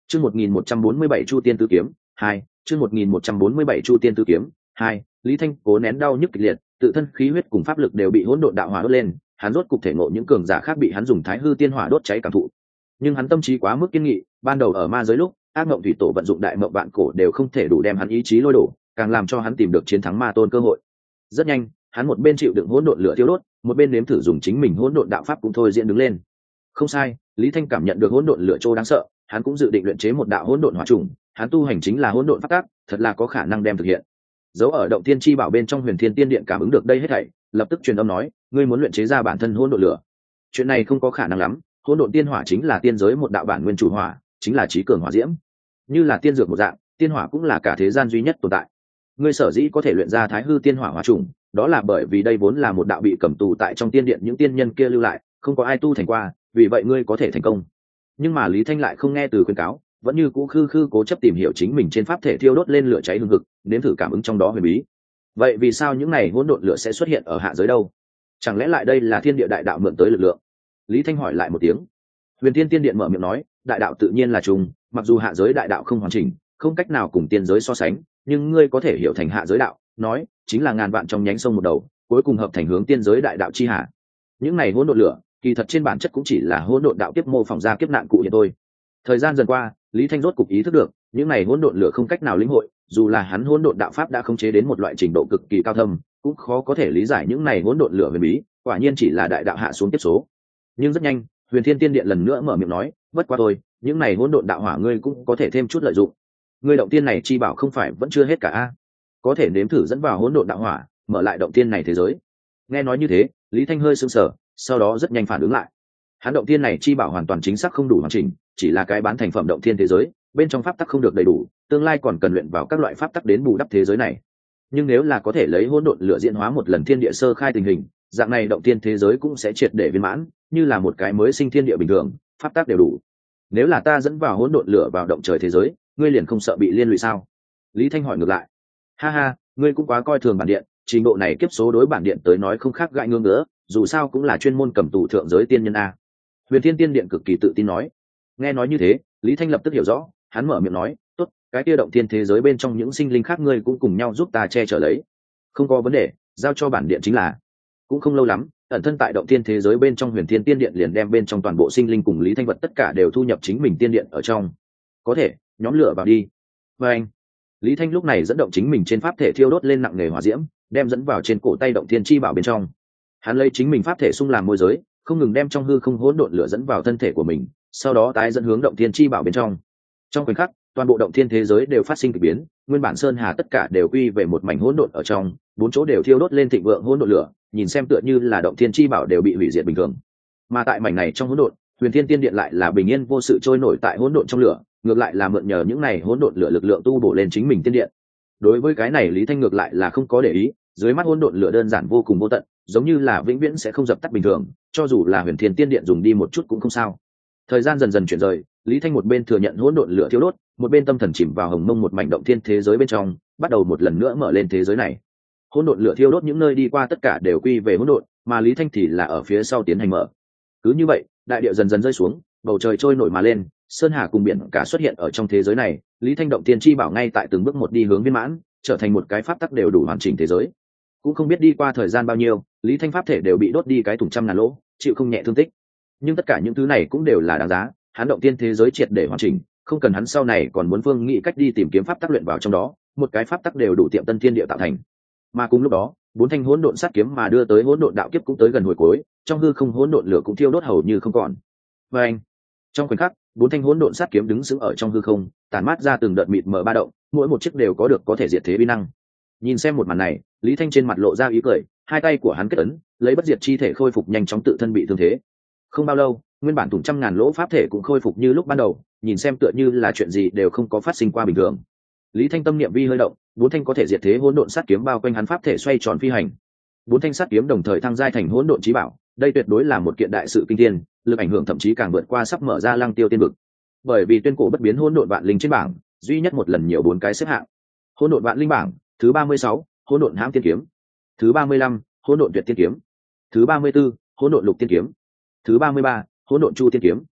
Chương 1147 Chu Tiên Tứ Kiếm 2, chương 1147 Chu Tiên Tứ Kiếm 2, Lý Thanh cố nén đau nhức kịch liệt, tự thân khí huyết cùng pháp lực đều bị hỗn độn đạo hỏa đốt lên, hắn rốt cục thể ngộ những cường giả khác bị hắn dùng Thái Hư Tiên Hỏa đốt cháy cảm thụ. Nhưng hắn tâm trí quá mức kiên nghị, ban đầu ở ma giới lúc, ác mộng thủy tổ vận dụng đại mộng vạn cổ đều không thể đủ đem hắn ý chí lôi đổ, càng làm cho hắn tìm được chiến thắng ma tôn cơ hội. Rất nhanh, hắn một bên chịu đựng hỗn độn lửa thiêu đốt, một bên nếm thử dùng chính mình hỗn độn đạo pháp cũng thôi diễn đứng lên. Không sai, Lý Thanh cảm nhận được hỗn độn lửa trô đáng sợ, hắn cũng dự định luyện chế một đạo hỗn độn hỏa trùng, hắn tu hành chính là hỗn độn pháp tắc, thật là có khả năng đem thực hiện. Dấu ở động thiên chi bảo bên trong Huyền Thiên Tiên Điện cảm ứng được đây hết thảy, lập tức truyền âm nói, ngươi muốn luyện chế ra bản thân hỗn độn lửa. Chuyện này không có khả năng lắm, hỗn độn tiên hỏa chính là tiên giới một đạo bản nguyên chủ hỏa, chính là trí cường hỏa diễm. Như là tiên dược một dạng, tiên hỏa cũng là cả thế gian duy nhất tồn tại. Ngươi sở dĩ có thể luyện ra Thái Hư Tiên Hỏa hỏa trùng, đó là bởi vì đây vốn là một đạo bị cầm tù tại trong tiên điện những tiên nhân kia lưu lại, không có ai tu thành qua, vì vậy ngươi có thể thành công. Nhưng mà Lý Thanh lại không nghe từ khuyên cáo, vẫn như cũ khư cố chấp tìm hiểu chính mình trên pháp thể thiêu đốt lên lửa cháy hừng hực, nếm thử cảm ứng trong đó huyền bí. Vậy vì sao những này hỗn độn lửa sẽ xuất hiện ở hạ giới đâu? Chẳng lẽ lại đây là thiên địa đại đạo mượn tới lực lượng? Lý Thanh hỏi lại một tiếng. Huyền Thiên Tiên Điện mở miệng nói, đại đạo tự nhiên là trùng, mặc dù hạ giới đại đạo không hoàn chỉnh, không cách nào cùng tiên giới so sánh, nhưng ngươi có thể hiểu thành hạ giới đạo, nói chính là ngàn vạn trong nhánh sông một đầu, cuối cùng hợp thành hướng tiên giới đại đạo chi hạ. Những này hỗn độn lửa, kỳ thật trên bản chất cũng chỉ là hỗn độn đạo kiếp mô phỏng ra kiếp nạn cụ hiện thôi. Thời gian dần qua, Lý Thanh rốt cục ý thức được, những này hỗn độn lửa không cách nào lĩnh hội, dù là hắn hỗn độn đạo pháp đã khống chế đến một loại trình độ cực kỳ cao thâm, cũng khó có thể lý giải những này hỗn độn lửa huyền bí, quả nhiên chỉ là đại đạo hạ xuống tiếp số. Nhưng rất nhanh, Huyền Thiên Tiên Điện lần nữa mở miệng nói, bất quá thôi, những này hỗn độn đạo hỏa ngươi cũng có thể thêm chút lợi dụng. Ngươi động tiên này chi bảo không phải vẫn chưa hết cả a? Có thể nếm thử dẫn vào hỗn độn đạo hỏa, mở lại động tiên này thế giới. Nghe nói như thế, Lý Thanh hơi sững sờ, sau đó rất nhanh phản ứng lại. Hắn động tiên này chi bảo hoàn toàn chính xác không đủ hoàn chỉnh, chỉ là cái bán thành phẩm động tiên thế giới, bên trong pháp tắc không được đầy đủ, tương lai còn cần luyện vào các loại pháp tắc đến bù đắp thế giới này. Nhưng nếu là có thể lấy hỗn độn lửa diễn hóa một lần thiên địa sơ khai tình hình, dạng này động tiên thế giới cũng sẽ triệt để viên mãn, như là một cái mới sinh thiên địa bình thường, pháp tắc đều đủ. Nếu là ta dẫn vào hỗn độn lửa vào động trời thế giới, ngươi liền không sợ bị liên lụy sao? Lý Thanh hỏi ngược lại. Ha ha, ngươi cũng quá coi thường bản điện, trình độ này kiếp số đối bản điện tới nói không khác gãi ngưỡng nữa, dù sao cũng là chuyên môn cầm tù thượng giới tiên nhân a. Huyền Thiên Tiên Điện cực kỳ tự tin nói. Nghe nói như thế, Lý Thanh lập tức hiểu rõ, hắn mở miệng nói, tốt, cái kia động thiên thế giới bên trong những sinh linh khác ngươi cũng cùng nhau giúp ta che chở lấy. Không có vấn đề, giao cho bản điện chính là. Cũng không lâu lắm, ẩn thân tại động thiên thế giới bên trong Huyền Thiên Tiên Điện liền đem bên trong toàn bộ sinh linh cùng Lý Thanh vật tất cả đều thu nhập chính mình tiên điện ở trong. Có thể, nhóm lửa vào đi. Và anh. Lý Thanh lúc này dẫn động chính mình trên pháp thể thiêu đốt lên nặng nghề hỏa diễm, đem dẫn vào trên cổ tay động thiên chi bảo bên trong. Hắn lấy chính mình pháp thể xung làm môi giới, không ngừng đem trong hư không hỗn độn lửa dẫn vào thân thể của mình, sau đó tái dẫn hướng động thiên chi bảo bên trong. Trong khoảnh khắc, toàn bộ động thiên thế giới đều phát sinh kỳ biến, nguyên bản sơn hà tất cả đều quy về một mảnh hỗn độn ở trong, bốn chỗ đều thiêu đốt lên thịnh vượng hỗn độn lửa, nhìn xem tựa như là động thiên chi bảo đều bị hủy diệt bình thường. Mà tại mảnh này trong hỗn độn, Huyền Thiên Tiên Điện lại là bình yên vô sự trôi nổi tại hỗn độn trong lửa, ngược lại là mượn nhờ những này hỗn độn lửa lực lượng tu bổ lên chính mình tiên điện. Đối với cái này Lý Thanh ngược lại là không có để ý, dưới mắt hỗn độn lửa đơn giản vô cùng vô tận, giống như là vĩnh viễn sẽ không dập tắt bình thường, cho dù là Huyền Thiên Tiên Điện dùng đi một chút cũng không sao. Thời gian dần dần chuyển rời, Lý Thanh một bên thừa nhận hỗn độn lửa thiêu đốt, một bên tâm thần chìm vào hồng mông một mảnh động thiên thế giới bên trong, bắt đầu một lần nữa mở lên thế giới này. Hỗn độn lửa thiêu đốt những nơi đi qua tất cả đều quy về hỗn độn, mà Lý Thanh thì là ở phía sau tiến hành mở. Cứ như vậy, đại địa dần dần rơi xuống, bầu trời trôi nổi mà lên, sơn hà cùng biển cả xuất hiện ở trong thế giới này. Lý Thanh động tiên chi bảo ngay tại từng bước một đi hướng viên mãn, trở thành một cái pháp tắc đều đủ hoàn chỉnh thế giới. Cũng không biết đi qua thời gian bao nhiêu, Lý Thanh pháp thể đều bị đốt đi cái thùng trăm ngàn lỗ, chịu không nhẹ thương tích. Nhưng tất cả những thứ này cũng đều là đáng giá, hắn động tiên thế giới triệt để hoàn chỉnh, không cần hắn sau này còn muốn phương nghĩ cách đi tìm kiếm pháp tắc luyện vào trong đó, một cái pháp tắc đều đủ tiệm tân thiên địa tạo thành. Mà cùng lúc đó, bốn thanh hỗn độn sát kiếm mà đưa tới hỗn độn đạo kiếp cũng tới gần hồi cuối, trong hư không hỗn độn lửa cũng thiêu đốt hầu như không còn. Và anh, trong khoảnh khắc, bốn thanh hỗn độn sát kiếm đứng sững ở trong hư không, tản mát ra từng đợt mịt mờ ba động, mỗi một chiếc đều có thể diệt thế uy năng. Nhìn xem một màn này, Lý Thanh trên mặt lộ ra ý cười, hai tay của hắn kết ấn, lấy bất diệt chi thể khôi phục nhanh chóng tự thân bị thương thế. Không bao lâu, nguyên bản thủng trăm ngàn lỗ pháp thể cũng khôi phục như lúc ban đầu, nhìn xem tựa như là chuyện gì đều không có phát sinh qua bình thường. Lý Thanh tâm niệm vi hơi động, bốn thanh có thể diệt thế hỗn độn sát kiếm bao quanh hắn pháp thể xoay tròn phi hành. Bốn thanh sát kiếm đồng thời thăng giai thành hỗn độn chí bảo, đây tuyệt đối là một kiện đại sự kinh thiên, lực ảnh hưởng thậm chí càng vượt qua sắp mở ra Lăng Tiêu tiên vực. Bởi vì tuyên cổ bất biến hỗn độn vạn linh trên bảng, duy nhất một lần nhiều bốn cái xếp hạng. Hỗn độn vạn linh bảng, thứ 36, hỗn độn hãm tiên kiếm. Thứ 35, hỗn độn tuyệt tiên kiếm. Thứ 34, hỗn độn lục tiên kiếm. Thứ 33, hỗn độn chu tiên kiếm.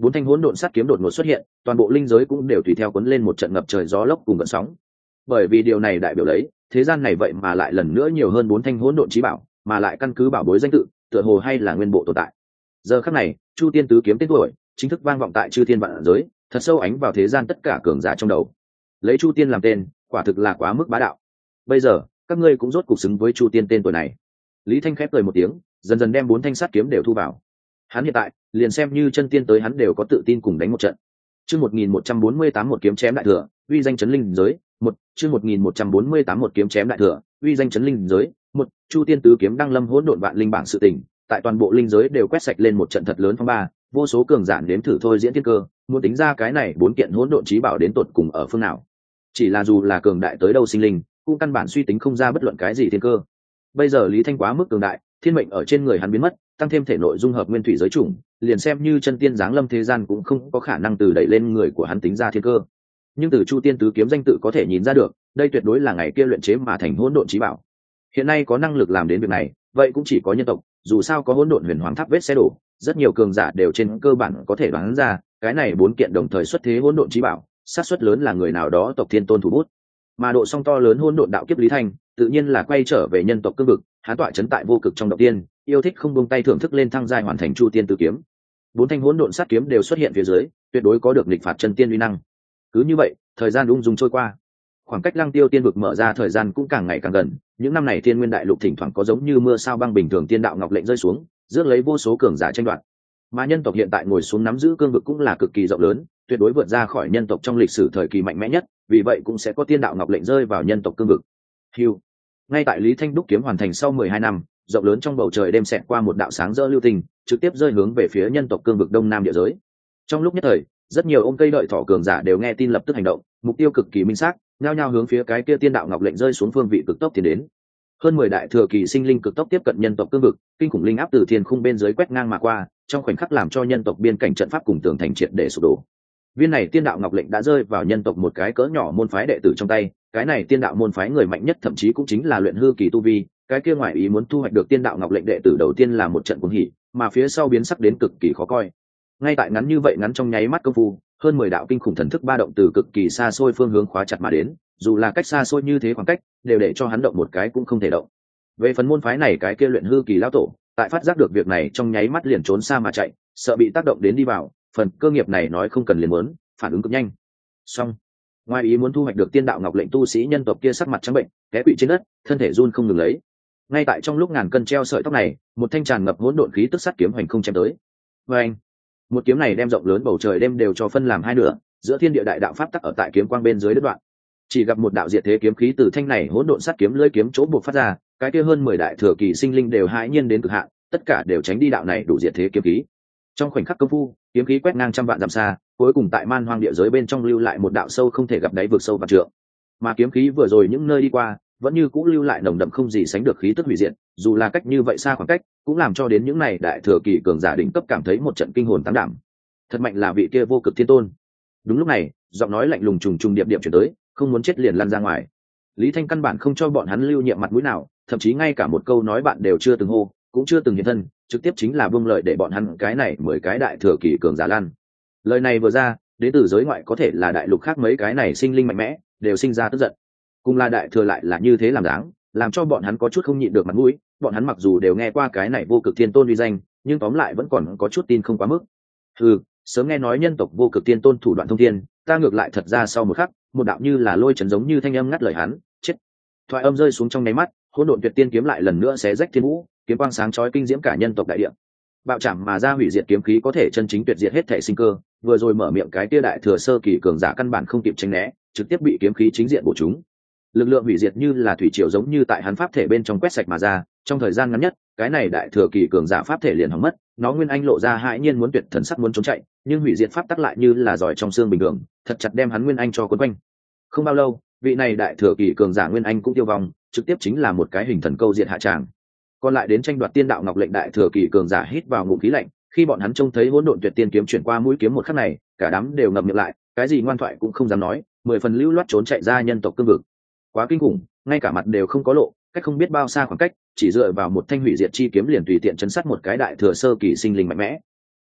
4 thanh hỗn độn sát kiếm đột ngột xuất hiện, toàn bộ linh giới cũng đều tùy theo cuốn lên một trận ngập trời gió lốc cùng gợn sóng. Bởi vì điều này đại biểu lấy thế gian này vậy mà lại lần nữa nhiều hơn 4 thanh hỗn độn chí bảo, mà lại căn cứ bảo bối danh tự, tựa hồ hay là nguyên bộ tồn tại. Giờ khắc này, Chu Tiên tứ kiếm tên tuổi chính thức vang vọng tại chư thiên vạn giới, thật sâu ánh vào thế gian tất cả cường giả trong đầu. Lấy Chu Tiên làm tên, quả thực là quá mức bá đạo. Bây giờ, các ngươi cũng rốt cuộc xứng với Chu Tiên tên tuổi này. Lý Thanh khép cười một tiếng, dần dần đem 4 thanh sát kiếm đều thu vào. Hắn hiện tại, liền xem như chân tiên tới hắn đều có tự tin cùng đánh một trận. Chương 1148 một kiếm chém đại thừa, uy danh chấn linh giới. Chương 1148 một kiếm chém đại thừa, uy danh chấn linh giới. Chu Tiên tứ kiếm đăng lâm hỗn độn vạn linh bảng sự tình, tại toàn bộ linh giới đều quét sạch lên một trận thật lớn phong ba, vô số cường giả nếm thử thôi diễn thiên cơ, muốn tính ra cái này 4 kiện hỗn độn chí bảo đến tột cùng ở phương nào. Chỉ là dù là cường đại tới đâu sinh linh, cũng căn bản suy tính không ra bất luận cái gì thiên cơ. Bây giờ Lý Thanh quá mức cường đại, thiên mệnh ở trên người hắn biến mất, tăng thêm thể nội dung hợp nguyên thủy giới chủng, liền xem như chân tiên giáng lâm thế gian cũng không có khả năng từ đẩy lên người của hắn tính ra thiên cơ. Nhưng từ Chu Tiên tứ kiếm danh tự có thể nhìn ra được, đây tuyệt đối là ngày kia luyện chế mà thành hỗn độn chí bảo. Hiện nay có năng lực làm đến việc này, vậy cũng chỉ có nhân tộc, dù sao có hỗn độn huyền hoàng tháp vết xe đổ, rất nhiều cường giả đều trên cơ bản có thể đoán ra, cái này 4 kiện đồng thời xuất thế hỗn độn chí bảo, xác suất lớn là người nào đó tộc thiên tôn thủ bút. Mà độ song to lớn hỗn độn đạo kiếp Lý Thanh, tự nhiên là quay trở về nhân tộc cương vực, hắn tọa chấn tại vô cực trong động tiên, yêu thích không buông tay thưởng thức lên thăng giai hoàn thành Chu Tiên tứ kiếm. 4 thanh hỗn độn sát kiếm đều xuất hiện phía dưới, tuyệt đối có được nghịch phạt chân tiên uy năng. Cứ như vậy, thời gian ung dung trôi qua. Khoảng cách Lăng Tiêu tiên vực mở ra thời gian cũng càng ngày càng gần, những năm này Thiên Nguyên đại lục thỉnh thoảng có giống như mưa sao băng bình thường tiên đạo ngọc lệnh rơi xuống, rước lấy vô số cường giả tranh đoạt. Mà nhân tộc hiện tại ngồi xuống nắm giữ cương vực cũng là cực kỳ rộng lớn, tuyệt đối vượt ra khỏi nhân tộc trong lịch sử thời kỳ mạnh mẽ nhất, vì vậy cũng sẽ có tiên đạo ngọc lệnh rơi vào nhân tộc cương vực. Hưu. Ngay tại Lý Thanh đúc kiếm hoàn thành sau 12 năm, rộng lớn trong bầu trời đêm xẹt qua một đạo sáng rỡ lưu tình, trực tiếp rơi hướng về phía nhân tộc cương vực đông nam địa giới. Trong lúc nhất thời, rất nhiều ôm cây đợi thỏ cường giả đều nghe tin lập tức hành động, mục tiêu cực kỳ minh xác, nhao nhao hướng phía cái kia tiên đạo ngọc lệnh rơi xuống phương vị cực tốc tiến đến. Hơn 10 đại thừa kỳ sinh linh cực tốc tiếp cận nhân tộc cương vực, kinh khủng linh áp từ thiên khung bên dưới quét ngang mà qua, trong khoảnh khắc làm cho nhân tộc biên cảnh trận pháp cùng tường thành triệt để sụp đổ. Viên này tiên đạo ngọc lệnh đã rơi vào nhân tộc một cái cỡ nhỏ môn phái đệ tử trong tay, cái này tiên đạo môn phái người mạnh nhất thậm chí cũng chính là luyện hư kỳ tu vi, cái kia ngoại ý muốn thu hoạch được tiên đạo ngọc lệnh đệ tử đầu tiên là một trận cuồng hỉ, mà phía sau biến sắc đến cực kỳ khó coi. Ngay tại ngắn như vậy ngắn trong nháy mắt công phu, hơn 10 đạo kinh khủng thần thức ba động từ cực kỳ xa xôi phương hướng khóa chặt mà đến, dù là cách xa xôi như thế khoảng cách, đều để cho hắn động một cái cũng không thể động. Về phần môn phái này cái kia luyện hư kỳ lão tổ, tại phát giác được việc này trong nháy mắt liền trốn xa mà chạy, sợ bị tác động đến đi vào, phần cơ nghiệp này nói không cần liền muốn, phản ứng cực nhanh. Xong, ngoài ý muốn thu hoạch được tiên đạo ngọc lệnh tu sĩ nhân tộc kia sắc mặt trắng bệnh, té quỵ trên đất, thân thể run không ngừng lấy. Ngay tại trong lúc ngàn cân treo sợi tóc này, một thanh tràn ngập hỗn độn khí tức sắt kiếm hoành không chém tới. Và anh, một kiếm này đem rộng lớn bầu trời đêm đều cho phân làm hai nửa, giữa thiên địa đại đạo pháp tắc ở tại kiếm quang bên dưới đứt đoạn. Chỉ gặp một đạo diệt thế kiếm khí từ thanh này hỗn độn sắt kiếm lưỡi kiếm chỗ buộc phát ra, cái kia hơn 10 đại thừa kỳ sinh linh đều hãi nhiên đến cực hạn, tất cả đều tránh đi đạo này đủ diệt thế kiếm khí. Trong khoảnh khắc công phu, kiếm khí quét ngang trăm vạn dặm xa, cuối cùng tại man hoang địa giới bên trong lưu lại một đạo sâu không thể gặp đáy vực sâu vạn trượng. Mà kiếm khí vừa rồi những nơi đi qua, vẫn như cũ lưu lại nồng đậm không gì sánh được khí tức hủy diệt, dù là cách như vậy xa khoảng cách, cũng làm cho đến những này đại thừa kỳ cường giả đỉnh cấp cảm thấy một trận kinh hồn táng đảm. Thật mạnh là vị kia vô cực thiên tôn. Đúng lúc này, giọng nói lạnh lùng trùng trùng điệp điệp chuyển tới, không muốn chết liền lăn ra ngoài. Lý Thanh căn bản không cho bọn hắn lưu nhiệm mặt mũi nào, thậm chí ngay cả một câu nói bạn đều chưa từng hô, cũng chưa từng hiện thân, trực tiếp chính là buông lời để bọn hắn cái này 10 cái đại thừa kỳ cường giả lan. Lời này vừa ra, đến từ giới ngoại có thể là đại lục khác mấy cái này sinh linh mạnh mẽ, đều sinh ra tức giận. Cùng là đại thừa lại là như thế làm dáng, làm cho bọn hắn có chút không nhịn được mặt mũi, bọn hắn mặc dù đều nghe qua cái này vô cực thiên tôn uy danh, nhưng tóm lại vẫn còn có chút tin không quá mức. Sớm nghe nói nhân tộc vô cực thiên tôn thủ đoạn thông thiên, ta ngược lại thật ra sau một khắc, một đạo như là lôi chấn giống như thanh âm ngắt lời hắn, chết. Thoại âm rơi xuống trong nháy mắt, hỗn độn tuyệt tiên kiếm lại lần nữa xé rách thiên vũ, kiếm quang sáng chói kinh diễm cả nhân tộc đại địa. Bạo chạm mà ra hủy diệt kiếm khí có thể chân chính tuyệt diệt hết thể sinh cơ, vừa rồi mở miệng cái kia đại thừa sơ kỳ cường giả căn bản không kịp tránh né, trực tiếp bị kiếm khí chính diện bổ trúng. Lực lượng hủy diệt như là thủy triều giống như tại hắn pháp thể bên trong quét sạch mà ra, trong thời gian ngắn nhất, cái này đại thừa kỳ cường giả pháp thể liền hỏng mất, nó nguyên anh lộ ra hãi nhiên muốn tuyệt thần sắc muốn trốn chạy, nhưng hủy diệt pháp tắc lại như là giỏi trong xương bình thường, thật chặt đem hắn nguyên anh cho cuốn quanh. Không bao lâu, vị này đại thừa kỳ cường giả nguyên anh cũng tiêu vong, trực tiếp chính là một cái hình thần câu diệt hạ tràng. Còn lại đến tranh đoạt tiên đạo ngọc lệnh đại thừa kỳ cường giả hít vào ngụm khí lạnh, khi bọn hắn trông thấy hỗn độn tuyệt tiên kiếm chuyển qua mũi kiếm một khắc này, cả đám đều ngậm miệng lại, cái gì ngoan thoại cũng không dám nói, 10 phần lưu loát trốn chạy ra nhân tộc cương vực. Quá kinh khủng, ngay cả mặt đều không có lộ, cách không biết bao xa khoảng cách, chỉ dựa vào một thanh hủy diệt chi kiếm liền tùy tiện chấn sát một cái đại thừa sơ kỳ sinh linh mạnh mẽ.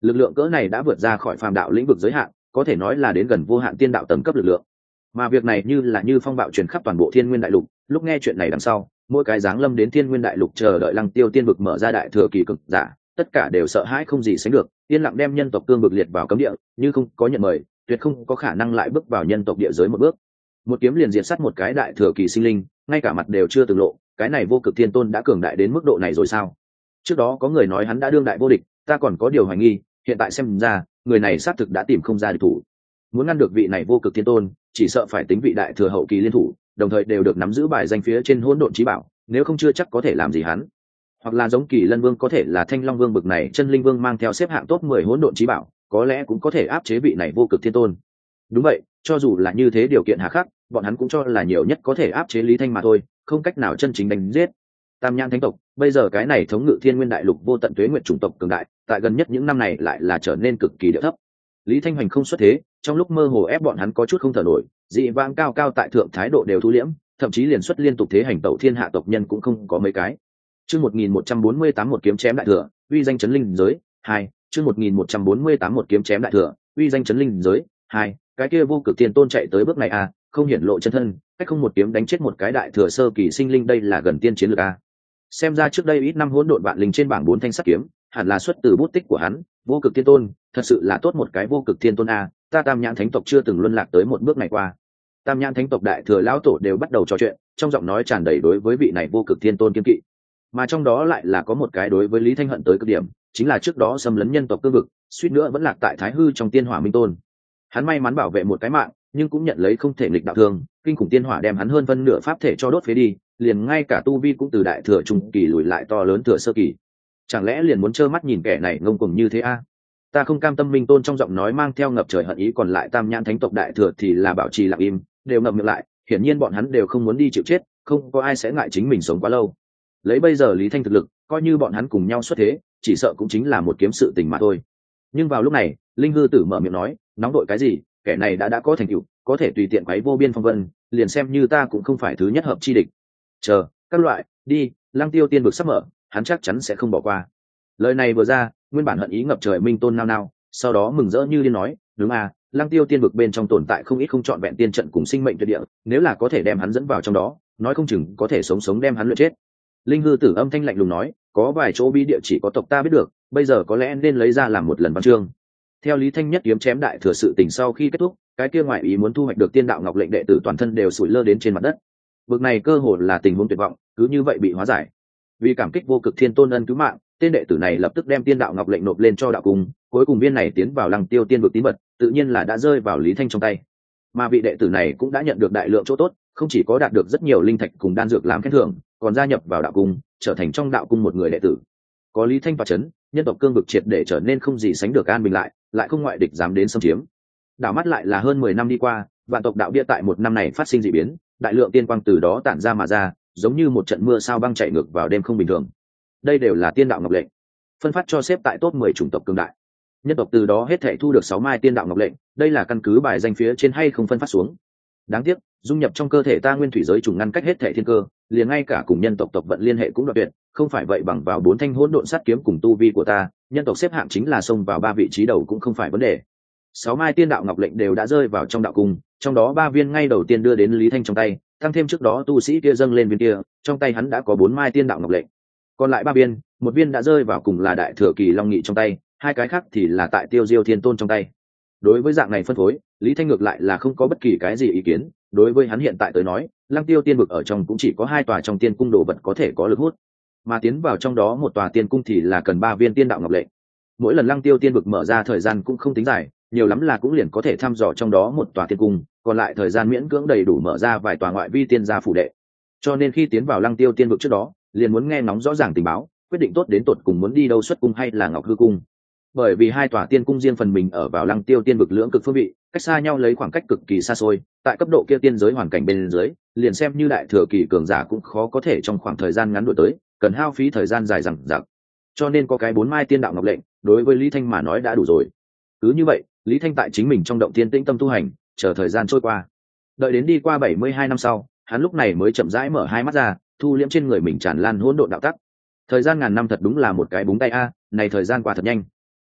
lực lượng cỡ này đã vượt ra khỏi phàm đạo lĩnh vực giới hạn, có thể nói là đến gần vô hạn tiên đạo tầng cấp lực lượng. Mà việc này như phong bạo truyền khắp toàn bộ Thiên Nguyên đại lục. Lúc nghe chuyện này đằng sau, mỗi cái giáng lâm đến Thiên Nguyên đại lục chờ đợi Lăng Tiêu tiên vực mở ra đại thừa kỳ cực giả, tất cả đều sợ hãi không gì sánh được, yên lặng đem nhân tộc cương vực liệt vào cấm địa, như không có nhận mời, tuyệt không có khả năng lại bước vào nhân tộc địa giới một bước. Một kiếm liền diệt sát một cái đại thừa kỳ sinh linh, ngay cả mặt đều chưa từng lộ, cái này vô cực thiên tôn đã cường đại đến mức độ này rồi sao? Trước đó có người nói hắn đã đương đại vô địch, ta còn có điều hoài nghi, hiện tại xem ra, người này xác thực đã tìm không ra địch thủ. Muốn ngăn được vị này vô cực thiên tôn, chỉ sợ phải tính vị đại thừa hậu kỳ liên thủ, đồng thời đều được nắm giữ bài danh phía trên hỗn độn chí bảo, nếu không chưa chắc có thể làm gì hắn. Hoặc là giống Kỳ Lân Vương có thể là Thanh Long Vương bực này chân linh vương mang theo xếp hạng top 10 hỗn độn chí bảo, có lẽ cũng có thể áp chế vị này vô cực thiên tôn. Đúng vậy, cho dù là như thế điều kiện hà khắc, bọn hắn cũng cho là nhiều nhất có thể áp chế Lý Thanh mà thôi, không cách nào chân chính đánh giết. Tam Nhãn Thánh tộc, bây giờ cái này thống ngự Thiên Nguyên đại lục vô tận tuế nguyệt chủng tộc cường đại, tại gần nhất những năm này lại là trở nên cực kỳ địa thấp. Lý Thanh Hoành không xuất thế, trong lúc mơ hồ ép bọn hắn có chút không thở nổi, dị vãng cao cao tại thượng thái độ đều thu liễm, thậm chí liền xuất liên tục thế hành tẩu thiên hạ tộc nhân cũng không có mấy cái. Chương 1148 một kiếm chém đại thừa, uy danh chấn linh giới, 2, chương 1148 một kiếm chém đại thừa, uy danh chấn linh giới, 2, cái kia vô cực tiên tôn chạy tới bước này à, không hiển lộ chân thân, cách không một kiếm đánh chết một cái đại thừa sơ kỳ sinh linh, đây là gần tiên chiến lược à. Xem ra trước đây ít năm hỗn độn vạn linh trên bảng 4 thanh sắt kiếm, hẳn là xuất từ bút tích của hắn, vô cực tiên tôn, thật sự là tốt một cái vô cực tiên tôn à, ta Tam Nhãn Thánh tộc chưa từng luân lạc tới một bước này qua. Tam Nhãn Thánh tộc đại thừa lão tổ đều bắt đầu trò chuyện, trong giọng nói tràn đầy đối với vị này vô cực tiên tôn kiên kỵ. Mà trong đó lại là có một cái đối với Lý Thanh hận tới cực điểm, chính là trước đó xâm lấn nhân tộc cương vực, suýt nữa vẫn lạc tại Thái Hư trong Tiên Hỏa Minh Tôn. Hắn may mắn bảo vệ một cái mạng, nhưng cũng nhận lấy không thể nghịch đạo thương, kinh khủng tiên hỏa đem hắn hơn phân nửa pháp thể cho đốt phế đi, liền ngay cả tu vi cũng từ đại thừa trung kỳ lùi lại to lớn thừa sơ kỳ. Chẳng lẽ liền muốn trơ mắt nhìn kẻ này ngông cuồng như thế a? Ta không cam tâm. Minh Tôn trong giọng nói mang theo ngập trời hận ý, còn lại Tam Nhãn Thánh tộc đại thừa thì là bảo trì lặng im, đều ngậm miệng lại, hiển nhiên bọn hắn đều không muốn đi chịu chết, không có ai sẽ ngại chính mình sống quá lâu. Lấy bây giờ Lý Thanh thực lực, coi như bọn hắn cùng nhau xuất thế, chỉ sợ cũng chính là một kiếm sự tình mà thôi. Nhưng vào lúc này, Linh Hư Tử mở miệng nói, nóng đội cái gì, kẻ này đã có thành tựu, có thể tùy tiện quấy vô biên phong vân, liền xem như ta cũng không phải thứ nhất hợp chi địch. Chờ, các loại, đi, Lăng Tiêu tiên vực sắp mở, hắn chắc chắn sẽ không bỏ qua. Lời này vừa ra, nguyên bản hận ý ngập trời Minh Tôn nao nao, sau đó mừng rỡ như điên nói, đúng à, Lăng Tiêu tiên vực bên trong tồn tại không ít không trọn vẹn tiên trận cùng sinh mệnh tuyệt địa, nếu là có thể đem hắn dẫn vào trong đó, nói không chừng có thể sống đem hắn luyện chết. Linh Hư Tử âm thanh lạnh lùng nói, có vài chỗ bí địa chỉ có tộc ta biết được, bây giờ có lẽ nên lấy ra làm một lần văn chương. Theo Lý Thanh nhất kiếm chém đại thừa sự tình sau khi kết thúc, cái kia ngoại ý muốn thu hoạch được tiên đạo ngọc lệnh đệ tử toàn thân đều sủi lơ đến trên mặt đất. Vực này cơ hồ là tình huống tuyệt vọng, cứ như vậy bị hóa giải. Vì cảm kích vô cực thiên tôn ân cứu mạng, tên đệ tử này lập tức đem tiên đạo ngọc lệnh nộp lên cho đạo cung, cuối cùng viên này tiến vào Lăng Tiêu tiên vực tín vật, tự nhiên là đã rơi vào Lý Thanh trong tay. Mà vị đệ tử này cũng đã nhận được đại lượng chỗ tốt, không chỉ có đạt được rất nhiều linh thạch cùng đan dược làm khen thưởng, còn gia nhập vào đạo cung, trở thành trong đạo cung một người đệ tử. Có Lý Thanh và chấn, nhân tộc cương vực triệt để trở nên không gì sánh được an bình lại không ngoại địch dám đến xâm chiếm. Đảo mắt lại là hơn 10 năm đi qua, vạn tộc đạo bia tại một năm này phát sinh dị biến, đại lượng tiên quang từ đó tản ra mà ra, giống như một trận mưa sao băng chạy ngược vào đêm không bình thường. Đây đều là tiên đạo ngọc lệnh, phân phát cho xếp tại top 10 chủng tộc cường đại. Nhân tộc từ đó hết thảy thu được 6 mai tiên đạo ngọc lệnh, đây là căn cứ bài danh phía trên hay không phân phát xuống. Đáng tiếc, dung nhập trong cơ thể ta nguyên thủy giới trùng ngăn cách hết thảy thiên cơ, liền ngay cả cùng nhân tộc tộc vận liên hệ cũng đoạn tuyệt, không phải vậy bằng vào 4 thanh hỗn độn sát kiếm cùng tu vi của ta, nhân tộc xếp hạng chính là xông vào 3 vị trí đầu cũng không phải vấn đề. 6 mai tiên đạo ngọc lệnh đều đã rơi vào trong đạo cung, trong đó 3 viên ngay đầu tiên đưa đến Lý Thanh trong tay, tăng thêm trước đó tu sĩ kia dâng lên viên kia, trong tay hắn đã có 4 mai tiên đạo ngọc lệnh. Còn lại 3 viên, một viên đã rơi vào cùng là đại thừa kỳ Long Nghị trong tay, hai cái khác thì là tại Tiêu Diêu Thiên Tôn trong tay. Đối với dạng này phân phối, Lý Thanh ngược lại là không có bất kỳ cái gì ý kiến, đối với hắn hiện tại tới nói, Lăng Tiêu tiên vực ở trong cũng chỉ có 2 tòa trong tiên cung đồ vật có thể có lực hút, mà tiến vào trong đó một tòa tiên cung thì là cần 3 viên tiên đạo ngọc lệnh. Mỗi lần Lăng Tiêu tiên vực mở ra thời gian cũng không tính dài, nhiều lắm là cũng liền có thể thăm dò trong đó một tòa tiên cung, còn lại thời gian miễn cưỡng đầy đủ mở ra vài tòa ngoại vi tiên gia phủ đệ. Cho nên khi tiến vào Lăng Tiêu tiên vực trước đó, liền muốn nghe ngóng rõ ràng tình báo, quyết định tốt đến tột cùng muốn đi đâu, xuất cung hay là Ngọc Hư cung. Bởi vì 2 tòa tiên cung riêng phần mình ở vào Lăng Tiêu tiên vực lưỡng cực phương vị, cách xa nhau lấy khoảng cách cực kỳ xa xôi, tại cấp độ kia tiên giới hoàn cảnh bên dưới, liền xem như đại thừa kỳ cường giả cũng khó có thể trong khoảng thời gian ngắn đuổi tới, cần hao phí thời gian dài dằng dặc. Cho nên có cái 4 mai tiên đạo ngọc lệnh, đối với Lý Thanh mà nói đã đủ rồi. Cứ như vậy, Lý Thanh tại chính mình trong động tiên tĩnh tâm tu hành, chờ thời gian trôi qua. Đợi đến đi qua 72 năm sau, hắn lúc này mới chậm rãi mở hai mắt ra, thu liễm trên người mình tràn lan hỗn độn đạo tắc. Thời gian ngàn năm thật đúng là một cái búng tay a, này thời gian qua thật nhanh.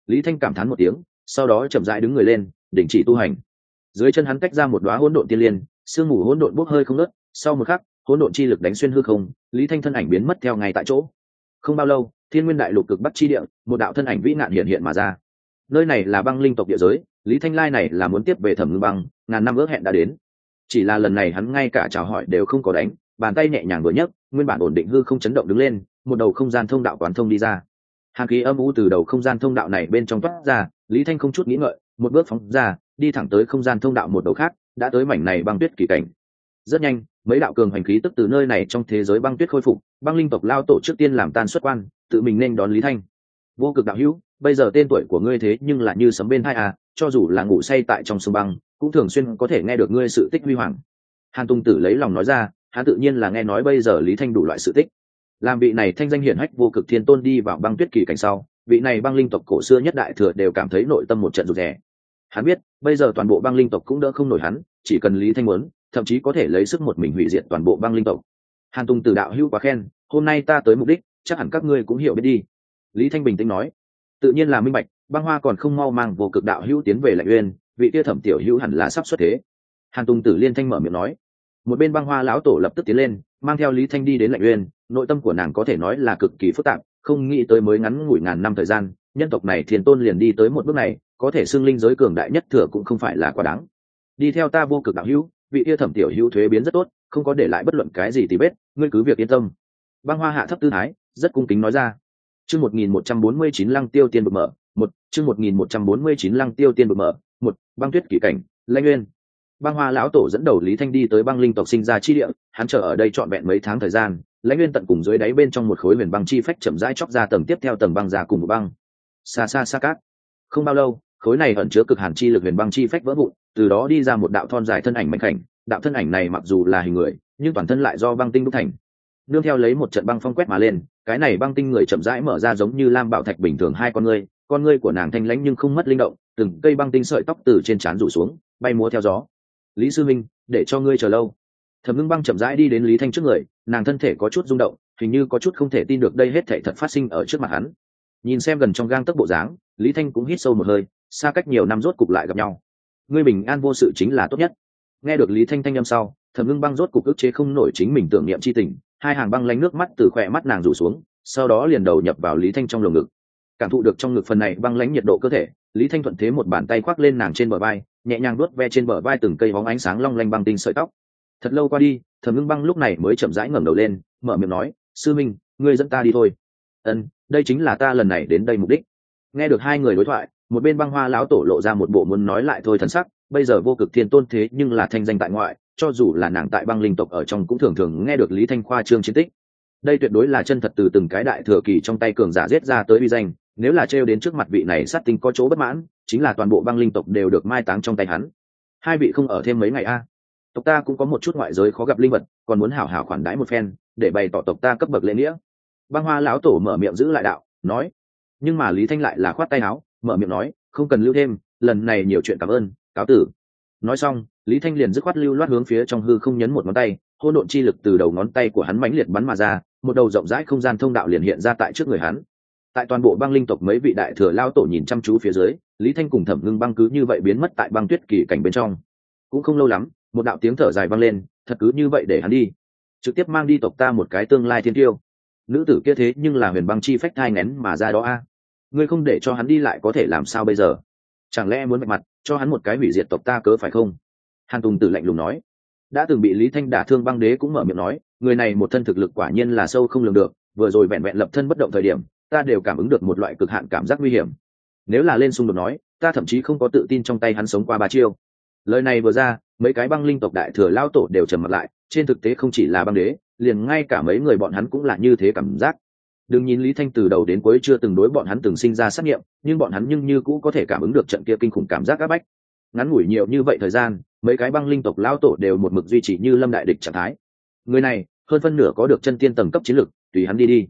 Lý Thanh cảm thán một tiếng, sau đó chậm rãi đứng người lên, đình chỉ tu hành. Dưới chân hắn tách ra một đóa hỗn độn tiên liên, sương mù hỗn độn bốc hơi không ngớt, sau một khắc, hỗn độn chi lực đánh xuyên hư không, Lý Thanh thân ảnh biến mất theo ngay tại chỗ. Không bao lâu, Thiên Nguyên Đại Lục cực bắc chi địa, một đạo thân ảnh vĩ nạn hiện hiện mà ra. Nơi này là băng linh tộc địa giới, Lý Thanh lai này là muốn tiếp về Thẩm Ngưng Băng, ngàn năm ước hẹn đã đến. Chỉ là lần này hắn ngay cả chào hỏi đều không có đánh, bàn tay nhẹ nhàng vừa nhấc, nguyên bản ổn định hư không chấn động đứng lên, một đầu không gian thông đạo quán thông đi ra. Hàn khí âm u từ đầu không gian thông đạo này bên trong toát ra, Lý Thanh không chút nghĩ ngợi, một bước phóng ra, đi thẳng tới không gian thông đạo một đầu khác, đã tới mảnh này băng tuyết kỳ cảnh. Rất nhanh, mấy đạo cường hành khí tức từ nơi này trong thế giới băng tuyết khôi phục, băng linh tộc lao tổ trước tiên làm tan xuất quan, tự mình nên đón Lý Thanh. Vô Cực đạo hữu, bây giờ tên tuổi của ngươi thế nhưng là như sấm bên tai à, cho dù là ngủ say tại trong sông băng, cũng thường xuyên có thể nghe được ngươi sự tích huy hoàng. Hàn Tung Tử lấy lòng nói ra, hắn tự nhiên là nghe nói bây giờ Lý Thanh đủ loại sự tích. Làm vị này thanh danh hiển hách Vô Cực Thiên Tôn đi vào băng tuyết kỳ cảnh sau, vị này băng linh tộc cổ xưa nhất đại thừa đều cảm thấy nội tâm một trận rụt rè. Hắn biết, bây giờ toàn bộ băng linh tộc cũng đỡ không nổi hắn, chỉ cần Lý Thanh muốn, thậm chí có thể lấy sức một mình hủy diệt toàn bộ băng linh tộc. Hàn Tung Tử đạo hữu quá khen, hôm nay ta tới mục đích, chắc hẳn các ngươi cũng hiểu biết đi. Lý Thanh bình tĩnh nói, tự nhiên là minh bạch, băng hoa còn không mau mang Vô Cực đạo hữu tiến về Lạnh Uyên, vị kia Thẩm tiểu hữu hẳn là sắp xuất thế. Hàn Tung Tử liên thanh mở miệng nói. Một bên băng hoa lão tổ lập tức tiến lên, mang theo Lý Thanh đi đến Lạnh Uyên, nội tâm của nàng có thể nói là cực kỳ phức tạp, không nghĩ tới mới ngắn ngủi ngàn năm thời gian, nhân tộc này Thiên Tôn liền đi tới một bước này, có thể xưng linh giới cường đại nhất thừa cũng không phải là quá đáng. Đi theo ta Vô Cực đạo hữu, vị yêu Thẩm tiểu hữu thuế biến rất tốt, không có để lại bất luận cái gì tì vết, ngươi cứ việc yên tâm. Băng hoa hạ thấp tư thái, rất cung kính nói ra. Chương 1149 Lăng Tiêu Tiên bực mở, chương 1149 Lăng Tiêu Tiên bực mở, băng tuyết kỳ cảnh, Lạnh Uyên. Băng hoa lão tổ dẫn đầu Lý Thanh đi tới băng linh tộc sinh ra chi địa, hắn chờ ở đây trọn vẹn mấy tháng thời gian, Lạnh Uyên tận cùng dưới đáy bên trong một khối huyền băng chi phách chậm rãi chóc ra tầng tiếp theo tầng băng ra cùng một băng. Xa xa xa cát. Không bao lâu, khối này ẩn chứa cực hàn chi lực huyền băng chi phách vỡ vụn, từ đó đi ra một đạo thon dài thân ảnh mảnh khảnh, đạo thân ảnh này mặc dù là hình người, nhưng toàn thân lại do băng tinh đúc thành. Nương theo lấy một trận băng phong quét mà lên, cái này băng tinh người chậm rãi mở ra giống như lam bảo thạch bình thường hai con ngươi của nàng thanh lãnh nhưng không mất linh động, từng cây băng tinh sợi tóc từ trên trán rủ xuống, bay múa theo gió. Lý sư minh, để cho ngươi chờ lâu. Thẩm Ngưng Băng chậm rãi đi đến Lý Thanh trước người, nàng thân thể có chút rung động, hình như có chút không thể tin được đây hết thảy thật phát sinh ở trước mặt hắn. Nhìn xem gần trong gang tấc bộ dáng, Lý Thanh cũng hít sâu một hơi, xa cách nhiều năm rốt cục lại gặp nhau. Ngươi bình an vô sự chính là tốt nhất. Nghe được Lý Thanh thanh âm sau, Thẩm Ngưng Băng rốt cục ức chế không nổi chính mình tưởng niệm chi tình, hai hàng băng lánh nước mắt từ khóe mắt nàng rủ xuống, sau đó liền đầu nhập vào Lý Thanh trong lồng ngực. Cảm thụ được trong ngực phần này băng lánh nhiệt độ cơ thể, Lý Thanh thuận thế một bàn tay khoác lên nàng trên bờ vai, nhẹ nhàng vuốt ve trên bờ vai từng cây bóng ánh sáng long lanh băng tinh sợi tóc. Thật lâu qua đi, Thẩm Ngưng Băng lúc này mới chậm rãi ngẩng đầu lên, mở miệng nói, sư minh, ngươi dẫn ta đi thôi. Ân, đây chính là ta lần này đến đây mục đích. Nghe được hai người đối thoại, một bên băng hoa lão tổ lộ ra một bộ muốn nói lại thôi thần sắc, bây giờ Vô Cực Thiên Tôn thế nhưng là thanh danh tại ngoại, cho dù là nàng tại băng linh tộc ở trong cũng thường thường nghe được Lý Thanh khoa trương chiến tích. Đây tuyệt đối là chân thật từ từng cái đại thừa kỳ trong tay cường giả giết ra tới uy danh, nếu là trêu đến trước mặt vị này sát tinh có chỗ bất mãn, chính là toàn bộ băng linh tộc đều được mai táng trong tay hắn. Hai vị không ở thêm mấy ngày a? Tộc ta cũng có một chút ngoại giới khó gặp linh vật, còn muốn hảo hảo khoản đãi một phen, để bày tỏ tộc ta cấp bậc lễ nghĩa. Băng hoa lão tổ mở miệng giữ lại đạo, nói. Nhưng mà Lý Thanh lại là khoát tay áo, mở miệng nói, không cần lưu thêm, lần này nhiều chuyện cảm ơn, cáo tử. Nói xong, Lý Thanh liền dứt khoát lưu loát hướng phía trong hư không nhấn một ngón tay, hỗn độn chi lực từ đầu ngón tay của hắn mãnh liệt bắn mà ra, một đầu rộng rãi không gian thông đạo liền hiện ra tại trước người hắn. Tại toàn bộ băng linh tộc mấy vị đại thừa lao tổ nhìn chăm chú phía dưới, Lý Thanh cùng Thẩm Ngưng Băng cứ như vậy biến mất tại băng tuyết kỳ cảnh bên trong. Cũng không lâu lắm, một đạo tiếng thở dài vang lên, thật cứ như vậy để hắn đi, trực tiếp mang đi tộc ta một cái tương lai thiên tiêu. Nữ tử kia thế nhưng là huyền băng chi phách thai nén mà ra đó a. Ngươi không để cho hắn đi lại có thể làm sao bây giờ? Chẳng lẽ muốn vạch mặt cho hắn một cái hủy diệt tộc ta cớ phải không? Hàn Tùng Tử lạnh lùng nói. Đã từng bị Lý Thanh đả thương băng đế cũng mở miệng nói, người này một thân thực lực quả nhiên là sâu không lường được, vừa rồi vẹn vẹn lập thân bất động thời điểm, ta đều cảm ứng được một loại cực hạn cảm giác nguy hiểm. Nếu là lên xung đột nói, ta thậm chí không có tự tin trong tay hắn sống qua 3 chiêu. Lời này vừa ra, mấy cái băng linh tộc đại thừa lao tổ đều trầm mặt lại, trên thực tế không chỉ là băng đế, liền ngay cả mấy người bọn hắn cũng là như thế cảm giác. Đừng nhìn Lý Thanh từ đầu đến cuối chưa từng đối bọn hắn từng sinh ra sát nghiệm, nhưng bọn hắn nhưng như cũ có thể cảm ứng được trận kia kinh khủng cảm giác áp bách. Ngắn ngủi nhiều như vậy thời gian, mấy cái băng linh tộc lao tổ đều một mực duy trì như lâm đại địch trạng thái. Người này, hơn phân nửa có được chân tiên tầng cấp chiến lực, tùy hắn đi đi.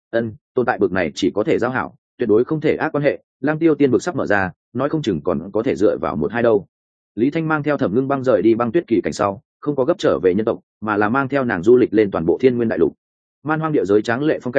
Tồn tại bực này chỉ có thể giao hảo, tuyệt đối không thể ác quan hệ. Lang Tiêu Tiên bực sắp mở ra, nói không chừng còn có thể dựa vào một hai đâu. Lý Thanh mang theo Thẩm Ngưng Băng rời đi băng tuyết kỳ cảnh sau, không có gấp trở về nhân tộc, mà là mang theo nàng du lịch lên toàn bộ Thiên Nguyên đại lục. Man hoang địa giới tráng lệ phong cảnh,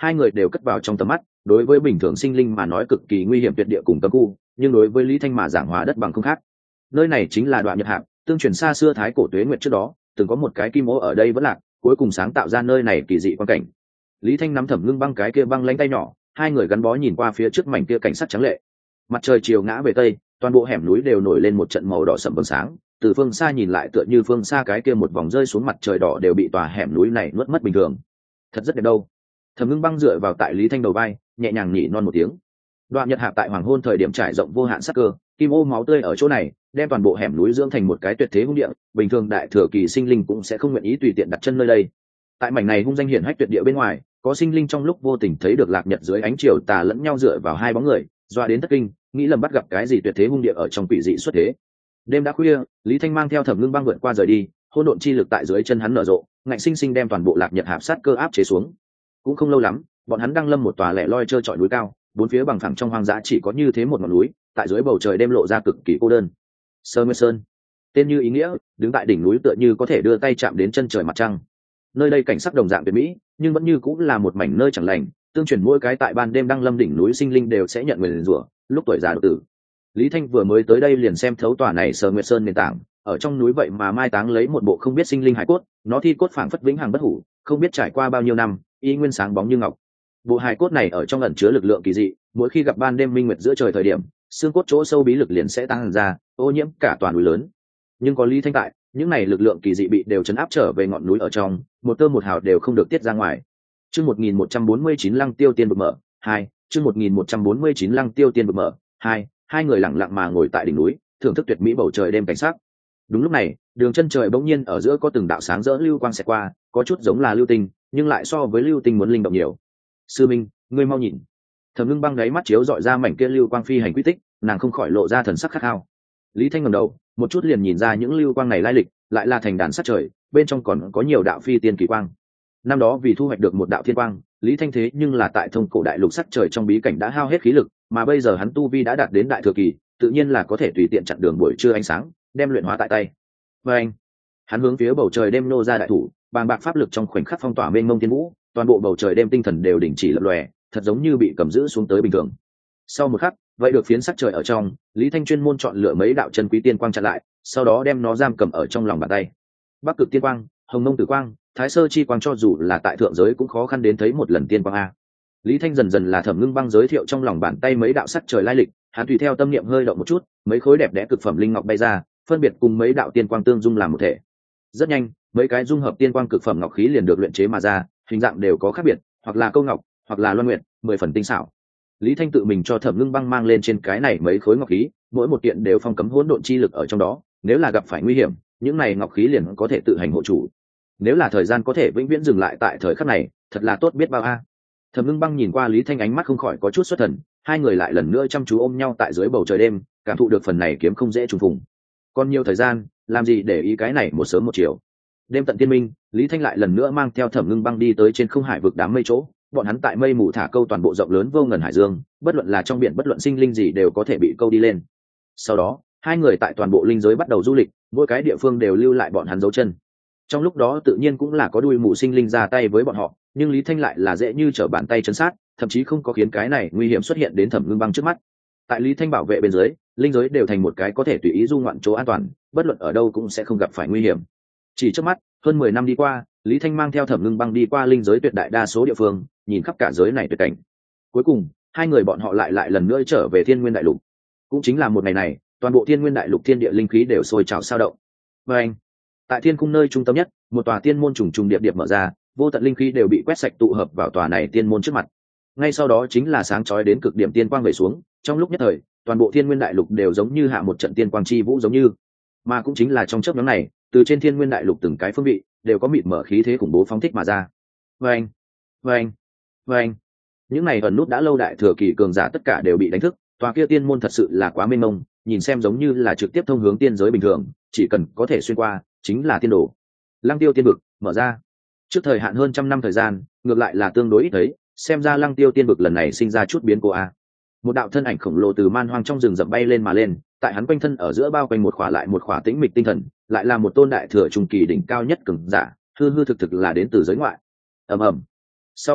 hai người đều cất vào trong tầm mắt. Đối với bình thường sinh linh mà nói cực kỳ nguy hiểm tuyệt địa cùng cấm khu, nhưng đối với Lý Thanh mà giảng hóa đất bằng không khác. Nơi này chính là Đoạn Nhật Hạp, tương truyền xa xưa thái cổ tuế nguyệt trước đó từng có một cái kim ô ở đây vẫn lạc, cuối cùng sáng tạo ra nơi này kỳ dị quan cảnh. Lý Thanh nắm Thẩm Ngưng Băng cái kia băng lãnh tay nhỏ, hai người gắn bó nhìn qua phía trước mảnh kia cảnh sắc trắng lệ. Mặt trời chiều ngã về tây, toàn bộ hẻm núi đều nổi lên một trận màu đỏ sẫm vầng sáng, từ phương xa nhìn lại tựa như phương xa cái kia một vòng rơi xuống mặt trời đỏ đều bị tòa hẻm núi này nuốt mất bình thường. Thật rất đẹp đâu. Thẩm Ngưng Băng dựa vào tại Lý Thanh đầu vai, nhẹ nhàng nhỉ non một tiếng. Đoạn Nhật Hạp tại hoàng hôn thời điểm trải rộng vô hạn sắc cơ, kim ô máu tươi ở chỗ này, đem toàn bộ hẻm núi dưỡng thành một cái tuyệt thế hung địa, bình thường đại thừa kỳ sinh linh cũng sẽ không nguyện ý tùy tiện đặt chân nơi đây. Tại mảnh này hung danh hiển hách tuyệt địa bên ngoài, có sinh linh trong lúc vô tình thấy được Lạc Nhật dưới ánh chiều tà lẫn nhau dựa vào hai bóng người, doa đến thất kinh, nghĩ lầm bắt gặp cái gì tuyệt thế hung địa ở trong quỷ dị xuất thế. Đêm đã khuya, Lý Thanh mang theo Thẩm Ngưng Băng vượt qua rời đi, hỗn độn chi lực tại dưới chân hắn nở rộ, ngạnh sinh sinh đem toàn bộ Lạc Nhật Hạp sát cơ áp chế xuống. Cũng không lâu lắm, bọn hắn đang lâm một tòa lẻ loi trơ trọi núi cao, bốn phía bằng phẳng trong hoang dã chỉ có như thế một ngọn núi, tại dưới bầu trời đêm lộ ra cực kỳ cô đơn. Sơ Nguyên Sơn, tên như ý nghĩa, đứng tại đỉnh núi tựa như có thể đưa tay chạm đến chân trời mặt trăng. Nơi đây cảnh sắc đồng dạng tuyệt mỹ, nhưng vẫn như cũng là một mảnh nơi chẳng lành, tương truyền mỗi cái tại ban đêm đang lâm đỉnh núi sinh linh đều sẽ nhận nguyền rủa, lúc tuổi già đột tử. Lý Thanh vừa mới tới đây liền xem thấu tòa này Sơ Nguyệt Sơn nền tảng, ở trong núi vậy mà mai táng lấy một bộ không biết sinh linh hải cốt, nó thi cốt phảng phất vĩnh hằng bất hủ, không biết trải qua bao nhiêu năm, y nguyên sáng bóng như ngọc. Bộ hải cốt này ở trong ẩn chứa lực lượng kỳ dị, mỗi khi gặp ban đêm minh nguyệt giữa trời thời điểm, xương cốt chỗ sâu bí lực liền sẽ tăng ra, ô nhiễm cả toàn núi lớn. Nhưng có Lý Thanh tại, những này lực lượng kỳ dị bị đều chấn áp trở về ngọn núi ở trong, một tơ một hào đều không được tiết ra ngoài. Chương 1149 Lăng Tiêu Tiên vực mở 2, chương 1149 Lăng Tiêu Tiên vực mở 2, hai người lặng lặng mà ngồi tại đỉnh núi, thưởng thức tuyệt mỹ bầu trời đêm cảnh sắc. Đúng lúc này, đường chân trời bỗng nhiên ở giữa có từng đạo sáng rỡ lưu quang xẹt qua, có chút giống là lưu tinh, nhưng lại so với lưu tinh muốn linh động nhiều. Sư Minh, ngươi mau nhìn. Thẩm Ngưng Băng gáy mắt chiếu dọi ra mảnh kia lưu quang phi hành quy tích, nàng không khỏi lộ ra thần sắc khát khao. Lý Thanh ngẩng đầu, một chút liền nhìn ra những lưu quang này lai lịch, lại là thành đàn sát trời, bên trong còn có nhiều đạo phi tiên kỳ quang. Năm đó vì thu hoạch được một đạo thiên quang, Lý Thanh thế nhưng là tại thông cổ đại lục sát trời trong bí cảnh đã hao hết khí lực, mà bây giờ hắn tu vi đã đạt đến đại thừa kỳ, tự nhiên là có thể tùy tiện chặn đường buổi trưa ánh sáng, đem luyện hóa tại tay. Và anh, hắn hướng phía bầu trời đêm nô ra đại thủ, bàng bạc pháp lực trong khoảnh khắc phong tỏa mênh mông thiên vũ, toàn bộ bầu trời đêm tinh thần đều đình chỉ lập lòe, thật giống như bị cầm giữ xuống tới bình thường. Sau một khắc, vậy được phiến sắc trời ở trong, Lý Thanh chuyên môn chọn lựa mấy đạo chân quý tiên quang chặn lại, sau đó đem nó giam cầm ở trong lòng bàn tay. Bắc Cực tiên quang, Hồng Mông tử quang, Thái Sơ chi quang, cho dù là tại thượng giới cũng khó khăn đến thấy một lần tiên quang a. Lý Thanh dần dần là Thẩm Ngưng Băng giới thiệu trong lòng bàn tay mấy đạo sắc trời lai lịch, hắn tùy theo tâm niệm hơi động một chút, mấy khối đẹp đẽ cực phẩm linh ngọc bay ra, phân biệt cùng mấy đạo tiên quang tương dung làm một thể. Rất nhanh, mấy cái dung hợp tiên quang cực phẩm ngọc khí liền được luyện chế mà ra, hình dạng đều có khác biệt, hoặc là câu ngọc, hoặc là loan nguyệt, 10 phần tinh xảo. Lý Thanh tự mình cho Thẩm Ngưng Băng mang lên trên cái này mấy khối ngọc khí, mỗi một kiện đều phong cấm hỗn độn chi lực ở trong đó, nếu là gặp phải nguy hiểm, những này ngọc khí liền có thể tự hành hộ chủ. Nếu là thời gian có thể vĩnh viễn dừng lại tại thời khắc này, thật là tốt biết bao a. Thẩm Ngưng Băng nhìn qua Lý Thanh, ánh mắt không khỏi có chút xuất thần, hai người lại lần nữa chăm chú ôm nhau tại dưới bầu trời đêm, cảm thụ được phần này kiếm không dễ trùng phùng. Còn nhiều thời gian, làm gì để ý cái này một sớm một chiều. Đêm tận tiên minh, Lý Thanh lại lần nữa mang theo Thẩm Ngưng Băng đi tới trên không hải vực đám mây chỗ, bọn hắn tại mây mù thả câu toàn bộ rộng lớn vô ngần hải dương, bất luận là trong biển bất luận sinh linh gì đều có thể bị câu đi lên. Sau đó, hai người tại toàn bộ linh giới bắt đầu du lịch, mỗi cái địa phương đều lưu lại bọn hắn dấu chân. Trong lúc đó tự nhiên cũng là có đuôi mù sinh linh ra tay với bọn họ, nhưng Lý Thanh lại là dễ như trở bàn tay trấn sát, thậm chí không có khiến cái này nguy hiểm xuất hiện đến Thẩm Ngưng Băng trước mắt. Tại Lý Thanh bảo vệ bên dưới, linh giới đều thành một cái có thể tùy ý du ngoạn chỗ an toàn, bất luận ở đâu cũng sẽ không gặp phải nguy hiểm. Chỉ trước mắt, hơn 10 năm đi qua, Lý Thanh mang theo Thẩm Ngưng Băng đi qua linh giới tuyệt đại đa số địa phương, nhìn khắp cả giới này tuyệt cảnh. Cuối cùng, hai người bọn họ lại lần nữa trở về Thiên Nguyên Đại Lục. Cũng chính là một ngày này, toàn bộ Thiên Nguyên Đại Lục thiên địa linh khí đều sôi trào sao động. Và anh, tại thiên cung nơi trung tâm nhất, một tòa tiên môn trùng trùng điệp điệp mở ra, vô tận linh khí đều bị quét sạch tụ hợp vào tòa này tiên môn trước mặt. Ngay sau đó chính là sáng chói đến cực điểm tiên quang về xuống, trong lúc nhất thời, toàn bộ Thiên Nguyên Đại Lục đều giống như hạ một trận tiên quang chi vũ giống như. Mà cũng chính là trong chớp nhoáng này, từ trên Thiên Nguyên Đại Lục từng cái phương vị đều có mịt mở khí thế khủng bố phóng thích mà ra. Vâng, vâng, vâng. Những này ẩn nút đã lâu đại thừa kỳ cường giả tất cả đều bị đánh thức, tòa kia tiên môn thật sự là quá mênh mông, nhìn xem giống như là trực tiếp thông hướng tiên giới bình thường, chỉ cần có thể xuyên qua, chính là tiên đồ. Lăng Tiêu Tiên vực mở ra. Trước thời hạn hơn trăm năm thời gian, ngược lại là tương đối ít thấy, xem ra Lăng Tiêu Tiên vực lần này sinh ra chút biến cố a. Một đạo thân ảnh khổng lồ từ man hoang trong rừng rậm bay lên mà lên, tại hắn quanh thân ở giữa bao quanh một khỏa lại một khỏa tĩnh mịch tinh thần, lại là một tôn đại thừa trung kỳ đỉnh cao nhất cường giả, hư hư thực thực là đến từ giới ngoại. Ầm ầm. Sau một khắc,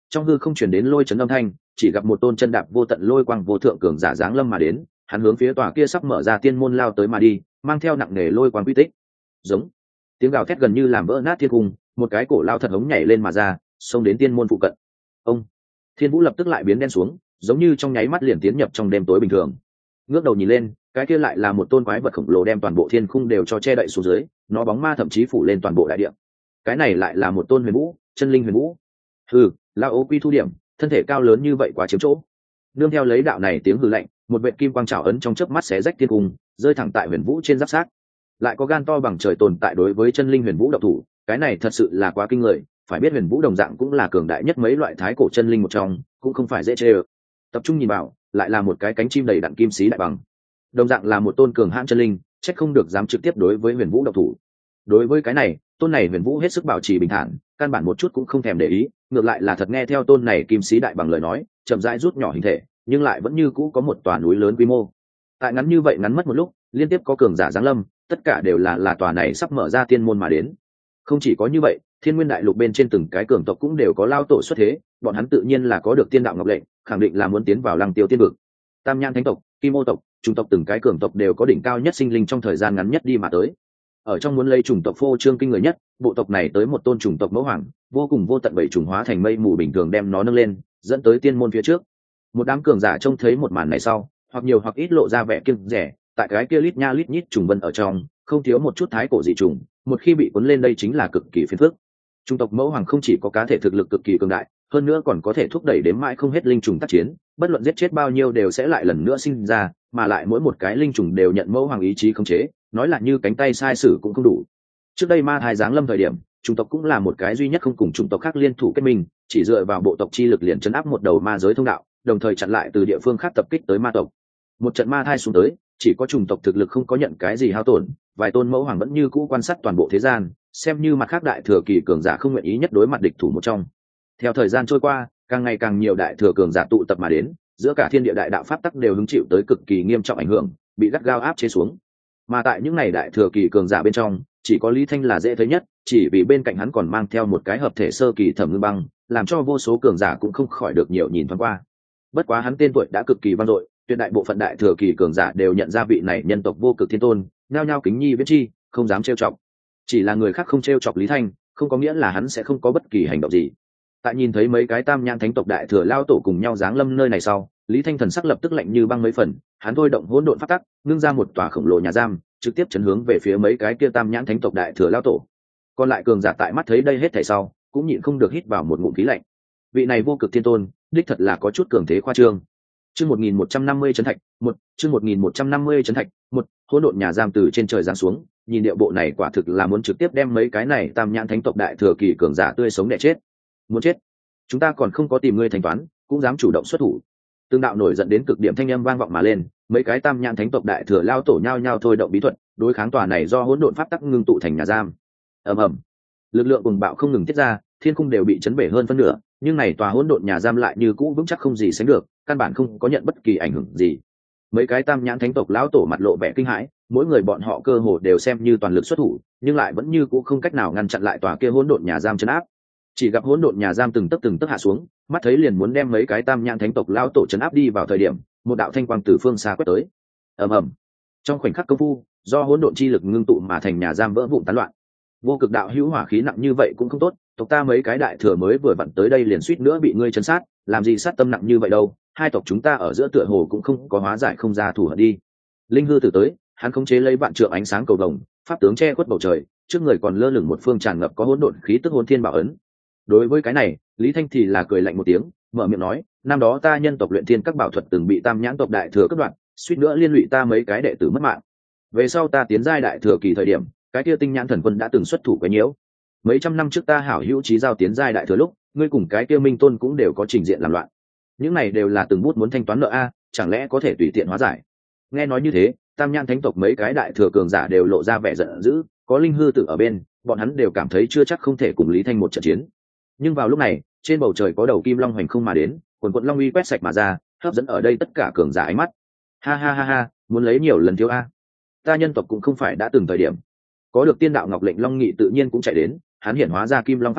trong hư không chuyển đến lôi chấn âm thanh, chỉ gặp một tôn chân đạp vô tận lôi quang vô thượng cường giả giáng lâm mà đến, hắn hướng phía tòa kia sắp mở ra tiên môn lao tới mà đi, mang theo nặng nề lôi quang quy tích. Giống tiếng gào thét gần như làm vỡ nát thiên cung, một cái cổ lao thật hống nhảy lên mà ra, xông đến tiên môn phụ cận. Ông thiên vũ lập tức lại biến đen xuống, giống như trong nháy mắt liền tiến nhập trong đêm tối bình thường. Ngước đầu nhìn lên, cái kia lại là một tôn quái vật khổng lồ đem toàn bộ thiên khung đều cho che đậy xuống dưới, nó bóng ma thậm chí phủ lên toàn bộ đại địa. Cái này lại là một tôn huyền vũ, chân linh huyền vũ. Hừ, lao ố quy thu điểm, thân thể cao lớn như vậy quá chiếm chỗ. Nương theo lấy đạo này tiếng hừ lạnh, một vệt kim quang trảo ấn trong chớp mắt xé rách thiên cung, rơi thẳng tại huyền vũ trên giáp sát. Lại có gan to bằng trời tồn tại đối với chân linh huyền vũ độc thủ, cái này thật sự là quá kinh người. Phải biết huyền vũ đồng dạng cũng là cường đại nhất mấy loại thái cổ chân linh một trong, cũng không phải dễ chê ơ. Tập trung nhìn vào, lại là một cái cánh chim đầy đặn kim sĩ đại bằng, đồng dạng là một tôn cường hãn chân linh, chắc không được dám trực tiếp đối với huyền vũ độc thủ. Đối với cái này, tôn này huyền vũ hết sức bảo trì bình thản, căn bản một chút cũng không thèm để ý, ngược lại là thật nghe theo tôn này kim sĩ đại bằng lời nói, chậm rãi rút nhỏ hình thể, nhưng lại vẫn như cũ có một tòa núi lớn quy mô. Tại ngắn như vậy ngắn mất một lúc, liên tiếp có cường giả giáng lâm, tất cả đều là tòa này sắp mở ra tiên môn mà đến. Không chỉ có như vậy, thiên nguyên đại lục bên trên từng cái cường tộc cũng đều có lao tổ xuất thế, bọn hắn tự nhiên là có được tiên đạo ngọc lệnh, khẳng định là muốn tiến vào lăng tiêu tiên vực. Tam nhãn thánh tộc, kim ô tộc, chủng tộc từng cái cường tộc đều có đỉnh cao nhất sinh linh trong thời gian ngắn nhất đi mà tới. Ở trong muốn lấy chủng tộc phô trương kinh người nhất, bộ tộc này tới một tôn chủng tộc mẫu hoàng, vô cùng vô tận bảy chủng hóa thành mây mù bình thường đem nó nâng lên, dẫn tới tiên môn phía trước. Một đám cường giả trông thấy một màn này sau, hoặc nhiều hoặc ít lộ ra vẻ kiêng rẻ, tại cái kia lít nha lít nhít trùng vân ở trong, không thiếu một chút thái cổ dị trùng, một khi bị cuốn lên đây chính là cực kỳ phiền phức. Chủng tộc mẫu hoàng không chỉ có cá thể thực lực cực kỳ cường đại, hơn nữa còn có thể thúc đẩy đến mãi không hết linh trùng tác chiến, bất luận giết chết bao nhiêu đều sẽ lại lần nữa sinh ra, mà lại mỗi một cái linh trùng đều nhận mẫu hoàng ý chí khống chế, nói là như cánh tay sai sử cũng không đủ. Trước đây ma thai giáng lâm thời điểm, chủng tộc cũng là một cái duy nhất không cùng chủng tộc khác liên thủ kết minh, chỉ dựa vào bộ tộc chi lực liền chấn áp một đầu ma giới thông đạo, đồng thời chặn lại từ địa phương khác tập kích tới ma tộc. Một trận ma thai xuống tới, chỉ có chủng tộc thực lực không có nhận cái gì hao tổn, vài tôn mẫu hoàng vẫn như cũ quan sát toàn bộ thế gian, xem như mặt khác đại thừa kỳ cường giả không nguyện ý nhất đối mặt địch thủ một trong. Theo thời gian trôi qua, càng ngày càng nhiều đại thừa cường giả tụ tập mà đến, giữa cả thiên địa đại đạo pháp tắc đều hứng chịu tới cực kỳ nghiêm trọng ảnh hưởng, bị gắt gao áp chế xuống. Mà tại những ngày đại thừa kỳ cường giả bên trong, chỉ có Lý Thanh là dễ thấy nhất, chỉ vì bên cạnh hắn còn mang theo một cái hợp thể sơ kỳ Thẩm Ngưng Băng, làm cho vô số cường giả cũng không khỏi được nhiều nhìn thoáng qua. Bất quá hắn tên tuổi đã cực kỳ vang dội, tuyệt đại bộ phận đại thừa kỳ cường giả đều nhận ra vị này nhân tộc vô cực thiên tôn, nhao nhao kính nhi viết chi, không dám trêu chọc. Chỉ là người khác không trêu chọc Lý Thanh, không có nghĩa là hắn sẽ không có bất kỳ hành động gì. Tại nhìn thấy mấy cái tam nhãn thánh tộc đại thừa lao tổ cùng nhau giáng lâm nơi này sau, Lý Thanh thần sắc lập tức lạnh như băng mấy phần, hắn thôi động hỗn độn pháp tắc, ngưng ra một tòa khổng lồ nhà giam, trực tiếp chấn hướng về phía mấy cái kia tam nhãn thánh tộc đại thừa lao tổ. Còn lại cường giả tại mắt thấy đây hết thảy sau, cũng nhịn không được hít vào một ngụm khí lạnh. Vị này vô cực thiên tôn, đích thật là có chút cường thế khoa trương. Chương 1150 trấn thạch, chương 1150 trấn thạch, hỗn độn nhà giam từ trên trời giáng xuống, nhìn điệu bộ này quả thực là muốn trực tiếp đem mấy cái này tam nhãn thánh tộc đại thừa kỳ cường giả tươi sống đẻ chết. Muốn chết? Chúng ta còn không có tìm ngươi thanh toán, cũng dám chủ động xuất thủ. Tương đạo nổi giận đến cực điểm thanh âm vang vọng mà lên, mấy cái tam nhãn thánh tộc đại thừa lao tổ nhao nhao thôi động bí thuật, đối kháng tòa này do hỗn độn pháp tắc ngưng tụ thành nhà giam. Ầm ầm, lực lượng cùng bạo không ngừng tiết ra, thiên cung đều bị chấn bể hơn phân nửa, nhưng này tòa hỗn độn nhà giam lại như cũ vững chắc không gì sánh được, căn bản không có nhận bất kỳ ảnh hưởng gì. Mấy cái tam nhãn thánh tộc lão tổ mặt lộ vẻ kinh hãi, mỗi người bọn họ cơ hồ đều xem như toàn lực xuất thủ, nhưng lại vẫn như cũ không cách nào ngăn chặn lại tòa kia hỗn độn nhà giam chấn áp. Chỉ gặp hỗn độn nhà giam từng tấc hạ xuống, mắt thấy liền muốn đem mấy cái tam nhãn thánh tộc lão tổ chấn áp đi vào thời điểm, một đạo thanh quang từ phương xa quét tới. Ầm ầm, trong khoảnh khắc công phu, do hỗn độn chi lực ngưng tụ mà thành nhà giam vỡ vụn tán loạn. Vô cực đạo hữu hỏa khí nặng như vậy cũng không tốt, tộc ta mấy cái đại thừa mới vừa vặn tới đây liền suýt nữa bị ngươi chấn sát, làm gì sát tâm nặng như vậy đâu, hai tộc chúng ta ở giữa tựa hồ cũng không có hóa giải không ra thù hận đi. Linh hư tử tới, hắn khống chế lấy vạn trượng ánh sáng cầu vồng, pháp tướng che khuất bầu trời, trước người còn lơ lửng một phương tràn ngập có hỗn độn khí tức hồn thiên bảo ấn. Đối với cái này, Lý Thanh thì là cười lạnh một tiếng, mở miệng nói, năm đó ta nhân tộc luyện thiên các bảo thuật từng bị tam nhãn tộc đại thừa cắt đoạn, suýt nữa liên lụy ta mấy cái đệ tử mất mạng. Về sau ta tiến giai đại thừa kỳ thời điểm, cái kia tinh nhãn thần quân đã từng xuất thủ quấy nhiễu. Mấy trăm năm trước ta hảo hữu chí giao tiến giai đại thừa lúc, ngươi cùng cái kia minh tôn cũng đều có trình diện làm loạn. Những này đều là từng bút muốn thanh toán nợ a, chẳng lẽ có thể tùy tiện hóa giải? Nghe nói như thế, tam nhãn thánh tộc mấy cái đại thừa cường giả đều lộ ra vẻ giận dữ, có linh hư tử ở bên, bọn hắn đều cảm thấy chưa chắc không thể cùng Lý Thanh một trận chiến. Nhưng vào lúc này, trên bầu trời có đầu kim long hoành không mà đến, quần quận long uy quét sạch mà ra, hấp dẫn ở đây tất cả cường giả ánh mắt. Ha ha ha ha, muốn lấy nhiều lần thiếu a. Ta nhân tộc cũng không phải đã từng thời điểm. Có được tiên đạo ngọc lệnh long nghị tự nhiên cũng chạy đến, hắn hiển hóa ra kim long pháp thể,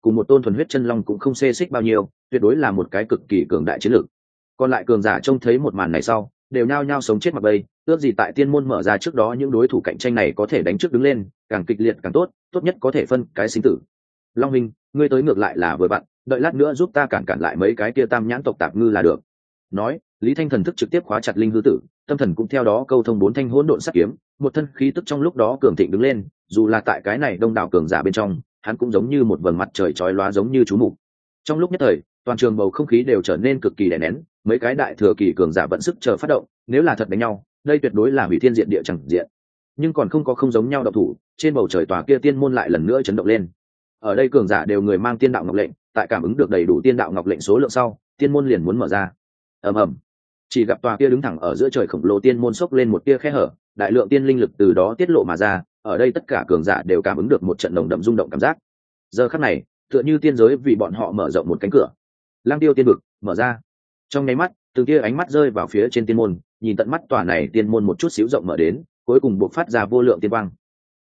cùng một tôn thuần huyết chân long cũng không xê xích bao nhiêu, tuyệt đối là một cái cực kỳ cường đại chiến lược. Còn lại cường giả trông thấy một màn này sau, đều nhao nhao sống chết mặc bay, ước gì tại tiên môn mở ra trước đó những đối thủ cạnh tranh này có thể đánh trước đứng lên, càng kịch liệt càng tốt, tốt nhất có thể phân cái sinh tử. Long Minh, ngươi tới ngược lại là vừa vặn, đợi lát nữa giúp ta cản lại mấy cái kia tam nhãn tộc tạp ngư là được. Nói, Lý Thanh thần thức trực tiếp khóa chặt linh hư tử, tâm thần cũng theo đó câu thông 4 thanh hỗn độn sát kiếm, một thân khí tức trong lúc đó cường thịnh đứng lên, dù là tại cái này đông đảo cường giả bên trong, hắn cũng giống như một vầng mặt trời chói lóa giống như chú mục. Trong lúc nhất thời, toàn trường bầu không khí đều trở nên cực kỳ đè nén, mấy cái đại thừa kỳ cường giả vận sức chờ phát động, nếu là thật đánh nhau, đây tuyệt đối là hủy thiên diện địa chẳng diện. Nhưng còn không giống nhau động thủ, trên bầu trời tòa kia tiên môn lại lần nữa chấn động lên. Ở đây cường giả đều người mang tiên đạo ngọc lệnh, tại cảm ứng được đầy đủ tiên đạo ngọc lệnh số lượng sau, tiên môn liền muốn mở ra. Ầm ầm. Chỉ gặp tòa kia đứng thẳng ở giữa trời khổng lồ tiên môn xốc lên một tia khe hở, đại lượng tiên linh lực từ đó tiết lộ mà ra, ở đây tất cả cường giả đều cảm ứng được một trận nồng đậm rung động cảm giác. Giờ khắc này, tựa như tiên giới vì bọn họ mở rộng một cánh cửa. Lang Tiêu tiên vực mở ra. Trong nháy mắt, từng tia ánh mắt rơi vào phía trên tiên môn, nhìn tận mắt tòa này tiên môn một chút xíu rộng mở đến, cuối cùng bộc phát ra vô lượng tiên quang.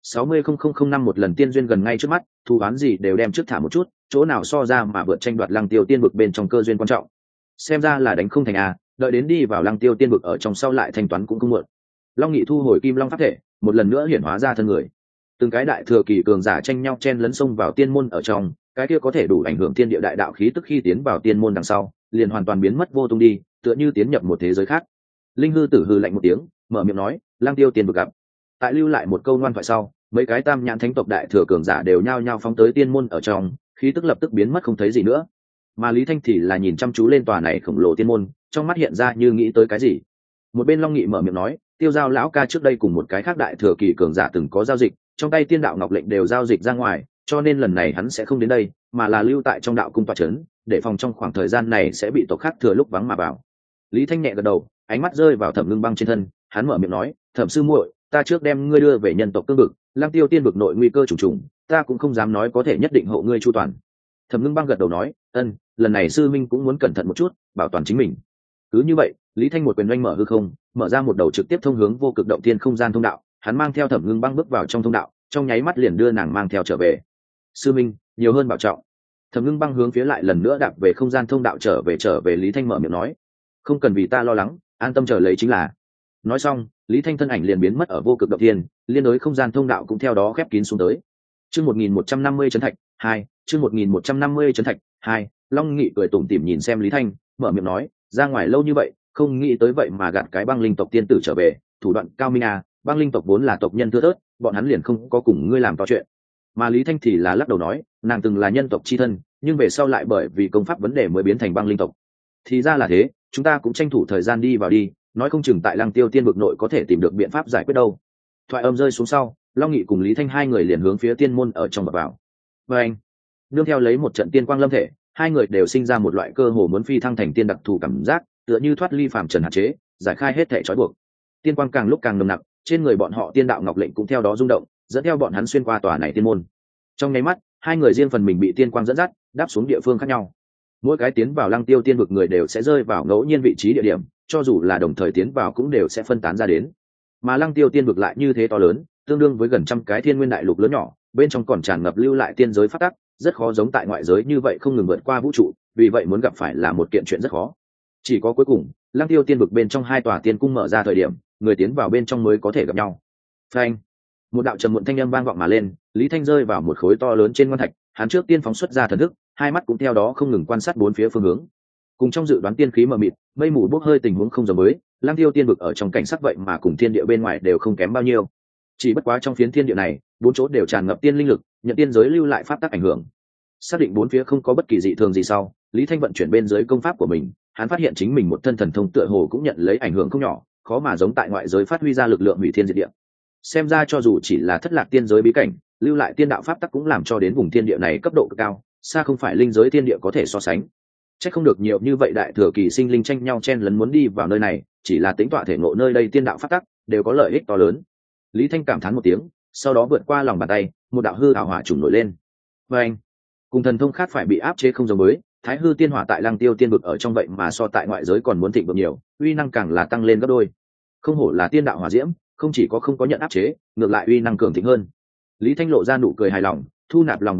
60,000 một lần tiên duyên gần ngay trước mắt, thù oán gì đều đem trước thả một chút, chỗ nào so ra mà vượt tranh đoạt Lăng Tiêu tiên vực bên trong cơ duyên quan trọng. Xem ra là đánh không thành a, đợi đến đi vào Lăng Tiêu tiên vực ở trong sau lại thanh toán cũng không muộn. Long Nghị thu hồi Kim Long pháp thể, một lần nữa hiển hóa ra thân người. Từng cái đại thừa kỳ cường giả tranh nhau chen lấn xông vào tiên môn ở trong, cái kia có thể đủ ảnh hưởng thiên địa đại đạo khí tức khi tiến vào tiên môn đằng sau, liền hoàn toàn biến mất vô tung đi, tựa như tiến nhập một thế giới khác. Linh hư tử hư lạnh một tiếng, mở miệng nói, Lăng Tiêu tiên vực gặp. Tại lưu lại một câu ngoan thoại sau, mấy cái tam nhãn thánh tộc đại thừa cường giả đều nhao nhao phóng tới tiên môn ở trong, khí tức lập tức biến mất không thấy gì nữa. Mà Lý Thanh thì là nhìn chăm chú lên tòa này khổng lồ tiên môn, trong mắt hiện ra như nghĩ tới cái gì. Một bên Long Nghị mở miệng nói, Tiêu Giao lão ca trước đây cùng một cái khác đại thừa kỳ cường giả từng có giao dịch, trong tay tiên đạo ngọc lệnh đều giao dịch ra ngoài, cho nên lần này hắn sẽ không đến đây, mà là lưu tại trong đạo cung tọa trấn, để phòng trong khoảng thời gian này sẽ bị tộc khác thừa lúc vắng mà vào. Lý Thanh nhẹ gật đầu, ánh mắt rơi vào Thẩm Ngưng Băng trên thân, hắn mở miệng nói, Thẩm sư muội, ta trước đem ngươi đưa về nhân tộc cương vực, Lăng Tiêu tiên vực nội nguy cơ trùng trùng, ta cũng không dám nói có thể nhất định hộ ngươi chu toàn. Thẩm Ngưng Băng gật đầu nói, ân, lần này sư minh cũng muốn cẩn thận một chút, bảo toàn chính mình. Cứ như vậy, Lý Thanh một quyền oanh mở hư không, mở ra một đầu trực tiếp thông hướng vô cực động tiên không gian thông đạo, hắn mang theo Thẩm Ngưng Băng bước vào trong thông đạo, trong nháy mắt liền đưa nàng mang theo trở về. Sư minh, nhiều hơn bảo trọng. Thẩm Ngưng Băng hướng phía lại lần nữa đạp về không gian thông đạo trở về Lý Thanh mở miệng nói, không cần vì ta lo lắng, an tâm chờ lấy chính là. Nói xong, Lý Thanh thân ảnh liền biến mất ở vô cực động thiên, liên đối không gian thông đạo cũng theo đó khép kín xuống tới. Chương 1150 trấn thạch 2, chương 1150 trấn thạch 2, Long Nghị cười tủm tỉm nhìn xem Lý Thanh, mở miệng nói, ra ngoài lâu như vậy, không nghĩ tới vậy mà gạt cái băng linh tộc tiên tử trở về, thủ đoạn cao minh à, băng linh tộc vốn là tộc nhân thưa thớt, bọn hắn liền không có cùng ngươi làm to chuyện. Mà Lý Thanh thì là lắc đầu nói, nàng từng là nhân tộc chi thân, nhưng về sau lại bởi vì công pháp vấn đề mới biến thành băng linh tộc. Thì ra là thế, chúng ta cũng tranh thủ thời gian đi vào đi, nói không chừng tại Lăng Tiêu tiên vực nội có thể tìm được biện pháp giải quyết đâu. Thoại âm rơi xuống sau, Long Nghị cùng Lý Thanh hai người liền hướng phía tiên môn ở trong bập vào. Và anh, nương theo lấy một trận tiên quang lâm thể, hai người đều sinh ra một loại cơ hồ muốn phi thăng thành tiên đặc thù cảm giác, tựa như thoát ly phàm trần hạn chế, giải khai hết thể trói buộc. Tiên quang càng lúc càng nồng nặc, trên người bọn họ tiên đạo ngọc lệnh cũng theo đó rung động, dẫn theo bọn hắn xuyên qua tòa này tiên môn. Trong nháy mắt, hai người riêng phần mình bị tiên quang dẫn dắt, đáp xuống địa phương khác nhau. Mỗi cái tiến vào Lăng Tiêu tiên vực người đều sẽ rơi vào ngẫu nhiên vị trí địa điểm, cho dù là đồng thời tiến vào cũng đều sẽ phân tán ra đến. Mà Lăng Tiêu tiên vực lại như thế to lớn, tương đương với gần trăm cái thiên nguyên đại lục lớn nhỏ, bên trong còn tràn ngập lưu lại tiên giới phát tắc, rất khó giống tại ngoại giới như vậy không ngừng vượt qua vũ trụ, vì vậy muốn gặp phải là một kiện chuyện rất khó. Chỉ có cuối cùng, Lăng Tiêu tiên vực bên trong hai tòa tiên cung mở ra thời điểm, người tiến vào bên trong mới có thể gặp nhau. Phanh! Một đạo trầm muộn thanh âm vang vọng mà lên, Lý Thanh rơi vào một khối to lớn trên ngoan thạch, hắn trước tiên phóng xuất ra thần thức, hai mắt cũng theo đó không ngừng quan sát bốn phía phương hướng. Cùng trong dự đoán tiên khí mờ mịt, mây mù bốc hơi tình huống không giống với, Lăng Tiêu tiên vực ở trong cảnh sắc vậy mà cùng thiên địa bên ngoài đều không kém bao nhiêu. Chỉ bất quá trong phiến thiên địa này, bốn chỗ đều tràn ngập tiên linh lực, nhận tiên giới lưu lại pháp tắc ảnh hưởng. Xác định bốn phía không có bất kỳ dị thường gì sau, Lý Thanh vận chuyển bên dưới công pháp của mình, hắn phát hiện chính mình một thân thần thông tựa hồ cũng nhận lấy ảnh hưởng không nhỏ, khó mà giống tại ngoại giới phát huy ra lực lượng hủy thiên diệt địa. Xem ra cho dù chỉ là thất lạc tiên giới bí cảnh, lưu lại tiên đạo pháp tắc cũng làm cho đến vùng thiên địa này cấp độ cực cao, xa không phải linh giới thiên địa có thể so sánh. Chắc không được nhiều như vậy đại thừa kỳ sinh linh tranh nhau chen lấn muốn đi vào nơi này, chỉ là tính tọa thể ngộ nơi đây tiên đạo pháp tắc đều có lợi ích to lớn. Lý Thanh cảm thán một tiếng, sau đó vượt qua lòng bàn tay, một đạo hư ảo hỏa trùng nổi lên. Và anh, cùng thần thông khác phải bị áp chế không giống với, Thái hư tiên hỏa tại Lăng Tiêu tiên vực ở trong vậy mà so tại ngoại giới còn muốn thịnh vượng nhiều, uy năng càng là tăng lên gấp đôi. Không hổ là tiên đạo hỏa diễm, không chỉ có không có nhận áp chế, ngược lại uy năng cường thịnh hơn. Lý Thanh lộ ra nụ cười hài lòng, thu nạp lòng bàn tay,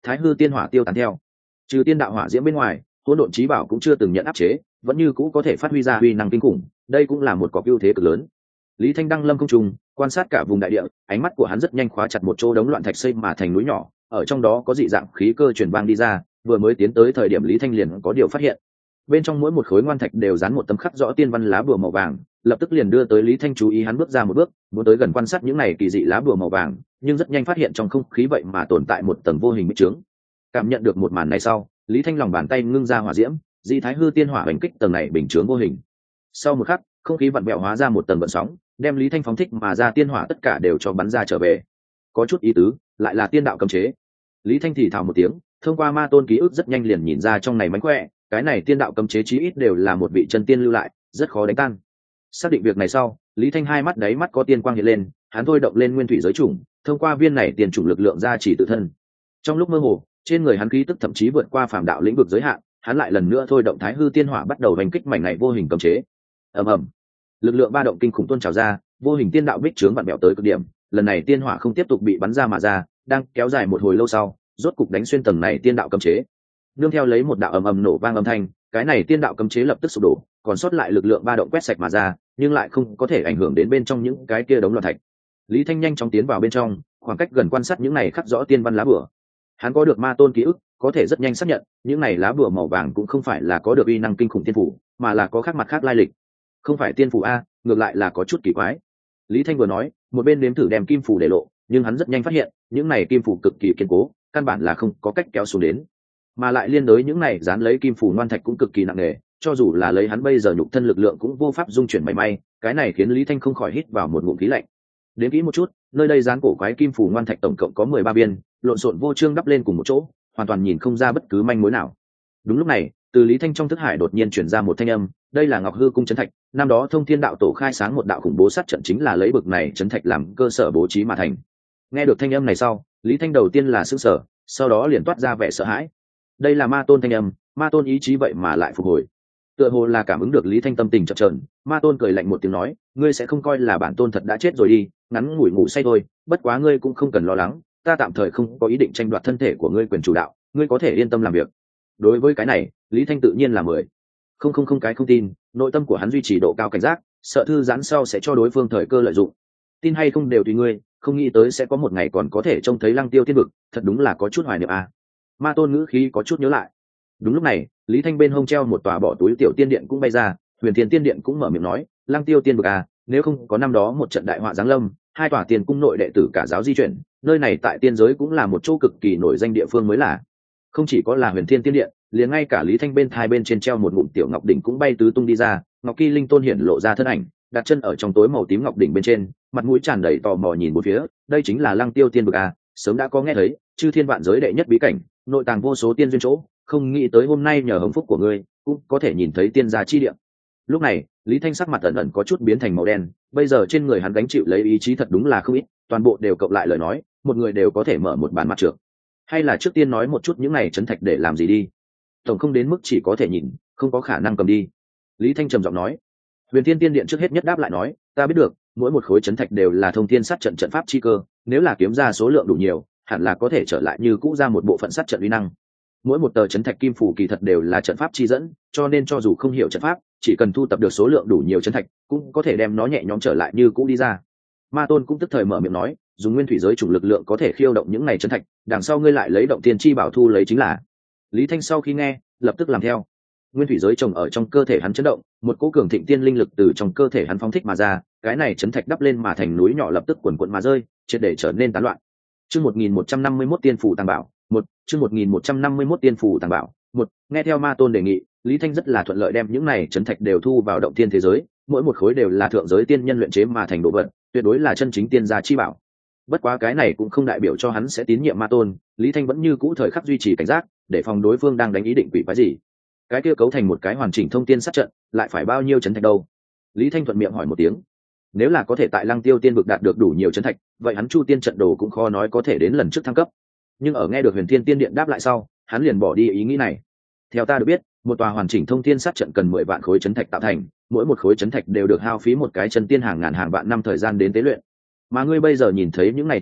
thái hư tiên hỏa tiêu tán theo. Trừ tiên đạo hỏa diễm bên ngoài, hỗn độn chí bảo cũng chưa từng nhận áp chế, vẫn như cũ có thể phát huy ra uy năng kinh khủng, đây cũng là một cọc ưu thế cực lớn. Lý Thanh đăng lâm không trung, quan sát cả vùng đại địa, ánh mắt của hắn rất nhanh khóa chặt một chỗ đống loạn thạch xây mà thành núi nhỏ, ở trong đó có dị dạng khí cơ truyền vang đi ra, vừa mới tiến tới thời điểm Lý Thanh liền có điều phát hiện. Bên trong mỗi một khối ngoan thạch đều dán một tấm khắc rõ tiên văn lá bùa màu vàng, lập tức liền đưa tới Lý Thanh chú ý, hắn bước ra một bước, muốn tới gần quan sát những này kỳ dị lá bùa màu vàng, nhưng rất nhanh phát hiện trong không khí vậy mà tồn tại một tầng vô hình bích trướng. Cảm nhận được một màn này sau, Lý Thanh lòng bàn tay ngưng ra hỏa diễm, dị thái hư tiên hỏa hành kích tầng này bình chướng vô hình. Sau một khắc, không khí vặn vẹo hóa ra một tầng gợn sóng, đem Lý Thanh phóng thích mà ra tiên hỏa tất cả đều cho bắn ra trở về. Có chút ý tứ, lại là tiên đạo cấm chế. Lý Thanh thì thào một tiếng, thông qua ma tôn ký ức rất nhanh liền nhìn ra trong này mánh khỏe, cái này tiên đạo cấm chế chí ít đều là một vị chân tiên lưu lại, rất khó đánh tan. Xác định việc này sau, Lý Thanh hai mắt đáy mắt có tiên quang hiện lên, hắn thôi động lên nguyên thủy giới chủng, thông qua viên này tiền chủng lực lượng ra chỉ tự thân. Trong lúc mơ hồ, trên người hắn khí tức thậm chí vượt qua phàm đạo lĩnh vực giới hạn, hắn lại lần nữa thôi động thái hư tiên hỏa bắt đầu hành kích mảnh này vô hình cấm chế. Ầm ầm, lực lượng ba động kinh khủng tuôn trào ra, vô hình tiên đạo bích trướng vặn bẹo tới cực điểm, lần này tiên hỏa không tiếp tục bị bắn ra mà ra, đang kéo dài một hồi lâu sau, rốt cục đánh xuyên tầng này tiên đạo cấm chế. Nương theo lấy một đạo ầm ầm nổ vang âm thanh, cái này tiên đạo cấm chế lập tức sụp đổ, còn sót lại lực lượng ba động quét sạch mà ra, nhưng lại không có thể ảnh hưởng đến bên trong những cái kia đống loạn thạch. Lý Thanh nhanh chóng tiến vào bên trong, khoảng cách gần quan sát những này khắc rõ tiên văn lá bùa. Hắn có được ma tôn ký ức, có thể rất nhanh xác nhận những này lá bùa màu vàng cũng không phải là có được uy năng kinh khủng tiên phủ, mà là có khác mặt khác lai lịch. Không phải tiên phủ a, ngược lại là có chút kỳ quái. Lý Thanh vừa nói, một bên nếm thử đem kim phủ để lộ, nhưng hắn rất nhanh phát hiện những này kim phủ cực kỳ kiên cố, căn bản là không có cách kéo xuống đến, mà lại liên đối những này dán lấy kim phủ ngoan thạch cũng cực kỳ nặng nề, cho dù là lấy hắn bây giờ nhục thân lực lượng cũng vô pháp dung chuyển mảy may. Cái này khiến Lý Thanh không khỏi hít vào một ngụm khí lạnh. Đến kỹ một chút, nơi đây dán cổ quái kim phủ ngoan thạch tổng cộng có 13 viên, lộn xộn vô chương đắp lên cùng một chỗ, hoàn toàn nhìn không ra bất cứ manh mối nào. Đúng lúc này, từ Lý Thanh trong thức hải đột nhiên truyền ra một thanh âm, đây là Ngọc Hư cung trấn thạch, năm đó Thông Thiên đạo tổ khai sáng một đạo khủng bố sát trận chính là lấy bực này trấn thạch làm cơ sở bố trí mà thành. Nghe được thanh âm này sau, Lý Thanh đầu tiên là sửng sở, sau đó liền toát ra vẻ sợ hãi. Đây là ma tôn thanh âm, ma tôn ý chí vậy mà lại phục hồi. Tựa hồ là cảm ứng được Lý Thanh tâm tình chập chờn, ma tôn cười lạnh một tiếng nói, ngươi sẽ không coi là bản tôn thật đã chết rồi đi, ngắn ngủi ngủ say thôi, bất quá ngươi cũng không cần lo lắng, ta tạm thời không có ý định tranh đoạt thân thể của ngươi quyền chủ đạo, ngươi có thể yên tâm làm việc. Đối với cái này, Lý Thanh tự nhiên là không cái không tin, nội tâm của hắn duy trì độ cao cảnh giác, sợ thư giãn sau sẽ cho đối phương thời cơ lợi dụng. Tin hay không đều tùy ngươi, không nghĩ tới sẽ có một ngày còn có thể trông thấy Lăng Tiêu thiên vực, thật đúng là có chút hoài niệm à. Ma tôn ngữ khí có chút nhớ lại. Đúng lúc này, Lý Thanh bên hông treo một tòa bỏ túi tiểu tiên điện cũng bay ra, Huyền Thiên tiên điện cũng mở miệng nói, Lăng Tiêu tiên vực à, nếu không có năm đó một trận đại họa giáng lâm, hai tòa tiền cung nội đệ tử cả giáo di chuyển, nơi này tại tiên giới cũng là một chỗ cực kỳ nổi danh địa phương mới là. Không chỉ có là Huyền Thiên tiên điện, liền ngay cả Lý Thanh bên thai bên trên treo một ngụm tiểu ngọc đỉnh cũng bay tứ tung đi ra, Ngọc Kỳ Linh tôn hiển lộ ra thân ảnh, đặt chân ở trong tối màu tím ngọc đỉnh bên trên, mặt mũi tràn đầy tò mò nhìn bốn phía, đây chính là Lăng Tiêu tiên vực à, sớm đã có nghe thấy, chư thiên vạn giới đệ nhất bí cảnh, nội tàng vô số tiên duyên chỗ, không nghĩ tới hôm nay nhờ hồng phúc của ngươi cũng có thể nhìn thấy tiên gia chi địa. Lúc này Lý Thanh sắc mặt ẩn ẩn có chút biến thành màu đen, bây giờ trên người hắn gánh chịu lấy ý chí thật đúng là không ít, toàn bộ đều cộng lại lời nói, một người đều có thể mở một bàn mặt trược. Hay là trước tiên nói một chút những này trấn thạch để làm gì đi, tổng không đến mức chỉ có thể nhìn, không có khả năng cầm đi. Lý Thanh trầm giọng nói. Huyền Thiên tiên điện trước hết nhất đáp lại nói, ta biết được, mỗi một khối trấn thạch đều là thông thiên sát trận trận pháp chi cơ, nếu là kiếm ra số lượng đủ nhiều, hẳn là có thể trở lại như cũ ra một bộ phận sát trận uy năng. Mỗi một tờ trấn thạch kim phủ kỳ thật đều là trận pháp chi dẫn, cho nên cho dù không hiểu trận pháp, chỉ cần thu tập được số lượng đủ nhiều trấn thạch, cũng có thể đem nó nhẹ nhõm trở lại như cũ đi ra. Ma tôn cũng tức thời mở miệng nói, dùng nguyên thủy giới chủ lực lượng có thể khiêu động những này trấn thạch, đằng sau ngươi lại lấy động tiên chi bảo thu lấy chính là. Lý Thanh sau khi nghe, lập tức làm theo. Nguyên thủy giới trồng ở trong cơ thể hắn chấn động, một cỗ cường thịnh tiên linh lực từ trong cơ thể hắn phóng thích mà ra, cái này trấn thạch đắp lên mà thành núi nhỏ lập tức quần quần mà rơi, triệt để trở nên tán loạn. Chương 1151 tiên phủ tàng bảo, chương 1151 tiên phủ tàng bảo. Nghe theo ma tôn đề nghị, Lý Thanh rất là thuận lợi đem những này trấn thạch đều thu vào động tiên thế giới, mỗi một khối đều là thượng giới tiên nhân luyện chế mà thành đồ vật, tuyệt đối là chân chính tiên gia chi bảo. Bất quá cái này cũng không đại biểu cho hắn sẽ tín nhiệm ma tôn, Lý Thanh vẫn như cũ thời khắc duy trì cảnh giác, để phòng đối phương đang đánh ý định quỷ quái gì. Cái kia cấu thành một cái hoàn chỉnh thông tiên sát trận, lại phải bao nhiêu trấn thạch đâu? Lý Thanh thuận miệng hỏi một tiếng. Nếu là có thể tại Lăng Tiêu tiên vực đạt được đủ nhiều trấn thạch, vậy hắn Chu tiên trận đồ cũng khó nói có thể đến lần trước thăng cấp. Nhưng ở nghe được Huyền Thiên tiên điện đáp lại sau, hắn liền bỏ đi ý nghĩ này. Theo ta được biết, một tòa hoàn chỉnh thông thiên sát trận cần 10 vạn khối trấn thạch tạo thành, mỗi một khối trấn thạch đều được hao phí một cái chân tiên hàng ngàn hàng vạn năm thời gian đến tế luyện. Mà ngươi bây giờ nhìn thấy những này trấn thạch,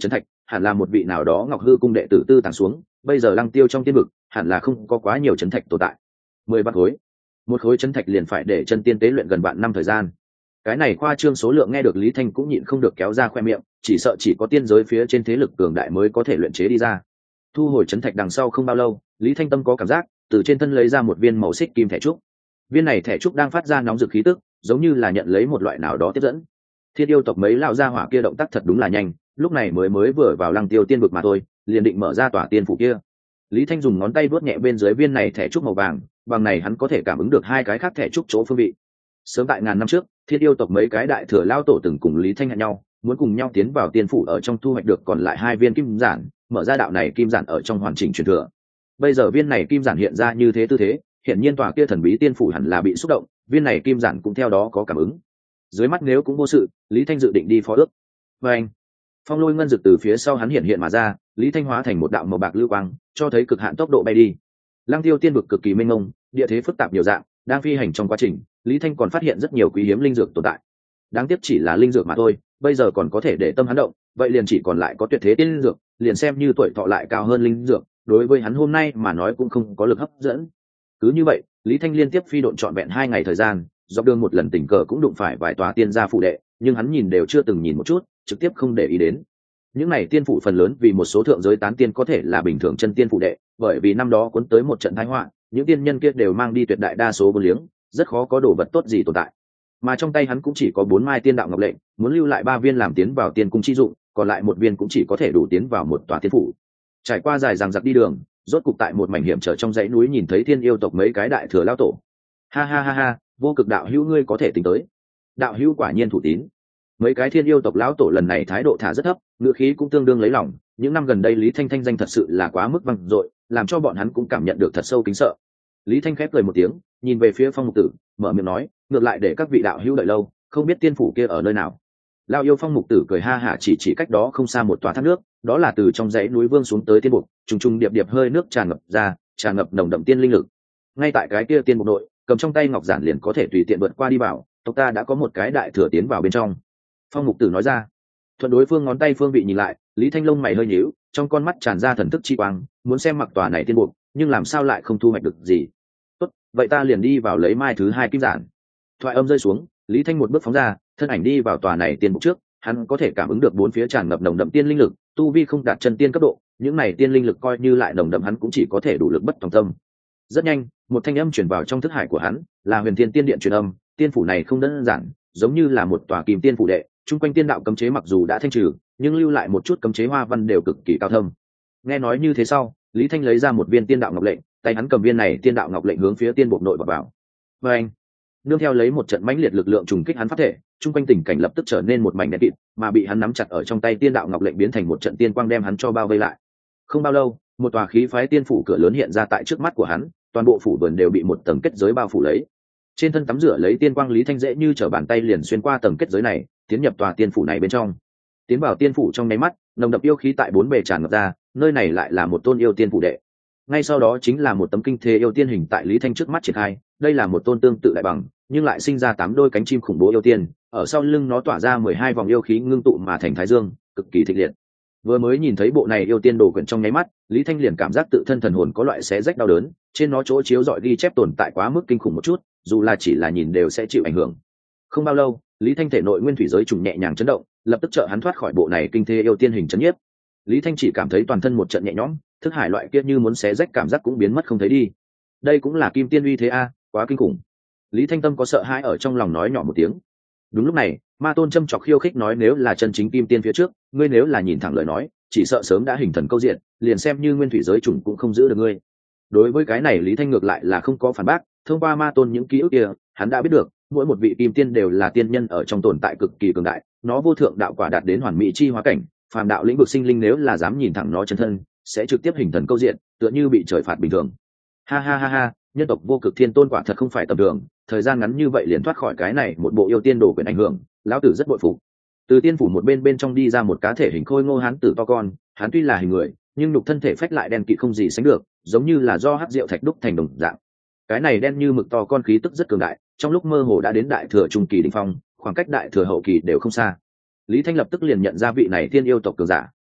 hẳn là một vị nào đó Ngọc Hư cung đệ tử tư tàng xuống, bây giờ Lăng Tiêu trong tiên vực hẳn là không có quá nhiều chấn thạch tồn tại. 10 vạn khối, một khối chấn thạch liền phải để chân tiên tế luyện gần vạn năm thời gian. Cái này khoa trương số lượng nghe được Lý Thanh cũng nhịn không được kéo ra khoe miệng, chỉ sợ chỉ có tiên giới phía trên thế lực cường đại mới có thể luyện chế đi ra. Thu hồi chấn thạch đằng sau không bao lâu, Lý Thanh tâm có cảm giác từ trên thân lấy ra một viên màu xích kim thẻ trúc. Viên này thẻ trúc đang phát ra nóng rực khí tức, giống như là nhận lấy một loại nào đó tiếp dẫn. Thiên yêu tộc mấy lão gia hỏa kia động tác thật đúng là nhanh, lúc này mới vừa vào Lăng Tiêu tiên vực mà thôi, liền định mở ra tòa tiên phủ kia. Lý Thanh dùng ngón tay vuốt nhẹ bên dưới viên này thẻ trúc màu vàng, bằng này hắn có thể cảm ứng được hai cái khác thẻ trúc chỗ phương vị. Sớm tại ngàn năm trước, Thiên yêu tộc mấy cái đại thừa lao tổ từng cùng Lý Thanh hẹn nhau, muốn cùng nhau tiến vào tiên phủ ở trong thu hoạch được còn lại 2 viên kim giản, mở ra đạo này kim giản ở trong hoàn chỉnh truyền thừa. Bây giờ viên này kim giản hiện ra như thế tư thế, hiện nhiên tòa kia thần bí tiên phủ hẳn là bị xúc động, viên này kim giản cũng theo đó có cảm ứng. Dưới mắt nếu cũng vô sự, Lý Thanh dự định đi phó ước. Và anh, phong lôi ngân dực từ phía sau hắn hiện mà ra, Lý Thanh hóa thành một đạo màu bạc lưu quang, cho thấy cực hạn tốc độ bay đi. Lăng Tiêu tiên vực cực kỳ mênh mông, địa thế phức tạp nhiều dạng, đang phi hành trong quá trình, Lý Thanh còn phát hiện rất nhiều quý hiếm linh dược tồn tại. Đáng tiếc chỉ là linh dược mà thôi, bây giờ còn có thể để tâm hắn động, vậy liền chỉ còn lại có tuyệt thế tiên dược, liền xem như tuổi thọ lại cao hơn linh dược, đối với hắn hôm nay mà nói cũng không có lực hấp dẫn. Cứ như vậy, Lý Thanh liên tiếp phi độn trọn vẹn 2 ngày thời gian, dọc đường một lần tình cờ cũng đụng phải vài tòa tiên gia phụ đệ, nhưng hắn nhìn đều chưa từng nhìn một chút, trực tiếp không để ý đến. Những này tiên phụ phần lớn vì một số thượng giới tán tiên có thể là bình thường chân tiên phụ đệ, bởi vì năm đó cuốn tới một trận tai họa, những tiên nhân kia đều mang đi tuyệt đại đa số vô liếng, rất khó có đồ vật tốt gì tồn tại. Mà trong tay hắn cũng chỉ có 4 mai tiên đạo ngọc lệnh, muốn lưu lại 3 viên làm tiến vào tiên cung chi dụng, còn lại 1 viên cũng chỉ có thể đủ tiến vào một tòa tiên phủ. Trải qua dài dằng dặc đi đường, rốt cục tại một mảnh hiểm trở trong dãy núi nhìn thấy Thiên yêu tộc mấy cái đại thừa lao tổ. Ha ha ha ha, vô cực đạo hữu ngươi có thể tính tới. Đạo hữu quả nhiên thủ tín. Mấy cái Thiên yêu tộc lão tổ lần này thái độ thả rất thấp, ngữ khí cũng tương đương lấy lòng, những năm gần đây Lý Thanh thanh danh thật sự là quá mức vang dội, làm cho bọn hắn cũng cảm nhận được thật sâu kính sợ. Lý Thanh khép cười một tiếng, nhìn về phía Phong Mục Tử, mở miệng nói, ngược lại để các vị đạo hữu đợi lâu, không biết tiên phủ kia ở nơi nào. Lão yêu Phong Mục Tử cười ha hả chỉ cách đó không xa một tòa thác nước, đó là từ trong dãy núi vương xuống tới tiên mục, trùng trùng điệp điệp hơi nước tràn ngập ra, tràn ngập nồng đậm tiên linh lực. Ngay tại cái kia tiên mục nội, cầm trong tay ngọc giản liền có thể tùy tiện vượt qua đi vào, tộc ta đã có một cái đại thừa tiến vào bên trong. Phong Mục Tử nói ra. Thuận đối phương ngón tay phương vị nhìn lại, Lý Thanh lông mày hơi nhíu, trong con mắt tràn ra thần thức chi quang, muốn xem mặc tòa này tiên mục, nhưng làm sao lại không thu hoạch được gì. Tốt, vậy ta liền đi vào lấy mai thứ 2 kim giản. Thoại âm rơi xuống, Lý Thanh một bước phóng ra, thân ảnh đi vào tòa này tiên mục trước, hắn có thể cảm ứng được 4 phía tràn ngập nồng đậm tiên linh lực, tu vi không đạt chân tiên cấp độ, những này tiên linh lực coi như lại nồng đậm hắn cũng chỉ có thể đủ lực bất tòng tâm. Rất nhanh, một thanh âm truyền vào trong thức hải của hắn, là Huyền Thiên Tiên Điện truyền âm, tiên phủ này không đơn giản, giống như là một tòa kim tiên phủ đệ, chung quanh tiên đạo cấm chế mặc dù đã thanh trừ, nhưng lưu lại một chút cấm chế hoa văn đều cực kỳ cao thâm. Nghe nói như thế sau, Lý Thanh lấy ra một viên tiên đạo ngọc lệnh, tay hắn cầm viên này tiên đạo ngọc lệnh hướng phía tiên bộ nội bọc vào. Và anh, nương theo lấy một trận mãnh liệt lực lượng trùng kích hắn phát thể, chung quanh tình cảnh lập tức trở nên một mảnh đen kịt, mà bị hắn nắm chặt ở trong tay tiên đạo ngọc lệnh biến thành một trận tiên quang đem hắn cho bao vây lại. Không bao lâu, một tòa khí phái tiên phủ cửa lớn hiện ra tại trước mắt của hắn, toàn bộ phủ vườn đều bị một tầng kết giới bao phủ lấy. Trên thân tắm rửa lấy tiên quang, Lý Thanh dễ như trở bàn tay liền xuyên qua tầng kết giới này, tiến nhập tòa tiên phủ này bên trong. Tiến vào tiên phủ trong nháy mắt, nồng đậm yêu khí tại 4 bề tràn ngập ra, nơi này lại là một tôn yêu tiên phủ đệ. Ngay sau đó chính là một tấm kinh thế yêu tiên hình tại Lý Thanh trước mắt triển khai, đây là một tôn tương tự đại bằng, nhưng lại sinh ra 8 đôi cánh chim khủng bố yêu tiên, ở sau lưng nó tỏa ra 12 vòng yêu khí ngưng tụ mà thành thái dương, cực kỳ thịnh liệt. Vừa mới nhìn thấy bộ này yêu tiên đồ quyển trong nháy mắt, Lý Thanh liền cảm giác tự thân thần hồn có loại xé rách đau đớn, trên nó chỗ chiếu rọi ghi chép tồn tại quá mức kinh khủng một chút, dù là chỉ là nhìn đều sẽ chịu ảnh hưởng. Không bao lâu, Lý Thanh thể nội nguyên thủy giới trùng nhẹ nhàng chấn động, lập tức trợ hắn thoát khỏi bộ này kinh thế yêu tiên hình chấn nhiếp. Lý Thanh chỉ cảm thấy toàn thân một trận nhẹ nhõm, thức hải loại kia như muốn xé rách cảm giác cũng biến mất không thấy đi. Đây cũng là kim tiên uy thế a, quá kinh khủng. Lý Thanh tâm có sợ hãi ở trong lòng nói nhỏ một tiếng. Đúng lúc này, Ma Tôn châm chọc khiêu khích nói, nếu là chân chính kim tiên phía trước, ngươi nếu là nhìn thẳng lời nói, chỉ sợ sớm đã hình thần câu diện, liền xem như nguyên thủy giới trùng cũng không giữ được ngươi. Đối với cái này Lý Thanh ngược lại là không có phản bác, thông qua Ma Tôn những ký ức kia, hắn đã biết được, mỗi một vị kim tiên đều là tiên nhân ở trong tồn tại cực kỳ cường đại, nó vô thượng đạo quả đạt đến hoàn mỹ chi hóa cảnh, phàm đạo lĩnh vực sinh linh nếu là dám nhìn thẳng nó chân thân, sẽ trực tiếp hình thần câu diện, tựa như bị trời phạt bình thường. Ha ha ha ha, nhân tộc vô cực thiên tôn quả thật không phải tầm thường, thời gian ngắn như vậy liền thoát khỏi cái này một bộ yêu tiên đồ quyền ảnh hưởng, lão tử rất bội phục. Từ tiên phủ một bên trong đi ra một cá thể hình khôi ngô hán tử to con, hắn tuy là hình người, nhưng nhục thân thể phách lại đen kịt không gì sánh được, giống như là do hắc rượu thạch đúc thành đồng dạng. Cái này đen như mực to con khí tức rất cường đại, trong lúc mơ hồ đã đến đại thừa trung kỳ đỉnh phong, khoảng cách đại thừa hậu kỳ đều không xa. Lý Thanh lập tức liền nhận ra vị này thiên yêu tộc cường giả,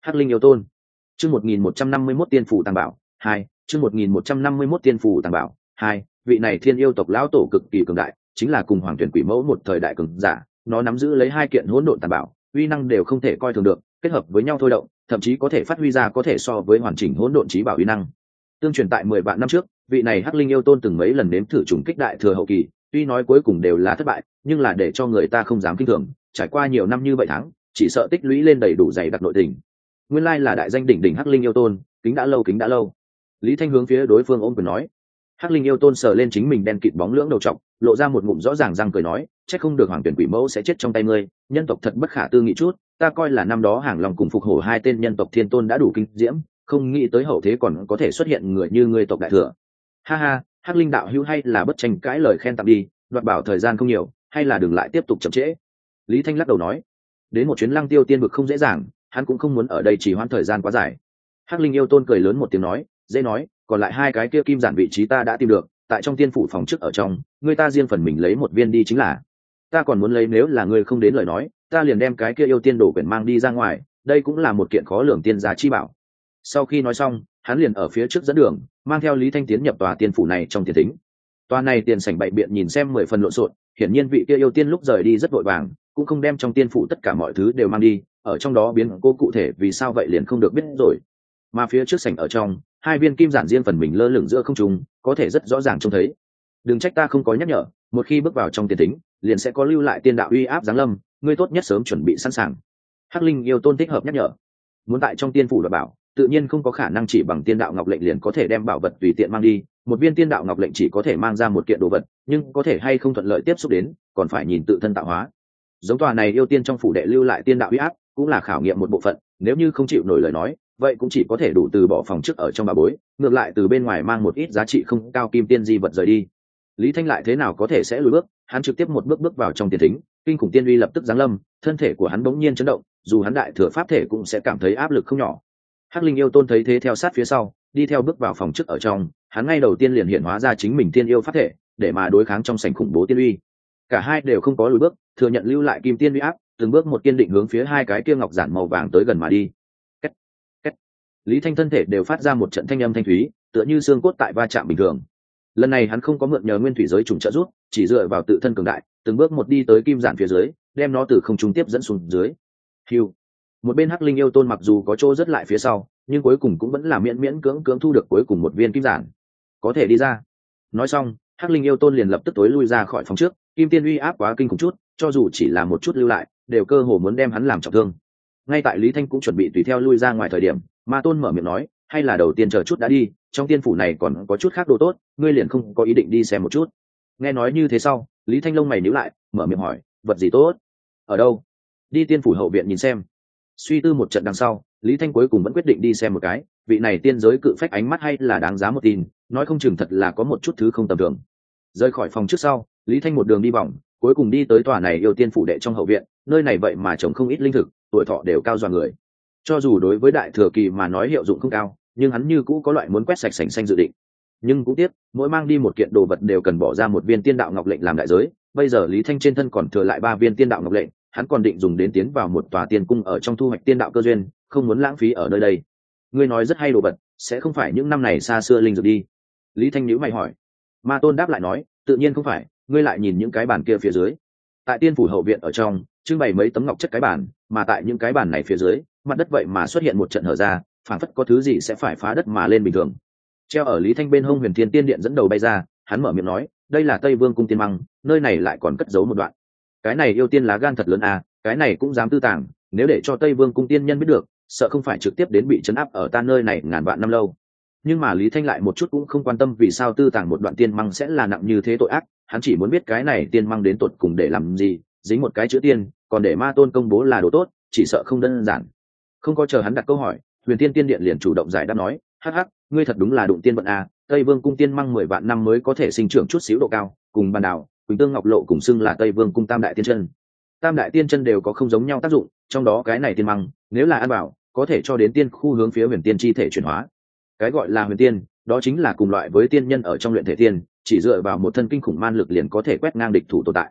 Hắc linh yêu tôn. Chương 1151 tiên phủ tàng bảo 2, chương 1151 tiên phủ tàng bảo 2, vị này thiên yêu tộc lão tổ cực kỳ cường đại, chính là cùng Hoàng Tuyển Quỷ Mẫu một thời đại cường giả, nó nắm giữ lấy hai kiện hỗn độn tàng bảo, uy năng đều không thể coi thường được, kết hợp với nhau thôi động, thậm chí có thể phát huy ra có thể so với hoàn chỉnh hỗn độn chí bảo uy năng. Tương truyền tại 10 vạn năm trước, vị này Hắc linh yêu tôn từng mấy lần nếm thử trùng kích đại thừa hậu kỳ, tuy nói cuối cùng đều là thất bại, nhưng là để cho người ta không dám kinh thường, trải qua nhiều năm như vậy tháng, chỉ sợ tích lũy lên đầy đủ dày đặc nội tình. Nguyên lai là đại danh đỉnh đỉnh Hắc linh yêu tôn, kính đã lâu kính đã lâu. Lý Thanh hướng phía đối phương ôm quyền nói. Hắc linh yêu tôn sờ lên chính mình đen kịt bóng lưỡng đầu trọc, lộ ra một ngụm rõ ràng răng cười nói, chắc không được Hoàng Tuyển Quỷ Mẫu sẽ chết trong tay ngươi, nhân tộc thật bất khả tư nghị chút, ta coi là năm đó Hàng Long cùng Phục Hổ hai tên nhân tộc thiên tôn đã đủ kinh diễm, không nghĩ tới hậu thế còn có thể xuất hiện người như ngươi tộc đại thừa. Ha ha, Hắc linh đạo hữu hay là bất tranh cãi lời khen tặng đi, đoạt bảo thời gian không nhiều, hay là đừng lại tiếp tục chậm trễ. Lý Thanh lắc đầu nói, đến một chuyến Lăng Tiêu tiên vực không dễ dàng, hắn cũng không muốn ở đây chỉ hoãn thời gian quá dài. Hắc linh yêu tôn cười lớn một tiếng nói, dễ nói, còn lại hai cái kia kim giản vị trí ta đã tìm được, tại trong tiên phủ phòng trước ở trong, người ta riêng phần mình lấy một viên đi chính là. Ta còn muốn lấy, nếu là ngươi không đến lời nói, ta liền đem cái kia yêu tiên đồ quyển mang đi ra ngoài, đây cũng là một kiện khó lường tiên gia chi bảo. Sau khi nói xong, hắn liền ở phía trước dẫn đường, mang theo Lý Thanh tiến nhập tòa tiên phủ này trong tiền thính. Tòa này tiền sảnh bày biện nhìn xem 10 phần lộn xộn, hiển nhiên vị kia yêu tiên lúc rời đi rất vội vàng, cũng không đem trong tiên phủ tất cả mọi thứ đều mang đi, ở trong đó biến cô cụ thể vì sao vậy liền không được biết rồi. Mà phía trước sảnh ở trong, hai viên kim giản riêng phần mình lơ lửng giữa không trung, có thể rất rõ ràng trông thấy. Đừng trách ta không có nhắc nhở, một khi bước vào trong tiền thính, liền sẽ có lưu lại tiên đạo uy áp giáng lâm, ngươi tốt nhất sớm chuẩn bị sẵn sàng. Hắc linh yêu tôn thích hợp nhắc nhở. Muốn tại trong tiên phủ đảm bảo, tự nhiên không có khả năng chỉ bằng tiên đạo ngọc lệnh liền có thể đem bảo vật tùy tiện mang đi, một viên tiên đạo ngọc lệnh chỉ có thể mang ra một kiện đồ vật, nhưng có thể hay không thuận lợi tiếp xúc đến, còn phải nhìn tự thân tạo hóa. Giống tòa này yêu tiên trong phủ đệ lưu lại tiên đạo uy áp, cũng là khảo nghiệm một bộ phận, nếu như không chịu nổi lời nói, vậy cũng chỉ có thể đủ từ bỏ phòng trước ở trong bà bối, ngược lại từ bên ngoài mang một ít giá trị không cao kim tiên di vật rời đi. Lý Thanh lại thế nào có thể sẽ lùi bước, hắn trực tiếp một bước bước vào trong tiền thính, kinh khủng tiên uy lập tức giáng lâm, thân thể của hắn bỗng nhiên chấn động, dù hắn đại thừa pháp thể cũng sẽ cảm thấy áp lực không nhỏ. Hắc linh yêu tôn thấy thế theo sát phía sau, đi theo bước vào phòng trước ở trong, hắn ngay đầu tiên liền hiện hóa ra chính mình tiên yêu pháp thể, để mà đối kháng trong sảnh khủng bố tiên uy. Cả hai đều không có lùi bước, thừa nhận lưu lại kim tiên uy áp, từng bước một kiên định hướng phía hai cái kia ngọc giản màu vàng tới gần mà đi. Cách, cách. Lý Thanh thân thể đều phát ra một trận thanh âm thanh thúy, tựa như xương cốt tại va chạm bình thường. Lần này hắn không có mượn nhờ nguyên thủy giới trùng trợ giúp, chỉ dựa vào tự thân cường đại, từng bước một đi tới kim giản phía dưới, đem nó từ không trung tiếp dẫn xuống dưới. Hưu. Một bên Hắc linh yêu tôn mặc dù có chỗ rất lại phía sau, nhưng cuối cùng cũng vẫn là miễn miễn cưỡng cưỡng thu được cuối cùng một viên kim giản, có thể đi ra. Nói xong, Hắc linh yêu tôn liền lập tức tối lui ra khỏi phòng trước, kim tiên uy áp quá kinh khủng chút, cho dù chỉ là một chút lưu lại, đều cơ hồ muốn đem hắn làm trọng thương. Ngay tại Lý Thanh cũng chuẩn bị tùy theo lui ra ngoài thời điểm, Ma Tôn mở miệng nói, hay là đầu tiên chờ chút đã đi, trong tiên phủ này còn có chút khác đồ tốt, ngươi liền không có ý định đi xem một chút. Nghe nói như thế sau, Lý Thanh lông mày nhíu lại, mở miệng hỏi, vật gì tốt? Ở đâu? Đi tiên phủ hậu viện nhìn xem. Suy tư một trận đằng sau, Lý Thanh cuối cùng vẫn quyết định đi xem một cái, vị này tiên giới cự phách ánh mắt hay là đáng giá một tin, nói không chừng thật là có một chút thứ không tầm thường. Rời khỏi phòng trước sau, Lý Thanh một đường đi vòng, cuối cùng đi tới tòa này yêu tiên phủ đệ trong hậu viện, nơi này vậy mà trồng không ít linh thực, tuổi thọ đều cao dọa người. Cho dù đối với đại thừa kỳ mà nói hiệu dụng không cao, nhưng hắn như cũ có loại muốn quét sạch sành xanh dự định. Nhưng cũng tiếc, mỗi mang đi một kiện đồ vật đều cần bỏ ra một viên tiên đạo ngọc lệnh làm đại giới, bây giờ Lý Thanh trên thân còn thừa lại 3 viên tiên đạo ngọc lệnh, hắn còn định dùng đến tiến vào một tòa tiên cung ở trong thu hoạch tiên đạo cơ duyên, không muốn lãng phí ở nơi đây. Ngươi nói rất hay đồ vật, sẽ không phải những năm này xa xưa linh dược đi? Lý Thanh nhíu mày hỏi. Ma Tôn đáp lại nói, tự nhiên không phải, ngươi lại nhìn những cái bàn kia phía dưới. Tại tiên phủ hậu viện ở trong, trưng bày mấy tấm ngọc chất cái bàn, mà tại những cái bàn này phía dưới, mặt đất vậy mà xuất hiện một trận hở ra, phảng phất có thứ gì sẽ phải phá đất mà lên bình thường. Treo ở Lý Thanh bên hông Huyền Thiên Tiên Điện dẫn đầu bay ra, hắn mở miệng nói, đây là Tây Vương cung tiên măng, nơi này lại còn cất giấu một đoạn. Cái này yêu tiên lá gan thật lớn à, cái này cũng dám tư tàng, nếu để cho Tây Vương cung tiên nhân biết được, sợ không phải trực tiếp đến bị trấn áp ở ta nơi này ngàn vạn năm lâu. Nhưng mà Lý Thanh lại một chút cũng không quan tâm vì sao tư tàng một đoạn tiên măng sẽ là nặng như thế tội ác, hắn chỉ muốn biết cái này tiên măng đến tột cùng để làm gì, dính một cái chữ tiên, còn để Ma Tôn công bố là đồ tốt, chỉ sợ không đơn giản. Không có chờ hắn đặt câu hỏi, Huyền Tiên Tiên Điện liền chủ động giải đáp nói, hắc hắc, ngươi thật đúng là đụng tiên vận à, Tây Vương cung tiên măng 10 vạn năm mới có thể sinh trưởng chút xíu độ cao, cùng bàn đảo, Quỳnh Tương Ngọc Lộ cùng xưng là Tây Vương cung tam đại tiên chân. Tam đại tiên chân đều có không giống nhau tác dụng, trong đó cái này tiên măng, nếu là ăn bảo, có thể cho đến tiên khu hướng phía huyền tiên chi thể chuyển hóa. Cái gọi là huyền tiên, đó chính là cùng loại với tiên nhân ở trong luyện thể tiên, chỉ dựa vào một thân kinh khủng man lực liền có thể quét ngang địch thủ tồn tại.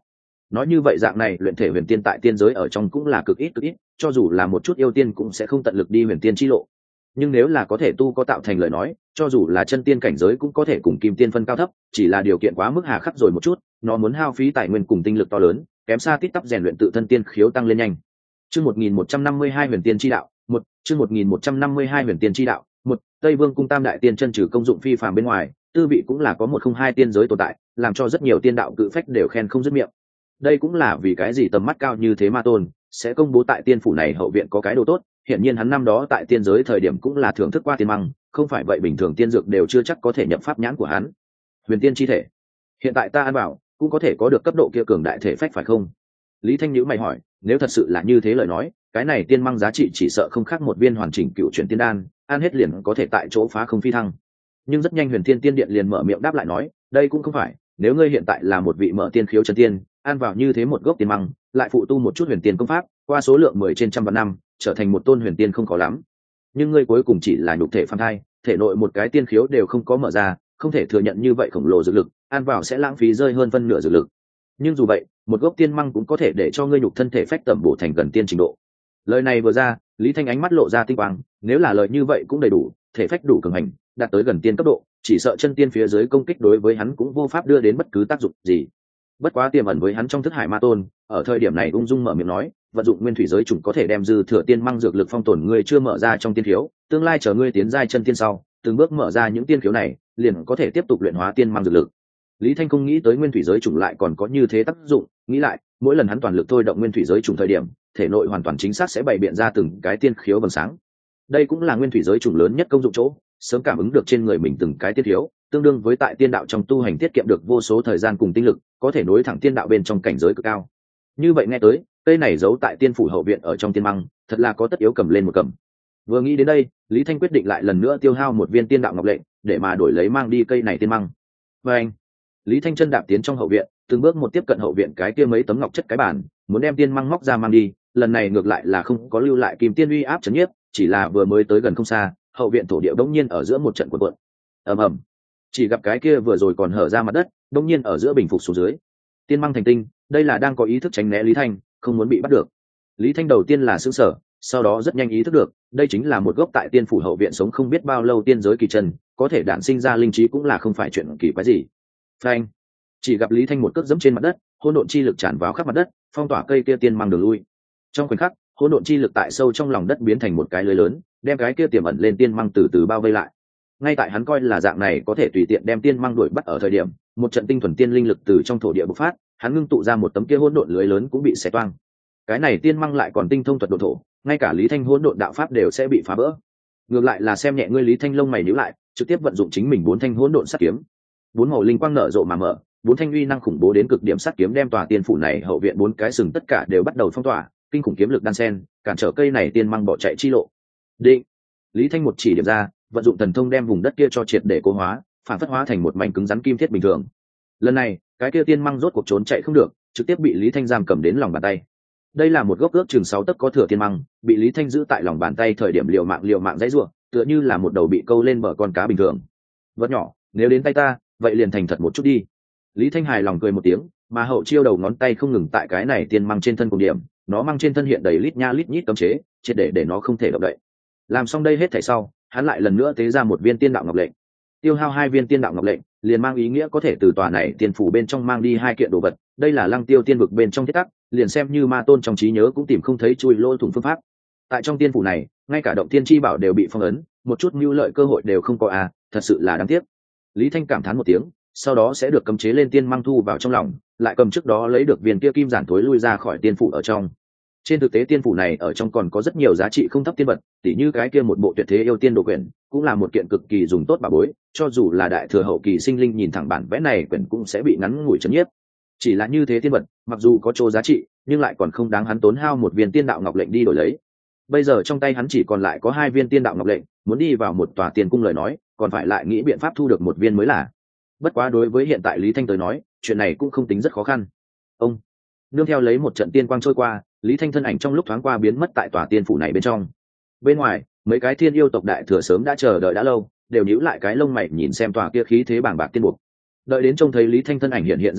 nói như vậy dạng này luyện thể huyền tiên tại tiên giới ở trong cũng là cực ít, cho dù là một chút yêu tiên cũng sẽ không tận lực đi huyền tiên chi lộ. Nhưng nếu là có thể tu có tạo thành lời nói, cho dù là chân tiên cảnh giới cũng có thể cùng kim tiên phân cao thấp, chỉ là điều kiện quá mức hà khắc rồi một chút, nó muốn hao phí tài nguyên cùng tinh lực to lớn, kém xa tít tắp rèn luyện tự thân tiên khiếu tăng lên nhanh. Chương 1152 huyền tiên chi đạo, một chương 1152 huyền tiên chi đạo, một Tây Vương cung tam đại tiên chân trừ công dụng phi phàm bên ngoài, tư vị cũng là có 102 tiên giới tồn tại, làm cho rất nhiều tiên đạo cự phách đều khen không dứt miệng. Đây cũng là vì cái gì tầm mắt cao như thế Ma Tôn sẽ công bố tại tiên phủ này hậu viện có cái đồ tốt, hiển nhiên hắn năm đó tại tiên giới thời điểm cũng là thưởng thức qua tiên măng, không phải vậy bình thường tiên dược đều chưa chắc có thể nhập pháp nhãn của hắn. Huyền tiên chi thể, hiện tại ta ăn bảo cũng có thể có được cấp độ kia cường đại thể phách phải không? Lý Thanh nhíu mày hỏi, nếu thật sự là như thế lời nói, cái này tiên măng giá trị chỉ sợ không khác một viên hoàn chỉnh cựu chuyển tiên đan, ăn hết liền có thể tại chỗ phá không phi thăng. Nhưng rất nhanh Huyền Thiên Tiên Điện liền mở miệng đáp lại nói, đây cũng không phải, nếu ngươi hiện tại là một vị mở tiên khiếu chân tiên, ăn vào như thế một gốc tiên măng, lại phụ tu một chút huyền tiên công pháp, qua số lượng 10 trên trăm vạn năm, trở thành một tôn huyền tiên không khó lắm. Nhưng ngươi cuối cùng chỉ là nhục thể phàm thai, thể nội một cái tiên khiếu đều không có mở ra, không thể thừa nhận như vậy khổng lồ dược lực, ăn vào sẽ lãng phí rơi hơn phân nửa dược lực. Nhưng dù vậy, một gốc tiên măng cũng có thể để cho ngươi nhục thân thể phách tẩm bổ thành gần tiên trình độ. Lời này vừa ra, Lý Thanh ánh mắt lộ ra tinh quang, nếu là lời như vậy cũng đầy đủ, thể phách đủ cường hành, đạt tới gần tiên cấp độ, chỉ sợ chân tiên phía dưới công kích đối với hắn cũng vô pháp đưa đến bất cứ tác dụng gì. Bất quá tiềm ẩn với hắn trong thức hải Ma Tôn, ở thời điểm này ung dung mở miệng nói, vận dụng nguyên thủy giới chủng có thể đem dư thừa tiên măng dược lực phong tồn ngươi chưa mở ra trong tiên khiếu, tương lai chờ ngươi tiến giai chân tiên sau, từng bước mở ra những tiên khiếu này, liền có thể tiếp tục luyện hóa tiên măng dược lực. Lý Thanh không nghĩ tới nguyên thủy giới chủng lại còn có như thế tác dụng, nghĩ lại, mỗi lần hắn toàn lực thôi động nguyên thủy giới chủng thời điểm, thể nội hoàn toàn chính xác sẽ bày biện ra từng cái tiên khiếu vầng sáng. Đây cũng là nguyên thủy giới chủng lớn nhất công dụng chỗ, sớm cảm ứng được trên người mình từng cái tiên khiếu, tương đương với tại tiên đạo trong tu hành tiết kiệm được vô số thời gian cùng tinh lực, có thể nối thẳng tiên đạo bên trong cảnh giới cực cao. Như vậy nghe tới, cây này giấu tại tiên phủ hậu viện ở trong tiên măng, thật là có tất yếu cầm lên một cầm. Vừa nghĩ đến đây, Lý Thanh quyết định lại lần nữa tiêu hao một viên tiên đạo ngọc lệnh, để mà đổi lấy mang đi cây này tiên măng. Và anh, Lý Thanh chân đạp tiến trong hậu viện, từng bước một tiếp cận hậu viện cái kia mấy tấm ngọc chất cái bàn, muốn đem tiên măng móc ra mang đi, lần này ngược lại là không có lưu lại kim tiên uy áp chấn nhiếp, chỉ là vừa mới tới gần không xa, hậu viện thổ địa bỗng nhiên ở giữa một trận cuộn cuộn. Ầm ầm. Chỉ gặp cái kia vừa rồi còn hở ra mặt đất, bỗng nhiên ở giữa bình phục xuống dưới. Tiên măng thành tinh, đây là đang có ý thức tránh né Lý Thanh, không muốn bị bắt được. Lý Thanh đầu tiên là sửng sở, sau đó rất nhanh ý thức được, đây chính là một gốc tại tiên phủ hậu viện sống không biết bao lâu tiên giới kỳ trần, có thể đản sinh ra linh trí cũng là không phải chuyện kỳ quái gì. Phanh. Chỉ gặp Lý Thanh một cước giẫm trên mặt đất, hỗn độn chi lực tràn vào khắp mặt đất, phong tỏa cây kia tiên măng đường lui. Trong khoảnh khắc, hỗn độn chi lực tại sâu trong lòng đất biến thành một cái lưới lớn, đem cái kia tiềm ẩn lên tiên măng từ từ bao vây lại. Ngay tại hắn coi là dạng này có thể tùy tiện đem tiên măng đuổi bắt ở thời điểm, một trận tinh thuần tiên linh lực từ trong thổ địa bộc phát, hắn ngưng tụ ra một tấm kia hỗn độn lưới lớn cũng bị xé toang. Cái này tiên măng lại còn tinh thông thuật độ thổ, ngay cả Lý Thanh hỗn độn đạo pháp đều sẽ bị phá vỡ. Ngược lại là xem nhẹ ngươi Lý Thanh lông mày nhíu lại, trực tiếp vận dụng chính mình 4 thanh hỗn độn sát kiếm. 4 màu linh quang nở rộ mà mở, 4 thanh uy năng khủng bố đến cực điểm sát kiếm đem tòa tiên phủ này hậu viện 4 cái sừng tất cả đều bắt đầu phong tỏa, kinh khủng kiếm lực đan sen, cản trở cây này tiên măng bỏ chạy chi lộ. Định. Lý Thanh một chỉ điểm ra, vận dụng thần thông đem vùng đất kia cho triệt để cố hóa, phản phất hóa thành một mảnh cứng rắn kim thiết bình thường. Lần này, cái kia tiên măng rốt cuộc trốn chạy không được, trực tiếp bị Lý Thanh giam cầm đến lòng bàn tay. Đây là một gốc ước chừng 6 tấc có thừa tiên măng, bị Lý Thanh giữ tại lòng bàn tay thời điểm liều mạng dãy rủa, tựa như là một đầu bị câu lên bờ con cá bình thường. Vật nhỏ, nếu đến tay ta, vậy liền thành thật một chút đi. Lý Thanh hài lòng cười một tiếng, mà hậu chiêu đầu ngón tay không ngừng tại cái này tiên măng trên thân cùng điểm, nó mang trên thân hiện đầy lít nha lít nhít cấm chế, triệt để nó không thể động đậy. Làm xong đây hết thảy sau, hắn lại lần nữa tế ra một viên tiên đạo ngọc lệnh. Tiêu hao 2 viên tiên đạo ngọc lệnh, liền mang ý nghĩa có thể từ tòa này tiên phủ bên trong mang đi 2 kiện đồ vật, đây là Lăng Tiêu tiên vực bên trong thiết tắc, liền xem như Ma Tôn trong trí nhớ cũng tìm không thấy chui lỗ thủng phương pháp. Tại trong tiên phủ này, ngay cả động tiên chi bảo đều bị phong ấn, một chút mưu lợi cơ hội đều không có à, thật sự là đáng tiếc. Lý Thanh cảm thán một tiếng, sau đó sẽ được cấm chế lên tiên mang thu vào trong lòng, lại cầm trước đó lấy được viên kia kim giản thối lui ra khỏi tiên phủ ở trong. Trên thực tế tiên phủ này ở trong còn có rất nhiều giá trị không thấp tiên vật, tỉ như cái kia một bộ tuyệt thế yêu tiên đồ quyển, cũng là một kiện cực kỳ dùng tốt bảo bối, cho dù là đại thừa hậu kỳ sinh linh nhìn thẳng bản vẽ này quyển cũng sẽ bị ngắn ngủi chấn nhiếp. Chỉ là như thế tiên vật, mặc dù có chỗ giá trị, nhưng lại còn không đáng hắn tốn hao một viên tiên đạo ngọc lệnh đi đổi lấy. Bây giờ trong tay hắn chỉ còn lại có 2 viên tiên đạo ngọc lệnh, muốn đi vào một tòa tiên cung lời nói, còn phải lại nghĩ biện pháp thu được một viên mới là. Bất quá đối với hiện tại Lý Thanh tới nói, chuyện này cũng không tính rất khó khăn. Ông nương theo lấy một trận tiên quang trôi qua, Lý Thanh thân ảnh trong lúc thoáng qua biến mất tại tòa tiên phủ này bên trong. Bên ngoài, mấy cái thiên yêu tộc đại thừa sớm đã chờ đợi đã lâu, đều nhíu lại cái lông mày nhìn xem tòa kia khí thế bàng bạc tiên buộc. Đợi đến trông thấy Lý Thanh thân ảnh hiện ra sau,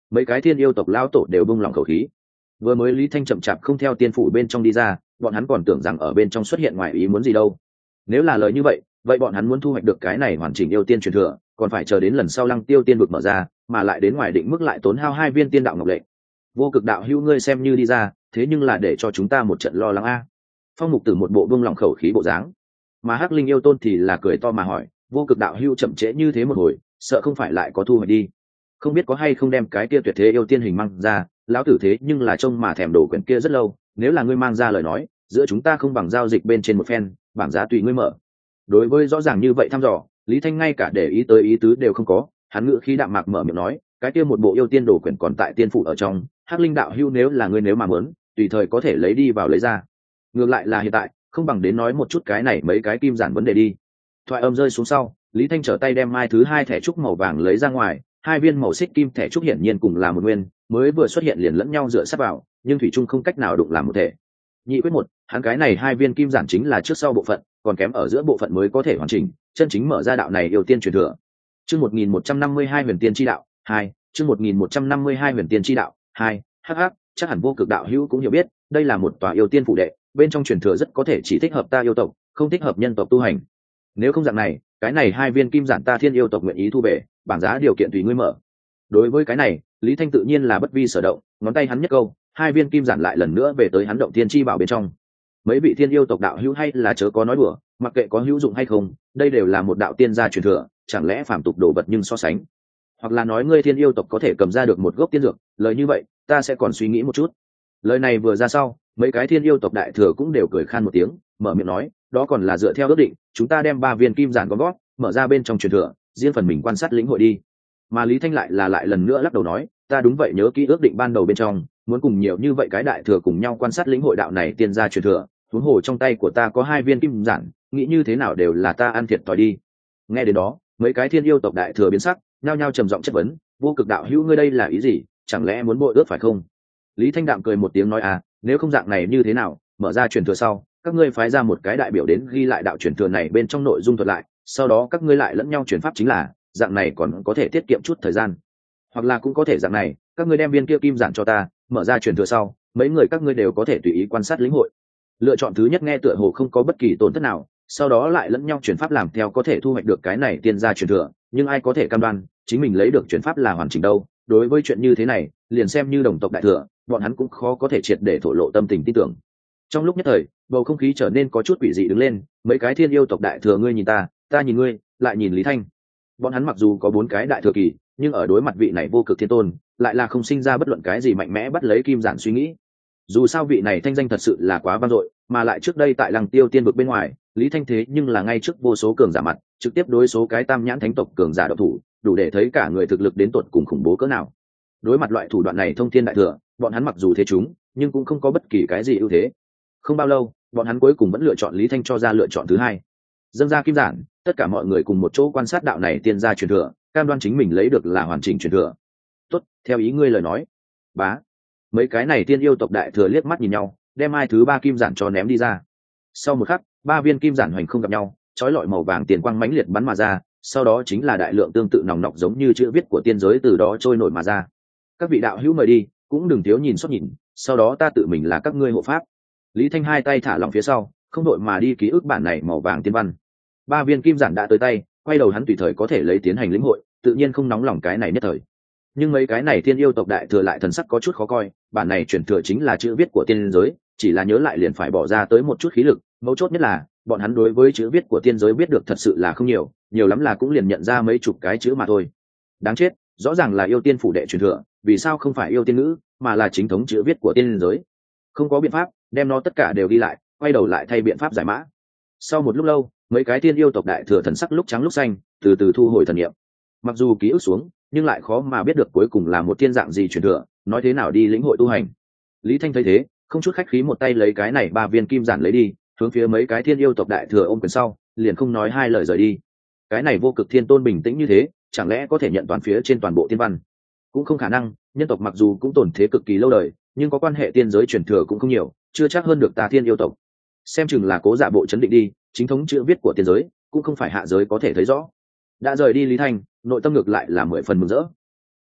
mấy cái thiên yêu tộc lão tổ đều bung lòng khẩu khí. Vừa mới Lý Thanh chậm chạp không theo tiên phủ bên trong đi ra, bọn hắn còn tưởng rằng ở bên trong xuất hiện ngoài ý muốn gì đâu. Nếu là lời như vậy, vậy bọn hắn muốn thu hoạch được cái này hoàn chỉnh yêu tiên truyền thừa, còn phải chờ đến lần sau Lăng Tiêu tiên vực mở ra, mà lại đến ngoài định mức lại tốn hao 2 viên tiên đạo ngọc lệnh. Vô Cực đạo hữu ngươi xem như đi ra, thế nhưng là để cho chúng ta một trận lo lắng a. Phong Mục Tử một bộ buông lòng khẩu khí bộ dáng, mà Hắc Linh yêu tôn thì là cười to mà hỏi, Vô Cực đạo hữu chậm trễ như thế một hồi, sợ không phải lại có thu hoạch đi. Không biết có hay không đem cái kia tuyệt thế yêu tiên hình mang ra, lão tử thế nhưng là trông mà thèm đồ quyển kia rất lâu, nếu là ngươi mang ra lời nói, giữa chúng ta không bằng giao dịch bên trên một phen, bảng giá tùy ngươi mở. Đối với rõ ràng như vậy thăm dò, Lý Thanh ngay cả để ý tới ý tứ đều không có, hắn ngữ khí đạm mạc mở miệng nói, cái kia một bộ yêu tiên đồ quyển còn tại tiên phủ ở trong, Hắc Linh đạo hữu nếu là ngươi nếu mà muốn, tùy thời có thể lấy đi vào lấy ra. Ngược lại là hiện tại, không bằng đến nói một chút cái này mấy cái kim giản vấn đề đi. Thoại âm rơi xuống sau, Lý Thanh trở tay đem mai thứ 2 thẻ trúc màu vàng lấy ra ngoài, 2 viên màu xích kim thẻ trúc hiển nhiên cùng là một nguyên, mới vừa xuất hiện liền lẫn nhau dựa sát vào, nhưng thủy chung không cách nào đụng làm một thể. Nhị quyết một, hắn cái này 2 viên kim giản chính là trước sau bộ phận, còn kém ở giữa bộ phận mới có thể hoàn chỉnh, chân chính mở ra đạo này yêu tiên truyền thừa. Chương 1152 Huyền Tiên chi đạo 2, chương 1152 Huyền Tiên chi đạo 2, hắc, chắc hẳn Vô Cực đạo hữu cũng hiểu biết, đây là một tòa yêu tiên phủ đệ, bên trong truyền thừa rất có thể chỉ thích hợp ta yêu tộc, không thích hợp nhân tộc tu hành. Nếu không dạng này, cái này 2 viên kim giản ta thiên yêu tộc nguyện ý thu về, bảng giá điều kiện tùy ngươi mở. Đối với cái này, Lý Thanh tự nhiên là bất vi sở động, ngón tay hắn nhất câu, 2 viên kim giản lại lần nữa về tới hắn động thiên chi bảo bên trong. Mấy vị thiên yêu tộc đạo hữu hay là chớ có nói đùa, mặc kệ có hữu dụng hay không, đây đều là một đạo tiên gia truyền thừa, chẳng lẽ phàm tục đồ vật nhưng so sánh. Hoặc là nói ngươi thiên yêu tộc có thể cầm ra được một gốc tiên dược, lời như vậy, ta sẽ còn suy nghĩ một chút. Lời này vừa ra sau, mấy cái thiên yêu tộc đại thừa cũng đều cười khan một tiếng, mở miệng nói, đó còn là dựa theo ước định, chúng ta đem 3 viên kim giản gom gót, mở ra bên trong truyền thừa, riêng phần mình quan sát lĩnh hội đi. Mà Lý Thanh lại lần nữa lắc đầu nói, ta đúng vậy nhớ kỹ ước định ban đầu bên trong, muốn cùng nhiều như vậy cái đại thừa cùng nhau quan sát lĩnh hội đạo này tiên gia truyền thừa, huống hồ trong tay của ta có 2 viên kim giản, nghĩ như thế nào đều là ta ăn thiệt thòi đi. Nghe đến đó, mấy cái thiên yêu tộc đại thừa biến sắc, nhao nhao trầm giọng chất vấn, Vô Cực đạo hữu ngươi đây là ý gì, chẳng lẽ muốn bội ước phải không? Lý Thanh đạm cười một tiếng nói, nếu không dạng này như thế nào, mở ra truyền thừa sau, các ngươi phái ra một cái đại biểu đến ghi lại đạo truyền thừa này bên trong nội dung thuật lại, sau đó các ngươi lại lẫn nhau truyền pháp chính là, dạng này còn có thể tiết kiệm chút thời gian. Hoặc là cũng có thể dạng này, các ngươi đem viên kia kim giản cho ta, mở ra truyền thừa sau, mấy người các ngươi đều có thể tùy ý quan sát lĩnh hội. Lựa chọn thứ nhất nghe tựa hồ không có bất kỳ tổn thất nào, sau đó lại lẫn nhau truyền pháp làm theo có thể thu hoạch được cái này tiên gia truyền thừa, nhưng ai có thể cam đoan chính mình lấy được truyền pháp là hoàn chỉnh đâu. Đối với chuyện như thế này, liền xem như đồng tộc đại thừa, bọn hắn cũng khó có thể triệt để thổ lộ tâm tình tin tưởng. Trong lúc nhất thời, bầu không khí trở nên có chút quỷ dị đứng lên, mấy cái thiên yêu tộc đại thừa ngươi nhìn ta, ta nhìn ngươi, lại nhìn Lý Thanh. Bọn hắn mặc dù có 4 cái đại thừa kỳ, nhưng ở đối mặt vị này Vô Cực thiên tôn, lại là không sinh ra bất luận cái gì mạnh mẽ bắt lấy kim giản suy nghĩ. Dù sao vị này thanh danh thật sự là quá vang dội, mà lại trước đây tại Lăng Tiêu tiên vực bên ngoài, Lý Thanh thế nhưng là ngay trước vô số cường giả mặt, trực tiếp đối số cái tam nhãn thánh tộc cường giả độc thủ, đủ để thấy cả người thực lực đến tột cùng khủng bố cỡ nào. Đối mặt loại thủ đoạn này thông thiên đại thừa, bọn hắn mặc dù thế chúng, nhưng cũng không có bất kỳ cái gì ưu thế. Không bao lâu, bọn hắn cuối cùng vẫn lựa chọn Lý Thanh cho ra lựa chọn thứ hai. Dâng ra kim giản, tất cả mọi người cùng một chỗ quan sát đạo này tiên gia truyền thừa, cam đoan chính mình lấy được là hoàn chỉnh truyền thừa. Tốt, theo ý ngươi lời nói. Bá. Mấy cái này tiên yêu tộc đại thừa liếc mắt nhìn nhau, đem ai thứ 3 kim giản cho ném đi ra. Sau một khắc, 3 viên kim giản hoành không gặp nhau, chói lọi màu vàng tiền quang mãnh liệt bắn mà ra, sau đó chính là đại lượng tương tự nòng nọc giống như chữ viết của tiên giới từ đó trôi nổi mà ra. Các vị đạo hữu mời đi, cũng đừng thiếu nhìn sót nhìn, sau đó ta tự mình là các ngươi hộ pháp. Lý Thanh hai tay thả lỏng phía sau, không đội mà đi ký ức bản này màu vàng tiên văn. 3 viên kim giản đã tới tay, quay đầu hắn tùy thời có thể lấy tiến hành lĩnh hội, tự nhiên không nóng lòng cái này nhất thời. Nhưng mấy cái này tiên yêu tộc đại thừa lại thần sắc có chút khó coi, bản này truyền thừa chính là chữ viết của tiên giới, chỉ là nhớ lại liền phải bỏ ra tới một chút khí lực, mấu chốt nhất là bọn hắn đối với chữ viết của tiên giới biết được thật sự là không nhiều, nhiều lắm là cũng liền nhận ra mấy chục cái chữ mà thôi. Đáng chết, rõ ràng là yêu tiên phủ đệ truyền thừa, vì sao không phải yêu tiên ngữ, mà là chính thống chữ viết của tiên giới? Không có biện pháp, đem nó tất cả đều ghi lại, quay đầu lại thay biện pháp giải mã. Sau một lúc lâu, mấy cái tiên yêu tộc đại thừa thần sắc lúc trắng lúc xanh, từ từ thu hồi thần niệm. Mặc dù ký ức xuống, nhưng lại khó mà biết được cuối cùng là một tiên dạng gì truyền thừa, nói thế nào đi lĩnh hội tu hành. Lý Thanh thấy thế, không chút khách khí một tay lấy cái này 3 viên kim giản lấy đi, hướng phía mấy cái thiên yêu tộc đại thừa ôm quyền sau, liền không nói hai lời rời đi. Cái này Vô Cực thiên tôn bình tĩnh như thế, chẳng lẽ có thể nhận toàn phía trên toàn bộ tiên văn? Cũng không khả năng, nhân tộc mặc dù cũng tồn thế cực kỳ lâu đời, nhưng có quan hệ tiên giới truyền thừa cũng không nhiều, chưa chắc hơn được ta thiên yêu tộc. Xem chừng là cố giả bộ chấn định đi, chính thống chữ viết của tiên giới cũng không phải hạ giới có thể thấy rõ. Đã rời đi Lý Thanh, nội tâm ngược lại là 10 phần mừng rỡ.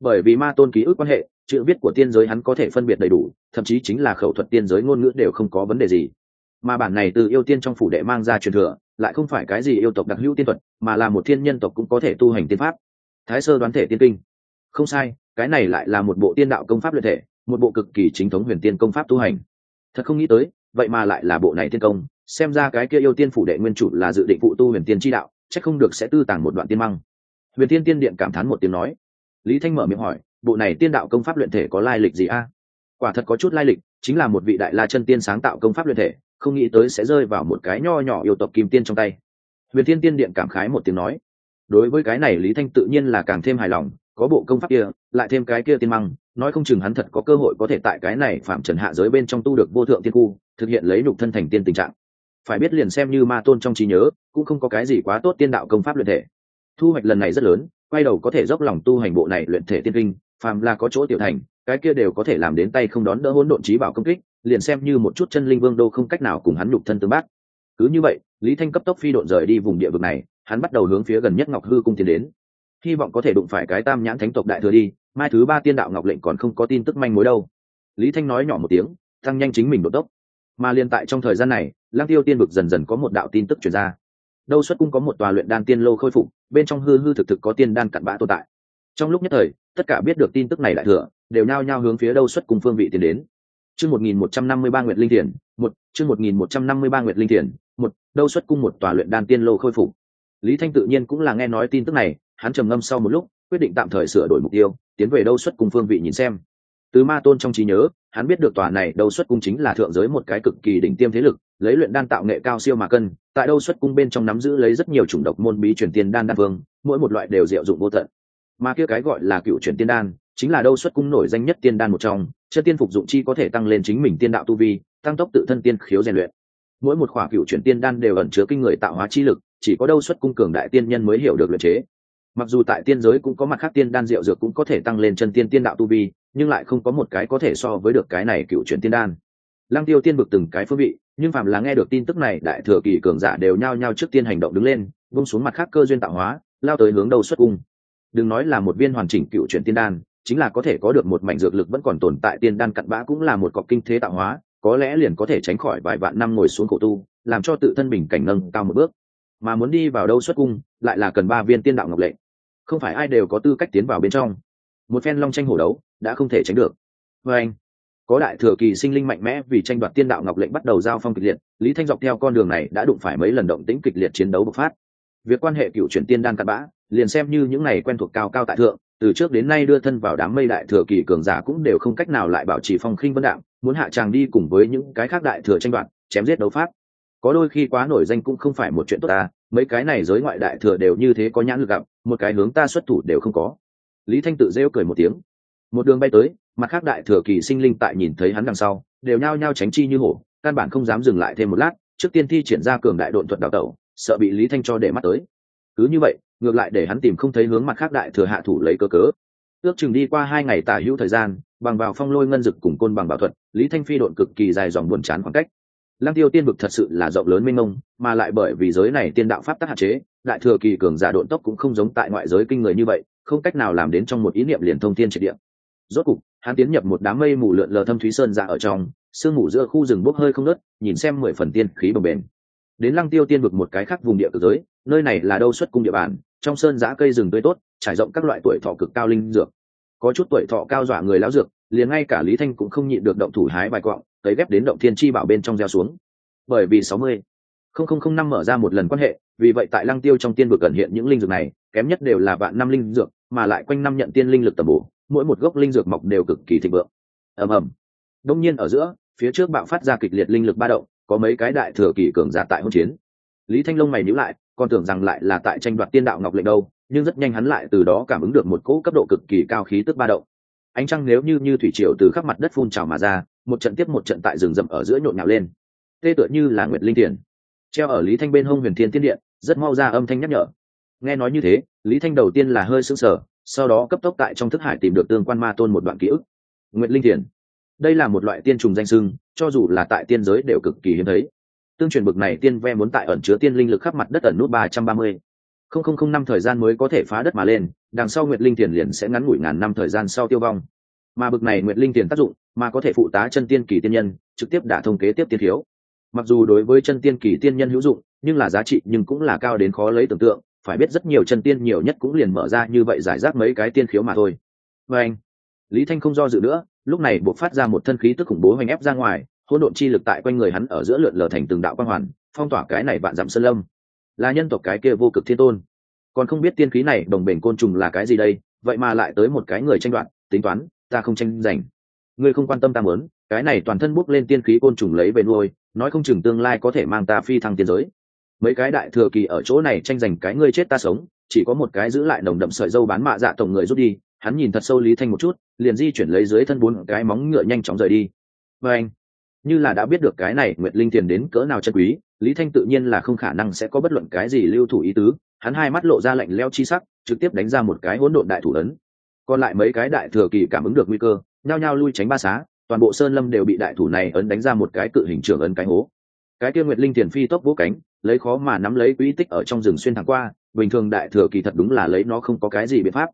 bởi vì ma tôn ký ức quan hệ, chữ viết của tiên giới hắn có thể phân biệt đầy đủ, thậm chí chính là khẩu thuật tiên giới ngôn ngữ đều không có vấn đề gì. Mà bản này từ yêu tiên trong phủ đệ mang ra truyền thừa, lại không phải cái gì yêu tộc đặc hữu tiên thuật, mà là một thiên nhân tộc cũng có thể tu hành tiên pháp. Thái sơ đoán thể tiên kinh. Không sai, cái này lại là một bộ tiên đạo công pháp luyện thể, một bộ cực kỳ chính thống huyền tiên công pháp tu hành. Thật không nghĩ tới, vậy mà lại là bộ này tiên công, xem ra cái kia yêu tiên phủ đệ nguyên chủ là dự định phụ tu huyền tiên chi đạo, chắc không được sẽ tư tàng một đoạn tiên măng. Huyền tiên tiên điện cảm thán một tiếng nói. Lý Thanh mở miệng hỏi, bộ này tiên đạo công pháp luyện thể có lai lịch gì a? Quả thật có chút lai lịch, chính là một vị đại la chân tiên sáng tạo công pháp luyện thể, không nghĩ tới sẽ rơi vào một cái nho nhỏ yêu tộc kim tiên trong tay. Huyền tiên tiên điện cảm khái một tiếng nói. Đối với cái này Lý Thanh tự nhiên là càng thêm hài lòng, có bộ công pháp kia, lại thêm cái kia tiên măng, nói không chừng hắn thật có cơ hội có thể tại cái này phạm trần hạ giới bên trong tu được vô thượng tiên khu, thực hiện lấy nhục thân thành tiên tình trạng. Phải biết liền xem như ma tôn trong trí nhớ, cũng không có cái gì quá tốt tiên đạo công pháp luyện thể. Thu hoạch lần này rất lớn, quay đầu có thể dốc lòng tu hành bộ này luyện thể tiên kinh, phàm là có chỗ tiểu thành, cái kia đều có thể làm đến tay không đón đỡ hỗn độn chí bảo công kích, liền xem như một chút chân linh vương đô không cách nào cùng hắn nhục thân tương bác. Cứ như vậy, Lý Thanh cấp tốc phi độn rời đi vùng địa vực này, hắn bắt đầu hướng phía gần nhất Ngọc Hư cung tiến đến. Hy vọng có thể đụng phải cái Tam Nhãn Thánh tộc đại thừa đi, mai thứ ba tiên đạo ngọc lệnh còn không có tin tức manh mối đâu. Lý Thanh nói nhỏ một tiếng, tăng nhanh chính mình độ tốc. Mà liên tại trong thời gian này, Lang Tiêu tiên vực dần dần có một đạo tin tức truyền ra. Đâu Xuất cung có một tòa luyện đan tiên lô khôi phục, bên trong hư hư thực thực có tiên đan cặn bã tồn tại. Trong lúc nhất thời, tất cả biết được tin tức này đại thừa, đều nhao nhao hướng phía Đâu Xuất cung phương vị tiến đến. Chương 1153 Nguyệt Linh Thiền, chương 1153 Nguyệt Linh Thiền, Đâu Xuất cung một tòa luyện đan tiên lô khôi phục. Lý Thanh tự nhiên cũng là nghe nói tin tức này, hắn trầm ngâm sau một lúc, quyết định tạm thời sửa đổi mục tiêu, tiến về Đâu Xuất cung phương vị nhìn xem. Từ ma tôn trong trí nhớ, hắn biết được tòa này Đâu Xuất cung chính là thượng giới một cái cực kỳ đỉnh tiêm thế lực, lấy luyện đan tạo nghệ cao siêu mà cân, tại Đâu Xuất cung bên trong nắm giữ lấy rất nhiều chủng độc môn bí truyền tiên đan đan vương, mỗi một loại đều diệu dụng vô tận. Mà kia cái gọi là cựu truyền tiên đan, chính là Đâu Xuất cung nổi danh nhất tiên đan một trong, chân tiên phục dụng chi có thể tăng lên chính mình tiên đạo tu vi, tăng tốc tự thân tiên khiếu rèn luyện. Mỗi một khỏa cựu truyền tiên đan đều ẩn chứa kinh người tạo hóa chi lực, chỉ có Đâu Xuất cung cường đại tiên nhân mới hiểu được luyện chế. Mặc dù tại tiên giới cũng có mặt khác tiên đan diệu dược cũng có thể tăng lên chân tiên tiên đạo tu vi, nhưng lại không có một cái có thể so với được cái này cựu truyền tiên đan. Lăng Tiêu tiên vực từng cái phương vị, nhưng phàm là nghe được tin tức này, đại thừa kỳ cường giả đều nhao nhao trước tiên hành động đứng lên, buông xuống mặt khác cơ duyên tạo hóa, lao tới hướng Đâu Xuất cung. Đừng nói là một viên hoàn chỉnh cựu truyền tiên đan, chính là có thể có được một mảnh dược lực vẫn còn tồn tại tiên đan cặn bã cũng là một cọc kinh thế tạo hóa, có lẽ liền có thể tránh khỏi vài vạn năm ngồi xuống khổ tu, làm cho tự thân bình cảnh nâng cao một bước. Mà muốn đi vào Đâu Xuất cung, lại là cần 3 viên tiên đạo ngọc lệnh. Không phải ai đều có tư cách tiến vào bên trong. Một phen long tranh hổ đấu đã không thể tránh được. Và anh, có đại thừa kỳ sinh linh mạnh mẽ vì tranh đoạt tiên đạo ngọc lệnh bắt đầu giao phong kịch liệt, Lý Thanh dọc theo con đường này đã đụng phải mấy lần động tĩnh kịch liệt chiến đấu bộc phát. Việc quan hệ cựu chuyển tiên đan cặn bã, liền xem như những này quen thuộc cao cao tại thượng, từ trước đến nay đưa thân vào đám mây đại thừa kỳ cường giả cũng đều không cách nào lại bảo trì phong khinh vân đạm, muốn hạ tràng đi cùng với những cái khác đại thừa tranh đoạt, chém giết đấu pháp. Có đôi khi quá nổi danh cũng không phải một chuyện tốt ta, mấy cái này giới ngoại đại thừa đều như thế có nhãn lực gặp, một cái hướng ta xuất thủ đều không có. Lý Thanh tự rêu cười một tiếng, một đường bay tới, mặt khác đại thừa kỳ sinh linh tại nhìn thấy hắn đằng sau, đều nhao nhao tránh chi như hổ, căn bản không dám dừng lại thêm một lát, trước tiên thi triển ra cường đại độn thuật đào tẩu, sợ bị Lý Thanh cho để mắt tới. Cứ như vậy, ngược lại để hắn tìm không thấy hướng mặt khác đại thừa hạ thủ lấy cơ cớ. Ước chừng đi qua 2 ngày tả hữu thời gian, bằng vào phong lôi ngân dực cùng côn bằng bảo thuật, Lý Thanh phi độn cực kỳ dài dòng buồn chán khoảng cách. Lăng Tiêu tiên vực thật sự là rộng lớn mênh mông, mà lại bởi vì giới này tiên đạo pháp tắc hạn chế, đại thừa kỳ cường giả độn tốc cũng không giống tại ngoại giới kinh người như vậy, không cách nào làm đến trong một ý niệm liền thông thiên triệt địa. Rốt cục, hắn tiến nhập một đám mây mù lượn lờ thâm thúy sơn dạ ở trong, sương mù giữa khu rừng bốc hơi không ngớt, nhìn xem 10 phần tiên khí bồng bềnh. Đến Lăng Tiêu tiên vực một cái khác vùng địa cực giới, nơi này là Đâu Xuất cung địa bàn, trong sơn giã cây rừng tươi tốt, trải rộng các loại tuổi thọ cực cao linh dược. Có chút tuổi thọ cao dọa người lão dược, liền ngay cả Lý Thanh cũng không nhịn được động thủ hái vài quặng, cấy ghép đến động thiên chi bảo bên trong gieo xuống. Bởi vì 60,005 mở ra một lần quan hệ, vì vậy tại Lăng Tiêu trong tiên vực gần hiện những linh dược này, kém nhất đều là vạn năm linh dược, mà lại quanh năm nhận tiên linh lực tầm bổ, mỗi một gốc linh dược mọc đều cực kỳ thịnh vượng. Ầm ầm. Đông nhiên ở giữa, phía trước bạo phát ra kịch liệt linh lực ba động, có mấy cái đại thừa kỳ cường giả tại hỗn chiến. Lý Thanh lông mày nhíu lại, còn tưởng rằng lại là tại tranh đoạt tiên đạo ngọc lệnh đâu, nhưng rất nhanh hắn lại từ đó cảm ứng được một cỗ cấp độ cực kỳ cao khí tức ba động. Ánh trăng nếu như thủy triều từ khắp mặt đất phun trào mà ra, một trận tiếp một trận tại rừng rậm ở giữa nhộn nhạo lên. Tê tựa như là Nguyệt Linh Tiền treo ở Lý Thanh bên hông Huyền Thiên Tiên Điện, rất mau ra âm thanh nhắc nhở. Nghe nói như thế, Lý Thanh đầu tiên là hơi sững sờ, sau đó cấp tốc tại trong thức hải tìm được tương quan ma tôn một đoạn ký ức. Nguyệt Linh Tiền, đây là một loại tiên trùng danh xưng, cho dù là tại tiên giới đều cực kỳ hiếm thấy. Tương truyền bực này tiên ve muốn tại ẩn chứa tiên linh lực khắp mặt đất ẩn nút 330. năm thời gian mới có thể phá đất mà lên, đằng sau nguyệt linh tiền liền sẽ ngắn ngủi ngàn năm thời gian sau tiêu vong. Mà bực này nguyệt linh tiền tác dụng mà có thể phụ tá chân tiên kỳ tiên nhân trực tiếp đả thông kế tiếp tiên thiếu. Mặc dù đối với chân tiên kỳ tiên nhân hữu dụng, nhưng là giá trị nhưng cũng là cao đến khó lấy tưởng tượng, phải biết rất nhiều chân tiên nhiều nhất cũng liền mở ra như vậy giải rác mấy cái tiên khiếu mà thôi. Và anh, Lý Thanh không do dự nữa, lúc này bộc phát ra một thân khí tức khủng bố hoành ép ra ngoài, hỗn độn chi lực tại quanh người hắn ở giữa lượn lờ thành từng đạo quang hoàn, phong tỏa cái này vạn dặm sơn lâm. Là nhân tộc cái kia vô cực thiên tôn, còn không biết tiên khí này đồng bền côn trùng là cái gì đây, vậy mà lại tới một cái người tranh đoạt, tính toán, ta không tranh giành. Ngươi không quan tâm ta muốn, cái này toàn thân bốc lên tiên khí côn trùng lấy về nuôi, nói không chừng tương lai có thể mang ta phi thăng tiên giới. Mấy cái đại thừa kỳ ở chỗ này tranh giành cái ngươi chết ta sống, chỉ có một cái giữ lại nồng đậm sợi dâu bán mạ dạ tổng người rút đi. Hắn nhìn thật sâu Lý Thanh một chút, liền di chuyển lấy dưới thân 4 cái móng ngựa nhanh chóng rời đi. Và anh, như là đã biết được cái này nguyệt linh tiền đến cỡ nào chân quý, Lý Thanh tự nhiên là không khả năng sẽ có bất luận cái gì lưu thủ ý tứ. Hắn hai mắt lộ ra lạnh lẽo chi sắc, trực tiếp đánh ra một cái hỗn độn đại thủ ấn. Còn lại mấy cái đại thừa kỳ cảm ứng được nguy cơ, nhao nhao lui tránh ba xá, toàn bộ sơn lâm đều bị đại thủ này ấn đánh ra một cái cự hình trưởng ấn cái hố. Cái kia nguyệt linh tiền phi tốc vỗ cánh, lấy khó mà nắm lấy quỹ tích ở trong rừng xuyên thẳng qua, bình thường đại thừa kỳ thật đúng là lấy nó không có cái gì biện pháp.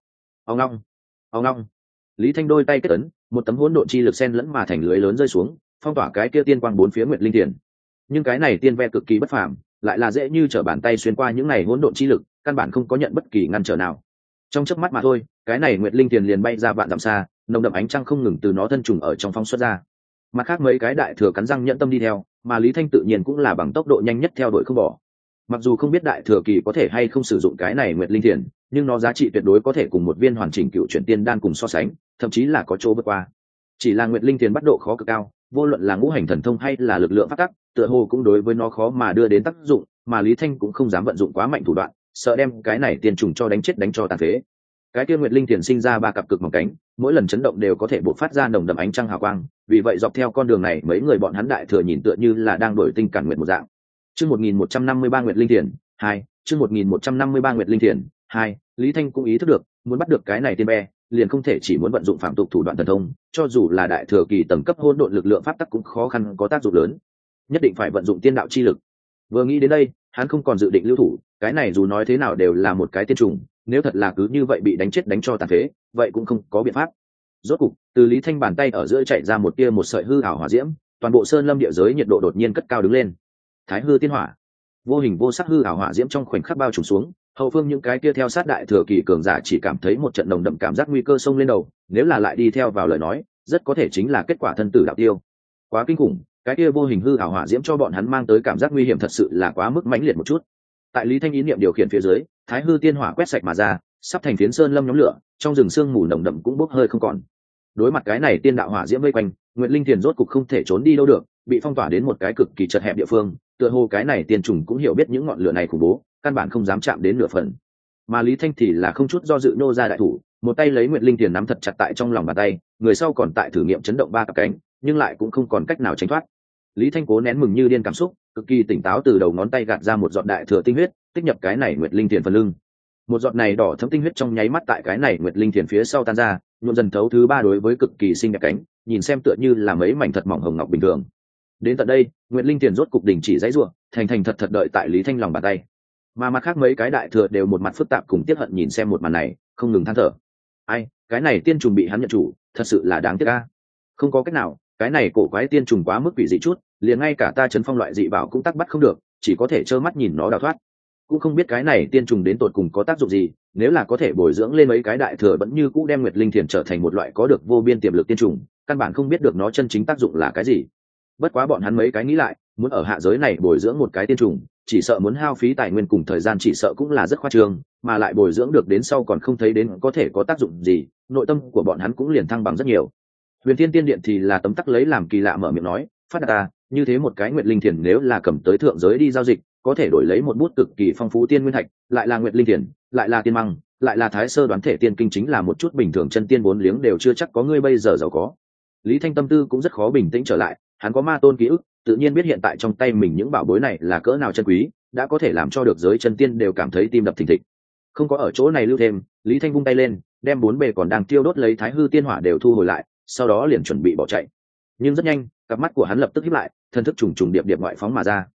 Ông long, Lý Thanh đôi tay kết ấn, một tấm hỗn độn chi lực xen lẫn mà thành lưới lớn rơi xuống, phong tỏa cái kia tiên quang bốn phía nguyệt linh tiền. Nhưng cái này tiên ve cực kỳ bất phàm, lại là dễ như trở bàn tay xuyên qua những này hỗn độn chi lực, căn bản không có nhận bất kỳ ngăn trở nào. Trong chớp mắt mà thôi, cái này nguyệt linh tiền liền bay ra vạn dặm xa, nồng đậm ánh trăng không ngừng từ nó thân trùng ở trong phóng xuất ra. Mặt khác mấy cái đại thừa cắn răng nhẫn tâm đi theo, mà Lý Thanh tự nhiên cũng là bằng tốc độ nhanh nhất theo đuổi không bỏ. Mặc dù không biết đại thừa kỳ có thể hay không sử dụng cái này nguyệt linh tiền, nhưng nó giá trị tuyệt đối có thể cùng một viên hoàn chỉnh cựu chuyển tiên đan cùng so sánh, thậm chí là có chỗ vượt qua. Chỉ là nguyệt linh tiền bắt độ khó cực cao, vô luận là ngũ hành thần thông hay là lực lượng phát tắc, tựa hồ cũng đối với nó khó mà đưa đến tác dụng, mà Lý Thanh cũng không dám vận dụng quá mạnh thủ đoạn, sợ đem cái này tiền trùng cho đánh chết đánh cho tàn phế. Cái kia nguyệt linh tiền sinh ra 3 cặp cực mỏng cánh, mỗi lần chấn động đều có thể bộc phát ra nồng đậm ánh trăng hào quang, vì vậy dọc theo con đường này mấy người bọn hắn đại thừa nhìn tựa như là đang đổi tinh cản nguyệt một dạng. Chương 1153 nguyệt linh tiền 2, chương 1153 nguyệt linh tiền 2, Lý Thanh cũng ý thức được, muốn bắt được cái này tiên be, liền không thể chỉ muốn vận dụng phạm tục thủ đoạn thần thông, cho dù là đại thừa kỳ tầng cấp hỗn độn lực lượng pháp tắc cũng khó khăn có tác dụng lớn, nhất định phải vận dụng tiên đạo chi lực. Vừa nghĩ đến đây, hắn không còn dự định lưu thủ, cái này dù nói thế nào đều là một cái tiên trùng, nếu thật là cứ như vậy bị đánh chết đánh cho tàn phế, vậy cũng không có biện pháp. Rốt cục, từ Lý Thanh bàn tay ở giữa chạy ra một tia một sợi hư ảo hỏa diễm, toàn bộ sơn lâm địa giới nhiệt độ đột nhiên cất cao đứng lên. Thái hư tiên hỏa, vô hình vô sắc hư ảo hỏa diễm trong khoảnh khắc bao trùm xuống, hậu phương những cái kia theo sát đại thừa kỳ cường giả chỉ cảm thấy một trận nồng đậm cảm giác nguy cơ xông lên đầu, nếu là lại đi theo vào lời nói, rất có thể chính là kết quả thân tử đạo tiêu. Quá kinh khủng, cái kia vô hình hư ảo hỏa diễm cho bọn hắn mang tới cảm giác nguy hiểm thật sự là quá mức mãnh liệt một chút. Tại Lý Thanh ý niệm điều khiển phía dưới, thái hư tiên hỏa quét sạch mà ra, sắp thành phiến sơn lâm nhóm lửa, trong rừng sương mù nồng đậm cũng bốc hơi không còn. Đối mặt cái này tiên đạo hỏa diễm vây quanh, Nguyệt Linh Tiền rốt cục không thể trốn đi đâu được, bị phong tỏa đến một cái cực kỳ chật hẹp địa phương, tựa hồ cái này tiên trùng cũng hiểu biết những ngọn lửa này khủng bố, căn bản không dám chạm đến nửa phần. Mà Lý Thanh thì là không chút do dự nô ra đại thủ, một tay lấy Nguyệt Linh Tiền nắm thật chặt tại trong lòng bàn tay, người sau còn tại thử nghiệm chấn động 3 cặp cánh, nhưng lại cũng không còn cách nào tránh thoát. Lý Thanh cố nén mừng như điên cảm xúc, cực kỳ tỉnh táo từ đầu ngón tay gạt ra một giọt đại thừa tinh huyết, tích nhập cái này Nguyệt Linh Tiền phần lưng. Một giọt này đỏ thẫm tinh huyết trong nháy mắt tại cái này Nguyệt Linh Tiền phía sau tan ra, nhuộm dần thấu thứ 3 đối với cực kỳ xinh đẹp cánh, nhìn xem tựa như là mấy mảnh thật mỏng hồng ngọc bình thường. Đến tận đây, Nguyệt Linh Tiền rốt cục đình chỉ giãy giụa, thành thành thật thật đợi tại Lý Thanh lòng bàn tay. Mà mặt khác mấy cái đại thừa đều một mặt phức tạp cùng tiếc hận nhìn xem một màn này, không ngừng than thở. Ai, cái này tiên trùng bị hắn nhận chủ, thật sự là đáng tiếc a. Không có cách nào, cái này cổ quái tiên trùng quá mức quỷ dị chút, liền ngay cả ta trấn phong loại dị bảo cũng tắc bắt không được, chỉ có thể trơ mắt nhìn nó đào thoát. Cũng không biết cái này tiên trùng đến tột cùng có tác dụng gì, nếu là có thể bồi dưỡng lên mấy cái đại thừa vẫn như cũ đem Nguyệt Linh Thiền trở thành một loại có được vô biên tiềm lực tiên trùng, căn bản không biết được nó chân chính tác dụng là cái gì. Bất quá bọn hắn mấy cái nghĩ lại, muốn ở hạ giới này bồi dưỡng một cái tiên trùng, chỉ sợ muốn hao phí tài nguyên cùng thời gian, chỉ sợ cũng là rất khoa trương, mà lại bồi dưỡng được đến sau còn không thấy đến có thể có tác dụng gì, nội tâm của bọn hắn cũng liền thăng bằng rất nhiều. Huyền Thiên Tiên Điện thì là tấm tắc lấy làm kỳ lạ mở miệng nói, phát ta, như thế một cái Nguyệt Linh Thiền nếu là cầm tới thượng giới đi giao dịch, có thể đổi lấy một bút cực kỳ phong phú tiên nguyên thạch, lại là Nguyệt Linh Thiền, lại là tiên măng, lại là thái sơ đoán thể tiên kinh, chính là một chút bình thường chân tiên 4 liếng đều chưa chắc có ngươi bây giờ giàu có. Lý Thanh tâm tư cũng rất khó bình tĩnh trở lại, hắn có ma tôn ký ức, tự nhiên biết hiện tại trong tay mình những bảo bối này là cỡ nào chân quý, đã có thể làm cho được giới chân tiên đều cảm thấy tim đập thình thịch. Không có ở chỗ này lưu thêm, Lý Thanh vung tay lên, đem 4 bề còn đang tiêu đốt lấy thái hư tiên hỏa đều thu hồi lại, sau đó liền chuẩn bị bỏ chạy. Nhưng rất nhanh, cặp mắt của hắn lập tức híp lại, thân thức trùng trùng điệp điệp ngoại phóng mà ra.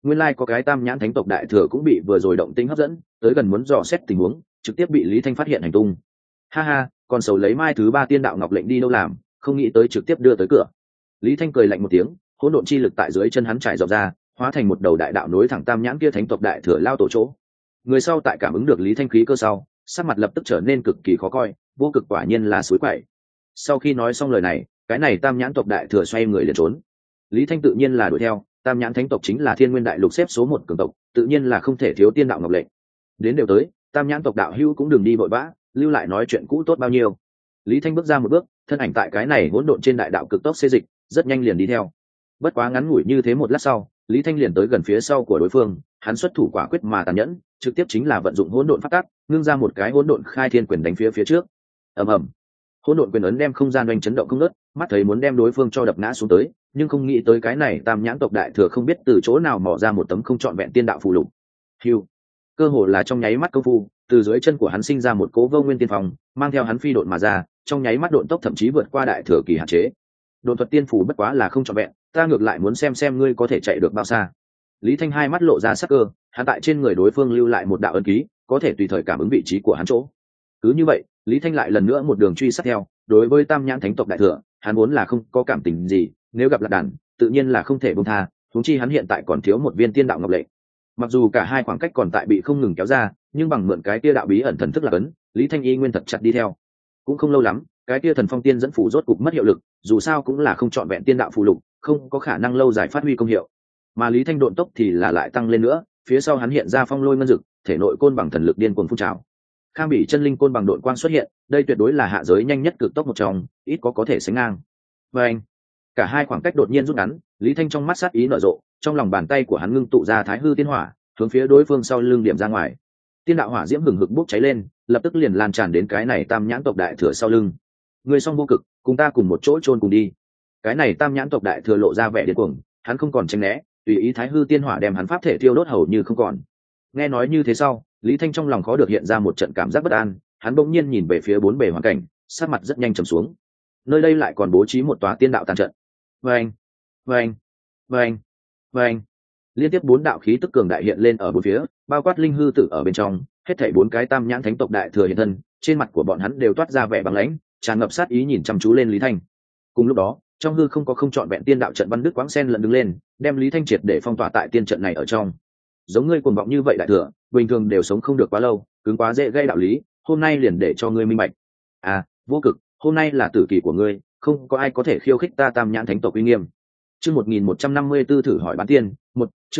nguyên lai có cái tam nhãn thánh tộc đại thừa cũng bị vừa rồi động tĩnh hấp dẫn tới gần muốn dò xét tình huống, trực tiếp bị Lý Thanh phát hiện hành tung. Ha ha, còn sầu lấy mai thứ ba tiên đạo ngọc lệnh đi đâu làm, không nghĩ tới trực tiếp đưa tới cửa. Lý Thanh cười lạnh một tiếng, hỗn độn chi lực tại dưới chân hắn trải rộng ra, hóa thành một đầu đại đạo nối thẳng tam nhãn kia thánh tộc đại thừa lao tổ chỗ. Người sau tại cảm ứng được Lý Thanh khí cơ sau, sắc mặt lập tức trở nên cực kỳ khó coi, vô cực quả nhiên là suối quậy. Sau khi nói xong lời này, cái này tam nhãn tộc đại thừa xoay người liền trốn. Lý Thanh tự nhiên là đuổi theo, tam nhãn thánh tộc chính là thiên nguyên đại lục xếp số 1 cường tộc, tự nhiên là không thể thiếu tiên đạo ngọc lệnh. Đến đều tới, tam nhãn tộc đạo hữu cũng đừng đi vội vã, lưu lại nói chuyện cũ tốt bao nhiêu. Lý Thanh bước ra một bước, thân ảnh tại cái này hỗn độn trên đại đạo cực tốc xê dịch, rất nhanh liền đi theo. Bất quá ngắn ngủi như thế một lát sau, Lý Thanh liền tới gần phía sau của đối phương, hắn xuất thủ quả quyết mà tàn nhẫn, trực tiếp chính là vận dụng hỗn độn pháp tắc, ngưng ra một cái hỗn độn khai thiên quyền đánh phía trước. Ầm ầm. Hỗn độn quyền ấn đem không gian oanh chấn động không ngớt, mắt thấy muốn đem đối phương cho đập ngã xuống tới, nhưng không nghĩ tới cái này tam nhãn tộc đại thừa không biết từ chỗ nào mò ra một tấm không trọn vẹn tiên đạo phù lục. Hưu. Cơ hồ là trong nháy mắt công phu, từ dưới chân của hắn sinh ra một cỗ vô nguyên tiên phong, mang theo hắn phi độn mà ra, trong nháy mắt độn tốc thậm chí vượt qua đại thừa kỳ hạn chế. Độn thuật tiên phù bất quá là không trọn vẹn, ta ngược lại muốn xem ngươi có thể chạy được bao xa. Lý Thanh hai mắt lộ ra sắc cơ, hắn tại trên người đối phương lưu lại một đạo ấn ký, có thể tùy thời cảm ứng vị trí của hắn chỗ. Cứ như vậy, Lý Thanh lại lần nữa một đường truy sát theo, đối với tam nhãn thánh tộc đại thừa, hắn vốn là không có cảm tình gì, nếu gặp lạc đàn, tự nhiên là không thể buông tha, huống chi hắn hiện tại còn thiếu một viên tiên đạo ngọc lệnh. Mặc dù cả hai khoảng cách còn tại bị không ngừng kéo ra, nhưng bằng mượn cái kia đạo bí ẩn thần thức là cấn, Lý Thanh y nguyên thật chặt đi theo. Cũng không lâu lắm, cái kia thần phong tiên dẫn phù rốt cục mất hiệu lực, dù sao cũng là không trọn vẹn tiên đạo phù lục, không có khả năng lâu dài phát huy công hiệu. Mà Lý Thanh độn tốc thì là lại tăng lên nữa, phía sau hắn hiện ra phong lôi ngân dực, thể nội côn bằng thần lực điên cuồng phun trào. Khang bị chân linh côn bằng độn quang xuất hiện, đây tuyệt đối là hạ giới nhanh nhất cực tốc một trong, ít có thể sánh ngang. Và anh, cả hai khoảng cách đột nhiên rút ngắn, Lý Thanh trong mắt sát ý nở rộ, trong lòng bàn tay của hắn ngưng tụ ra Thái Hư Tiên Hỏa, hướng phía đối phương sau lưng điểm ra ngoài. Tiên đạo hỏa diễm hừng hực bốc cháy lên, lập tức liền lan tràn đến cái này tam nhãn tộc đại thừa sau lưng. Người song vô cực, cùng ta cùng một chỗ chôn cùng đi. Cái này tam nhãn tộc đại thừa lộ ra vẻ điên cuồng, hắn không còn tránh né, tùy ý Thái Hư Tiên Hỏa đem hắn pháp thể thiêu đốt hầu như không còn. Nghe nói như thế sau, Lý Thanh trong lòng khó được hiện ra một trận cảm giác bất an, hắn bỗng nhiên nhìn về phía bốn bề hoàn cảnh, sát mặt rất nhanh trầm xuống. Nơi đây lại còn bố trí một tòa tiên đạo tàn trận. Vâng, vâng, vâng, vâng. Liên tiếp 4 đạo khí tức cường đại hiện lên ở bốn phía, bao quát linh hư tử ở bên trong, hết thảy 4 cái tam nhãn thánh tộc đại thừa hiện thân, trên mặt của bọn hắn đều toát ra vẻ băng lãnh, tràn ngập sát ý nhìn chăm chú lên Lý Thanh. Cùng lúc đó, trong hư không có không trọn vẹn tiên đạo trận văn đức quáng sen lẫn đứng lên, đem Lý Thanh triệt để phong tỏa tại tiên trận này ở trong. Giống ngươi cuồng vọng như vậy đại thừa, bình thường đều sống không được quá lâu, cứng quá dễ gây đạo lý, hôm nay liền để cho ngươi minh bạch. À, vô cực, hôm nay là tử kỳ của ngươi, không có ai có thể khiêu khích ta tam nhãn thánh tộc uy nghiêm. Chương 1154 thử hỏi bán tiên, chương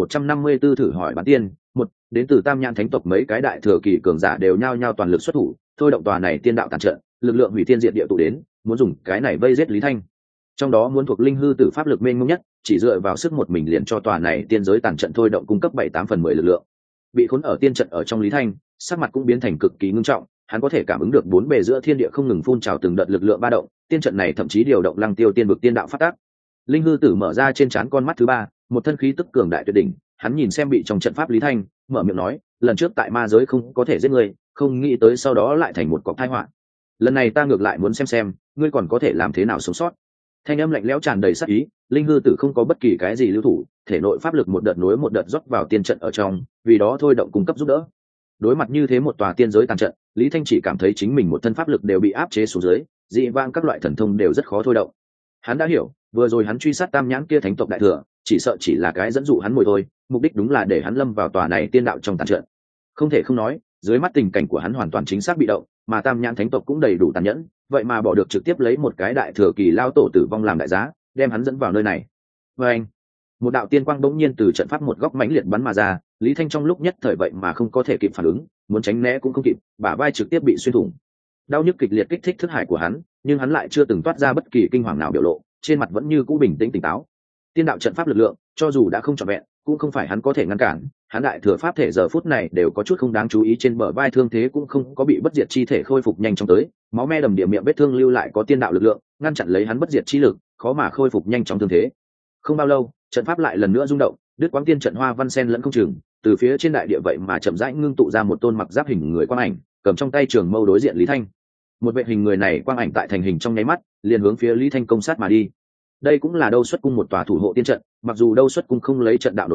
1154 thử hỏi bán tiên, đến từ tam nhãn thánh tộc mấy cái đại thừa kỳ cường giả đều nhao nhao toàn lực xuất thủ, thôi động tòa này tiên đạo tàn trận, lực lượng hủy thiên diệt địa tụ đến, muốn dùng cái này vây giết Lý Thanh. Trong đó muốn thuộc linh hư tử pháp lực mênh mông nhất, chỉ dựa vào sức một mình liền cho tòa này tiên giới tàn trận thôi động cung cấp 7/8/10 lực lượng. Bị khốn ở tiên trận ở trong Lý Thanh, sắc mặt cũng biến thành cực kỳ ngưng trọng, hắn có thể cảm ứng được bốn bề giữa thiên địa không ngừng phun trào từng đợt lực lượng ba động, tiên trận này thậm chí điều động lăng tiêu tiên vực tiên đạo phát tác. Linh hư tử mở ra trên trán con mắt thứ ba, một thân khí tức cường đại tuyệt đỉnh, hắn nhìn xem bị trong trận pháp Lý Thanh, mở miệng nói, lần trước tại ma giới không có thể giết ngươi, không nghĩ tới sau đó lại thành một cọc tai họa. Lần này ta ngược lại muốn xem ngươi còn có thể làm thế nào sống sót. Thanh âm lạnh lẽo tràn đầy sát ý, linh hư tử không có bất kỳ cái gì lưu thủ, thể nội pháp lực một đợt nối một đợt rót vào tiên trận ở trong, vì đó thôi động cung cấp giúp đỡ. Đối mặt như thế một tòa tiên giới tàn trận, Lý Thanh chỉ cảm thấy chính mình một thân pháp lực đều bị áp chế xuống dưới, dị vãng các loại thần thông đều rất khó thôi động. Hắn đã hiểu, vừa rồi hắn truy sát tam nhãn kia thánh tộc đại thừa, chỉ sợ chỉ là cái dẫn dụ hắn mồi thôi, mục đích đúng là để hắn lâm vào tòa này tiên đạo trong tàn trận. Không thể không nói, dưới mắt tình cảnh của hắn hoàn toàn chính xác bị động, mà tam nhãn thánh tộc cũng đầy đủ tàn nhẫn, vậy mà bỏ được trực tiếp lấy một cái đại thừa kỳ lao tổ tử vong làm đại giá, đem hắn dẫn vào nơi này. Và anh, một đạo tiên quang bỗng nhiên từ trận pháp một góc mãnh liệt bắn mà ra, Lý Thanh trong lúc nhất thời vậy mà không có thể kịp phản ứng, muốn tránh né cũng không kịp, bả vai trực tiếp bị xuyên thủng. Đau nhức kịch liệt kích thích thức hải của hắn, nhưng hắn lại chưa từng toát ra bất kỳ kinh hoàng nào biểu lộ, trên mặt vẫn như cũ bình tĩnh tỉnh táo. Tiên đạo trận pháp lực lượng, cho dù đã không trọn vẹn, cũng không phải hắn có thể ngăn cản, hắn đại thừa pháp thể giờ phút này đều có chút không đáng chú ý, trên bờ vai thương thế cũng không có bị bất diệt chi thể khôi phục nhanh chóng tới, máu me đầm địa miệng vết thương lưu lại có tiên đạo lực lượng, ngăn chặn lấy hắn bất diệt chi lực, khó mà khôi phục nhanh chóng thương thế. Không bao lâu, trận pháp lại lần nữa rung động, đứt quãng tiên trận hoa văn sen lẫn không chừng, từ phía trên đại địa vậy mà chậm rãi ngưng tụ ra một tôn mặc giáp hình người quang ảnh, cầm trong tay trường mâu đối diện Lý Thanh. Một vệ hình người này quang ảnh tại thành hình trong nháy mắt, liền hướng phía Lý Thanh công sát mà đi. Đây cũng là Đâu Xuất Cung một tòa thủ hộ tiên trận, mặc dù Đâu Xuất Cung không lấy trận đạo nổi danh,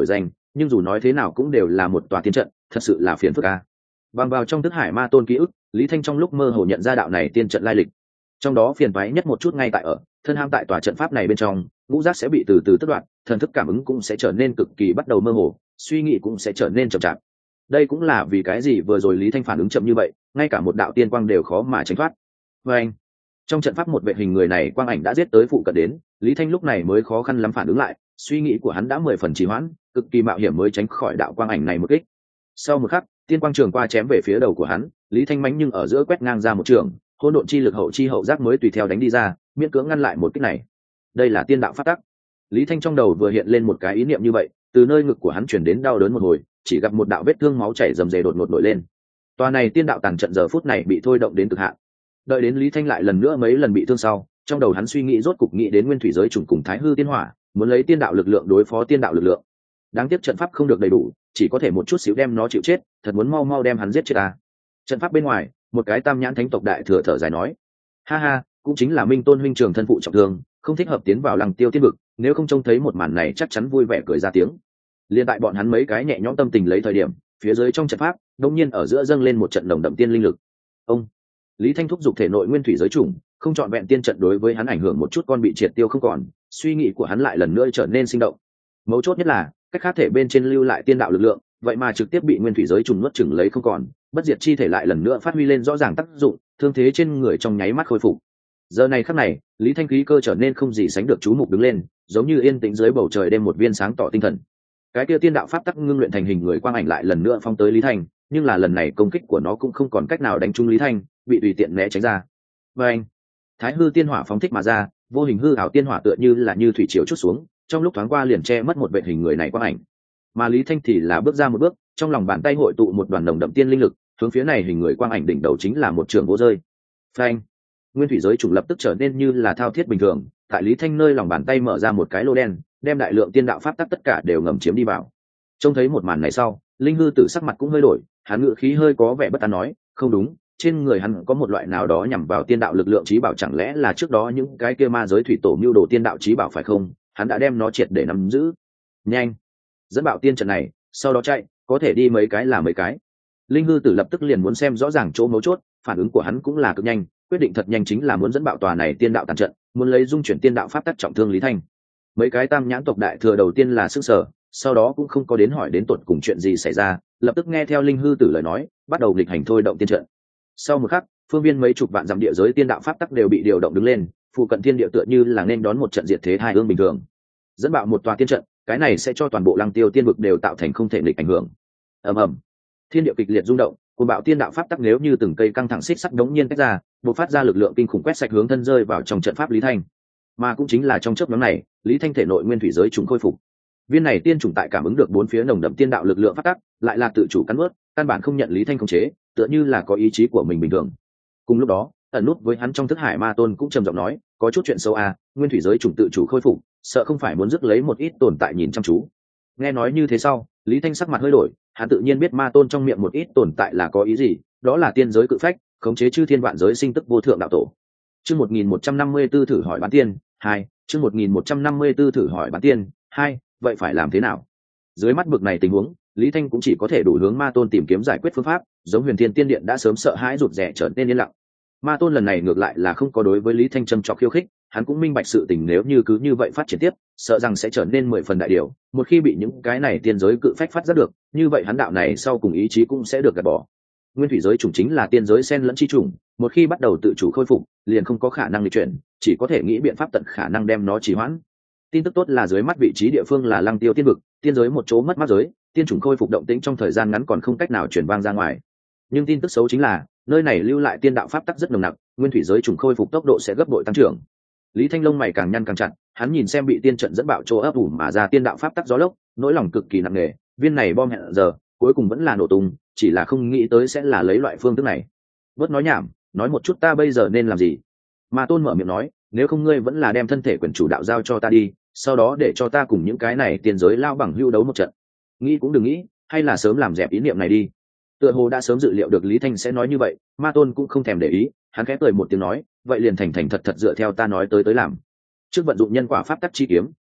nhưng dù nói thế nào cũng đều là một tòa tiên trận, thật sự là phiền phức a. Bằng vào trong thức hải ma tôn ký ức, Lý Thanh trong lúc mơ hồ nhận ra đạo này tiên trận lai lịch. Trong đó phiền toái nhất một chút ngay tại ở thân ham tại tòa trận pháp này bên trong, ngũ giác sẽ bị từ từ tất đoạn, thần thức cảm ứng cũng sẽ trở nên cực kỳ bắt đầu mơ hồ, suy nghĩ cũng sẽ trở nên chậm chạp. Đây cũng là vì cái gì vừa rồi Lý Thanh phản ứng chậm như vậy, ngay cả một đạo tiên quang đều khó mà tránh thoát. Và anh, trong trận pháp một vệ hình người này quang ảnh đã giết tới phụ cận đến, Lý Thanh lúc này mới khó khăn lắm phản ứng lại, suy nghĩ của hắn đã 10 phần trì hoãn, cực kỳ mạo hiểm mới tránh khỏi đạo quang ảnh này một kích. Sau một khắc, tiên quang trường qua chém về phía đầu của hắn, Lý Thanh mánh nhưng ở giữa quét ngang ra một trường, hỗn độn chi lực hậu chi hậu giác mới tùy theo đánh đi ra, miễn cưỡng ngăn lại một kích này. Đây là tiên đạo pháp tắc. Lý Thanh trong đầu vừa hiện lên một cái ý niệm như vậy, từ nơi ngực của hắn chuyển đến đau đớn một hồi, chỉ gặp một đạo vết thương máu chảy rầm rề đột ngột nổi lên. Tòa này tiên đạo tàn trận giờ phút này bị thôi động đến cực hạn. Đợi đến Lý Thanh lại lần nữa mấy lần bị thương sau, trong đầu hắn suy nghĩ rốt cục nghĩ đến nguyên thủy giới trùng cùng thái hư tiên hỏa, muốn lấy tiên đạo lực lượng đối phó tiên đạo lực lượng. Đáng tiếc trận pháp không được đầy đủ, chỉ có thể một chút xíu đem nó chịu chết, thật muốn mau mau đem hắn giết chết ta. Trận pháp bên ngoài, một cái tam nhãn thánh tộc đại thừa thở dài nói: ha ha, cũng chính là Minh Tôn huynh trường thân phụ trọng thương, không thích hợp tiến vào Lăng Tiêu tiên vực, nếu không trông thấy một màn này chắc chắn vui vẻ cười ra tiếng. Liên tại bọn hắn mấy cái nhẹ nhõm tâm tình lấy thời điểm, phía dưới trong trận pháp đột nhiên ở giữa dâng lên một trận nồng đậm tiên linh lực. Ông Lý Thanh thúc giục thể nội nguyên thủy giới chủng, không chọn vẹn tiên trận đối với hắn ảnh hưởng một chút con bị triệt tiêu không còn, suy nghĩ của hắn lại lần nữa trở nên sinh động. Mấu chốt nhất là, cách khác thể bên trên lưu lại tiên đạo lực lượng, vậy mà trực tiếp bị nguyên thủy giới trùng nuốt chửng lấy không còn, bất diệt chi thể lại lần nữa phát huy lên rõ ràng tác dụng, thương thế trên người trong nháy mắt khôi phục. Giờ này khắc này, Lý Thanh khí cơ trở nên không gì sánh được chú mục đứng lên, giống như yên tĩnh dưới bầu trời đêm một viên sáng tỏ tinh thần. Cái kia tiên đạo pháp tắc ngưng luyện thành hình người quang ảnh lại lần nữa phong tới Lý Thanh, nhưng là lần này công kích của nó cũng không còn cách nào đánh trúng Lý Thanh, bị tùy tiện né tránh ra. Và anh, Thái hư tiên hỏa phóng thích mà ra, vô hình hư ảo tiên hỏa tựa như là như thủy triều chút xuống, trong lúc thoáng qua liền che mất một vệ hình người này quang ảnh. Mà Lý Thanh thì là bước ra một bước, trong lòng bàn tay hội tụ một đoàn nồng đậm tiên linh lực, hướng phía này hình người quang ảnh đỉnh đầu chính là một trường gỗ rơi. Phanh! Nguyên thủy giới trùng lập tức trở nên như là thao thiết bình thường, tại Lý Thanh nơi lòng bàn tay mở ra một cái lô đen, đem đại lượng tiên đạo pháp tắc tất cả đều ngầm chiếm đi vào. Trông thấy một màn này sau, Linh Hư Tử sắc mặt cũng hơi đổi, hắn ngữ khí hơi có vẻ bất an nói: không đúng, trên người hắn có một loại nào đó nhằm vào tiên đạo lực lượng chí bảo, chẳng lẽ là trước đó những cái kia ma giới thủy tổ mưu đồ tiên đạo chí bảo phải không? Hắn đã đem nó triệt để nắm giữ. Nhanh, dẫn bạo tiên trận này, sau đó chạy, có thể đi mấy cái là mấy cái. Linh Hư Tử lập tức liền muốn xem rõ ràng chỗ mấu chốt, phản ứng của hắn cũng là cực nhanh, quyết định thật nhanh chính là muốn dẫn bạo tòa này tiên đạo tàn trận, muốn lấy dung chuyển tiên đạo pháp tắc trọng thương Lý Thanh. Mấy cái tam nhãn tộc đại thừa đầu tiên là sững sờ, sau đó cũng không có đến hỏi đến tột cùng chuyện gì xảy ra, lập tức nghe theo Linh Hư Tử lời nói, bắt đầu nghịch hành thôi động tiên trận. Sau một khắc, phương viên mấy chục vạn dặm địa giới tiên đạo pháp tắc đều bị điều động đứng lên, phụ cận thiên địa tựa như là nên đón một trận diệt thế hai ương bình thường. Dẫn bạo một tòa tiên trận, cái này sẽ cho toàn bộ Lăng Tiêu tiên vực đều tạo thành không thể nghịch ảnh hưởng. Ầm ầm, thiên địa kịch liệt rung động, cuồng bạo tiên đạo pháp tắc nếu như từng cây căng thẳng xích sắt đống nhiên tách ra, bộc phát ra lực lượng kinh khủng quét sạch hướng thân rơi vào trong trận pháp Lý Thanh. Mà cũng chính là trong chớp nhoáng này, Lý Thanh thể nội nguyên thủy giới trùng khôi phục. Viên này tiên trùng tại cảm ứng được bốn phía nồng đậm tiên đạo lực lượng pháp tắc, lại là tự chủ cắn nuốt, căn bản không nhận Lý Thanh khống chế, tựa như là có ý chí của mình bình thường. Cùng lúc đó, ẩn nút với hắn trong thức hải ma tôn cũng trầm giọng nói: có chút chuyện xấu à, nguyên thủy giới trùng tự chủ khôi phục, sợ không phải muốn rước lấy một ít tồn tại nhìn chăm chú. Nghe nói như thế sau, Lý Thanh sắc mặt hơi đổi, hắn tự nhiên biết ma tôn trong miệng một ít tồn tại là có ý gì, đó là tiên giới cự phách, khống chế chư thiên vạn giới sinh tức vô thượng đạo tổ. Chương 1154 thử hỏi bán tiên 2, chương 1154 thử hỏi bán tiên 2, vậy phải làm thế nào? Dưới mắt bực này tình huống, Lý Thanh cũng chỉ có thể đủ hướng ma tôn tìm kiếm giải quyết phương pháp, giống Huyền Thiên Tiên Điện đã sớm sợ hãi rụt rè trở nên yên lặng. Ma tôn lần này ngược lại là không có đối với Lý Thanh châm chọc khiêu khích, hắn cũng minh bạch sự tình nếu như cứ như vậy phát triển tiếp, sợ rằng sẽ trở nên 10 phần đại điều, một khi bị những cái này tiên giới cự phách phát giác được, như vậy hắn đạo này sau cùng ý chí cũng sẽ được gạt bỏ. Nguyên thủy giới chủng chính là tiên giới xen lẫn chi chủng, một khi bắt đầu tự chủ khôi phục, liền không có khả năng lịch chuyển, chỉ có thể nghĩ biện pháp tận khả năng đem nó trì hoãn. Tin tức tốt là dưới mắt vị trí địa phương là Lăng Tiêu tiên vực, tiên giới một chỗ mất mát giới, tiên chủng khôi phục động tĩnh trong thời gian ngắn còn không cách nào truyền vang ra ngoài. Nhưng tin tức xấu chính là, nơi này lưu lại tiên đạo pháp tắc rất nồng nặc, nguyên thủy giới chủng khôi phục tốc độ sẽ gấp bội tăng trưởng. Lý Thanh lông mày càng nhăn càng chặt, hắn nhìn xem bị tiên trận dẫn bạo chỗ ấp ủ mà ra tiên đạo pháp tắc gió lốc, nỗi lòng cực kỳ nặng nề, viên này bom hẹn giờ, cuối cùng vẫn là nổ tung, chỉ là không nghĩ tới sẽ là lấy loại phương thức này. Bớt nói nhảm, nói một chút ta bây giờ nên làm gì? Ma tôn mở miệng nói, nếu không ngươi vẫn là đem thân thể quyền chủ đạo giao cho ta đi, sau đó để cho ta cùng những cái này tiên giới lao bằng hưu đấu một trận. Nghĩ cũng đừng nghĩ, hay là sớm làm dẹp ý niệm này đi. Tựa hồ đã sớm dự liệu được Lý Thanh sẽ nói như vậy, ma tôn cũng không thèm để ý, hắn khẽ cười một tiếng nói, vậy liền thành thành thật thật dựa theo ta nói tới làm. Trước vận dụng nhân quả pháp tắc chi kiếm,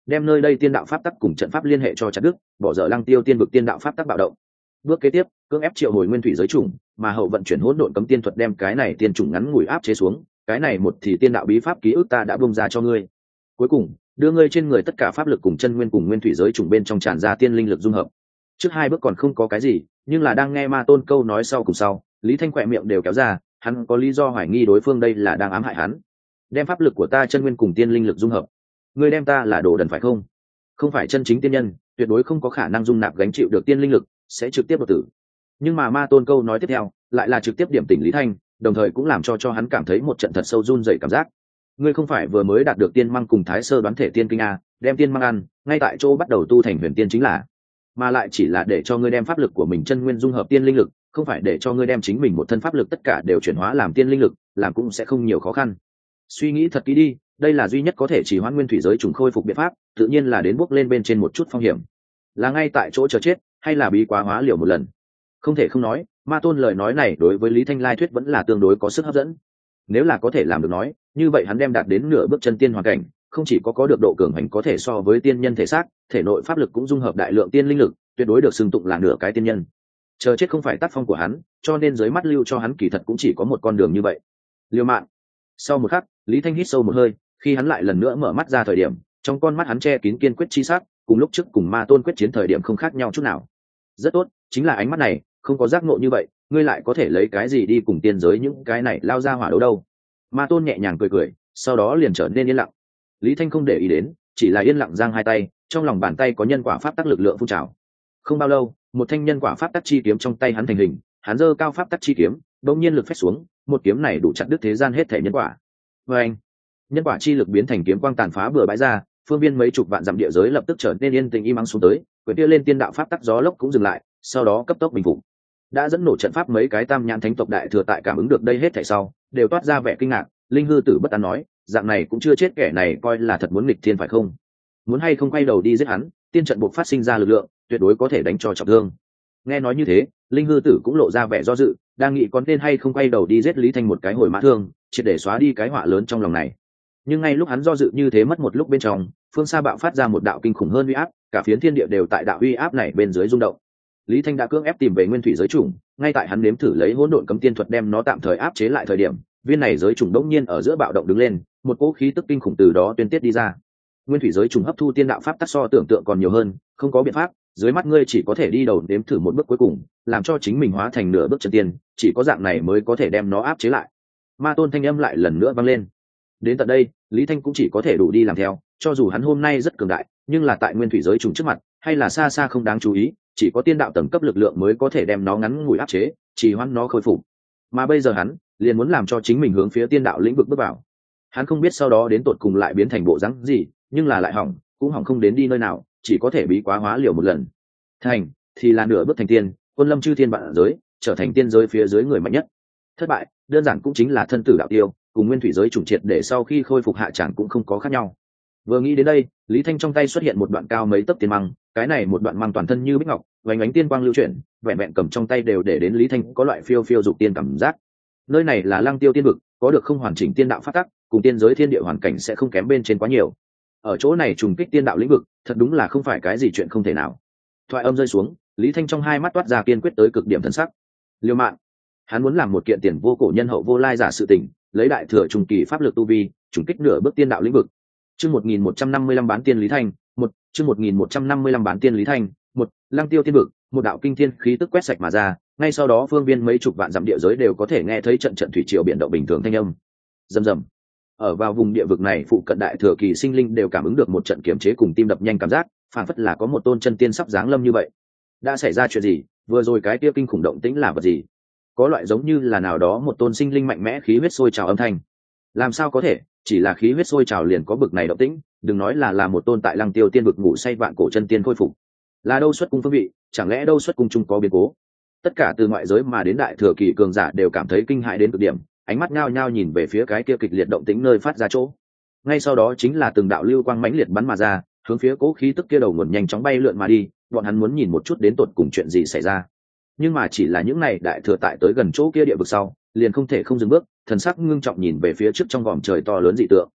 đem nơi đây tiên đạo pháp tắc cùng trận pháp liên hệ cho chặt đứt, bỏ dở Lăng Tiêu tiên vực tiên đạo pháp tắc bạo động. Bước kế tiếp, cưỡng ép triệu hồi nguyên thủy giới chủng, mà hậu vận chuyển hỗn độn cấm tiên thuật đem cái này tiên chủng ngắn ngủi áp chế xuống, cái này một thì tiên đạo bí pháp ký ức ta đã bung ra cho ngươi. Cuối cùng, đưa ngươi trên người tất cả pháp lực cùng chân nguyên cùng nguyên thủy giới chủng bên trong tràn ra tiên linh lực dung hợp. Trước hai bước còn không có cái gì, nhưng là đang nghe Ma Tôn câu nói sau cùng sau, Lý Thanh khỏe miệng đều kéo ra, hắn có lý do hoài nghi đối phương đây là đang ám hại hắn. Đem pháp lực của ta chân nguyên cùng tiên linh lực dung hợp, ngươi đem ta là đồ đần phải không? Không phải chân chính tiên nhân, tuyệt đối không có khả năng dung nạp gánh chịu được tiên linh lực, sẽ trực tiếp đột tử. Nhưng mà Ma Tôn câu nói tiếp theo lại là trực tiếp điểm tỉnh Lý Thanh, đồng thời cũng làm cho hắn cảm thấy một trận thật sâu run rẩy cảm giác. Ngươi không phải vừa mới đạt được tiên măng cùng thái sơ đoán thể tiên kinh a, đem tiên măng ăn, ngay tại chỗ bắt đầu tu thành huyền tiên chính là, mà lại chỉ là để cho ngươi đem pháp lực của mình chân nguyên dung hợp tiên linh lực, không phải để cho ngươi đem chính mình một thân pháp lực tất cả đều chuyển hóa làm tiên linh lực, làm cũng sẽ không nhiều khó khăn. Suy nghĩ thật kỹ đi, đây là duy nhất có thể chỉ hoãn nguyên thủy giới trùng khôi phục biện pháp, tự nhiên là đến bước lên bên trên một chút phong hiểm, là ngay tại chỗ chờ chết, hay là bí quá hóa liều một lần. Không thể không nói, Ma Tôn lời nói này đối với Lý Thanh Lai thuyết vẫn là tương đối có sức hấp dẫn. Nếu là có thể làm được nói, như vậy hắn đem đạt đến nửa bước chân tiên hoàn cảnh, không chỉ có được độ cường hành có thể so với tiên nhân thể xác, thể nội pháp lực cũng dung hợp đại lượng tiên linh lực, tuyệt đối được xưng tụng là nửa cái tiên nhân. Chờ chết không phải tác phong của hắn, cho nên dưới mắt lưu cho hắn kỳ thật cũng chỉ có một con đường như vậy. Liều mạng. Sau một khắc, Lý Thanh hít sâu một hơi, khi hắn lại lần nữa mở mắt ra thời điểm, trong con mắt hắn che kín kiên quyết chi sắc, cùng lúc trước cùng Ma Tôn quyết chiến thời điểm không khác nhau chút nào. Rất tốt, chính là ánh mắt này, không có giác ngộ như vậy, ngươi lại có thể lấy cái gì đi cùng tiên giới những cái này lao ra hỏa đấu đâu. Ma Tôn nhẹ nhàng cười cười, sau đó liền trở nên yên lặng. Lý Thanh không để ý đến, chỉ là yên lặng giang hai tay, trong lòng bàn tay có nhân quả pháp tắc lực lượng phun trào. Không bao lâu, một thanh nhân quả pháp tắc chi kiếm trong tay hắn thành hình, hắn giơ cao pháp tắc chi kiếm, đột nhiên lực phách xuống, một kiếm này đủ chặt đứt thế gian hết thể nhân quả. Và anh, nhân quả chi lực biến thành kiếm quang tàn phá bừa bãi ra, phương viên mấy chục vạn dặm địa giới lập tức trở nên yên tĩnh im ắng xuống tới, quyển kia lên tiên đạo pháp tắc gió lốc cũng dừng lại, sau đó cấp tốc bình phục. Đã dẫn nổ trận pháp mấy cái tam nhãn thánh tộc đại thừa tại cảm ứng được đây hết thảy sau, đều toát ra vẻ kinh ngạc. Linh hư tử bất an nói, dạng này cũng chưa chết, kẻ này coi là thật muốn nghịch thiên phải không? Muốn hay không quay đầu đi giết hắn, tiên trận buộc phát sinh ra lực lượng, tuyệt đối có thể đánh cho trọng thương. Nghe nói như thế, Linh hư tử cũng lộ ra vẻ do dự, đang nghĩ có nên hay không quay đầu đi giết Lý Thanh một cái hồi mã thương, triệt để xóa đi cái họa lớn trong lòng này. Nhưng ngay lúc hắn do dự như thế mất một lúc bên trong, phương xa bạo phát ra một đạo kinh khủng hơn uy áp, cả phiến thiên địa đều tại đạo uy áp này bên dưới rung động. Lý Thanh đã cưỡng ép tìm về nguyên thủy giới chủng, ngay tại hắn nếm thử lấy hỗn độn cấm tiên thuật đem nó tạm thời áp chế lại thời điểm, viên này giới chủng đột nhiên ở giữa bạo động đứng lên, một cỗ khí tức kinh khủng từ đó tuyên tiết đi ra. Nguyên thủy giới chủng hấp thu tiên đạo pháp tắc so tưởng tượng còn nhiều hơn, không có biện pháp, dưới mắt ngươi chỉ có thể đi đầu nếm thử một bước cuối cùng, làm cho chính mình hóa thành nửa bước chân tiên, chỉ có dạng này mới có thể đem nó áp chế lại. Ma Tôn thanh âm lại lần nữa vang lên. Đến tận đây, Lý Thanh cũng chỉ có thể đủ đi làm theo, cho dù hắn hôm nay rất cường đại, nhưng là tại nguyên thủy giới trùng trước mặt, hay là xa xa không đáng chú ý, chỉ có tiên đạo tầng cấp lực lượng mới có thể đem nó ngắn ngủi áp chế, trì hoãn nó khôi phục. Mà bây giờ hắn liền muốn làm cho chính mình hướng phía tiên đạo lĩnh vực bước vào. Hắn không biết sau đó đến tột cùng lại biến thành bộ dáng gì, nhưng là lại hỏng, cũng hỏng không đến đi nơi nào, chỉ có thể bí quá hóa liều một lần. Thành thì là nửa bước thành tiên, quân lâm chư thiên vạn giới, trở thành tiên giới phía dưới người mạnh nhất. Thất bại, đơn giản cũng chính là thân tử đạo tiêu, cùng nguyên thủy giới chủng triệt để sau khi khôi phục hạ chẳng cũng không có khác nhau. Vừa nghĩ đến đây, Lý Thanh trong tay xuất hiện một đoạn cao mấy tấc tiên măng, cái này một đoạn măng toàn thân như bích ngọc, vành ánh tiên quang lưu chuyển, vẹn vẹn cầm trong tay đều để đến Lý Thanh có loại phiêu phiêu dục tiên cảm giác. Nơi này là Lăng Tiêu tiên vực, có được không hoàn chỉnh tiên đạo phát tắc, cùng tiên giới thiên địa hoàn cảnh sẽ không kém bên trên quá nhiều. Ở chỗ này trùng kích tiên đạo lĩnh vực, thật đúng là không phải cái gì chuyện không thể nào. Thoại âm rơi xuống, Lý Thanh trong hai mắt toát ra kiên quyết tới cực điểm thần sắc. Liêu mạng, hắn muốn làm một kiện tiền vô cổ nhân hậu vô lai giả sự tình, lấy đại thừa trùng kỳ pháp lực tu vi, trùng kích nửa bước tiên đạo lĩnh vực. Chương 1155 bán tiên Lý Thanh, chương 1155 bán tiên Lý Thanh, Lăng Tiêu tiên vực, một đạo kinh thiên khí tức quét sạch mà ra, ngay sau đó phương viên mấy chục vạn dặm địa giới đều có thể nghe thấy trận trận thủy triều biển động bình thường thanh âm. Rầm rầm. Ở vào vùng địa vực này, phụ cận đại thừa kỳ sinh linh đều cảm ứng được một trận kiềm chế cùng tim đập nhanh cảm giác, phản phất là có một tôn chân tiên sắp giáng lâm như vậy. Đã xảy ra chuyện gì? Vừa rồi cái kia kinh khủng động tĩnh là vật gì? Có loại giống như là nào đó một tôn sinh linh mạnh mẽ khí huyết sôi trào âm thanh. Làm sao có thể, chỉ là khí huyết sôi trào liền có bực này động tĩnh, đừng nói là một tôn tại Lăng Tiêu tiên vực ngủ say vạn cổ chân tiên khôi phục. Là đâu xuất cung phương vị, chẳng lẽ đâu xuất cung chung có biến cố? Tất cả từ ngoại giới mà đến đại thừa kỳ cường giả đều cảm thấy kinh hãi đến cực điểm, ánh mắt nhao nhao nhìn về phía cái kia kịch liệt động tĩnh nơi phát ra chỗ. Ngay sau đó chính là từng đạo lưu quang mãnh liệt bắn mà ra, hướng phía cố khí tức kia đầu nguồn nhanh chóng bay lượn mà đi, bọn hắn muốn nhìn một chút đến tột cùng chuyện gì xảy ra. Nhưng mà chỉ là những này đại thừa tại tới gần chỗ kia địa vực sau, liền không thể không dừng bước, thần sắc ngưng trọng nhìn về phía trước trong vòm trời to lớn dị tượng.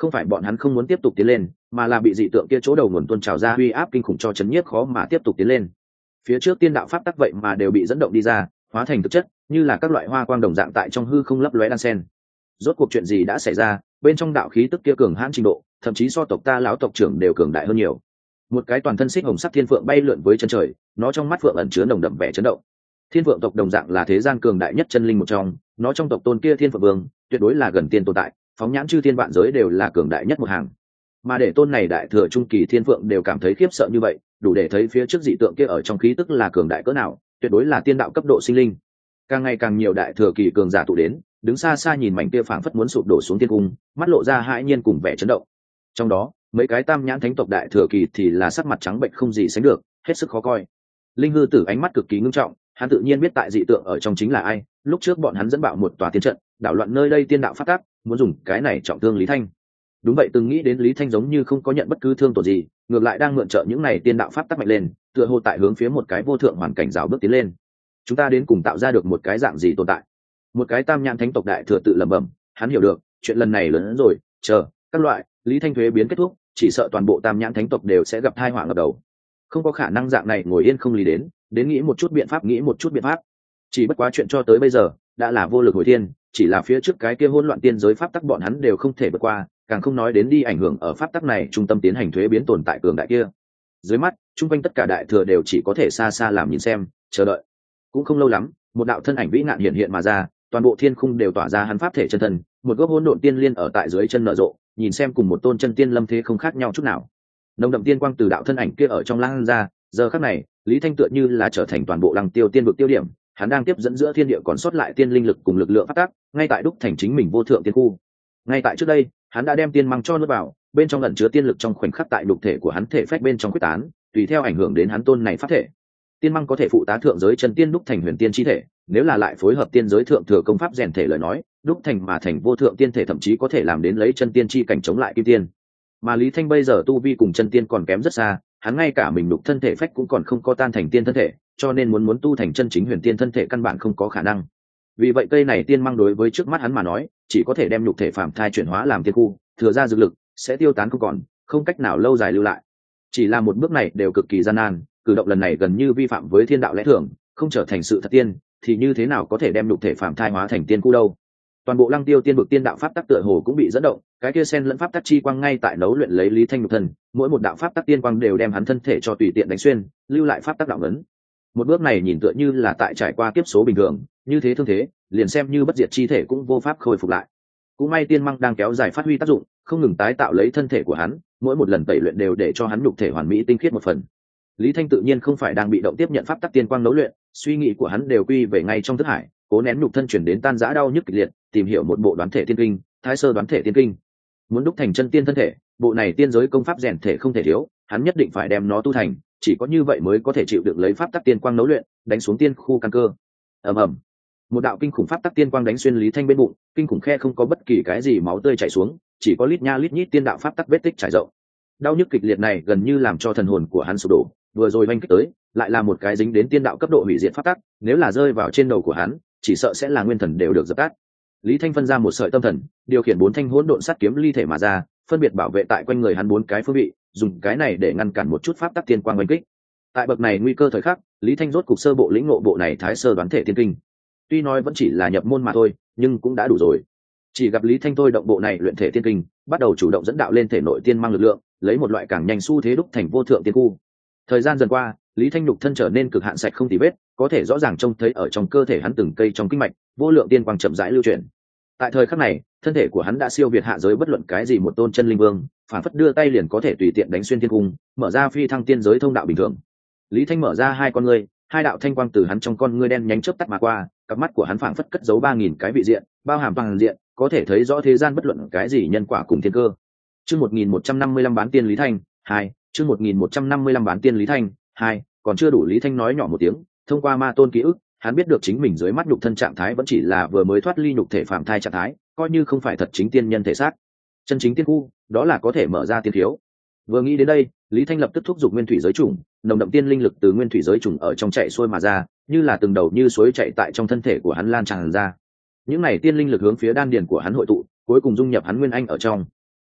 Không phải bọn hắn không muốn tiếp tục tiến lên, mà là bị dị tượng kia chỗ đầu nguồn tuôn trào ra uy áp kinh khủng cho chấn nhiếp khó mà tiếp tục tiến lên. Phía trước tiên đạo pháp tắc vậy mà đều bị dẫn động đi ra, hóa thành thực chất, như là các loại hoa quang đồng dạng tại trong hư không lấp lóe đan sen. Rốt cuộc chuyện gì đã xảy ra? Bên trong đạo khí tức kia cường hãn trình độ, thậm chí so tộc ta lão tộc trưởng đều cường đại hơn nhiều. Một cái toàn thân xích hồng sắc thiên phượng bay lượn với chân trời, nó trong mắt phượng ẩn chứa nồng đậm vẻ chấn động. Thiên phượng tộc đồng dạng là thế gian cường đại nhất chân linh một trong, nó trong tộc tôn kia thiên phượng vương tuyệt đối là gần tiên tồn tại, phóng nhãn chư thiên vạn giới đều là cường đại nhất một hàng. Mà để tôn này đại thừa trung kỳ thiên phượng đều cảm thấy khiếp sợ như vậy, đủ để thấy phía trước dị tượng kia ở trong khí tức là cường đại cỡ nào, tuyệt đối là tiên đạo cấp độ sinh linh. Càng ngày càng nhiều đại thừa kỳ cường giả tụ đến, đứng xa xa nhìn mảnh kia phảng phất muốn sụp đổ xuống thiên cung, mắt lộ ra hãi nhiên cùng vẻ chấn động. Trong đó, mấy cái tam nhãn thánh tộc đại thừa kỳ thì là sắc mặt trắng bệnh không gì sánh được, hết sức khó coi. Linh hư tử ánh mắt cực kỳ ngưng trọng, hắn tự nhiên biết tại dị tượng ở trong chính là ai. Lúc trước bọn hắn dẫn bạo một tòa tiên trận, đảo loạn nơi đây tiên đạo phát tác, muốn dùng cái này trọng thương Lý Thanh. Đúng vậy, từng nghĩ đến Lý Thanh giống như không có nhận bất cứ thương tổn gì, ngược lại đang mượn trợ những này tiên đạo pháp tắc mạnh lên, tựa hồ tại hướng phía một cái vô thượng hoàn cảnh rào bước tiến lên. Chúng ta đến cùng tạo ra được một cái dạng gì tồn tại? Một cái tam nhãn thánh tộc đại thừa tự lẩm bẩm, hắn hiểu được, chuyện lần này lớn hơn rồi, chờ các loại Lý Thanh thuế biến kết thúc, chỉ sợ toàn bộ tam nhãn thánh tộc đều sẽ gặp tai họa ngập đầu. Không có khả năng dạng này ngồi yên không lý đến nghĩ một chút biện pháp. Chỉ bất quá chuyện cho tới bây giờ đã là vô lực hồi thiên, chỉ là phía trước cái kia hỗn loạn tiên giới pháp tắc bọn hắn đều không thể vượt qua, càng không nói đến đi ảnh hưởng ở pháp tắc này trung tâm tiến hành thuế biến tồn tại cường đại kia. Dưới mắt chung quanh tất cả đại thừa đều chỉ có thể xa xa làm nhìn xem, chờ đợi. Cũng không lâu lắm, một đạo thân ảnh vĩ ngạn hiện hiện mà ra, toàn bộ thiên khung đều tỏa ra hắn pháp thể chân thân, một gốc hỗn độn tiên liên ở tại dưới chân nở rộ, nhìn xem cùng một tôn chân tiên lâm thế không khác nhau chút nào. Nồng đậm tiên quang từ đạo thân ảnh kia ở trong lan ra, giờ khắc này Lý Thanh tựa như là trở thành toàn bộ Lăng Tiêu tiên vực tiêu điểm, hắn đang tiếp dẫn giữa thiên địa còn sót lại tiên linh lực cùng lực lượng phát tác, ngay tại đúc thành chính mình vô thượng tiên khu. Ngay tại trước đây, hắn đã đem tiên măng cho nuốt vào, bên trong ẩn chứa tiên lực trong khoảnh khắc tại đục thể của hắn thể phách bên trong quyết tán, tùy theo ảnh hưởng đến hắn tôn này pháp thể. Tiên măng có thể phụ tá thượng giới chân tiên đúc thành huyền tiên chi thể, nếu là lại phối hợp tiên giới thượng thừa công pháp rèn thể lời nói, đúc thành mà thành vô thượng tiên thể thậm chí có thể làm đến lấy chân tiên chi cảnh chống lại kim tiên. Mà Lý Thanh bây giờ tu vi cùng chân tiên còn kém rất xa, hắn ngay cả mình đục thân thể phách cũng còn không có tan thành tiên thân thể, cho nên muốn tu thành chân chính huyền tiên thân thể căn bản không có khả năng. Vì vậy cây này tiên măng đối với trước mắt hắn mà nói, chỉ có thể đem nhục thể phàm thai chuyển hóa làm tiên khu, thừa ra dược lực sẽ tiêu tán không còn, không cách nào lâu dài lưu lại. Chỉ là một bước này đều cực kỳ gian nan, cử động lần này gần như vi phạm với thiên đạo lẽ thường, không trở thành sự thật tiên, thì như thế nào có thể đem nhục thể phàm thai hóa thành tiên khu đâu? Toàn bộ Lăng Tiêu tiên vực tiên đạo pháp tắc tựa hồ cũng bị dẫn động, cái kia sen lẫn pháp tắc chi quang ngay tại nấu luyện lấy Lý Thanh nhục thân, mỗi một đạo pháp tắc tiên quang đều đem hắn thân thể cho tùy tiện đánh xuyên, lưu lại pháp tắc đạo ấn. Một bước này nhìn tựa như là tại trải qua kiếp số bình thường, như thế thương thế, liền xem như bất diệt chi thể cũng vô pháp khôi phục lại. Cũng may tiên măng đang kéo dài phát huy tác dụng, không ngừng tái tạo lấy thân thể của hắn, mỗi một lần tẩy luyện đều để cho hắn nhục thể hoàn mỹ tinh khiết một phần. Lý Thanh tự nhiên không phải đang bị động tiếp nhận pháp tắc tiên quang nấu luyện, suy nghĩ của hắn đều quy về ngay trong thức hải, cố nén nhục thân chuyển đến tan rã đau nhức kịch liệt, tìm hiểu một bộ đoán thể tiên kinh, thái sơ đoán thể tiên kinh. Muốn đúc thành chân tiên thân thể, bộ này tiên giới công pháp rèn thể không thể thiếu, hắn nhất định phải đem nó tu thành, chỉ có như vậy mới có thể chịu được lấy pháp tắc tiên quang nấu luyện, đánh xuống tiên khu căn cơ. Ầm ầm, một đạo kinh khủng pháp tắc tiên quang đánh xuyên Lý Thanh bên bụng, kinh khủng khe không có bất kỳ cái gì máu tươi chảy xuống, chỉ có lít nha lít nhít tiên đạo pháp tắc vết tích trải rộng. Đau nhức kịch liệt này gần như làm cho thần hồn của hắn sụp đổ, vừa rồi oanh kích tới, lại là một cái dính đến tiên đạo cấp độ hủy diệt pháp tắc, nếu là rơi vào trên đầu của hắn, chỉ sợ sẽ là nguyên thần đều được dập tắt. Lý Thanh phân ra một sợi tâm thần, điều khiển 4 thanh hỗn độn sắt kiếm ly thể mà ra, phân biệt bảo vệ tại quanh người hắn 4 cái phương vị, dùng cái này để ngăn cản một chút pháp tắc tiên quang oanh kích. Tại bậc này nguy cơ thời khắc, Lý Thanh rốt cục sơ bộ lĩnh ngộ bộ này thái sơ đoán thể tiên kinh. Tuy nói vẫn chỉ là nhập môn mà thôi, nhưng cũng đã đủ rồi. Chỉ gặp Lý Thanh thôi động bộ này luyện thể tiên kinh, bắt đầu chủ động dẫn đạo lên thể nội tiên mang lực lượng, lấy một loại càng nhanh xu thế đúc thành vô thượng tiên khu. Thời gian dần qua, Lý Thanh nhục thân trở nên cực hạn sạch không tì vết, có thể rõ ràng trông thấy ở trong cơ thể hắn từng cây trong kinh mạch, vô lượng tiên quang chậm rãi lưu chuyển. Tại thời khắc này, thân thể của hắn đã siêu việt hạ giới bất luận cái gì một tôn chân linh vương, phản phất đưa tay liền có thể tùy tiện đánh xuyên thiên cung, mở ra phi thăng tiên giới thông đạo bình thường. Lý Thanh mở ra hai con ngươi, hai đạo thanh quang từ hắn trong con ngươi đen nhánh chớp tắt mà qua, cặp mắt của hắn phảng phất cất giấu 3000 cái vị diện, bao hàm toàn diện, có thể thấy rõ thế gian bất luận cái gì nhân quả cùng thiên cơ. Chương 1155 bán tiên Lý Thanh 2, chương 1155 bán tiên Lý Thanh 2, còn chưa đủ. Lý Thanh nói nhỏ một tiếng, thông qua ma tôn ký ức, hắn biết được chính mình dưới mắt nhục thân trạng thái vẫn chỉ là vừa mới thoát ly nhục thể phàm thai trạng thái, coi như không phải thật chính tiên nhân thể xác. Chân chính tiên khu, đó là có thể mở ra tiên thiếu. Vừa nghĩ đến đây, Lý Thanh lập tức thúc giục nguyên thủy giới trùng, nồng đậm tiên linh lực từ nguyên thủy giới trùng ở trong chạy xuôi mà ra, như là từng đầu như suối chạy tại trong thân thể của hắn lan tràn ra. Những này tiên linh lực hướng phía đan điền của hắn hội tụ, cuối cùng dung nhập hắn nguyên anh ở trong.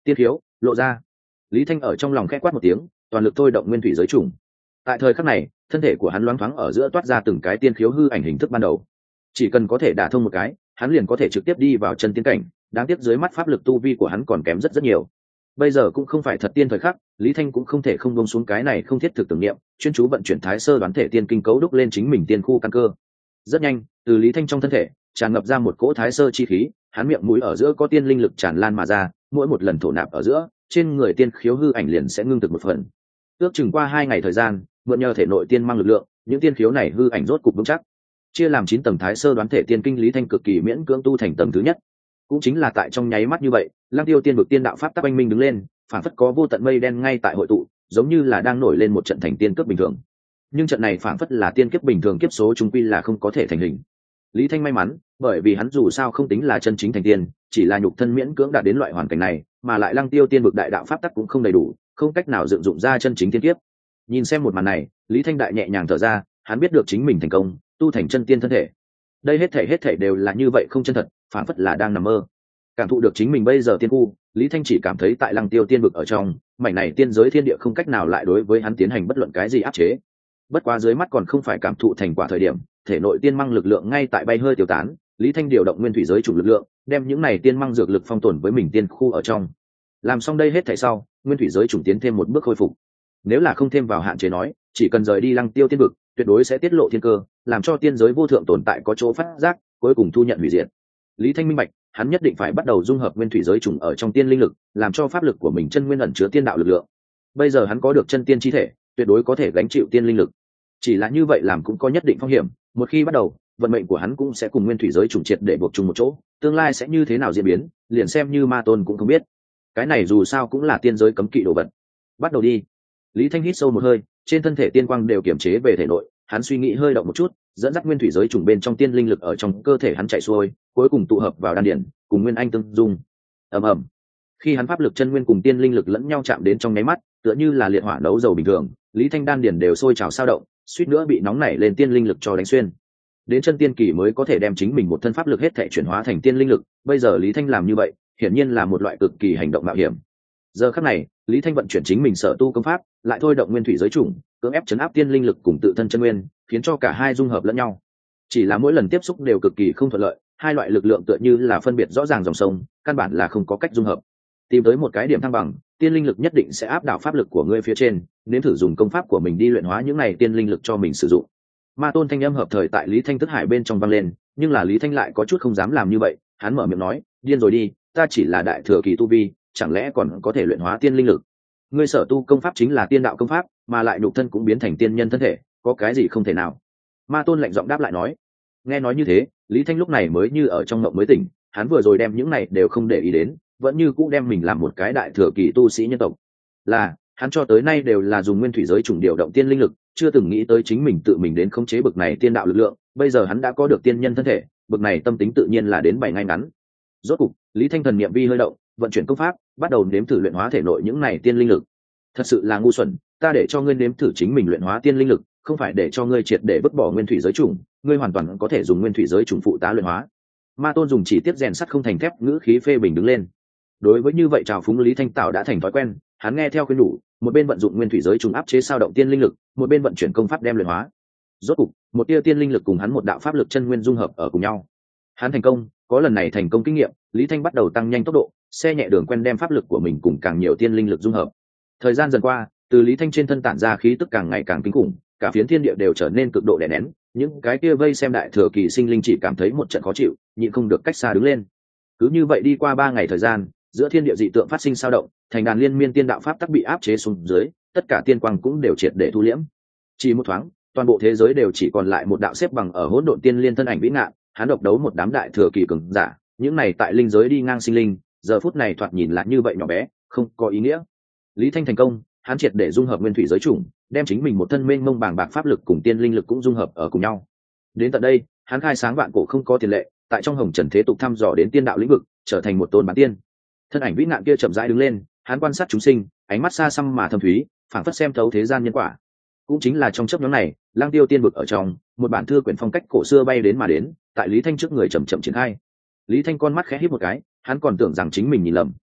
tiên khiếu lộ ra. Lý Thanh ở trong lòng khẽ quát một tiếng, toàn lực thôi động nguyên thủy giới trùng. Tại thời khắc này, thân thể của hắn loáng thoáng ở giữa toát ra từng cái tiên khiếu hư ảnh hình thức ban đầu. Chỉ cần có thể đả thông một cái, hắn liền có thể trực tiếp đi vào chân tiên cảnh. Đáng tiếc dưới mắt pháp lực tu vi của hắn còn kém rất rất nhiều. Bây giờ cũng không phải thật tiên thời khắc, Lý Thanh cũng không thể không buông xuống cái này không thiết thực tưởng niệm, chuyên chú vận chuyển thái sơ đoán thể tiên kinh cấu đúc lên chính mình tiên khu căn cơ. Rất nhanh, từ Lý Thanh trong thân thể tràn ngập ra một cỗ thái sơ chi khí, hắn miệng mũi ở giữa có tiên linh lực tràn lan mà ra, mỗi một lần thổ nạp ở giữa, trên người tiên khiếu hư ảnh liền sẽ ngưng thực một phần. Ước chừng qua 2 ngày thời gian, mượn nhờ thể nội tiên mang lực lượng, những tiên khiếu này hư ảnh rốt cục vững chắc. Chia làm 9 tầng thái sơ đoán thể tiên kinh, Lý Thanh cực kỳ miễn cưỡng tu thành tầng thứ nhất. Cũng chính là tại trong nháy mắt như vậy, Lăng Tiêu tiên vực tiên đạo pháp tắc anh minh đứng lên, phản phất có vô tận mây đen ngay tại hội tụ, giống như là đang nổi lên một trận thành tiên cướp bình thường. Nhưng trận này phản phất là tiên kiếp bình thường, kiếp số trung quy là không có thể thành hình. Lý Thanh may mắn, bởi vì hắn dù sao không tính là chân chính thành tiên, chỉ là nhục thân miễn cưỡng đạt đến loại hoàn cảnh này, mà lại Lăng Tiêu tiên vực đại đạo pháp tắc cũng không đầy đủ, không cách nào dựng dụng ra chân chính tiên kiếp. Nhìn xem một màn này, Lý Thanh đại nhẹ nhàng thở ra, hắn biết được chính mình thành công, tu thành chân tiên thân thể. Đây hết thảy đều là như vậy không chân thật, phản phất là đang nằm mơ. Cảm thụ được chính mình bây giờ tiên khu, Lý Thanh chỉ cảm thấy tại Lăng Tiêu tiên vực ở trong, mảnh này tiên giới thiên địa không cách nào lại đối với hắn tiến hành bất luận cái gì áp chế. Bất quá dưới mắt còn không phải cảm thụ thành quả thời điểm, thể nội tiên măng lực lượng ngay tại bay hơi tiêu tán, Lý Thanh điều động nguyên thủy giới chủ lực lượng, đem những này tiên măng dược lực phong tồn với mình tiên khu ở trong. Làm xong đây hết thảy sau, nguyên thủy giới chủ tiến thêm một bước khôi phục. Nếu là không thêm vào hạn chế nói, chỉ cần rời đi Lăng Tiêu tiên vực, tuyệt đối sẽ tiết lộ thiên cơ, làm cho tiên giới vô thượng tồn tại có chỗ phát giác, cuối cùng thu nhận hủy diệt. Lý Thanh minh bạch, hắn nhất định phải bắt đầu dung hợp nguyên thủy giới trùng ở trong tiên linh lực, làm cho pháp lực của mình chân nguyên ẩn chứa tiên đạo lực lượng. Bây giờ hắn có được chân tiên chi thể, tuyệt đối có thể gánh chịu tiên linh lực. Chỉ là như vậy làm cũng có nhất định phong hiểm, một khi bắt đầu, vận mệnh của hắn cũng sẽ cùng nguyên thủy giới trùng triệt để buộc chung một chỗ, tương lai sẽ như thế nào diễn biến, liền xem như ma tôn cũng không biết. Cái này dù sao cũng là tiên giới cấm kỵ đồ vật. Bắt đầu đi. Lý Thanh hít sâu một hơi, trên thân thể tiên quang đều kiểm chế về thể nội, hắn suy nghĩ hơi động một chút, dẫn dắt nguyên thủy giới trùng bên trong tiên linh lực ở trong cơ thể hắn chạy xuôi, cuối cùng tụ hợp vào đan điển, cùng nguyên anh tương dung. Ầm ầm. Khi hắn pháp lực chân nguyên cùng tiên linh lực lẫn nhau chạm đến trong nháy mắt, tựa như là liệt hỏa nấu dầu bình thường, Lý Thanh đan điển đều sôi trào sao động, suýt nữa bị nóng nảy lên tiên linh lực cho đánh xuyên. Đến chân tiên kỳ mới có thể đem chính mình một thân pháp lực hết thảy chuyển hóa thành tiên linh lực, bây giờ Lý Thanh làm như vậy, hiển nhiên là một loại cực kỳ hành động mạo hiểm. Giờ khắc này, Lý Thanh vận chuyển chính mình sở tu công pháp, lại thôi động nguyên thủy giới chủng, cưỡng ép chấn áp tiên linh lực cùng tự thân chân nguyên, khiến cho cả hai dung hợp lẫn nhau. Chỉ là mỗi lần tiếp xúc đều cực kỳ không thuận lợi, hai loại lực lượng tựa như là phân biệt rõ ràng dòng sông, căn bản là không có cách dung hợp. Tìm tới một cái điểm thăng bằng, tiên linh lực nhất định sẽ áp đảo pháp lực của ngươi phía trên, nếm thử dùng công pháp của mình đi luyện hóa những này tiên linh lực cho mình sử dụng. Ma tôn thanh âm hợp thời tại Lý Thanh thức hải bên trong vang lên, nhưng là Lý Thanh lại có chút không dám làm như vậy, hắn mở miệng nói, điên rồi đi, ta chỉ là đại thừa kỳ tu vi, chẳng lẽ còn có thể luyện hóa tiên linh lực? Ngươi sở tu công pháp chính là tiên đạo công pháp, mà lại nhục thân cũng biến thành tiên nhân thân thể, có cái gì không thể nào? Ma tôn lạnh giọng đáp lại nói. Nghe nói như thế, Lý Thanh lúc này mới như ở trong mộng mới tỉnh, hắn vừa rồi đem những này đều không để ý đến, vẫn như cũ đem mình làm một cái đại thừa kỳ tu sĩ nhân tộc. Là, hắn cho tới nay đều là dùng nguyên thủy giới trùng điều động tiên linh lực, chưa từng nghĩ tới chính mình tự mình đến khống chế bực này tiên đạo lực lượng, bây giờ hắn đã có được tiên nhân thân thể, bực này tâm tính tự nhiên là đến 7 ngày ngắn. Rốt cục, Lý Thanh thần niệm vi hơi động, vận chuyển công pháp, bắt đầu nếm thử luyện hóa thể nội những này tiên linh lực. Thật sự là ngu xuẩn, ta để cho ngươi nếm thử chính mình luyện hóa tiên linh lực, không phải để cho ngươi triệt để vứt bỏ nguyên thủy giới trùng, ngươi hoàn toàn có thể dùng nguyên thủy giới trùng phụ tá luyện hóa. Ma tôn dùng chỉ tiết rèn sắt không thành thép ngữ khí phê bình đứng lên. Đối với như vậy trào phúng Lý Thanh tạo đã thành thói quen, hắn nghe theo khuyên nhủ, một bên vận dụng nguyên thủy giới trùng áp chế sao động tiên linh lực, một bên vận chuyển công pháp đem luyện hóa. Rốt cục, một tia tiên linh lực cùng hắn một đạo pháp lực chân nguyên dung hợp ở cùng nhau. Hắn thành công, có lần này thành công kinh nghiệm, Lý Thanh bắt đầu tăng nhanh tốc độ, xe nhẹ đường quen đem pháp lực của mình cùng càng nhiều tiên linh lực dung hợp. Thời gian dần qua, từ Lý Thanh trên thân tản ra khí tức càng ngày càng kinh khủng, cả phiến thiên địa đều trở nên cực độ đè nén, những cái kia vây xem đại thừa kỳ sinh linh chỉ cảm thấy một trận khó chịu, nhịn không được cách xa đứng lên. Cứ như vậy đi qua 3 ngày thời gian, giữa thiên địa dị tượng phát sinh sao động, thành đàn liên miên tiên đạo pháp tắc bị áp chế xuống dưới, tất cả tiên quang cũng đều triệt để thu liễm. Chỉ một thoáng, toàn bộ thế giới đều chỉ còn lại một đạo xếp bằng ở hỗn độn tiên liên thân ảnh vĩ ngạn, hắn độc đấu một đám đại thừa kỳ cường giả, những này tại linh giới đi ngang sinh linh, giờ phút này thoạt nhìn lại như vậy nhỏ bé, không có ý nghĩa. Lý Thanh thành công, hắn triệt để dung hợp nguyên thủy giới chủng, đem chính mình một thân mênh mông bàng bạc pháp lực cùng tiên linh lực cũng dung hợp ở cùng nhau. Đến tận đây, hắn khai sáng vạn cổ không có tiền lệ, tại trong hồng trần thế tục thăm dò đến tiên đạo lĩnh vực, trở thành một tôn bán tiên. Thân ảnh vĩ ngạn kia chậm rãi đứng lên, hắn quan sát chúng sinh, ánh mắt xa xăm mà thâm thúy, phảng phất xem thấu thế gian nhân quả. Cũng chính là trong chớp nhoáng này, Lang Tiêu tiên vực ở trong, một bản thư quyển phong cách cổ xưa bay đến mà đến, tại Lý Thanh trước người chậm chậm triển khai. Lý Thanh con mắt khẽ híp một cái, hắn còn tưởng rằng chính mình nhìn lầm,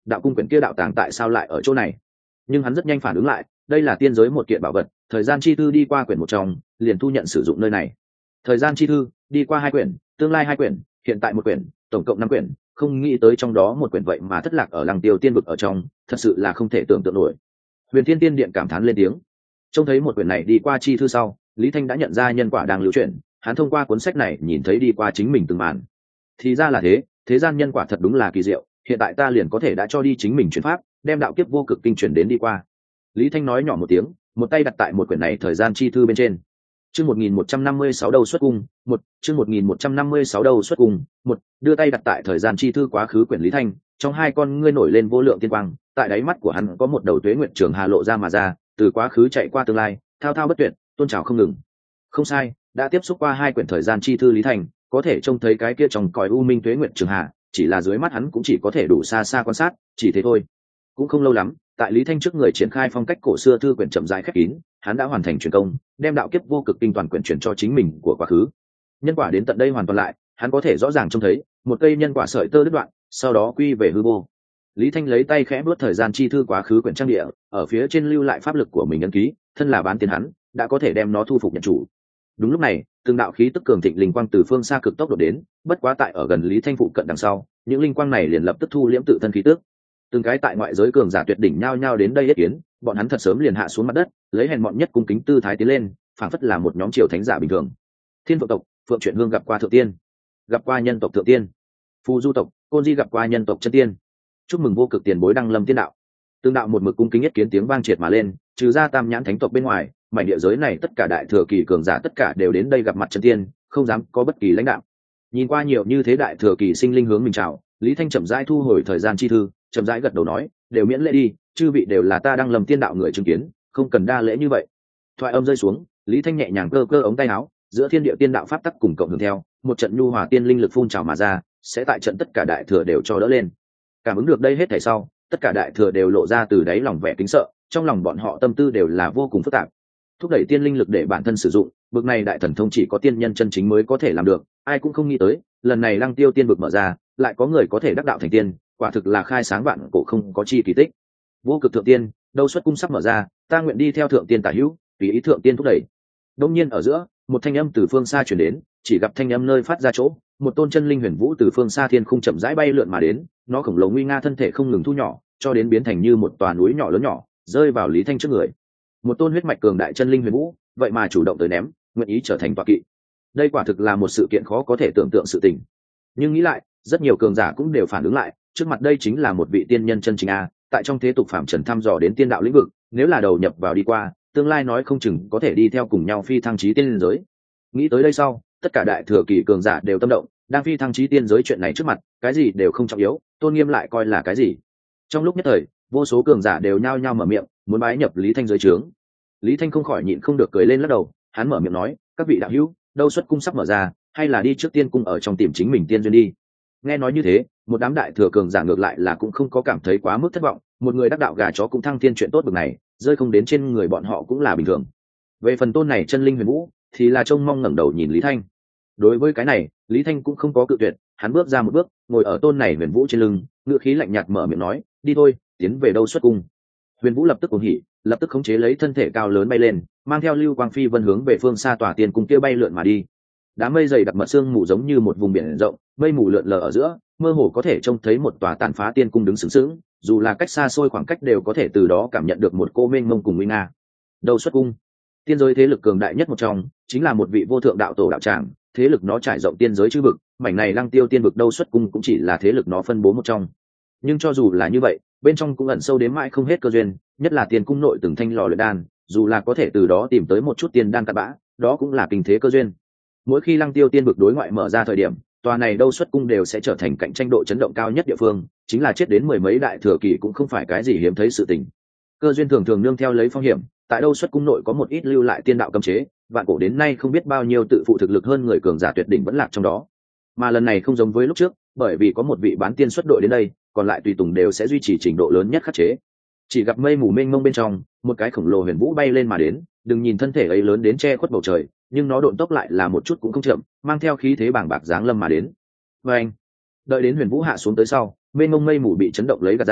đạo cung quyển kia đạo tàng tại sao lại ở chỗ này. Nhưng hắn rất nhanh phản ứng lại, đây là tiên giới một kiện bảo vật, thời gian chi thư đi qua quyển một trong liền thu nhận sử dụng nơi này. Thời gian chi thư đi qua 2 quyển, tương lai 2 quyển, hiện tại 1 quyển, tổng cộng 5 quyển, không nghĩ tới trong đó 1 quyển vậy mà thất lạc ở Lăng Tiêu tiên vực ở trong, thật sự là không thể tưởng tượng nổi. Huyền Thiên Tiên Điện cảm thán lên tiếng. Trông thấy 1 quyển này đi qua chi thư sau, Lý Thanh đã nhận ra nhân quả đang lưu chuyển, hắn thông qua cuốn sách này nhìn thấy đi qua chính mình từng màn. Thì ra là thế, thế gian nhân quả thật đúng là kỳ diệu, hiện tại ta liền có thể đã cho đi chính mình chuyển pháp, đem đạo kiếp vô cực kinh chuyển đến đi qua. Lý Thanh nói nhỏ một tiếng, một tay đặt tại 1 quyển này thời gian chi thư bên trên. Chương 1156 đầu xuất cung, chương 1156 đầu xuất cung, đưa tay đặt tại thời gian chi thư quá khứ quyển. Lý Thanh, trong 2 con ngươi nổi lên vô lượng tiên quang, tại đáy mắt của hắn có một đầu tuế nguyện trường hà lộ ra mà ra, từ quá khứ chạy qua tương lai, thao thao bất tuyệt, tôn trào không ngừng. Không sai, đã tiếp xúc qua 2 quyển thời gian chi thư Lý Thanh, có thể trông thấy cái kia trong cõi u minh tuế nguyện trường hà, chỉ là dưới mắt hắn cũng chỉ có thể đủ xa xa quan sát, chỉ thế thôi. Cũng không lâu lắm, tại Lý Thanh trước người triển khai phong cách cổ xưa thư quyển chậm rãi khép kín, hắn đã hoàn thành truyền công, đem đạo kiếp vô cực kinh toàn quyển chuyển cho chính mình của quá khứ. Nhân quả đến tận đây hoàn toàn lại, hắn có thể rõ ràng trông thấy một cây nhân quả sợi tơ đứt đoạn, sau đó quy về hư vô. Lý Thanh lấy tay khẽ bước thời gian chi thư quá khứ quyển trang địa, ở phía trên lưu lại pháp lực của mình ấn ký, thân là bán tiền hắn, đã có thể đem nó thu phục nhận chủ. Đúng lúc này, từng đạo khí tức cường thịnh linh quang từ phương xa cực tốc đột đến, bất quá tại ở gần Lý Thanh phụ cận đằng sau, những linh quang này liền lập tức thu liễm tự thân khí tức. Từng cái tại ngoại giới cường giả tuyệt đỉnh nhao nhao đến đây yết kiến, bọn hắn thật sớm liền hạ xuống mặt đất, lấy hèn mọn nhất cung kính tư thái tiến lên, phảng phất là một nhóm triều thánh giả bình thường. Thiên Phượng tộc, Phượng Truyện Hương gặp qua thượng tiên, gặp qua nhân tộc thượng tiên. Phù Du tộc, Côn Di gặp qua nhân tộc chân tiên. Chúc mừng vô cực tiền bối đăng lâm tiên đạo. Tương đạo một mực cung kính yết kiến tiếng vang triệt mà lên, trừ ra Tam Nhãn thánh tộc bên ngoài, mảnh địa giới này tất cả đại thừa kỳ cường giả tất cả đều đến đây gặp mặt chân tiên, không dám có bất kỳ lãnh đạo. Nhìn qua nhiều như thế đại thừa kỳ sinh linh hướng mình chào, Lý Thanh chậm rãi thu hồi thời gian chi thư, chậm rãi gật đầu nói, đều miễn lễ đi, chư vị đều là ta đang lầm tiên đạo người chứng kiến, không cần đa lễ như vậy. Thoại âm rơi xuống, Lý Thanh nhẹ nhàng cơ cơ ống tay áo, giữa thiên địa tiên đạo pháp tắc cùng cộng hưởng theo, một trận nhu hòa tiên linh lực phun trào mà ra, sẽ tại trận tất cả đại thừa đều cho đỡ lên. Cảm ứng được đây hết thảy sau, tất cả đại thừa đều lộ ra từ đáy lòng vẻ kính sợ, trong lòng bọn họ tâm tư đều là vô cùng phức tạp. Thúc đẩy tiên linh lực để bản thân sử dụng, bực này đại thần thông chỉ có tiên nhân chân chính mới có thể làm được, ai cũng không nghĩ tới, lần này Lăng Tiêu tiên vực mở ra, lại có người có thể đắc đạo thành tiên, quả thực là khai sáng vạn cổ không có chi kỳ tích. Vô cực thượng tiên, đâu xuất cung sắp mở ra, ta nguyện đi theo thượng tiên tả hữu, tùy ý thượng tiên thúc đẩy. Đông nhiên ở giữa, một thanh âm từ phương xa truyền đến, chỉ gặp thanh âm nơi phát ra chỗ, một tôn chân linh huyền vũ từ phương xa thiên khung chậm rãi bay lượn mà đến, nó khổng lồ nguy nga thân thể không ngừng thu nhỏ, cho đến biến thành như một tòa núi nhỏ lớn nhỏ, rơi vào Lý Thanh trước người. Một tôn huyết mạch cường đại chân linh huyền vũ, vậy mà chủ động tới ném, nguyện ý trở thành tọa kỵ. Đây quả thực là một sự kiện khó có thể tưởng tượng sự tình. Nhưng nghĩ lại, rất nhiều cường giả cũng đều phản ứng lại, trước mặt đây chính là một vị tiên nhân chân chính a, tại trong thế tục phạm trần thăm dò đến tiên đạo lĩnh vực, nếu là đầu nhập vào đi qua, tương lai nói không chừng có thể đi theo cùng nhau phi thăng chí tiên giới. Nghĩ tới đây sau, tất cả đại thừa kỳ cường giả đều tâm động, đang phi thăng chí tiên giới chuyện này trước mặt, cái gì đều không trọng yếu, tôn nghiêm lại coi là cái gì. Trong lúc nhất thời, vô số cường giả đều nhao nhao mở miệng, muốn bái nhập Lý Thanh giới trướng. Lý Thanh không khỏi nhịn không được cười lên lắc đầu, hắn mở miệng nói, các vị đạo hữu, đâu xuất cung sắp mở ra, hay là đi trước tiên cung ở trong tìm chính mình tiên duyên đi. Nghe nói như thế, một đám đại thừa cường giả ngược lại là cũng không có cảm thấy quá mức thất vọng, một người đắc đạo gà chó cũng thăng thiên chuyện tốt bực này, rơi không đến trên người bọn họ cũng là bình thường. Về phần tôn này chân linh huyền vũ, thì là trông mong ngẩng đầu nhìn Lý Thanh. Đối với cái này, Lý Thanh cũng không có cự tuyệt, hắn bước ra một bước, ngồi ở tôn này huyền vũ trên lưng, ngựa khí lạnh nhạt mở miệng nói, đi thôi, tiến về đâu xuất cung. Huyền vũ lập tức cuồng hỉ, lập tức khống chế lấy thân thể cao lớn bay lên, mang theo lưu quang phi vân hướng về phương xa tòa tiên cung kia bay lượn mà đi. Đám mây dày đặc mật sương mù giống như một vùng biển rộng, mây mù lượn lờ ở giữa, mơ hồ có thể trông thấy một tòa tàn phá tiên cung đứng sừng sững, dù là cách xa xôi khoảng cách đều có thể từ đó cảm nhận được một cô mênh mông cùng uy nga. Đâu xuất cung, tiên giới thế lực cường đại nhất một trong, chính là một vị vô thượng đạo tổ đạo tràng, thế lực nó trải rộng tiên giới chư vực, mảnh này Lăng Tiêu tiên vực đâu xuất cung cũng chỉ là thế lực nó phân bố một trong. Nhưng cho dù là như vậy, bên trong cũng ẩn sâu đến mãi không hết cơ duyên, nhất là tiên cung nội từng thanh lò luyện đan, dù là có thể từ đó tìm tới một chút tiên đan cặn bã, đó cũng là kinh thế cơ duyên. Mỗi khi Lăng Tiêu tiên vực đối ngoại mở ra thời điểm, tòa này đâu xuất cung đều sẽ trở thành cạnh tranh độ chấn động cao nhất địa phương, chính là chết đến mười mấy đại thừa kỳ cũng không phải cái gì hiếm thấy sự tình. Cơ duyên thường thường nương theo lấy phong hiểm, tại đâu xuất cung nội có một ít lưu lại tiên đạo cấm chế, vạn cổ đến nay không biết bao nhiêu tự phụ thực lực hơn người cường giả tuyệt đỉnh vẫn lạc trong đó. Mà lần này không giống với lúc trước, bởi vì có một vị bán tiên xuất đội đến đây, còn lại tùy tùng đều sẽ duy trì trình độ lớn nhất khắc chế. Chỉ gặp mây mù mênh mông bên trong, một cái khổng lồ huyền vũ bay lên mà đến, đừng nhìn thân thể ấy lớn đến che khuất bầu trời, nhưng nó độn tốc lại là một chút cũng không chậm, mang theo khí thế bàng bạc giáng lâm mà đến. Và anh, đợi đến huyền vũ hạ xuống tới sau, mênh mông mây mù bị chấn động lấy gạt ra,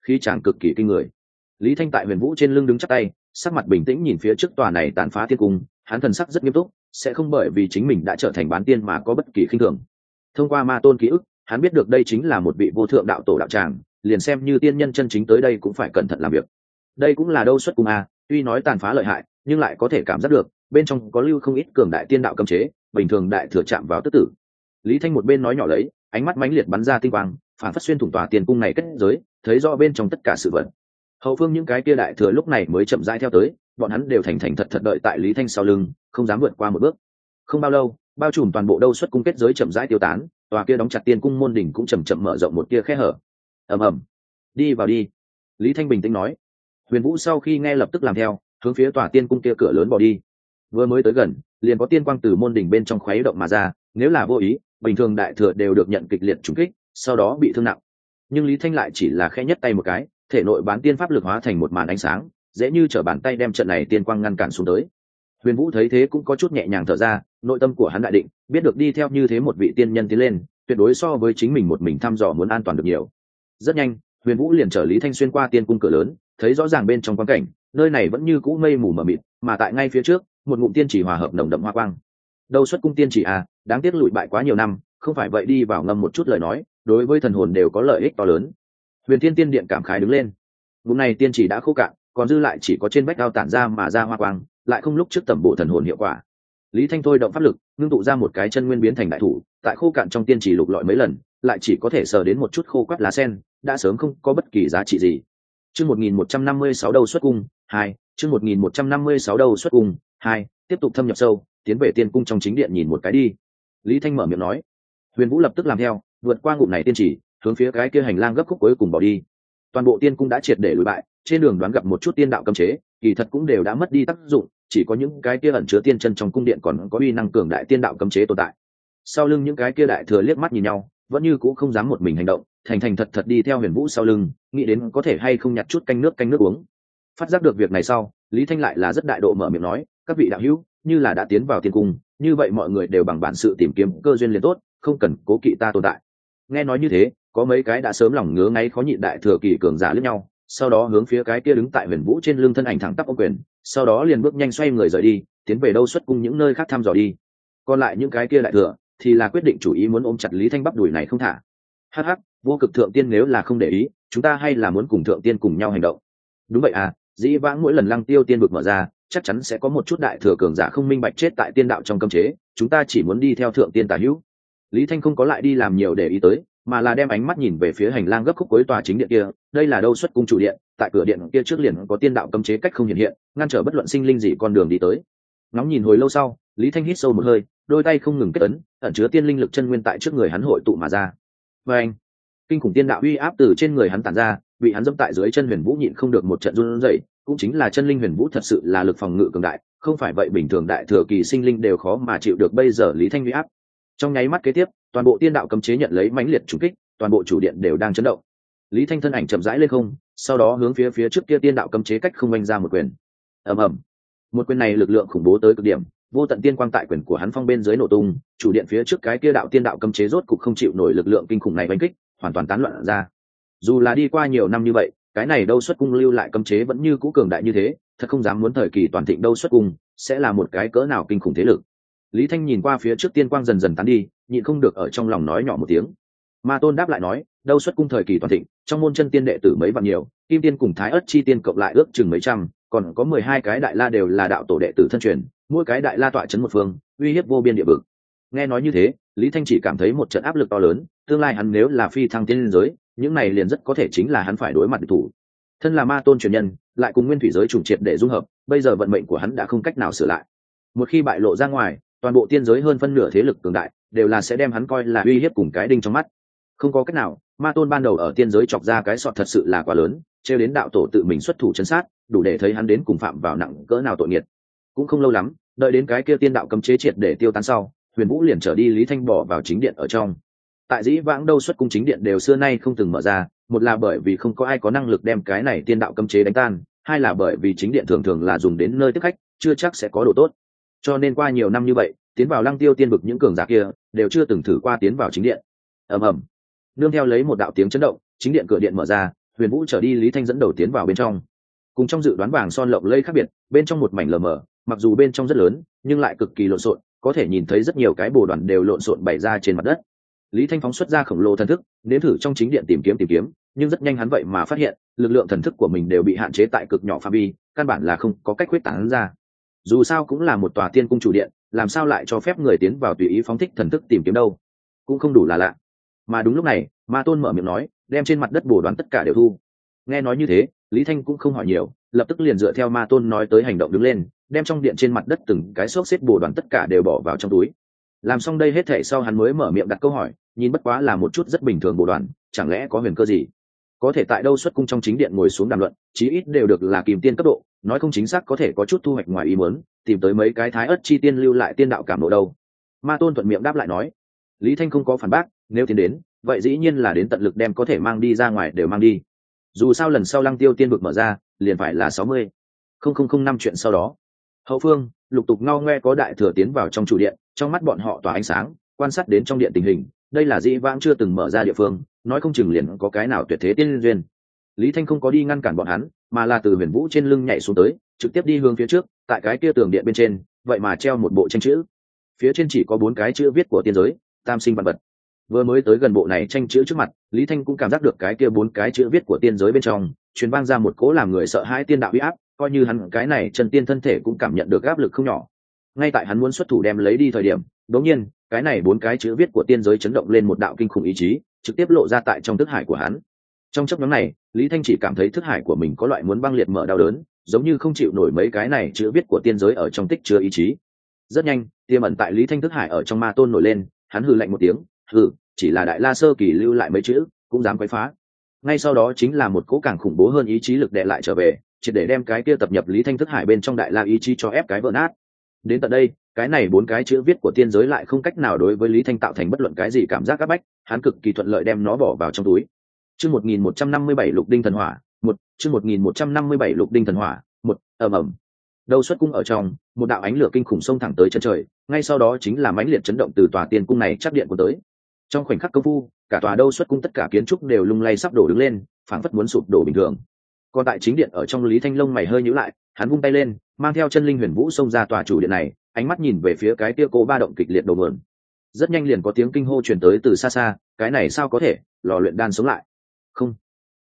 khí tràng cực kỳ kinh người. Lý Thanh tại Huyền Vũ trên lưng đứng chắp tay, sắc mặt bình tĩnh nhìn phía trước tòa này tàn phá tiên cung, hắn thần sắc rất nghiêm túc, sẽ không bởi vì chính mình đã trở thành bán tiên mà có bất kỳ khinh thường. Thông qua ma tôn ký ức, hắn biết được đây chính là một vị vô thượng đạo tổ đạo tràng, liền xem như tiên nhân chân chính tới đây cũng phải cẩn thận làm việc. Đây cũng là đâu xuất cung a, tuy nói tàn phá lợi hại, nhưng lại có thể cảm giác được bên trong có lưu không ít cường đại tiên đạo cấm chế, bình thường đại thừa chạm vào tức tử. Lý Thanh một bên nói nhỏ lấy, ánh mắt mãnh liệt bắn ra tinh quang, phản phất xuyên thủng tòa tiên cung này kết giới, thấy rõ bên trong tất cả sự vật. Hậu phương những cái kia đại thừa lúc này mới chậm rãi theo tới, bọn hắn đều thành thành thật thật đợi tại Lý Thanh sau lưng, không dám vượt qua một bước. Không bao lâu, bao trùm toàn bộ đâu xuất cung kết giới chậm rãi tiêu tán, tòa kia đóng chặt tiên cung môn đỉnh cũng chậm chậm mở rộng một tia khe hở. Ầm ầm, đi vào đi. Lý Thanh bình tĩnh nói. Huyền Vũ sau khi nghe lập tức làm theo, hướng phía tòa tiên cung kia cửa lớn bỏ đi. Vừa mới tới gần, liền có tiên quang từ môn đỉnh bên trong khuấy động mà ra, nếu là vô ý, bình thường đại thừa đều được nhận kịch liệt trùng kích, sau đó bị thương nặng. Nhưng Lý Thanh lại chỉ là khẽ nhất tay một cái, thể nội bán tiên pháp lực hóa thành một màn ánh sáng, dễ như trở bàn tay đem trận này tiên quang ngăn cản xuống tới. Huyền Vũ thấy thế cũng có chút nhẹ nhàng thở ra, nội tâm của hắn đại định, biết được đi theo như thế một vị tiên nhân tiến lên, tuyệt đối so với chính mình một mình thăm dò muốn an toàn được nhiều. Rất nhanh, Huyền Vũ liền chở Lý Thanh xuyên qua tiên cung cửa lớn, thấy rõ ràng bên trong quang cảnh, nơi này vẫn như cũ mây mù mờ mịt, mà tại ngay phía trước, một ngụm tiên chỉ hòa hợp nồng đậm hoa quang. Đâu xuất cung tiên chỉ à, đáng tiếc lụi bại quá nhiều năm, không phải vậy đi vào ngâm một chút lời nói, đối với thần hồn đều có lợi ích to lớn. Huyền Thiên Tiên Điện cảm khái đứng lên. Ngụm này tiên chỉ đã khô cạn, còn dư lại chỉ có trên vách ao tản ra mà ra hoa quang, lại không lúc trước tẩm bổ thần hồn hiệu quả. Lý Thanh thôi động pháp lực, ngưng tụ ra một cái chân nguyên biến thành đại thủ, tại khô cạn trong tiên chỉ lục lọi mấy lần, lại chỉ có thể sờ đến một chút khô quắt lá sen, đã sớm không có bất kỳ giá trị gì. Chương 1156 đầu xuất cung 2, chương 1156 đầu xuất cung 2, tiếp tục thâm nhập sâu, tiến về tiên cung trong chính điện nhìn một cái đi. Lý Thanh mở miệng nói. Huyền Vũ lập tức làm theo, vượt qua ngụm này tiên chỉ, hướng phía cái kia hành lang gấp khúc cuối cùng bỏ đi. Toàn bộ tiên cung đã triệt để lùi bại, trên đường đoán gặp một chút tiên đạo cấm chế, kỳ thật cũng đều đã mất đi tác dụng, chỉ có những cái kia ẩn chứa tiên chân trong cung điện còn có uy năng cường đại tiên đạo cấm chế tồn tại. Sau lưng những cái kia đại thừa liếc mắt nhìn nhau, vẫn như cũ không dám một mình hành động, thành thành thật thật đi theo Huyền Vũ sau lưng, nghĩ đến có thể hay không nhặt chút canh nước uống. Phát giác được việc này sau, Lý Thanh lại là rất đại độ mở miệng nói, các vị đạo hữu, như là đã tiến vào tiên cung, như vậy mọi người đều bằng bản sự tìm kiếm cơ duyên liền tốt, không cần cố kỵ ta tồn tại. Nghe nói như thế, có mấy cái đã sớm lòng ngứa ngáy khó nhịn đại thừa kỳ cường giả lẫn nhau, sau đó hướng phía cái kia đứng tại Huyền Vũ trên lưng thân ảnh thẳng tắp ôm quyền, sau đó liền bước nhanh xoay người rời đi, tiến về đâu xuất cung những nơi khác thăm dò đi. Còn lại những cái kia đại thừa thì là quyết định chủ ý muốn ôm chặt Lý Thanh bắp đuổi này không thả. Hắc hắc, vô cực thượng tiên nếu là không để ý, chúng ta hay là muốn cùng thượng tiên cùng nhau hành động. Đúng vậy à, dĩ vãng mỗi lần Lăng Tiêu tiên vực mở ra, chắc chắn sẽ có một chút đại thừa cường giả không minh bạch chết tại tiên đạo trong cấm chế, chúng ta chỉ muốn đi theo thượng tiên tả hữu. Lý Thanh không có lại đi làm nhiều để ý tới, mà là đem ánh mắt nhìn về phía hành lang gấp khúc cuối tòa chính điện kia. Đây là đâu xuất cung chủ điện, tại cửa điện kia trước liền có tiên đạo cấm chế cách không hiện hiện, ngăn trở bất luận sinh linh gì con đường đi tới. Ngóng nhìn hồi lâu sau, Lý Thanh hít sâu một hơi, đôi tay không ngừng kết ấn, ẩn chứa tiên linh lực chân nguyên tại trước người hắn hội tụ mà ra. Và anh, kinh khủng tiên đạo uy áp từ trên người hắn tản ra, bị hắn dẫm tại dưới chân Huyền Vũ nhịn không được một trận run rẩy. Cũng chính là chân linh Huyền Vũ thật sự là lực phòng ngự cường đại, không phải vậy bình thường đại thừa kỳ sinh linh đều khó mà chịu được bây giờ Lý Thanh uy áp. Trong nháy mắt kế tiếp, toàn bộ tiên đạo cấm chế nhận lấy mãnh liệt trùng kích, toàn bộ chủ điện đều đang chấn động. Lý Thanh thân ảnh chậm rãi lên không, sau đó hướng phía trước kia tiên đạo cấm chế cách không oanh ra một quyền. Ầm ầm. Một quyền này lực lượng khủng bố tới cực điểm, vô tận tiên quang tại quyền của hắn phong bên dưới nổ tung, chủ điện phía trước cái kia đạo tiên đạo cấm chế rốt cục không chịu nổi lực lượng kinh khủng này đánh kích, hoàn toàn tán loạn ra. Dù là đi qua nhiều năm như vậy, cái này đâu xuất cung lưu lại cấm chế vẫn như cũ cường đại như thế, thật không dám muốn thời kỳ toàn thịnh đâu xuất cung sẽ là một cái cỡ nào kinh khủng thế lực. Lý Thanh nhìn qua phía trước tiên quang dần dần tán đi, nhịn không được ở trong lòng nói nhỏ một tiếng. Ma Tôn đáp lại nói, đâu xuất cung thời kỳ toàn thịnh, trong môn chân tiên đệ tử mấy vạn nhiều, kim tiên cùng thái ất chi tiên cộng lại ước chừng mấy trăm, còn có 12 cái đại la đều là đạo tổ đệ tử thân truyền, mỗi cái đại la tọa chấn một phương, uy hiếp vô biên địa vực. Nghe nói như thế, Lý Thanh chỉ cảm thấy một trận áp lực to lớn, tương lai hắn nếu là phi thăng tiên linh giới, những này liền rất có thể chính là hắn phải đối mặt địch thủ. Thân là Ma Tôn truyền nhân, lại cùng nguyên thủy giới trùng triệt để dung hợp, bây giờ vận mệnh của hắn đã không cách nào sửa lại. Một khi bại lộ ra ngoài, toàn bộ tiên giới hơn phân nửa thế lực cường đại đều là sẽ đem hắn coi là uy hiếp cùng cái đinh trong mắt. Không có cách nào, Ma Tôn ban đầu ở tiên giới chọc ra cái sọt thật sự là quá lớn, trêu đến đạo tổ tự mình xuất thủ chấn sát, đủ để thấy hắn đến cùng phạm vào nặng cỡ nào tội nghiệt. Cũng không lâu lắm, đợi đến cái kia tiên đạo cấm chế triệt để tiêu tán sau, Huyền Vũ liền trở đi Lý Thanh bỏ vào chính điện ở trong. Tại dĩ vãng đâu xuất cung chính điện đều xưa nay không từng mở ra, một là bởi vì không có ai có năng lực đem cái này tiên đạo cấm chế đánh tan, hai là bởi vì chính điện thường thường là dùng đến nơi tiếp khách, chưa chắc sẽ có đồ tốt. Cho nên qua nhiều năm như vậy, tiến vào Lăng Tiêu tiên vực những cường giả kia đều chưa từng thử qua tiến vào chính điện. Ầm ầm. Nương theo lấy một đạo tiếng chấn động, chính điện cửa điện mở ra, Huyền Vũ trở đi Lý Thanh dẫn đầu tiến vào bên trong. Cùng trong dự đoán vàng son lộng lẫy khác biệt, bên trong một mảnh lờ mờ, mặc dù bên trong rất lớn nhưng lại cực kỳ lộn xộn, có thể nhìn thấy rất nhiều cái bồ đoàn đều lộn xộn bày ra trên mặt đất. Lý Thanh phóng xuất ra khổng lồ thần thức, nếm thử trong chính điện tìm kiếm, nhưng rất nhanh hắn vậy mà phát hiện lực lượng thần thức của mình đều bị hạn chế tại cực nhỏ phạm vi, căn bản là không có cách huyết tán ra. Dù sao cũng là một tòa tiên cung chủ điện, làm sao lại cho phép người tiến vào tùy ý phóng thích thần thức tìm kiếm đâu? Cũng không đủ là lạ. Mà đúng lúc này, Ma Tôn mở miệng nói, đem trên mặt đất bồ đoán tất cả đều thu. Nghe nói như thế, Lý Thanh cũng không hỏi nhiều, lập tức liền dựa theo Ma Tôn nói tới hành động đứng lên, đem trong điện trên mặt đất từng cái xốc xếp bồ đoán tất cả đều bỏ vào trong túi. Làm xong đây hết thảy sau hắn mới mở miệng đặt câu hỏi, nhìn bất quá là một chút rất bình thường bồ đoàn, chẳng lẽ có huyền cơ gì? Có thể tại đâu xuất cung trong chính điện ngồi xuống đàm luận, chí ít đều được là kìm tiên cấp độ, nói không chính xác có thể có chút thu hoạch ngoài ý muốn, tìm tới mấy cái thái ớt chi tiên lưu lại tiên đạo cảm độ đâu. Ma Tôn thuận miệng đáp lại nói. Lý Thanh không có phản bác, nếu tiến đến, vậy dĩ nhiên là đến tận lực đem có thể mang đi ra ngoài đều mang đi. Dù sao lần sau Lăng Tiêu tiên vực mở ra, liền phải là 60,000 năm chuyện sau đó. Hậu phương, lục tục ngao ngoe có đại thừa tiến vào trong chủ điện, trong mắt bọn họ tỏa ánh sáng, quan sát đến trong điện tình hình, đây là dĩ vãng chưa từng mở ra địa phương, nói không chừng liền có cái nào tuyệt thế tiên duyên. Lý Thanh không có đi ngăn cản bọn hắn, mà là từ Huyền Vũ trên lưng nhảy xuống tới, trực tiếp đi hướng phía trước, tại cái kia tường điện bên trên, vậy mà treo một bộ tranh chữ. Phía trên chỉ có 4 cái chữ viết của tiên giới, tam sinh vạn vật. Vừa mới tới gần bộ này tranh chữ trước mặt, Lý Thanh cũng cảm giác được cái kia 4 cái chữ viết của tiên giới bên trong, truyền vang ra một cỗ làm người sợ hãi tiên đạo uy áp, coi như hắn cái này chân tiên thân thể cũng cảm nhận được áp lực không nhỏ. Ngay tại hắn muốn xuất thủ đem lấy đi thời điểm, đột nhiên, cái này 4 cái chữ viết của tiên giới chấn động lên một đạo kinh khủng ý chí, trực tiếp lộ ra tại trong thức hải của hắn. Trong chốc ngắn này, Lý Thanh chỉ cảm thấy thức hải của mình có loại muốn băng liệt mở đau đớn, giống như không chịu nổi mấy cái này chữ viết của tiên giới ở trong tích chứa ý chí. Rất nhanh, tiềm ẩn tại Lý Thanh thức hải ở trong Ma Tôn nổi lên, hắn hừ lạnh một tiếng, hừ, chỉ là đại la sơ kỳ lưu lại mấy chữ, cũng dám quấy phá. Ngay sau đó chính là một cỗ càng khủng bố hơn ý chí lực đè lại trở về, chỉ để đem cái kia tập nhập Lý Thanh thức hải bên trong đại la ý chí cho ép cái vỡ nát. Đến tận đây, cái này 4 cái chữ viết của tiên giới lại không cách nào đối với Lý Thanh tạo thành bất luận cái gì cảm giác áp bách, hắn cực kỳ thuận lợi đem nó bỏ vào trong túi. Chương 1157 Lục Đinh thần hỏa, 1, chương 1157 Lục Đinh thần hỏa, 1, ầm ầm. Đâu xuất cung ở trong, một đạo ánh lửa kinh khủng xông thẳng tới chân trời, ngay sau đó chính là mãnh liệt chấn động từ tòa tiên cung này chắc điện của tới. Trong khoảnh khắc công phu, cả tòa đâu xuất cung tất cả kiến trúc đều lung lay sắp đổ đứng lên, phảng phất muốn sụp đổ bình thường. Còn tại chính điện ở trong, Lý Thanh lông mày hơi nhíu lại, hắn vung tay lên, mang theo chân linh huyền vũ xông ra tòa chủ điện này, ánh mắt nhìn về phía cái kia cô ba động kịch liệt đầu nguồn. Rất nhanh liền có tiếng kinh hô truyền tới từ xa xa, cái này sao có thể, lò luyện đan sống lại? Không.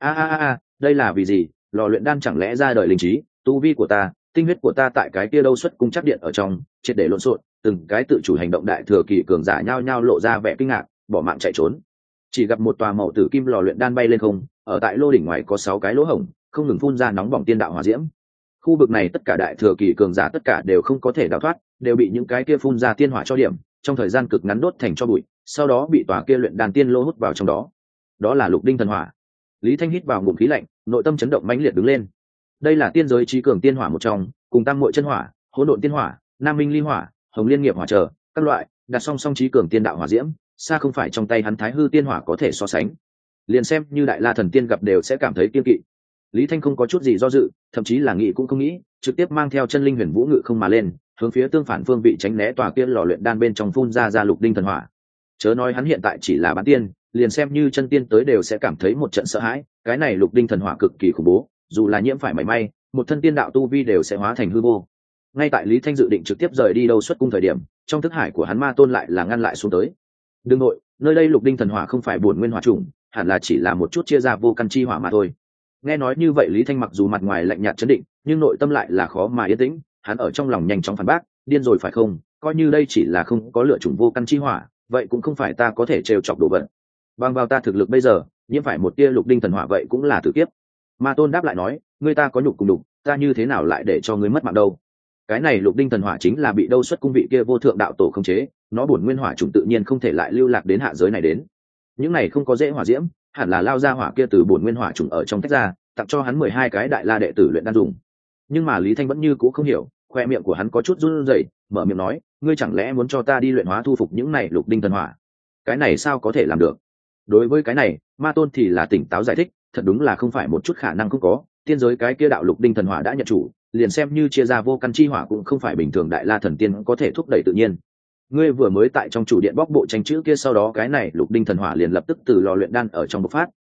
Đây là vì gì? Lò luyện đan chẳng lẽ ra đời linh trí, tu vi của ta, tinh huyết của ta tại cái kia đâu xuất cung chắc điện ở trong, triệt để lộn xộn, từng cái tự chủ hành động đại thừa kỳ cường giả nhao nhao lộ ra vẻ kinh ngạc, bỏ mạng chạy trốn. Chỉ gặp một tòa màu tử kim lò luyện đan bay lên không, ở tại lô đỉnh ngoài có 6 cái lỗ hổng, không ngừng phun ra nóng bỏng tiên đạo hỏa diễm. Khu vực này tất cả đại thừa kỳ cường giả tất cả đều không có thể đào thoát, đều bị những cái kia phun ra tiên hỏa cho điểm, trong thời gian cực ngắn đốt thành tro bụi, sau đó bị tòa kia luyện đan tiên lô hút vào trong đó. Đó là Lục Đinh thần hỏa. Lý Thanh hít vào ngụm khí lạnh, nội tâm chấn động mãnh liệt đứng lên. Đây là tiên giới trí cường tiên hỏa một trong, cùng tam muội chân hỏa, hỗn độn tiên hỏa, nam minh ly hỏa, hồng liên nghiệp hỏa chờ các loại, đặt song song trí cường tiên đạo hỏa diễm, xa không phải trong tay hắn thái hư tiên hỏa có thể so sánh. Liền xem như đại la thần tiên gặp đều sẽ cảm thấy kiêng kỵ. Lý Thanh không có chút gì do dự, thậm chí là nghĩ cũng không nghĩ, trực tiếp mang theo chân linh huyền vũ ngự không mà lên, hướng phía tương phản phương vị tránh né tòa kia lò luyện đan bên trong phun ra Lục Đinh thần hỏa. Chớ nói hắn hiện tại chỉ là bán tiên, liền xem như chân tiên tới đều sẽ cảm thấy một trận sợ hãi, cái này Lục Đinh thần hỏa cực kỳ khủng bố, dù là nhiễm phải mảy may, một thân tiên đạo tu vi đều sẽ hóa thành hư vô. Ngay tại Lý Thanh dự định trực tiếp rời đi đâu xuất cung thời điểm, trong thức hải của hắn Ma Tôn lại là ngăn lại xuống tới. Đừng nội, nơi đây Lục Đinh thần hỏa không phải bổn nguyên hỏa chủng, hẳn là chỉ là một chút chia ra vô căn chi hỏa mà thôi. Nghe nói như vậy, Lý Thanh mặc dù mặt ngoài lạnh nhạt trấn định, nhưng nội tâm lại là khó mà yên tĩnh, hắn ở trong lòng nhanh chóng phản bác, điên rồi phải không, coi như đây chỉ là không có lựa chủng vô căn chi hỏa, vậy cũng không phải ta có thể trêu chọc đồ vật. Bằng vào ta thực lực bây giờ, nhiễm phải một tia Lục Đinh thần hỏa vậy cũng là tử kiếp. Ma Tôn đáp lại nói, ngươi ta có nhục cùng đục, ta như thế nào lại để cho ngươi mất mạng đâu? Cái này Lục Đinh thần hỏa chính là bị đâu xuất cung vị kia vô thượng đạo tổ khống chế, nó bổn nguyên hỏa chủng tự nhiên không thể lại lưu lạc đến hạ giới này đến. Những này không có dễ hỏa diễm, hẳn là lao ra hỏa kia từ bổn nguyên hỏa chủng ở trong tách ra, tặng cho hắn 12 cái đại la đệ tử luyện đan dùng. Nhưng mà Lý Thanh vẫn như cũ không hiểu, khoe miệng của hắn có chút run rẩy, mở miệng nói, ngươi chẳng lẽ muốn cho ta đi luyện hóa thu phục những này Lục Đinh thần hỏa? Cái này sao có thể làm được? Đối với cái này, Ma Tôn thì là tỉnh táo giải thích, thật đúng là không phải một chút khả năng không có, tiên giới cái kia đạo Lục Đinh thần hỏa đã nhận chủ, liền xem như chia ra vô căn chi hỏa cũng không phải bình thường đại la thần tiên có thể thúc đẩy tự nhiên. Ngươi vừa mới tại trong chủ điện bóc bộ tranh chữ kia, sau đó cái này Lục Đinh thần hỏa liền lập tức từ lò luyện đan ở trong bộc phát,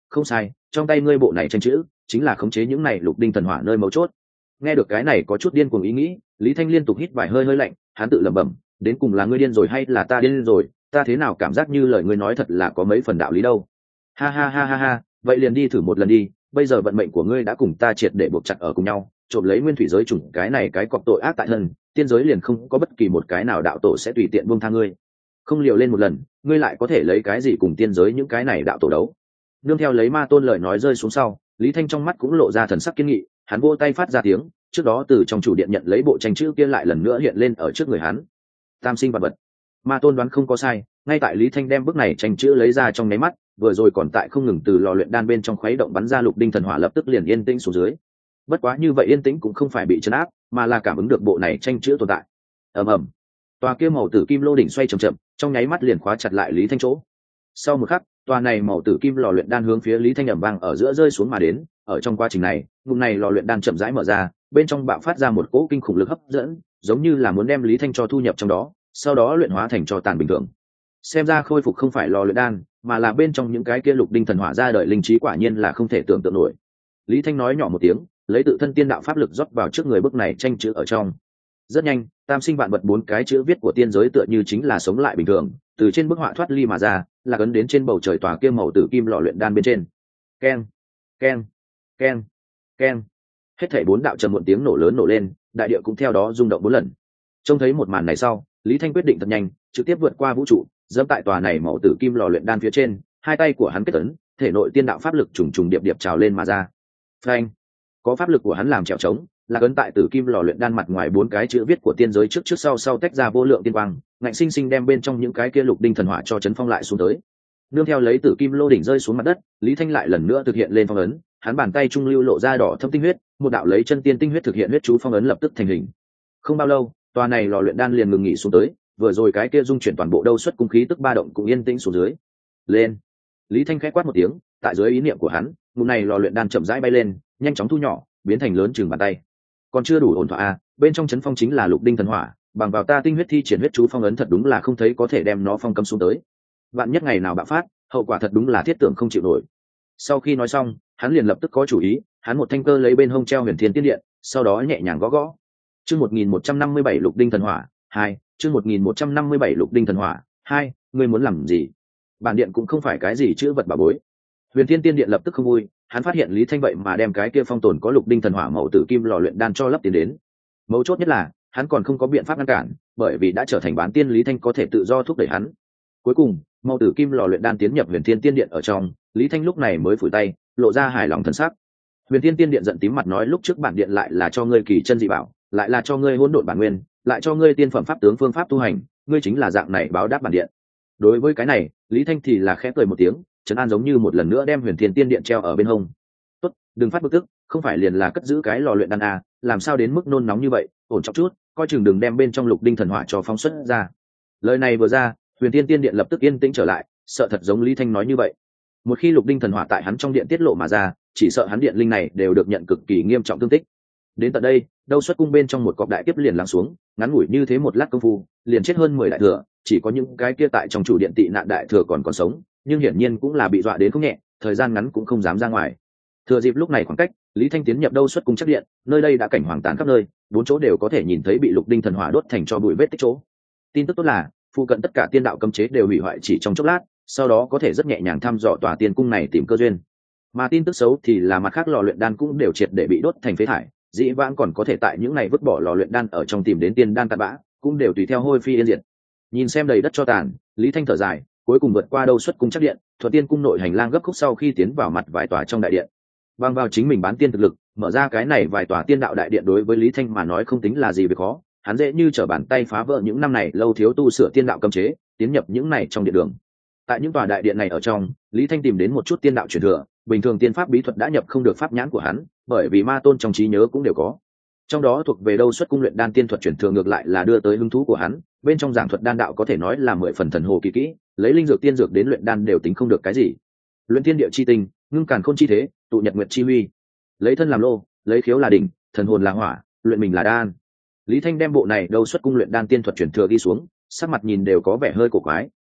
không sai, trong tay ngươi bộ này tranh chữ chính là khống chế những này lục đinh thần hỏa nơi mấu chốt. Nghe được cái này có chút điên cuồng ý nghĩ, Lý Thanh liên tục hít vài hơi hơi lạnh, hắn tự lẩm bẩm, đến cùng là ngươi điên rồi hay là ta điên rồi, ta thế nào cảm giác như lời ngươi nói thật là có mấy phần đạo lý đâu. Ha ha ha ha ha, vậy liền đi thử một lần đi, bây giờ vận mệnh của ngươi đã cùng ta triệt để buộc chặt ở cùng nhau, trộm lấy nguyên thủy giới chủng cái này cái cọc tội ác tại thân, tiên giới liền không có bất kỳ một cái nào đạo tổ sẽ tùy tiện buông tha ngươi. Không liều lên một lần, ngươi lại có thể lấy cái gì cùng tiên giới những cái này đạo tổ đấu. Nương theo lấy Ma Tôn lời nói rơi xuống sau, Lý Thanh trong mắt cũng lộ ra thần sắc kiên nghị, hắn vỗ tay phát ra tiếng, trước đó từ trong chủ điện nhận lấy bộ tranh chữ kia lại lần nữa hiện lên ở trước người hắn. Tam sinh vật vật. Ma Tôn đoán không có sai, ngay tại Lý Thanh đem bức này tranh chữ lấy ra trong nháy mắt, vừa rồi còn tại không ngừng từ lò luyện đan bên trong khuấy động bắn ra lục đinh thần hỏa lập tức liền yên tĩnh xuống dưới. Bất quá như vậy yên tĩnh cũng không phải bị trấn áp, mà là cảm ứng được bộ này tranh chữ tồn tại. Ầm ầm. Tòa kia màu tử kim lô đỉnh xoay chậm chậm, trong nháy mắt liền khóa chặt lại Lý Thanh chỗ. Sau một khắc, tòa này màu tử kim lò luyện đan hướng phía Lý Thanh ầm vang ở giữa rơi xuống mà đến, ở trong quá trình này, ngụm này lò luyện đan chậm rãi mở ra, bên trong bạo phát ra một cỗ kinh khủng lực hấp dẫn, giống như là muốn đem Lý Thanh cho thu nhập trong đó, sau đó luyện hóa thành tro tàn bình thường. Xem ra khôi phục không phải lò luyện đan, mà là bên trong những cái kia lục đinh thần hỏa ra đời linh trí quả nhiên là không thể tưởng tượng nổi. Lý Thanh nói nhỏ một tiếng, lấy tự thân tiên đạo pháp lực rót vào trước người bức này tranh chữ ở trong. Rất nhanh, tam sinh vạn vật bốn cái chữ viết của tiên giới tựa như chính là sống lại bình thường, từ trên bức họa thoát ly mà ra, là ấn đến trên bầu trời tòa kia màu tử kim lò luyện đan bên trên. Keng, keng, keng, keng. Hết thảy bốn đạo trầm muộn tiếng nổ lớn nổ lên, đại địa cũng theo đó rung động 4 lần. Trông thấy một màn này sau, Lý Thanh quyết định thật nhanh, trực tiếp vượt qua vũ trụ, dẫm tại tòa này màu tử kim lò luyện đan phía trên, hai tay của hắn kết ấn, thể nội tiên đạo pháp lực trùng trùng điệp điệp trào lên mà ra. Phanh! Có pháp lực của hắn làm trèo trống, là ấn tại tử kim lò luyện đan mặt ngoài bốn cái chữ viết của tiên giới trước trước sau sau tách ra vô lượng tiên quang, ngạnh sinh sinh đem bên trong những cái kia lục đinh thần hỏa cho chấn phong lại xuống tới. Nương theo lấy tử kim lô đỉnh rơi xuống mặt đất, Lý Thanh lại lần nữa thực hiện lên phong ấn, hắn bàn tay trung lưu lộ ra đỏ thâm tinh huyết, một đạo lấy chân tiên tinh huyết thực hiện huyết chú phong ấn lập tức thành hình. Không bao lâu, tòa này lò luyện đan liền ngừng nghỉ xuống tới, vừa rồi cái kia dung chuyển toàn bộ đâu xuất cung khí tức ba động cũng yên tĩnh xuống dưới. Lên! Lý Thanh khẽ quát một tiếng, tại dưới ý niệm của hắn, ngụm này lò luyện đan chậm rãi bay lên, nhanh chóng thu nhỏ, biến thành lớn chừng bàn tay. Còn chưa đủ ổn thỏa a, bên trong chấn phong chính là lục đinh thần hỏa, bằng vào ta tinh huyết thi triển huyết chú phong ấn thật đúng là không thấy có thể đem nó phong cấm xuống tới. Vạn nhất ngày nào bạo phát, hậu quả thật đúng là thiết tưởng không chịu nổi. Sau khi nói xong, hắn liền lập tức có chủ ý, hắn một thanh cơ lấy bên hông treo huyền thiên tiên điện, sau đó nhẹ nhàng gõ gõ. Chương 1157 lục đinh thần hỏa 2, chương 1157 lục đinh thần hỏa 2, ngươi muốn làm gì? Bản điện cũng không phải cái gì chữ vật bảo bối. Huyền thiên tiên điện lập tức không vui, hắn phát hiện Lý Thanh vậy mà đem cái kia phong tồn có lục đinh thần hỏa màu tử kim lò luyện đan cho lấp tiền đến. Mấu chốt nhất là, hắn còn không có biện pháp ngăn cản, bởi vì đã trở thành bán tiên Lý Thanh có thể tự do thúc đẩy hắn. Cuối cùng, màu tử kim lò luyện đan tiến nhập huyền thiên tiên điện ở trong, Lý Thanh lúc này mới phủi tay, lộ ra hài lòng thần sắc. Huyền thiên tiên điện giận tím mặt nói lúc trước bản điện lại là cho ngươi kỳ chân dị bảo, lại là cho ngươi hỗn độn bản nguyên, lại cho ngươi tiên phẩm pháp tướng phương pháp tu hành, ngươi chính là dạng này báo đáp bản điện. Đối với cái này, Lý Thanh thì là khẽ cười một tiếng, trấn an giống như một lần nữa đem huyền thiên tiên điện treo ở bên hông. Tốt, đừng phát bực tức, không phải liền là cất giữ cái lò luyện đan à, làm sao đến mức nôn nóng như vậy, ổn trọng chút, coi chừng đừng đem bên trong lục đinh thần hỏa cho phóng xuất ra. Lời này vừa ra, huyền thiên tiên điện lập tức yên tĩnh trở lại, sợ thật giống Lý Thanh nói như vậy. Một khi lục đinh thần hỏa tại hắn trong điện tiết lộ mà ra, chỉ sợ hắn điện linh này đều được nhận cực kỳ nghiêm trọng thương tích. Đến tận đây, đâu xuất cung bên trong một cọc đại kiếp liền lắng xuống, ngắn ngủi như thế một lát công phu, liền chết hơn 10 đại thừa, chỉ có những cái kia tại trong chủ điện tị nạn đại thừa còn sống, nhưng hiển nhiên cũng là bị dọa đến không nhẹ, thời gian ngắn cũng không dám ra ngoài. Thừa dịp lúc này khoảng cách, Lý Thanh tiến nhập đâu xuất cung chắc điện, nơi đây đã cảnh hoàng tàn khắp nơi, bốn chỗ đều có thể nhìn thấy bị lục đinh thần hỏa đốt thành cho bụi vết tích chỗ. Tin tức tốt là, phụ cận tất cả tiên đạo cấm chế đều hủy hoại chỉ trong chốc lát, sau đó có thể rất nhẹ nhàng thăm dò tòa tiên cung này tìm cơ duyên. Mà tin tức xấu thì là mặt khác lò luyện đan cũng đều triệt để bị đốt thành phế thải, dĩ vãng còn có thể tại những này vứt bỏ lò luyện đan ở trong tìm đến tiên đan tạt bã, cũng đều tùy theo hôi phi yên diệt. Nhìn xem đầy đất cho tàn, Lý Thanh thở dài, cuối cùng vượt qua đâu xuất cung chắc điện, thuận tiên cung nội hành lang gấp khúc sau khi tiến vào mặt vài tòa trong đại điện. Bằng vào chính mình bán tiên thực lực, mở ra cái này vài tòa tiên đạo đại điện đối với Lý Thanh mà nói không tính là gì việc khó, hắn dễ như trở bàn tay phá vỡ những năm này lâu thiếu tu sửa tiên đạo cấm chế, tiến nhập những này trong điện đường. Tại những tòa đại điện này ở trong, Lý Thanh tìm đến một chút tiên đạo truyền thừa, bình thường tiên pháp bí thuật đã nhập không được pháp nhãn của hắn, bởi vì ma tôn trong trí nhớ cũng đều có. Trong đó thuộc về đâu xuất cung luyện đan tiên thuật truyền thừa ngược lại là đưa tới hứng thú của hắn, bên trong giảng thuật đan đạo có thể nói là 10 phần thần hồ kỳ kỹ, lấy linh dược tiên dược đến luyện đan đều tính không được cái gì. Luyện thiên địa chi tinh, ngưng càn khôn chi thế, tụ nhật nguyệt chi huy. Lấy thân làm lô, lấy khiếu là đỉnh, thần hồn là hỏa, luyện mình là đan. Lý Thanh đem bộ này đâu xuất cung luyện đan tiên thuật truyền thừa ghi xuống, sắc mặt nhìn đều có vẻ hơi cổ quái,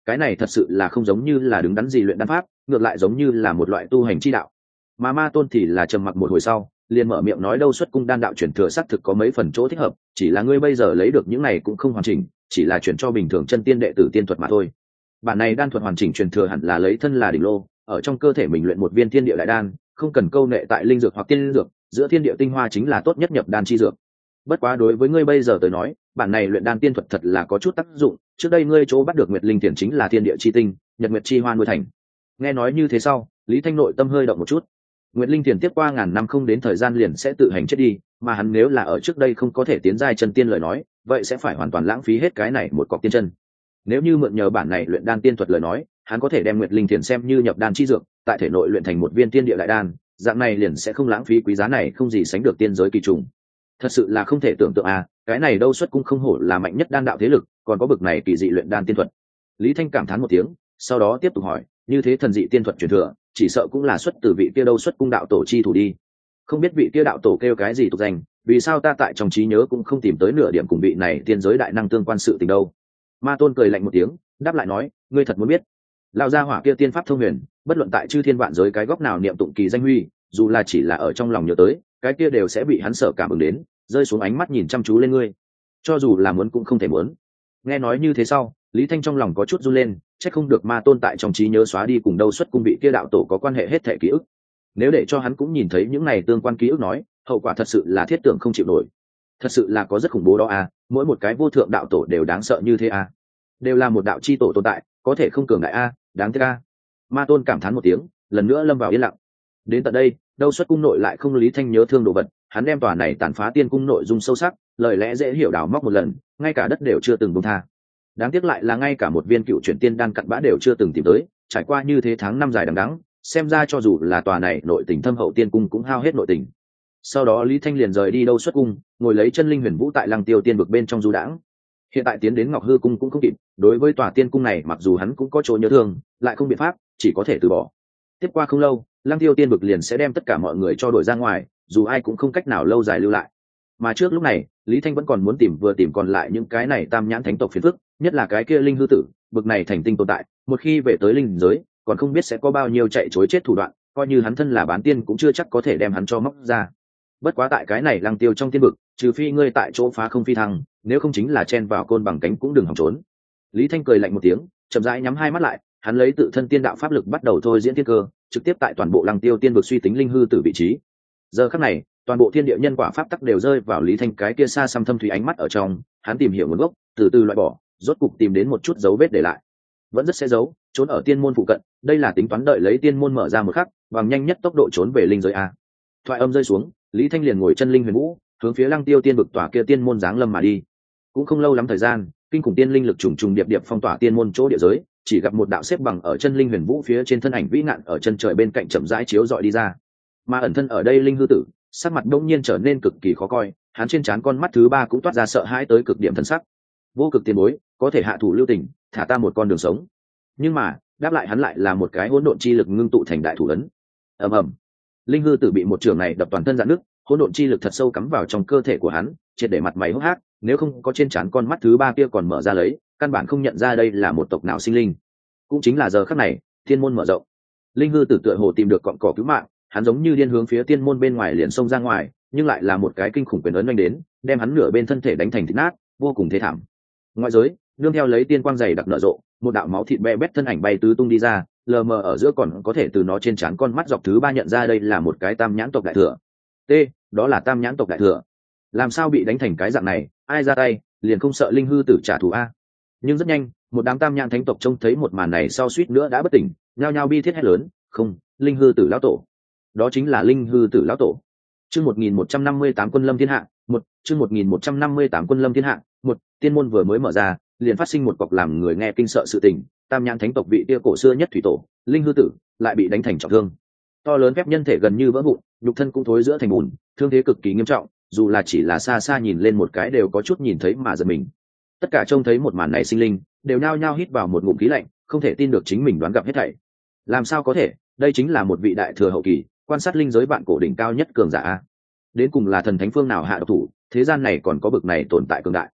cái này thật sự là không giống như là đứng đắn gì luyện đan pháp, ngược lại giống như là một loại tu hành chi đạo. Mà Ma Tôn thì là trầm mặc một hồi sau, liền mở miệng nói đâu xuất cung đan đạo chuyển thừa xác thực có mấy phần chỗ thích hợp, chỉ là ngươi bây giờ lấy được những này cũng không hoàn chỉnh, chỉ là chuyển cho bình thường chân tiên đệ tử tiên thuật mà thôi. Bản này đan thuật hoàn chỉnh truyền thừa hẳn là lấy thân là đỉnh lô, ở trong cơ thể mình luyện một viên thiên địa đại đan, không cần câu nệ tại linh dược hoặc tiên dược, giữa thiên địa tinh hoa chính là tốt nhất nhập đan chi dược. Bất quá đối với ngươi bây giờ tới nói, bản này luyện đan tiên thuật thật là có chút tác dụng, trước đây ngươi chỗ bắt được nguyệt linh tiền chính là thiên địa chi tinh, nhật nguyệt chi hoa nuôi thành. Nghe nói như thế sau, Lý Thanh nội tâm hơi động một chút. Nguyệt linh tiền tiếp qua ngàn năm không đến thời gian liền sẽ tự hành chết đi, mà hắn nếu là ở trước đây không có thể tiến giai chân tiên lời nói, vậy sẽ phải hoàn toàn lãng phí hết cái này một cọc tiên chân. Nếu như mượn nhờ bản này luyện đan tiên thuật lời nói, hắn có thể đem nguyệt linh tiền xem như nhập đan chi dược, tại thể nội luyện thành một viên tiên địa đại đan, dạng này liền sẽ không lãng phí quý giá này không gì sánh được tiên giới kỳ trùng. Thật sự là không thể tưởng tượng à, cái này đâu xuất cung không hổ là mạnh nhất đan đạo thế lực, còn có bực này kỳ dị luyện đan tiên thuật. Lý Thanh cảm thán một tiếng, sau đó tiếp tục hỏi, như thế thần dị tiên thuật truyền thừa, chỉ sợ cũng là xuất từ vị kia đâu xuất cung đạo tổ chi thủ đi. Không biết vị kia đạo tổ kêu cái gì tục danh, vì sao ta tại trong trí nhớ cũng không tìm tới nửa điểm cùng vị này tiên giới đại năng tương quan sự tình đâu. Ma Tôn cười lạnh một tiếng, đáp lại nói, ngươi thật muốn biết? Lão gia hỏa kia tiên pháp thông huyền, bất luận tại chư thiên vạn giới cái góc nào niệm tụng kỳ danh huy, dù là chỉ là ở trong lòng nhớ tới, cái kia đều sẽ bị hắn sợ cảm ứng đến, rơi xuống ánh mắt nhìn chăm chú lên ngươi. Cho dù là muốn cũng không thể muốn. Nghe nói như thế sau, Lý Thanh trong lòng có chút run lên, chắc không được Ma Tôn tại trong trí nhớ xóa đi cùng đâu xuất cung vị kia đạo tổ có quan hệ hết thể ký ức. Nếu để cho hắn cũng nhìn thấy những này tương quan ký ức nói, hậu quả thật sự là thiết tưởng không chịu nổi. Thật sự là có rất khủng bố đó à, mỗi một cái vô thượng đạo tổ đều đáng sợ như thế à. Đều là một đạo chi tổ tồn tại, có thể không cường đại a, đáng tiếc a. Ma Tôn cảm thán một tiếng, lần nữa lâm vào yên lặng. Đến tận đây, đâu xuất cung nội lại không Lý Thanh nhớ thương đồ vật, hắn đem tòa này tàn phá tiên cung nội dung sâu sắc, lời lẽ dễ hiểu đào móc một lần, ngay cả đất đều chưa từng buông tha. Đáng tiếc lại là ngay cả một viên cựu chuyển tiên đan cặn bã đều chưa từng tìm tới, trải qua như thế tháng năm dài đằng đẵng, xem ra cho dù là tòa này nội tình thâm hậu tiên cung cũng hao hết nội tình. Sau đó Lý Thanh liền rời đi đâu xuất cung, ngồi lấy chân linh huyền vũ tại Lăng Tiêu tiên vực bên trong du đãng. Hiện tại tiến đến Ngọc Hư cung cũng không kịp, đối với tòa tiên cung này mặc dù hắn cũng có chỗ nhớ thương, lại không biện pháp, chỉ có thể từ bỏ. Tiếp qua không lâu, Lăng Tiêu tiên vực liền sẽ đem tất cả mọi người cho đuổi ra ngoài, dù ai cũng không cách nào lâu dài lưu lại. Mà trước lúc này, Lý Thanh vẫn còn muốn tìm còn lại những cái này tam nhãn thánh tộc phiền phức, nhất là cái kia linh hư tử, bực này thành tinh tồn tại, một khi về tới linh giới, còn không biết sẽ có bao nhiêu chạy chối chết thủ đoạn, coi như hắn thân là bán tiên cũng chưa chắc có thể đem hắn cho móc ra. Bất quá tại cái này Lăng Tiêu trong tiên vực, trừ phi ngươi tại chỗ phá không phi thăng, nếu không chính là chen vào côn bằng cánh cũng đừng hòng trốn. Lý Thanh cười lạnh một tiếng, chậm rãi nhắm hai mắt lại, hắn lấy tự thân tiên đạo pháp lực bắt đầu thôi diễn thiên cơ, trực tiếp tại toàn bộ Lăng Tiêu tiên vực suy tính linh hư tử vị trí. Giờ khắc này, toàn bộ thiên địa nhân quả pháp tắc đều rơi vào Lý Thanh cái kia xa xăm thâm thủy ánh mắt ở trong, hắn tìm hiểu nguồn gốc, từ từ loại bỏ, rốt cục tìm đến một chút dấu vết để lại. Vẫn rất sẽ giấu, trốn ở tiên môn phụ cận, đây là tính toán đợi lấy tiên môn mở ra một khắc, bằng nhanh nhất tốc độ trốn về linh giới a. Thoại âm rơi xuống, Lý Thanh liền ngồi chân linh huyền vũ, hướng phía Lăng Tiêu tiên vực tòa kia tiên môn giáng lâm mà đi. Cũng không lâu lắm thời gian, kinh khủng tiên linh lực trùng trùng điệp điệp phong tỏa tiên môn chỗ địa giới, chỉ gặp một đạo xếp bằng ở chân linh huyền vũ phía trên thân ảnh vĩ ngạn ở chân trời bên cạnh chậm rãi chiếu dọi đi ra. Mà ẩn thân ở đây linh hư tử, sắc mặt đông nhiên trở nên cực kỳ khó coi, hắn trên trán con mắt thứ ba cũng toát ra sợ hãi tới cực điểm thần sắc. Vô cực tiền bối, có thể hạ thủ lưu tình, thả ta một con đường sống. Nhưng mà, đáp lại hắn lại là một cái hỗn độn chi lực ngưng tụ thành đại thủ ấn. Ầm ầm. Linh hư tử bị một trường này đập toàn thân rạn nứt, hỗn độn chi lực thật sâu cắm vào trong cơ thể của hắn, triệt để mặt mày hốc hác, nếu không có trên trán con mắt thứ ba kia còn mở ra lấy, căn bản không nhận ra đây là một tộc nào sinh linh. Cũng chính là giờ khắc này, thiên môn mở rộng. Linh hư tử tựa hồ tìm được cọng cỏ cứu mạng, hắn giống như điên hướng phía tiên môn bên ngoài liền xông ra ngoài, nhưng lại là một cái kinh khủng quyền ấn oanh đến, đem hắn nửa bên thân thể đánh thành thịt nát, vô cùng thê thảm. Ngoại giới, nương theo lấy tiên quang dày đặc nở rộ, một đạo máu thịt bè bét thân ảnh bay tứ tung đi ra, lờ mờ ở giữa còn có thể từ nó trên trán con mắt dọc thứ ba nhận ra đây là một cái tam nhãn tộc đại thừa. T, đó là tam nhãn tộc đại thừa. Làm sao bị đánh thành cái dạng này, ai ra tay, liền không sợ linh hư tử trả thù a. Nhưng rất nhanh, một đám tam nhãn thánh tộc trông thấy một màn này sau suýt nữa đã bất tỉnh, nhao nhao bi thiết hét lớn, không, linh hư tử lão tổ. Đó chính là linh hư tử lão tổ. Chương 1158 quân lâm thiên hạ, chương 1158 quân lâm thiên hạ, tiên môn vừa mới mở ra, liền phát sinh một cọc làm người nghe kinh sợ sự tình, tam nhãn thánh tộc vị kia cổ xưa nhất thủy tổ, linh hư tử, lại bị đánh thành trọng thương. To lớn phép nhân thể gần như vỡ vụn, nhục thân cũng thối giữa thành bùn, thương thế cực kỳ nghiêm trọng, dù là chỉ là xa xa nhìn lên một cái đều có chút nhìn thấy mà giật mình. Tất cả trông thấy một màn này sinh linh, đều nhao nhao hít vào một ngụm khí lạnh, không thể tin được chính mình đoán gặp hết thảy. Làm sao có thể, đây chính là một vị đại thừa hậu kỳ, quan sát linh giới vạn cổ đỉnh cao nhất cường giả a. Đến cùng là thần thánh phương nào hạ độc thủ, thế gian này còn có bực này tồn tại cường đại.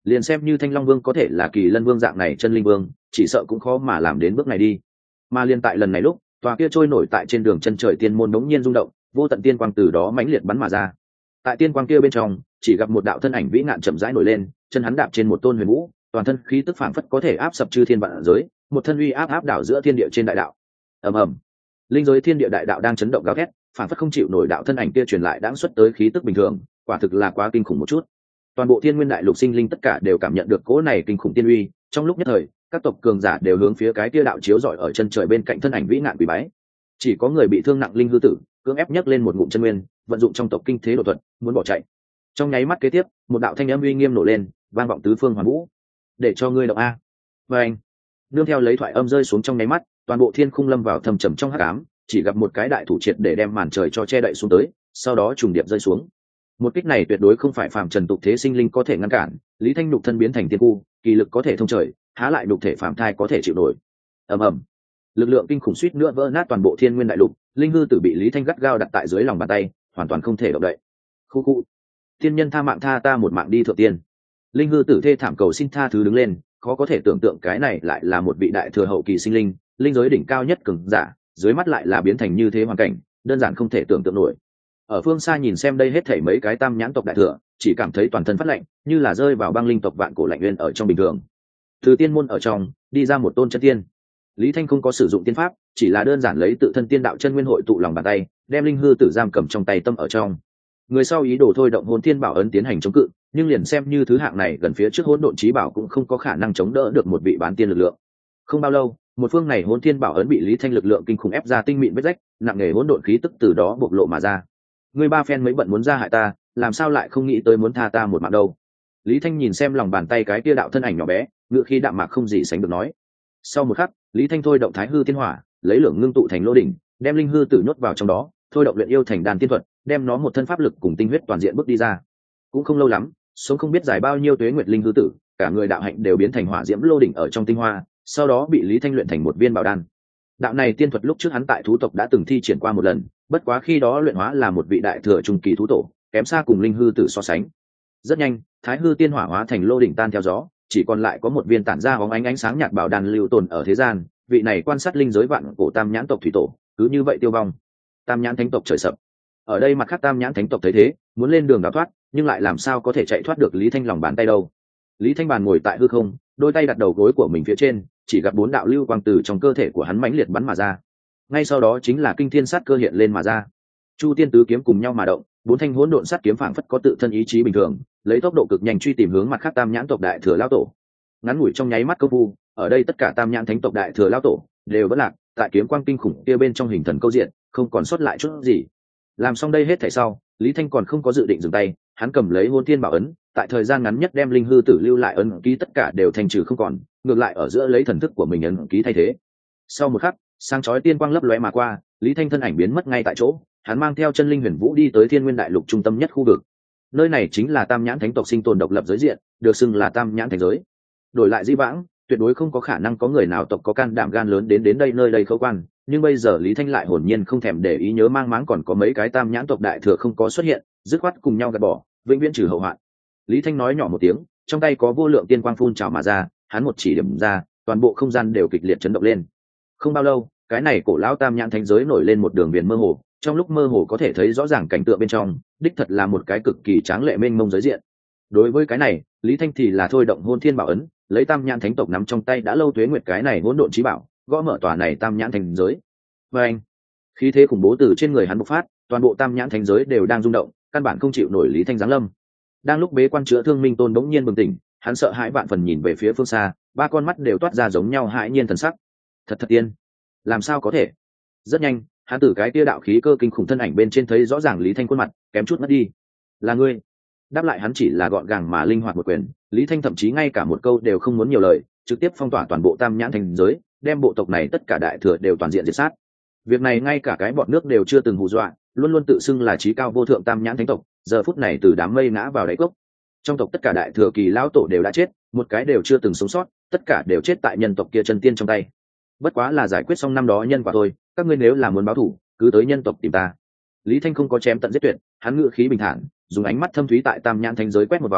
Liền xem như Thanh Long Vương có thể là Kỳ Lân Vương dạng này chân linh vương, chỉ sợ cũng khó mà làm đến bước này đi. Mà liên tại lần này lúc, tòa kia trôi nổi tại trên đường chân trời tiên môn đống nhiên rung động, vô tận tiên quang từ đó mãnh liệt bắn mà ra. Tại tiên quang kia bên trong, chỉ gặp một đạo thân ảnh vĩ ngạn chậm rãi nổi lên, chân hắn đạp trên một tôn huyền vũ, toàn thân khí tức phảng phất có thể áp sập chư thiên vạn giới, một thân uy áp áp đảo giữa thiên địa trên đại đạo. Ầm ầm, linh giới thiên địa đại đạo đang chấn động gào thét, phảng phất không chịu nổi đạo thân ảnh kia truyền lại đãng xuất tới khí tức bình thường, quả thực là quá kinh khủng một chút. Toàn bộ thiên nguyên đại lục sinh linh tất cả đều cảm nhận được cỗ này kinh khủng tiên uy, trong lúc nhất thời các tộc cường giả đều hướng phía cái kia đạo chiếu rọi ở chân trời bên cạnh thân ảnh vĩ ngạn quỳ bái. Chỉ có người bị thương nặng linh hư tử cưỡng ép nhấc lên một ngụm chân nguyên, vận dụng trong tộc kinh thế đột thuật muốn bỏ chạy. Trong nháy mắt kế tiếp, một đạo thanh âm uy nghiêm nổ lên, vang vọng tứ phương hoàn vũ. Để cho ngươi động a. Và anh, nương theo lấy thoại âm rơi xuống trong nháy mắt, toàn bộ thiên khung lâm vào thầm trầm trong hắc ám, chỉ gặp một cái đại thủ triệt để đem màn trời cho che đậy xuống tới, sau đó trùng điệp rơi xuống. Một kích này tuyệt đối không phải phàm trần tục thế sinh linh có thể ngăn cản, Lý Thanh nhục thân biến thành tiên cu, kỳ lực có thể thông trời, há lại nhục thể phàm thai có thể chịu nổi. Ầm ầm, lực lượng kinh khủng suýt nữa vỡ nát toàn bộ thiên nguyên đại lục, linh hư tử bị Lý Thanh gắt gao đặt tại dưới lòng bàn tay, hoàn toàn không thể động đậy. Khu khu, tiên nhân tha mạng tha ta một mạng đi thượng tiên. Linh hư tử thê thảm cầu xin tha thứ đứng lên, khó có thể tưởng tượng cái này lại là một vị đại thừa hậu kỳ sinh linh, linh giới đỉnh cao nhất cường giả, dưới mắt lại là biến thành như thế hoàn cảnh, đơn giản không thể tưởng tượng nổi. Ở phương xa nhìn xem đây hết thảy mấy cái tam nhãn tộc đại thừa, chỉ cảm thấy toàn thân phát lạnh, như là rơi vào băng linh tộc vạn cổ lạnh nguyên ở trong bình thường. Từ tiên môn ở trong đi ra một tôn chân tiên. Lý Thanh không có sử dụng tiên pháp, chỉ là đơn giản lấy tự thân tiên đạo chân nguyên hội tụ lòng bàn tay, đem linh hư tử giam cầm trong tay tâm ở trong. Người sau ý đồ thôi động hồn thiên bảo ấn tiến hành chống cự, nhưng liền xem như thứ hạng này gần phía trước hỗn độn chí bảo cũng không có khả năng chống đỡ được một vị bán tiên lực lượng. Không bao lâu, một phương này hồn thiên bảo ấn bị Lý Thanh lực lượng kinh khủng ép ra tinh mịn vết rách, nặng nề hỗn độn khí tức từ đó bộc lộ mà ra. Người ba phen mấy bận muốn ra hại ta, làm sao lại không nghĩ tới muốn tha ta một mạng đâu. Lý Thanh nhìn xem lòng bàn tay cái kia đạo thân ảnh nhỏ bé, ngựa khí đạm mạc không gì sánh được nói. Sau một khắc, Lý Thanh thôi động thái hư tiên hỏa, lấy lượng ngưng tụ thành lô đỉnh, đem linh hư tử nhốt vào trong đó, thôi động luyện yêu thành đàn tiên thuật, đem nó một thân pháp lực cùng tinh huyết toàn diện bước đi ra. Cũng không lâu lắm, sống không biết dài bao nhiêu tuế nguyệt linh hư tử, cả người đạo hạnh đều biến thành hỏa diễm lô đỉnh ở trong tinh hoa, sau đó bị Lý Thanh luyện thành một viên bảo đan. Đạo này tiên thuật lúc trước hắn tại thú tộc đã từng thi triển qua một lần, bất quá khi đó luyện hóa là một vị đại thừa trung kỳ thú tổ, kém xa cùng linh hư tử so sánh. Rất nhanh, thái hư tiên hỏa hóa thành lô đỉnh tan theo gió, chỉ còn lại có một viên tản ra bóng ánh sáng nhạt bảo đan lưu tồn ở thế gian. Vị này quan sát linh giới vạn cổ tam nhãn tộc thủy tổ, cứ như vậy tiêu vong. Tam nhãn thánh tộc trời sập. Ở đây mặt khác tam nhãn thánh tộc thấy thế, muốn lên đường đào thoát, nhưng lại làm sao có thể chạy thoát được Lý Thanh lòng bàn tay đâu. Lý Thanh bàn ngồi tại hư không, đôi tay đặt đầu gối của mình phía trên, chỉ gặp 4 đạo lưu quang từ trong cơ thể của hắn mãnh liệt bắn mà ra. Ngay sau đó chính là kinh thiên sát cơ hiện lên mà ra. Chu tiên tứ kiếm cùng nhau mà động, 4 thanh hỗn độn sát kiếm phảng phất có tự thân ý chí bình thường, lấy tốc độ cực nhanh truy tìm hướng mặt khác tam nhãn tộc đại thừa lão tổ. Ngắn ngủi trong nháy mắt công phu, ở đây tất cả tam nhãn thánh tộc đại thừa lão tổ đều vẫn lạc tại kiếm quang kinh khủng kia bên trong hình thần câu diện, không còn sót lại chút gì. Làm xong đây hết thảy sau, Lý Thanh còn không có dự định dừng tay, hắn cầm lấy hồn thiên bảo ấn, tại thời gian ngắn nhất đem linh hư tử lưu lại ấn ký tất cả đều thành trừ không còn, ngược lại ở giữa lấy thần thức của mình ấn ký thay thế. Sau một khắc, sáng chói tiên quang lấp lóe mà qua, Lý Thanh thân ảnh biến mất ngay tại chỗ, hắn mang theo chân linh huyền vũ đi tới thiên nguyên đại lục trung tâm nhất khu vực. Nơi này chính là tam nhãn thánh tộc sinh tồn độc lập giới diện, được xưng là tam nhãn thánh giới. Đổi lại di vãng, tuyệt đối không có khả năng có người nào tộc có can đảm gan lớn đến đây nơi đây khấu quan, nhưng bây giờ Lý Thanh lại hồn nhiên không thèm để ý nhớ mang máng còn có mấy cái tam nhãn tộc đại thừa không có xuất hiện, dứt khoát cùng nhau gạt bỏ, vĩnh viễn trừ hậu hoạn. Lý Thanh nói nhỏ một tiếng, trong tay có vô lượng tiên quang phun trào mà ra, hắn một chỉ điểm ra, toàn bộ không gian đều kịch liệt chấn động lên. Không bao lâu, cái này cổ lão tam nhãn thánh giới nổi lên một đường viền mơ hồ, trong lúc mơ hồ có thể thấy rõ ràng cảnh tượng bên trong, đích thật là một cái cực kỳ tráng lệ mênh mông giới diện. Đối với cái này, Lý Thanh thì là thôi động hôn thiên bảo ấn, lấy tam nhãn thánh tộc nắm trong tay đã lâu tuế nguyệt cái này hỗn độn chí bảo, gõ mở tòa này tam nhãn thánh giới. Và anh, khí thế khủng bố từ trên người hắn bộc phát, toàn bộ tam nhãn thánh giới đều đang rung động, căn bản không chịu nổi Lý Thanh giáng lâm. Đang lúc bế quan chữa thương Minh Tôn bỗng nhiên bừng tỉnh, hắn sợ hãi vạn phần nhìn về phía phương xa, 3 con mắt đều toát ra giống nhau hãi nhiên thần sắc. Thật tiên, làm sao có thể? Rất nhanh, hắn từ cái kia đạo khí cơ kinh khủng thân ảnh bên trên thấy rõ ràng Lý Thanh khuôn mặt, kém chút mất đi. Là ngươi? Đáp lại hắn chỉ là gọn gàng mà linh hoạt một quyền. Lý Thanh thậm chí ngay cả một câu đều không muốn nhiều lời, trực tiếp phong tỏa toàn bộ tam nhãn thành giới, đem bộ tộc này tất cả đại thừa đều toàn diện diệt sát. Việc này ngay cả cái bọn nước đều chưa từng hù dọa, luôn luôn tự xưng là trí cao vô thượng tam nhãn thánh tộc, giờ phút này từ đám mây ngã vào đáy cốc. Trong tộc tất cả đại thừa kỳ lão tổ đều đã chết, một cái đều chưa từng sống sót, tất cả đều chết tại nhân tộc kia chân tiên trong tay. Bất quá là giải quyết xong năm đó nhân quả thôi, các ngươi nếu là muốn báo thù, cứ tới nhân tộc tìm ta. Lý Thanh không có chém tận giết tuyệt, hắn ngữ khí bình thản, dùng ánh mắt thâm thúy tại tam nhãn thánh giới quét một vòng,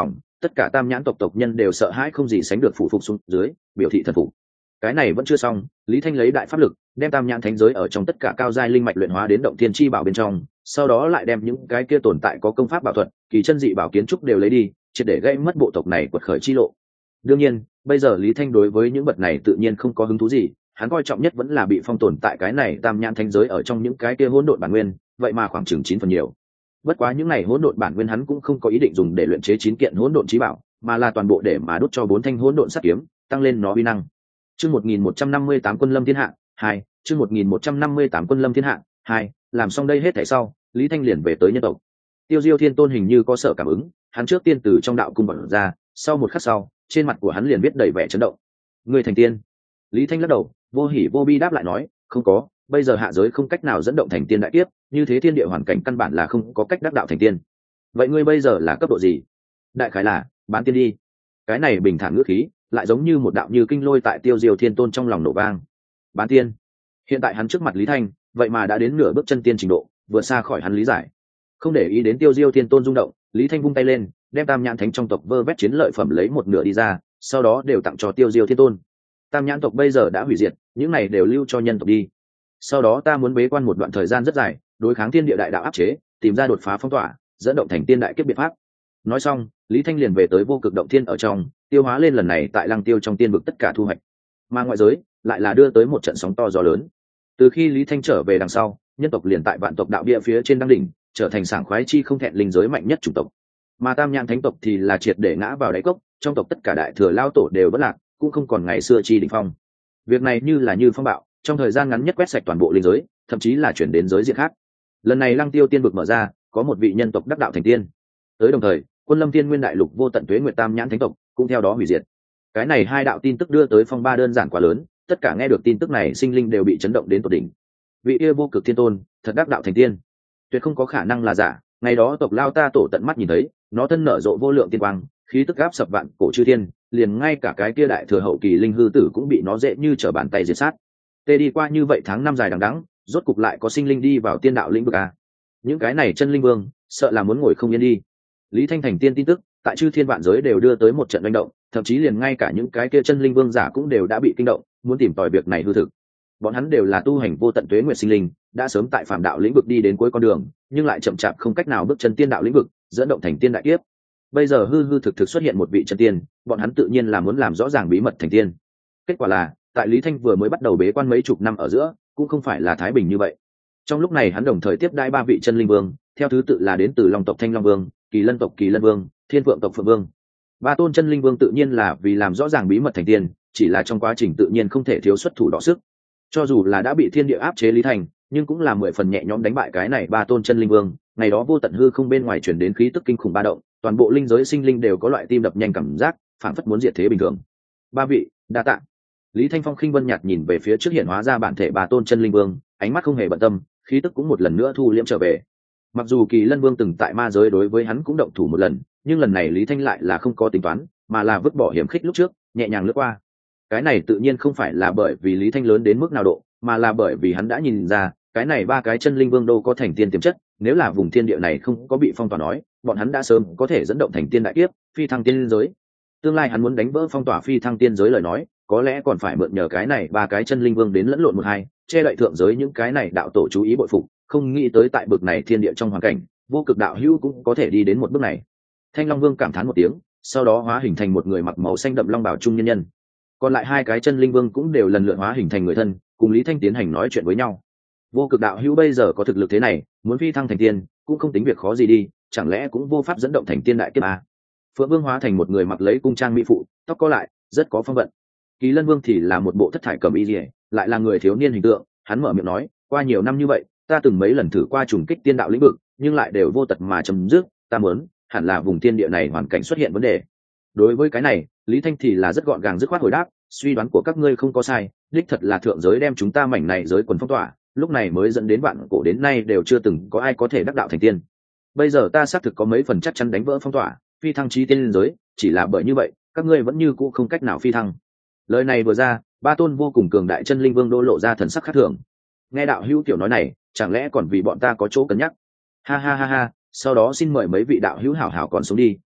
tất cả tam nhãn tộc tộc nhân đều sợ hãi không gì sánh được phủ phục xuống dưới biểu thị thần phục. Cái này vẫn chưa xong, Lý Thanh lấy đại pháp lực đem tam nhãn thánh giới ở trong tất cả cao giai linh mạch luyện hóa đến động thiên chi bảo bên trong, sau đó lại đem những cái kia tồn tại có công pháp bảo thuật kỳ chân dị bảo kiến trúc đều lấy đi, triệt để gây mất bộ tộc này quật khởi chi lộ. Đương nhiên bây giờ Lý Thanh đối với những vật này tự nhiên không có hứng thú gì, hắn coi trọng nhất vẫn là bị phong tồn tại cái này tam nhãn thánh giới ở trong những cái kia hỗn độn bản nguyên, vậy mà khoảng chừng 9 phần nhiều. Bất quá những này hỗn độn bản nguyên hắn cũng không có ý định dùng để luyện chế 9 kiện hỗn độn chí bảo, mà là toàn bộ để mà đốt cho 4 thanh hỗn độn sắt kiếm, tăng lên nó uy năng. Chương 1158 Quân Lâm Thiên Hạ 2, chương 1158 Quân Lâm Thiên Hạ 2, làm xong đây hết thảy sau, Lý Thanh liền về tới nhân tộc. Tiêu Diêu Thiên Tôn hình như có sở cảm ứng, hắn trước tiên từ trong đạo cung bật ra, sau một khắc sau, trên mặt của hắn liền biết đầy vẻ chấn động. Người thành tiên. Lý Thanh lắc đầu, vô hỉ vô bi đáp lại nói, không có, bây giờ hạ giới không cách nào dẫn động thành tiên đại kiếp, như thế thiên địa hoàn cảnh căn bản là không có cách đắc đạo thành tiên. Vậy ngươi bây giờ là cấp độ gì? Đại khái là bán tiên đi. Cái này bình thản ngữ khí, lại giống như một đạo như kinh lôi tại Tiêu Diêu Thiên Tôn trong lòng nổ vang. Bán tiên. Hiện tại hắn trước mặt Lý Thanh, vậy mà đã đến nửa bước chân tiên trình độ, vượt xa khỏi hắn lý giải. Không để ý đến Tiêu Diêu Thiên Tôn rung động, Lý Thanh vung tay lên, đem tam nhãn thánh trong tộc vơ vét chiến lợi phẩm lấy một nửa đi ra, sau đó đều tặng cho Tiêu Diêu Thiên Tôn. Tam nhãn tộc bây giờ đã hủy diệt, những này đều lưu cho nhân tộc đi. Sau đó ta muốn bế quan một đoạn thời gian rất dài, đối kháng thiên địa đại đạo áp chế, tìm ra đột phá phong tỏa, dẫn động thành tiên đại kiếp biện pháp. Nói xong, Lý Thanh liền về tới vô cực động thiên ở trong, tiêu hóa lên lần này tại Lăng Tiêu trong tiên vực tất cả thu hoạch. Mà ngoại giới lại là đưa tới một trận sóng to gió lớn. Từ khi Lý Thanh trở về đằng sau, nhân tộc liền tại vạn tộc đạo địa phía trên đăng đỉnh, trở thành sảng khoái chi không thẹn linh giới mạnh nhất chủng tộc. Mà tam nhãn thánh tộc thì là triệt để ngã vào đáy cốc, trong tộc tất cả đại thừa lao tổ đều vẫn lạc, cũng không còn ngày xưa chi đỉnh phong. Việc này như là như phong bạo, trong thời gian ngắn nhất quét sạch toàn bộ linh giới, thậm chí là chuyển đến giới diện khác. Lần này Lăng Tiêu tiên vực mở ra, có một vị nhân tộc đắc đạo thành tiên. Tới đồng thời, Quân Lâm Thiên Nguyên đại lục vô tận tuế nguyệt tam nhãn thánh tộc cũng theo đó hủy diệt. Cái này hai đạo tin tức đưa tới phong ba đơn giản quá lớn, tất cả nghe được tin tức này sinh linh đều bị chấn động đến tột đỉnh. Vị kia vô cực thiên tôn, thật đắc đạo thành tiên, tuyệt không có khả năng là giả. Ngày đó tộc lao ta tổ tận mắt nhìn thấy, nó thân nở rộ vô lượng tiên quang, khí tức áp sập vạn cổ chư thiên, liền ngay cả cái kia đại thừa hậu kỳ linh hư tử cũng bị nó dễ như trở bàn tay diệt sát. Tê đi qua như vậy tháng năm dài đằng đẵng, rốt cục lại có sinh linh đi vào tiên đạo lĩnh vực a. Những cái này chân linh vương, sợ là muốn ngồi không yên đi. Lý Thanh thành tiên tin tức, tại chư thiên vạn giới đều đưa tới một trận manh động, thậm chí liền ngay cả những cái kia chân linh vương giả cũng đều đã bị kinh động, muốn tìm tòi việc này hư thực. Bọn hắn đều là tu hành vô tận tuế nguyệt sinh linh, đã sớm tại phàm đạo lĩnh vực đi đến cuối con đường, nhưng lại chậm chạp không cách nào bước chân tiên đạo lĩnh vực, dẫn động thành tiên đại kiếp. Bây giờ hư hư thực thực xuất hiện một vị chân tiên, bọn hắn tự nhiên là muốn làm rõ ràng bí mật thành tiên. Kết quả là, tại Lý Thanh vừa mới bắt đầu bế quan mấy chục năm ở giữa, cũng không phải là thái bình như vậy. Trong lúc này hắn đồng thời tiếp đãi ba vị chân linh vương, theo thứ tự là đến từ Long tộc Thanh Long Vương, Kỳ Lân tộc Kỳ Lân Vương, Thiên Phượng tộc Phượng Vương. Ba tôn chân linh vương tự nhiên là vì làm rõ ràng bí mật thành tiên, chỉ là trong quá trình tự nhiên không thể thiếu xuất thủ đọ sức. Cho dù là đã bị thiên địa áp chế Lý Thành, nhưng cũng là 10 phần nhẹ nhõm đánh bại cái này ba tôn chân linh vương. Ngày đó vô tận hư không bên ngoài truyền đến khí tức kinh khủng ba động, toàn bộ linh giới sinh linh đều có loại tim đập nhanh cảm giác, phản phất muốn diệt thế bình thường. Ba vị, đa tạ. Lý Thanh Phong khinh vân nhạt nhìn về phía trước hiện hóa ra bản thể ba tôn chân linh vương, ánh mắt không hề bận tâm, khí tức cũng một lần nữa thu liễm trở về. Mặc dù Kỳ Lân Vương từng tại ma giới đối với hắn cũng động thủ một lần, nhưng lần này Lý Thanh lại là không có tính toán, mà là vứt bỏ hiểm khích lúc trước, nhẹ nhàng lướt qua. Cái này tự nhiên không phải là bởi vì Lý Thanh lớn đến mức nào độ, mà là bởi vì hắn đã nhìn ra, cái này ba cái chân linh vương đâu có thành tiên tiềm chất, nếu là vùng thiên địa này không có bị phong tỏa nói, bọn hắn đã sớm có thể dẫn động thành tiên đại kiếp, phi thăng tiên giới. Tương lai hắn muốn đánh vỡ phong tỏa phi thăng tiên giới lời nói, có lẽ còn phải mượn nhờ cái này ba cái chân linh vương đến lẫn lộn một hai, che đậy thượng giới những cái này đạo tổ chú ý bội phục, không nghĩ tới tại bực này thiên địa trong hoàn cảnh, vô cực đạo hữu cũng có thể đi đến một bước này. Thanh Long Vương cảm thán một tiếng, sau đó hóa hình thành một người mặc màu xanh đậm long bào trung nhân nhân. Còn lại hai cái chân linh vương cũng đều lần lượt hóa hình thành người thân, cùng Lý Thanh tiến hành nói chuyện với nhau. Vô cực đạo hữu bây giờ có thực lực thế này, muốn phi thăng thành tiên, cũng không tính việc khó gì đi, chẳng lẽ cũng vô pháp dẫn động thành tiên đại kiếp à? Phượng Vương hóa thành một người mặc lấy cung trang mỹ phụ, tóc có lại, rất có phong vận. Kỳ Lân Vương thì là một bộ thất thải cẩm y liễu, lại là người thiếu niên hình tượng, hắn mở miệng nói, qua nhiều năm như vậy, ta từng mấy lần thử qua trùng kích tiên đạo lĩnh vực, nhưng lại đều vô tật mà chấm dứt, ta muốn, hẳn là vùng thiên địa này hoàn cảnh xuất hiện vấn đề. Đối với cái này, Lý Thanh thì là rất gọn gàng dứt khoát hồi đáp, suy đoán của các ngươi không có sai, đích thật là thượng giới đem chúng ta mảnh này giới quần phong tỏa, lúc này mới dẫn đến vạn cổ đến nay đều chưa từng có ai có thể đắc đạo thành tiên. Bây giờ ta xác thực có mấy phần chắc chắn đánh vỡ phong tỏa, phi thăng chí tiên giới, chỉ là bởi như vậy, các ngươi vẫn như cũ không cách nào phi thăng. Lời này vừa ra, ba tôn vô cùng cường đại chân linh vương đô lộ ra thần sắc khác thường. Nghe đạo hữu tiểu nói này, chẳng lẽ còn vì bọn ta có chỗ cân nhắc? Ha ha ha ha, sau đó xin mời mấy vị đạo hữu hảo hảo còn sống đi,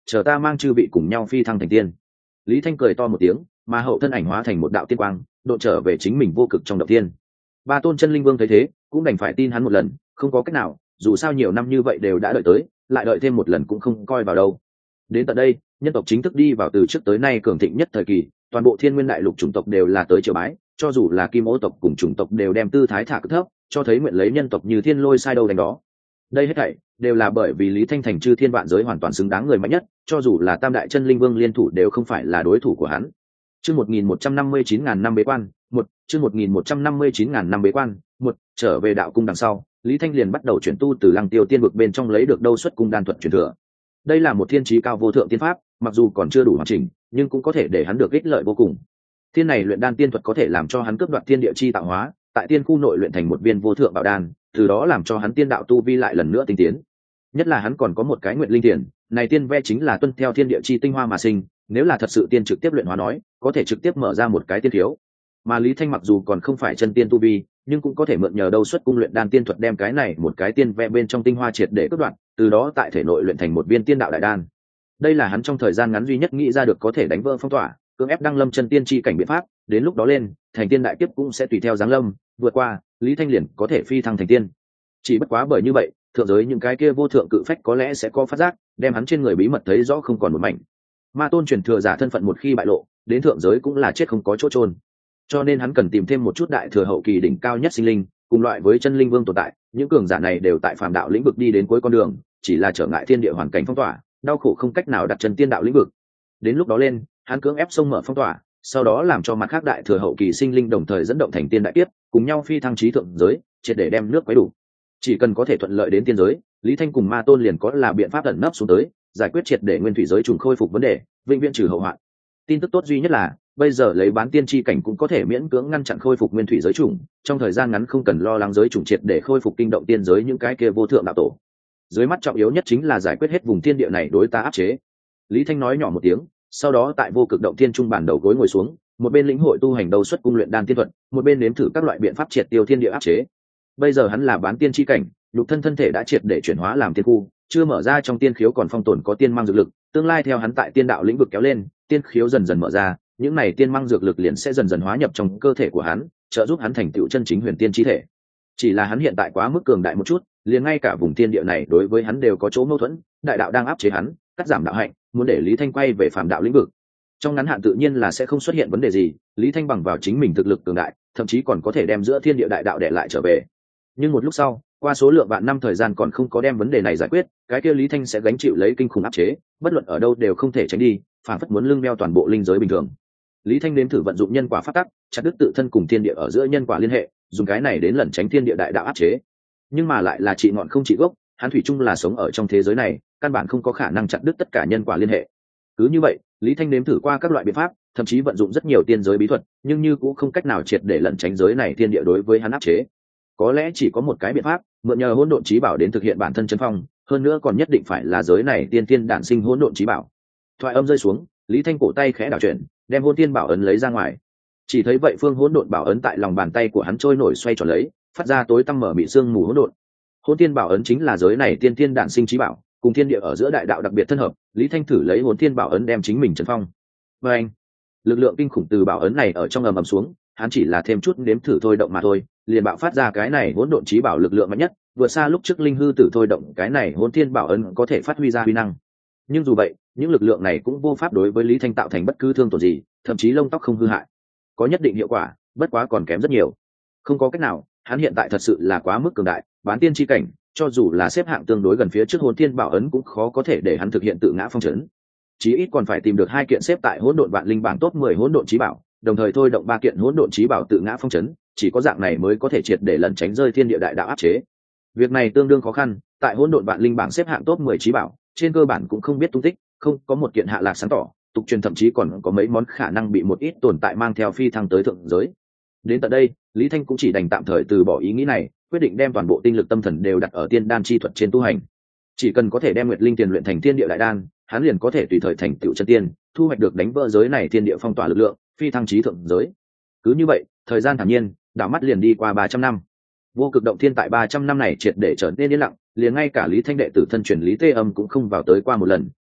chờ ta mang chư vị cùng nhau phi thăng thành tiên. Lý Thanh cười to một tiếng, mà hậu thân ảnh hóa thành một đạo tiên quang, độ trở về chính mình vô cực trong động tiên. Ba tôn chân linh vương thấy thế cũng đành phải tin hắn một lần, không có cách nào, dù sao nhiều năm như vậy đều đã đợi tới, lại đợi thêm một lần cũng không coi vào đâu. Đến tận đây, nhân tộc chính thức đi vào từ trước tới nay cường thịnh nhất thời kỳ, toàn bộ thiên nguyên đại lục chủng tộc đều là tới triều bái, cho dù là kim ô tộc cùng chủng tộc đều đem tư thái thả cực thấp, cho thấy nguyện lấy nhân tộc như thiên lôi sai đâu đánh đó. Đây hết thảy đều là bởi vì Lý Thanh thành chư thiên vạn giới hoàn toàn xứng đáng người mạnh nhất, cho dù là tam đại chân linh vương liên thủ đều không phải là đối thủ của hắn. Chương 1159.000 năm bế quan, chương 1159.000 năm bế quan, trở về đạo cung đằng sau, Lý Thanh liền bắt đầu chuyển tu từ Lăng Tiêu tiên vực bên trong lấy được đâu xuất cung đan thuật truyền thừa. Đây là một thiên chí cao vô thượng tiên pháp, mặc dù còn chưa đủ hoàn chỉnh, nhưng cũng có thể để hắn được ích lợi vô cùng. Thiên này luyện đan tiên thuật có thể làm cho hắn cướp đoạt thiên địa chi tạo hóa, tại tiên khu nội luyện thành một viên vô thượng bảo đan, từ đó làm cho hắn tiên đạo tu vi lại lần nữa tinh tiến. Nhất là hắn còn có một cái nguyện linh tiền, này tiên ve chính là tuân theo thiên địa chi tinh hoa mà sinh, nếu là thật sự tiên trực tiếp luyện hóa nói, có thể trực tiếp mở ra một cái tiên thiếu. Mà Lý Thanh mặc dù còn không phải chân tiên tu vi, nhưng cũng có thể mượn nhờ đâu xuất cung luyện đan tiên thuật đem cái này một cái tiên ve bên trong tinh hoa triệt để cướp đoạt, từ đó tại thể nội luyện thành một viên tiên đạo đại đan. Đây là hắn trong thời gian ngắn duy nhất nghĩ ra được có thể đánh vỡ phong tỏa, cưỡng ép đăng lâm chân tiên chi cảnh biện pháp, đến lúc đó lên, thành tiên đại kiếp cũng sẽ tùy theo giáng lâm, vượt qua, Lý Thanh liền có thể phi thăng thành tiên. Chỉ bất quá bởi như vậy, thượng giới những cái kia vô thượng cự phách có lẽ sẽ có phát giác, đem hắn trên người bí mật thấy rõ không còn một mảnh. Ma tôn truyền thừa giả thân phận một khi bại lộ, đến thượng giới cũng là chết không có chỗ chôn. Cho nên hắn cần tìm thêm một chút đại thừa hậu kỳ đỉnh cao nhất sinh linh, cùng loại với chân linh vương tồn tại, những cường giả này đều tại phàm đạo lĩnh vực đi đến cuối con đường, chỉ là trở ngại thiên địa hoàn cảnh phong tỏa, đau khổ không cách nào đặt chân tiên đạo lĩnh vực. Đến lúc đó lên, hắn cưỡng ép xông mở phong tỏa, sau đó làm cho mặt khác đại thừa hậu kỳ sinh linh đồng thời dẫn động thành tiên đại kiếp, cùng nhau phi thăng chí thượng giới, triệt để đem nước quấy đủ. Chỉ cần có thể thuận lợi đến tiên giới, Lý Thanh cùng Ma tôn liền có là biện pháp ẩn nấp xuống tới, giải quyết triệt để nguyên thủy giới trùng khôi phục vấn đề, vĩnh viễn trừ hậu hoạn. Tin tức tốt duy nhất là bây giờ lấy bán tiên chi cảnh cũng có thể miễn cưỡng ngăn chặn khôi phục nguyên thủy giới trùng, trong thời gian ngắn không cần lo lắng giới trùng triệt để khôi phục kinh động tiên giới những cái kia vô thượng đạo tổ. Dưới mắt trọng yếu nhất chính là giải quyết hết vùng thiên địa này đối ta áp chế. Lý Thanh nói nhỏ một tiếng, sau đó tại vô cực động thiên trung bản đầu gối ngồi xuống, một bên lĩnh hội tu hành đâu xuất cung luyện đan tiên thuật, một bên nếm thử các loại biện pháp triệt tiêu thiên địa áp chế. Bây giờ hắn là bán tiên chi cảnh, nhục thân thân thể đã triệt để chuyển hóa làm tiên khu, chưa mở ra trong tiên khiếu còn phong tồn có tiên mang dược lực, tương lai theo hắn tại tiên đạo lĩnh vực kéo lên, tiên khiếu dần dần mở ra, những này tiên mang dược lực liền sẽ dần dần hóa nhập trong cơ thể của hắn, trợ giúp hắn thành tựu chân chính huyền tiên chi thể. Chỉ là hắn hiện tại quá mức cường đại một chút, liền ngay cả vùng thiên địa này đối với hắn đều có chỗ mâu thuẫn, đại đạo đang áp chế hắn, cắt giảm đạo hạnh, muốn để Lý Thanh quay về phàm đạo lĩnh vực. Trong ngắn hạn tự nhiên là sẽ không xuất hiện vấn đề gì, Lý Thanh bằng vào chính mình thực lực cường đại, thậm chí còn có thể đem giữa thiên địa đại đạo để lại trở về. Nhưng một lúc sau, qua số lượng vạn năm thời gian còn không có đem vấn đề này giải quyết, cái kia Lý Thanh sẽ gánh chịu lấy kinh khủng áp chế, bất luận ở đâu đều không thể tránh đi, phản phất muốn lưng đeo toàn bộ linh giới bình thường. Lý Thanh nếm thử vận dụng nhân quả pháp tắc, chặt đứt tự thân cùng thiên địa ở giữa nhân quả liên hệ, dùng cái này đến lẩn tránh thiên địa đại đạo áp chế. Nhưng mà lại là trị ngọn không trị gốc, hắn thủy chung là sống ở trong thế giới này, căn bản không có khả năng chặt đứt tất cả nhân quả liên hệ. Cứ như vậy, Lý Thanh nếm thử qua các loại biện pháp, thậm chí vận dụng rất nhiều tiên giới bí thuật, nhưng như cũng không cách nào triệt để lẩn tránh giới này thiên địa đối với hắn áp chế. Có lẽ chỉ có một cái biện pháp, mượn nhờ hỗn độn chí bảo đến thực hiện bản thân chân phong, hơn nữa còn nhất định phải là giới này tiên tiên đản sinh hỗn độn chí bảo. Thoại âm rơi xuống, Lý Thanh cổ tay khẽ đảo chuyển, đem hỗn tiên bảo ấn lấy ra ngoài. Chỉ thấy vậy phương hỗn độn bảo ấn tại lòng bàn tay của hắn trôi nổi xoay tròn lấy, phát ra tối tăm mở mị sương mù hỗn độn. Hỗn tiên bảo ấn chính là giới này tiên tiên đản sinh chí bảo, cùng thiên địa ở giữa đại đạo đặc biệt thân hợp. Lý Thanh thử lấy hỗn tiên bảo ấn đem chính mình trấn phong. Và anh, lực lượng kinh khủng từ bảo ấn này ở trong ầm ầm xuống, hắn chỉ là thêm chút nếm thử thôi động mà thôi, liền bạo phát ra cái này hỗn độn chí bảo lực lượng mạnh nhất, vượt xa lúc trước linh hư tử thôi động cái này hỗn thiên bảo ấn có thể phát huy ra huy năng. Nhưng dù vậy, những lực lượng này cũng vô pháp đối với Lý Thanh tạo thành bất cứ thương tổn gì, thậm chí lông tóc không hư hại. Có nhất định hiệu quả, bất quá còn kém rất nhiều. Không có cách nào, hắn hiện tại thật sự là quá mức cường đại, bán tiên chi cảnh, cho dù là xếp hạng tương đối gần phía trước hỗn thiên bảo ấn cũng khó có thể để hắn thực hiện tự ngã phong trấn. Chí ít còn phải tìm được 2 kiện xếp tại hỗn độn vạn linh bảng top 10 hỗn độn chí bảo, đồng thời thôi động 3 kiện hỗn độn chí bảo tự ngã phong trấn, chỉ có dạng này mới có thể triệt để lẩn tránh rơi thiên địa đại đạo áp chế. Việc này tương đương khó khăn, tại hỗn độn vạn linh bảng xếp hạng top 10 chí bảo, trên cơ bản cũng không biết tung tích, không có một kiện hạ lạc sáng tỏ, tục truyền thậm chí còn có mấy món khả năng bị một ít tồn tại mang theo phi thăng tới thượng giới. Đến tận đây, Lý Thanh cũng chỉ đành tạm thời từ bỏ ý nghĩ này, quyết định đem toàn bộ tinh lực tâm thần đều đặt ở tiên đan chi thuật trên tu hành. Chỉ cần có thể đem nguyệt linh tiền luyện thành thiên địa đại đan, hắn liền có thể tùy thời thành tựu chân tiên, thu hoạch được đánh vỡ giới này thiên địa phong tỏa lực lượng, phi thăng chí thượng giới. Cứ như vậy, thời gian thản nhiên, đảo mắt liền đi qua 300 năm. Vô cực động thiên tại 300 năm này triệt để trở nên yên lặng, liền ngay cả Lý Thanh đệ tử thân truyền Lý Tê Âm cũng không vào tới qua một lần,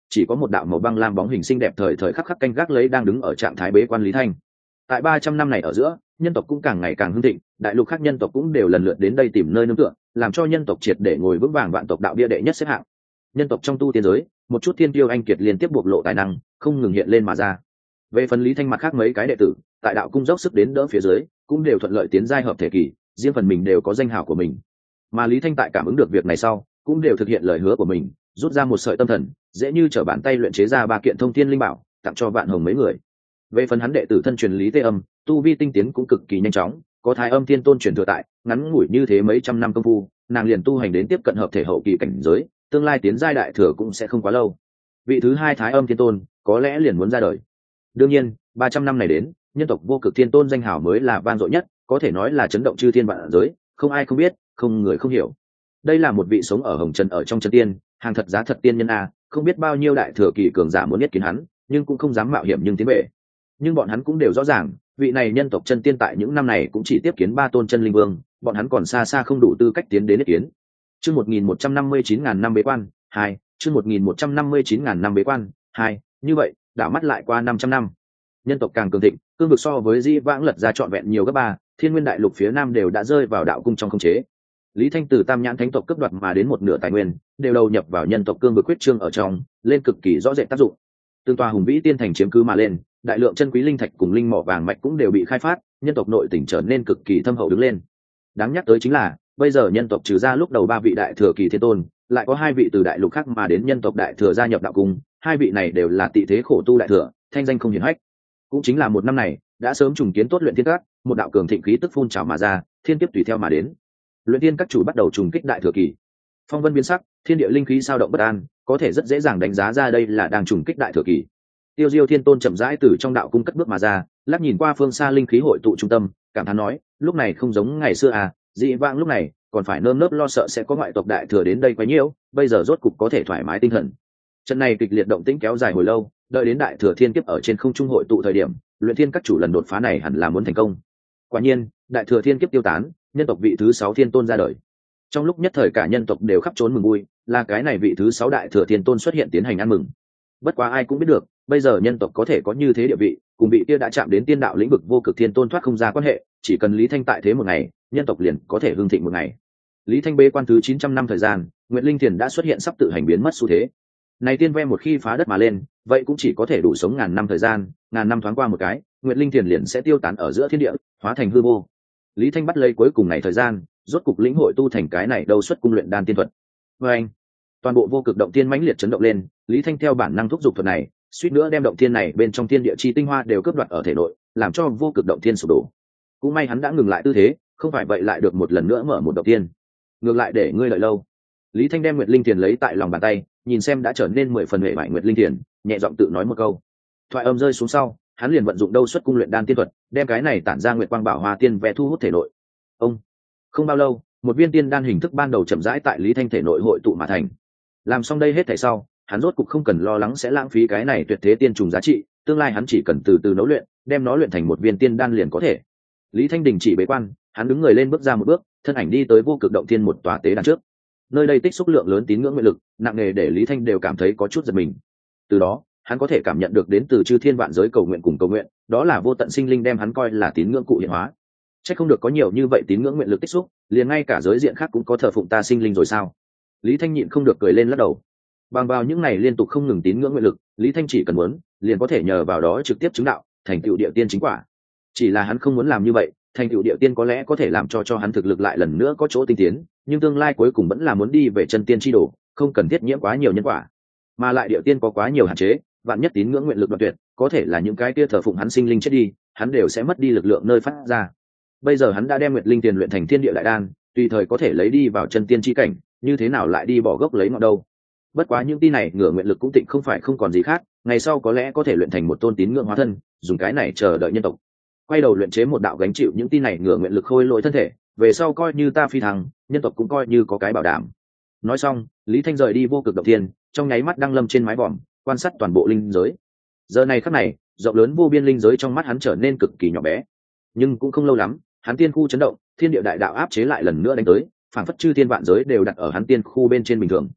chỉ có một đạo màu băng lam bóng hình xinh đẹp thời thời khắc khắc canh gác lấy đang đứng ở trạng thái bế quan Lý Thanh. Tại 300 năm này ở giữa, nhân tộc cũng càng ngày càng hưng thịnh, đại lục khác nhân tộc cũng đều lần lượt đến đây tìm nơi nương tựa, làm cho nhân tộc triệt để ngồi vững vàng vạn tộc đạo bia đệ nhất xếp hạng. Nhân tộc trong tu tiên giới, một chút thiên tiêu anh kiệt liên tiếp bộc lộ tài năng, không ngừng hiện lên mà ra. Về phần Lý Thanh mặt khác mấy cái đệ tử, tại đạo cung dốc sức đến đỡ phía dưới, cũng đều thuận lợi tiến giai hợp thể kỳ, riêng phần mình đều có danh hào của mình. Mà Lý Thanh tại cảm ứng được việc này sau, cũng đều thực hiện lời hứa của mình, rút ra một sợi tâm thần, dễ như trở bàn tay luyện chế ra 3 kiện thông thiên linh bảo, tặng cho Vạn Hồng mấy người. Về phần hắn đệ tử thân truyền Lý Tê Âm, tu vi tinh tiến cũng cực kỳ nhanh chóng, có Thái Âm Thiên Tôn truyền thừa tại, ngắn ngủi như thế mấy trăm năm công phu, nàng liền tu hành đến tiếp cận hợp thể hậu kỳ cảnh giới, tương lai tiến giai đại thừa cũng sẽ không quá lâu. Vị thứ 2 Thái Âm Thiên Tôn, có lẽ liền muốn ra đời. Đương nhiên, 300 năm này đến, nhân tộc Vô Cực Thiên Tôn danh hào mới là vang dội nhất, có thể nói là chấn động chư thiên vạn giới, không ai không biết, không người không hiểu. Đây là một vị sống ở hồng trần ở trong chân tiên, hàng thật giá thật tiên nhân a, không biết bao nhiêu đại thừa kỳ cường giả muốn biết kiến hắn, nhưng cũng không dám mạo hiểm nhưng tiến về. Nhưng bọn hắn cũng đều rõ ràng, vị này nhân tộc chân tiên tại những năm này cũng chỉ tiếp kiến 3 tôn chân linh vương, bọn hắn còn xa xa không đủ tư cách tiến đến ý kiến. Chương 1159.000 năm bế quan 2, chương 1159.000 năm bế quan 2, như vậy, đảo mắt lại qua 500 năm. Nhân tộc càng cường thịnh, cương vực so với Di Vãng lật ra trọn vẹn nhiều gấp 3, Thiên Nguyên đại lục phía nam đều đã rơi vào đạo cung trong khống chế. Lý Thanh từ Tam Nhãn Thánh tộc cấp đoạt mà đến một nửa tài nguyên, đều đầu nhập vào nhân tộc cương vực quyết trương ở trong, lên cực kỳ rõ rệt tác dụng. Tương tòa hùng vĩ tiên thành chiếm cứ mà lên, đại lượng chân quý linh thạch cùng linh mỏ vàng mạch cũng đều bị khai phát, nhân tộc nội tỉnh trở nên cực kỳ thâm hậu đứng lên. Đáng nhắc tới chính là, bây giờ nhân tộc trừ ra lúc đầu 3 vị đại thừa kỳ thiên tôn, lại có 2 vị từ đại lục khác mà đến nhân tộc đại thừa gia nhập đạo cung, 2 vị này đều là tị thế khổ tu đại thừa, thanh danh không hiển hách. Cũng chính là một năm này, đã sớm trùng kiến tốt luyện thiên các, một đạo cường thịnh khí tức phun trào mà ra, thiên kiếp tùy theo mà đến. Luyện thiên các chủ bắt đầu trùng kích đại thừa kỳ. Phong vân biến sắc, thiên địa linh khí sao động bất an, có thể rất dễ dàng đánh giá ra đây là đang trùng kích đại thừa kỳ. Tiêu Diêu Thiên Tôn chậm rãi từ trong đạo cung cất bước mà ra, lắc nhìn qua phương xa linh khí hội tụ trung tâm, cảm thán nói, lúc này không giống ngày xưa à, dị vãng lúc này còn phải nơm nớp lo sợ sẽ có ngoại tộc đại thừa đến đây quấy nhiễu, bây giờ rốt cục có thể thoải mái tinh thần. Trận này kịch liệt động tĩnh kéo dài hồi lâu, đợi đến đại thừa thiên kiếp ở trên không trung hội tụ thời điểm, luyện thiên các chủ lần đột phá này hẳn là muốn thành công. Quả nhiên, đại thừa thiên kiếp tiêu tán, nhân tộc vị thứ 6 thiên tôn ra đời. Trong lúc nhất thời cả nhân tộc đều khắp trốn mừng vui, là cái này vị thứ 6 đại thừa thiên tôn xuất hiện tiến hành ăn mừng. Bất quá ai cũng biết được, bây giờ nhân tộc có thể có như thế địa vị, cùng vị kia đã chạm đến tiên đạo lĩnh vực Vô Cực Thiên Tôn thoát không ra quan hệ, chỉ cần Lý Thanh tại thế một ngày, nhân tộc liền có thể hưng thịnh một ngày. Lý Thanh bế quan thứ 900 năm thời gian, Nguyệt Linh Thiền đã xuất hiện sắp tự hành biến mất xu thế. Này tiên ve một khi phá đất mà lên, vậy cũng chỉ có thể đủ sống ngàn năm thời gian, ngàn năm thoáng qua một cái, Nguyệt Linh Thiền liền sẽ tiêu tán ở giữa thiên địa, hóa thành hư vô. Lý Thanh bắt lấy cuối cùng này thời gian, rốt cục lĩnh hội tu thành cái này đâu xuất cung luyện đan tiên thuật. Và anh, toàn bộ Vô Cực động tiên mãnh liệt chấn động lên, Lý Thanh theo bản năng thúc giục thuật này, suýt nữa đem động thiên này bên trong thiên địa chi tinh hoa đều cướp đoạt ở thể nội, làm cho Vô Cực động thiên sụp đổ. Cũng may hắn đã ngừng lại tư thế, không phải vậy lại được một lần nữa mở một động thiên. Ngược lại để ngươi đợi lâu. Lý Thanh đem Nguyệt Linh Thiền lấy tại lòng bàn tay, nhìn xem đã trở nên 10 phần hệ bại Nguyệt Linh Thiền, nhẹ giọng tự nói một câu. Thoại âm rơi xuống sau, hắn liền vận dụng đâu xuất cung luyện đan tiên thuật, đem cái này tản ra nguyệt quang bảo hoa tiên vẽ thu hút thể nội. Ông, không bao lâu, một viên tiên đan hình thức ban đầu chậm rãi tại Lý Thanh thể nội hội tụ mà thành. Làm xong đây hết thảy sau, hắn rốt cục không cần lo lắng sẽ lãng phí cái này tuyệt thế tiên trùng giá trị, tương lai hắn chỉ cần từ từ nấu luyện, đem nó luyện thành một viên tiên đan liền có thể. Lý Thanh đình chỉ bế quan, hắn đứng người lên bước ra một bước, thân ảnh đi tới Vô Cực động thiên một tòa tế đàn trước. Nơi đây tích xúc lượng lớn tín ngưỡng nguyện lực, nặng nề để Lý Thanh đều cảm thấy có chút giật mình. Từ đó, hắn có thể cảm nhận được đến từ chư thiên vạn giới cầu nguyện cùng cầu nguyện, đó là vô tận sinh linh đem hắn coi là tín ngưỡng cụ hiện hóa. Chắc không được có nhiều như vậy tín ngưỡng nguyện lực tích xúc, liền ngay cả giới diện khác cũng có thờ phụng ta sinh linh rồi sao? Lý Thanh nhịn không được cười lên lắc đầu. Bằng vào những này liên tục không ngừng tín ngưỡng nguyện lực, Lý Thanh chỉ cần muốn, liền có thể nhờ vào đó trực tiếp chứng đạo, thành tựu địa tiên chính quả. Chỉ là hắn không muốn làm như vậy, thành tựu địa tiên có lẽ có thể làm cho hắn thực lực lại lần nữa có chỗ tinh tiến, nhưng tương lai cuối cùng vẫn là muốn đi về chân tiên chi đồ, không cần thiết nhiễm quá nhiều nhân quả. Mà lại địa tiên có quá nhiều hạn chế, vạn nhất tín ngưỡng nguyện lực đoạn tuyệt, có thể là những cái kia thờ phụng hắn sinh linh chết đi, hắn đều sẽ mất đi lực lượng nơi phát ra. Bây giờ hắn đã đem Nguyệt Linh Tiền luyện thành thiên địa đại đan, tùy thời có thể lấy đi vào chân tiên chi cảnh, như thế nào lại đi bỏ gốc lấy ngọn đâu? Bất quá những tin này ngửa nguyện lực cũng tịnh không phải không còn gì khác, ngày sau có lẽ có thể luyện thành một tôn tín ngưỡng hóa thân, dùng cái này chờ đợi nhân tộc. Quay đầu luyện chế một đạo gánh chịu những tin này ngửa nguyện lực khôi lỗi thân thể, về sau coi như ta phi thăng, nhân tộc cũng coi như có cái bảo đảm. Nói xong, Lý Thanh rời đi Vô Cực động thiên, trong nháy mắt đăng lâm trên mái vòm, quan sát toàn bộ linh giới. Giờ này khắc này, rộng lớn vô biên linh giới trong mắt hắn trở nên cực kỳ nhỏ bé. Nhưng cũng không lâu lắm, hắn tiên khu chấn động, thiên địa đại đạo áp chế lại lần nữa đánh tới, phảng phất chư thiên vạn giới đều đặt ở hắn tiên khu bên trên bình thường.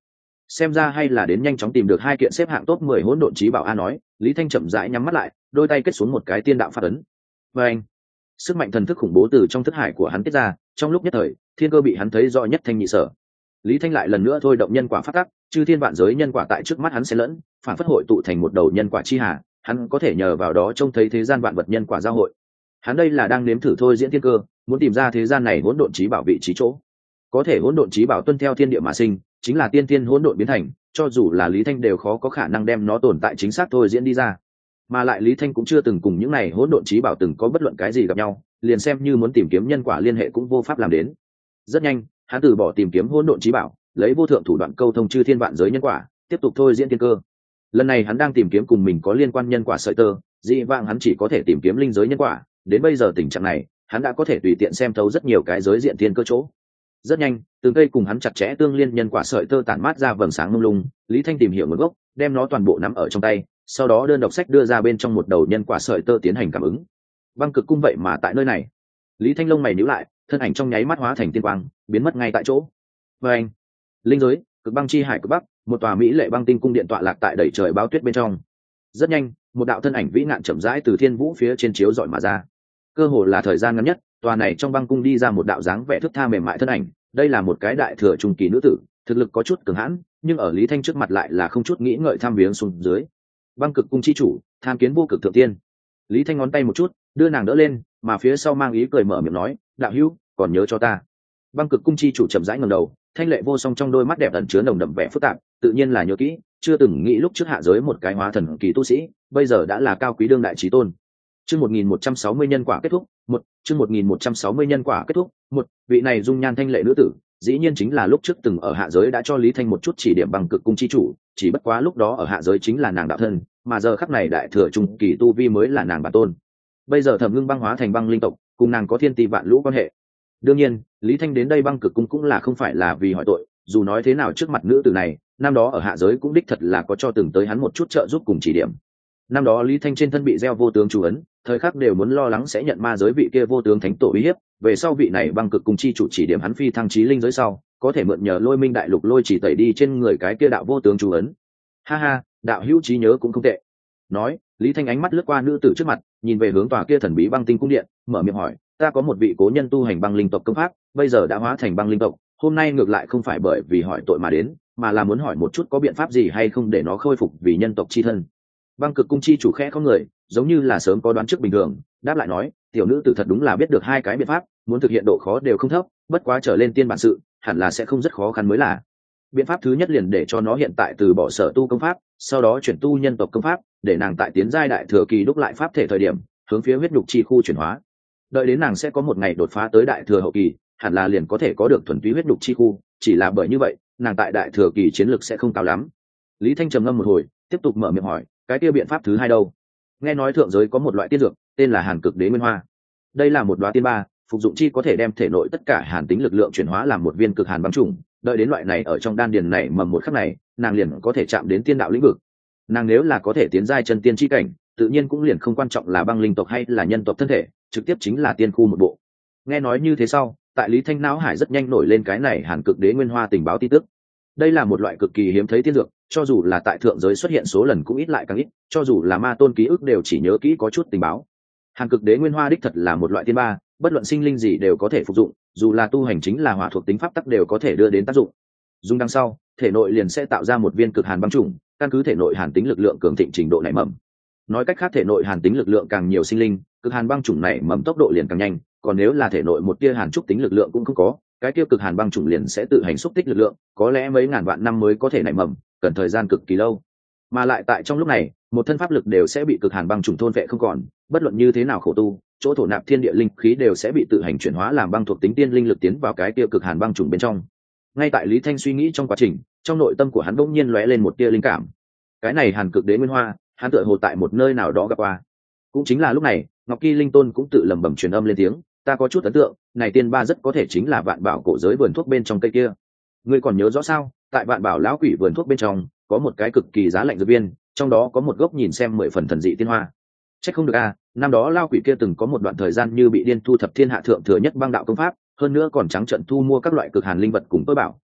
xem ra hay là đến nhanh chóng tìm được hai kiện xếp hạng top 10 hỗn độn chí bảo a nói. Lý Thanh chậm rãi nhắm mắt lại, đôi tay kết xuống một cái tiên đạo pháp ấn. Và anh, sức mạnh thần thức khủng bố từ trong thức hải của hắn tiết ra, trong lúc nhất thời thiên cơ bị hắn thấy rõ nhất thanh nhị sở. Lý Thanh lại lần nữa thôi động nhân quả phát tắc, chư thiên vạn giới nhân quả tại trước mắt hắn xen lẫn, phản phất hội tụ thành một đầu nhân quả chi hà, hắn có thể nhờ vào đó trông thấy thế gian vạn vật nhân quả giao hội. Hắn đây là đang nếm thử thôi diễn thiên cơ, muốn tìm ra thế gian này hỗn độn chí bảo vị trí chỗ. Có thể hỗn độn chí bảo tuân theo thiên địa mà sinh, chính là tiên thiên hỗn độn biến thành, cho dù là Lý Thanh đều khó có khả năng đem nó tồn tại chính xác thôi diễn đi ra. Mà lại Lý Thanh cũng chưa từng cùng những này hỗn độn chí bảo từng có bất luận cái gì gặp nhau, liền xem như muốn tìm kiếm nhân quả liên hệ cũng vô pháp làm đến. Rất nhanh, hắn từ bỏ tìm kiếm hỗn độn chí bảo, lấy vô thượng thủ đoạn câu thông chư thiên vạn giới nhân quả, tiếp tục thôi diễn thiên cơ. Lần này hắn đang tìm kiếm cùng mình có liên quan nhân quả sợi tơ, dị vãng hắn chỉ có thể tìm kiếm linh giới nhân quả, đến bây giờ tình trạng này, hắn đã có thể tùy tiện xem thấu rất nhiều cái giới diện thiên cơ chỗ. Rất nhanh, từng cây cùng hắn chặt chẽ tương liên nhân quả sợi tơ tản mát ra vầng sáng mông lung, Lý Thanh tìm hiểu nguồn gốc, đem nó toàn bộ nắm ở trong tay, sau đó đơn độc sách đưa ra bên trong một đầu nhân quả sợi tơ tiến hành cảm ứng. Băng cực cung vậy mà tại nơi này. Lý Thanh lông mày nhíu lại, thân ảnh trong nháy mắt hóa thành tiên quang, biến mất ngay tại chỗ. Và anh, linh giới, cực băng chi hải cực bắc, một tòa mỹ lệ băng tinh cung điện tọa lạc tại đầy trời bao tuyết bên trong. Rất nhanh, một đạo thân ảnh vĩ ngạn chậm rãi từ thiên vũ phía trên chiếu dọi mà ra. Cơ hồ là thời gian ngắn nhất, tòa này trong băng cung đi ra một đạo dáng vẻ thước tha mềm mại thân ảnh. Đây là một cái đại thừa trung kỳ nữ tử, thực lực có chút cường hãn, nhưng ở Lý Thanh trước mặt lại là không chút nghĩ ngợi tham viếng xuống dưới. Băng cực cung chi chủ, tham kiến vô cực thượng tiên. Lý Thanh ngón tay một chút, đưa nàng đỡ lên, mà phía sau mang ý cười mở miệng nói, đạo hữu, còn nhớ cho ta. Băng cực cung chi chủ chậm rãi ngẩng đầu, thanh lệ vô song trong đôi mắt đẹp ẩn chứa nồng đậm vẻ phức tạp, tự nhiên là nhớ kỹ, chưa từng nghĩ lúc trước hạ giới một cái hóa thần kỳ tu sĩ, bây giờ đã là cao quý đương đại chí tôn. Chương 1160 nhân quả kết thúc, chương 1160 nhân quả kết thúc, vị này dung nhan thanh lệ nữ tử, dĩ nhiên chính là lúc trước từng ở hạ giới đã cho Lý Thanh một chút chỉ điểm Băng cực cung chi chủ, chỉ bất quá lúc đó ở hạ giới chính là nàng đạo thân, mà giờ khắc này đại thừa trung kỳ tu vi mới là nàng bản tôn. Bây giờ Thẩm Ngưng băng hóa thành băng linh tộc, cùng nàng có thiên tỷ vạn lũ quan hệ. Đương nhiên, Lý Thanh đến đây Băng cực cung cũng là không phải là vì hỏi tội, dù nói thế nào trước mặt nữ tử này, năm đó ở hạ giới cũng đích thật là có cho từng tới hắn một chút trợ giúp cùng chỉ điểm. Năm đó Lý Thanh trên thân bị gieo vô tướng chú ấn, thời khắc đều muốn lo lắng sẽ nhận ma giới vị kia vô tướng thánh tổ uy hiếp, về sau vị này Băng cực cung chi chủ chỉ điểm hắn phi thăng chí linh giới sau, có thể mượn nhờ Lôi Minh đại lục lôi chỉ tẩy đi trên người cái kia đạo vô tướng chú ấn. Ha ha, đạo hữu trí nhớ cũng không tệ. Nói, Lý Thanh ánh mắt lướt qua nữ tử trước mặt, nhìn về hướng tòa kia thần bí băng tinh cung điện, mở miệng hỏi, ta có một vị cố nhân tu hành băng linh tộc công pháp, bây giờ đã hóa thành băng linh tộc, hôm nay ngược lại không phải bởi vì hỏi tội mà đến, mà là muốn hỏi một chút có biện pháp gì hay không để nó khôi phục vì nhân tộc chi thân. Băng cực cung chi chủ khẽ không người, giống như là sớm có đoán trước bình thường, đáp lại nói, tiểu nữ tử thật đúng là biết được hai cái biện pháp, muốn thực hiện độ khó đều không thấp, bất quá trở lên tiên bản sự, hẳn là sẽ không rất khó khăn mới là. Biện pháp thứ nhất liền để cho nó hiện tại từ bỏ sở tu công pháp, sau đó chuyển tu nhân tộc công pháp, để nàng tại tiến giai đại thừa kỳ đúc lại pháp thể thời điểm, hướng phía huyết nhục chi khu chuyển hóa. Đợi đến nàng sẽ có một ngày đột phá tới đại thừa hậu kỳ, hẳn là liền có thể có được thuần túy huyết nhục chi khu, chỉ là bởi như vậy, nàng tại đại thừa kỳ chiến lực sẽ không cao lắm. Lý Thanh trầm ngâm một hồi, tiếp tục mở miệng hỏi, cái kia biện pháp thứ hai đâu? Nghe nói thượng giới có một loại tiên dược, tên là Hàn Cực Đế Nguyên Hoa. Đây là một đóa tiên ba, phục dụng chi có thể đem thể nội tất cả hàn tính lực lượng chuyển hóa làm một viên cực hàn băng trùng, đợi đến loại này ở trong đan điền này mầm một khắc này, nàng liền có thể chạm đến tiên đạo lĩnh vực. Nàng nếu là có thể tiến giai chân tiên chi cảnh, tự nhiên cũng liền không quan trọng là băng linh tộc hay là nhân tộc thân thể, trực tiếp chính là tiên khu một bộ. Nghe nói như thế sau, tại Lý Thanh não hải rất nhanh nổi lên cái này Hàn Cực Đế Nguyên Hoa tình báo tin tức. Đây là một loại cực kỳ hiếm thấy tiên dược, cho dù là tại thượng giới xuất hiện số lần cũng ít lại càng ít, cho dù là ma tôn ký ức đều chỉ nhớ kỹ có chút tình báo. Hàn Cực Đế Nguyên Hoa đích thật là một loại tiên ba, bất luận sinh linh gì đều có thể phục dụng, dù là tu hành chính là hỏa thuộc tính pháp tắc đều có thể đưa đến tác dụng. Dùng đằng sau, thể nội liền sẽ tạo ra một viên cực hàn băng trùng, căn cứ thể nội hàn tính lực lượng cường thịnh trình độ nảy mầm. Nói cách khác thể nội hàn tính lực lượng càng nhiều sinh linh, cực hàn băng trùng nảy mầm tốc độ liền càng nhanh, còn nếu là thể nội một tia hàn trúc tính lực lượng cũng không có, cái tiêu cực hàn băng trùng liền sẽ tự hành xúc tích lực lượng, có lẽ mấy ngàn vạn năm mới có thể nảy mầm, cần thời gian cực kỳ lâu. Mà lại tại trong lúc này, một thân pháp lực đều sẽ bị cực hàn băng trùng thôn vệ không còn, bất luận như thế nào khổ tu, chỗ thổ nạp thiên địa linh khí đều sẽ bị tự hành chuyển hóa làm băng thuộc tính tiên linh lực tiến vào cái tiêu cực hàn băng trùng bên trong. Ngay tại Lý Thanh suy nghĩ trong quá trình, trong nội tâm của hắn bỗng nhiên lóe lên một tia linh cảm. Cái này Hàn Cực Đế Nguyên Hoa, hắn tựa hồ tại một nơi nào đó gặp qua. Cũng chính là lúc này, Ngọc Kỳ Linh Tôn cũng tự lẩm bẩm truyền âm lên tiếng, ta có chút ấn tượng, này tiên ba rất có thể chính là Vạn Bảo cổ giới vườn thuốc bên trong cây kia. Ngươi còn nhớ rõ sao? Tại Vạn Bảo lão quỷ vườn thuốc bên trong, có một cái cực kỳ giá lạnh dược viên, trong đó có một gốc nhìn xem 10 phần thần dị tiên hoa. Chắc không được à, năm đó lão quỷ kia từng có một đoạn thời gian như bị điên thu thập thiên hạ thượng thừa nhất băng đạo công pháp, hơn nữa còn trắng trận thu mua các loại cực hàn linh vật cùng tôi bảo,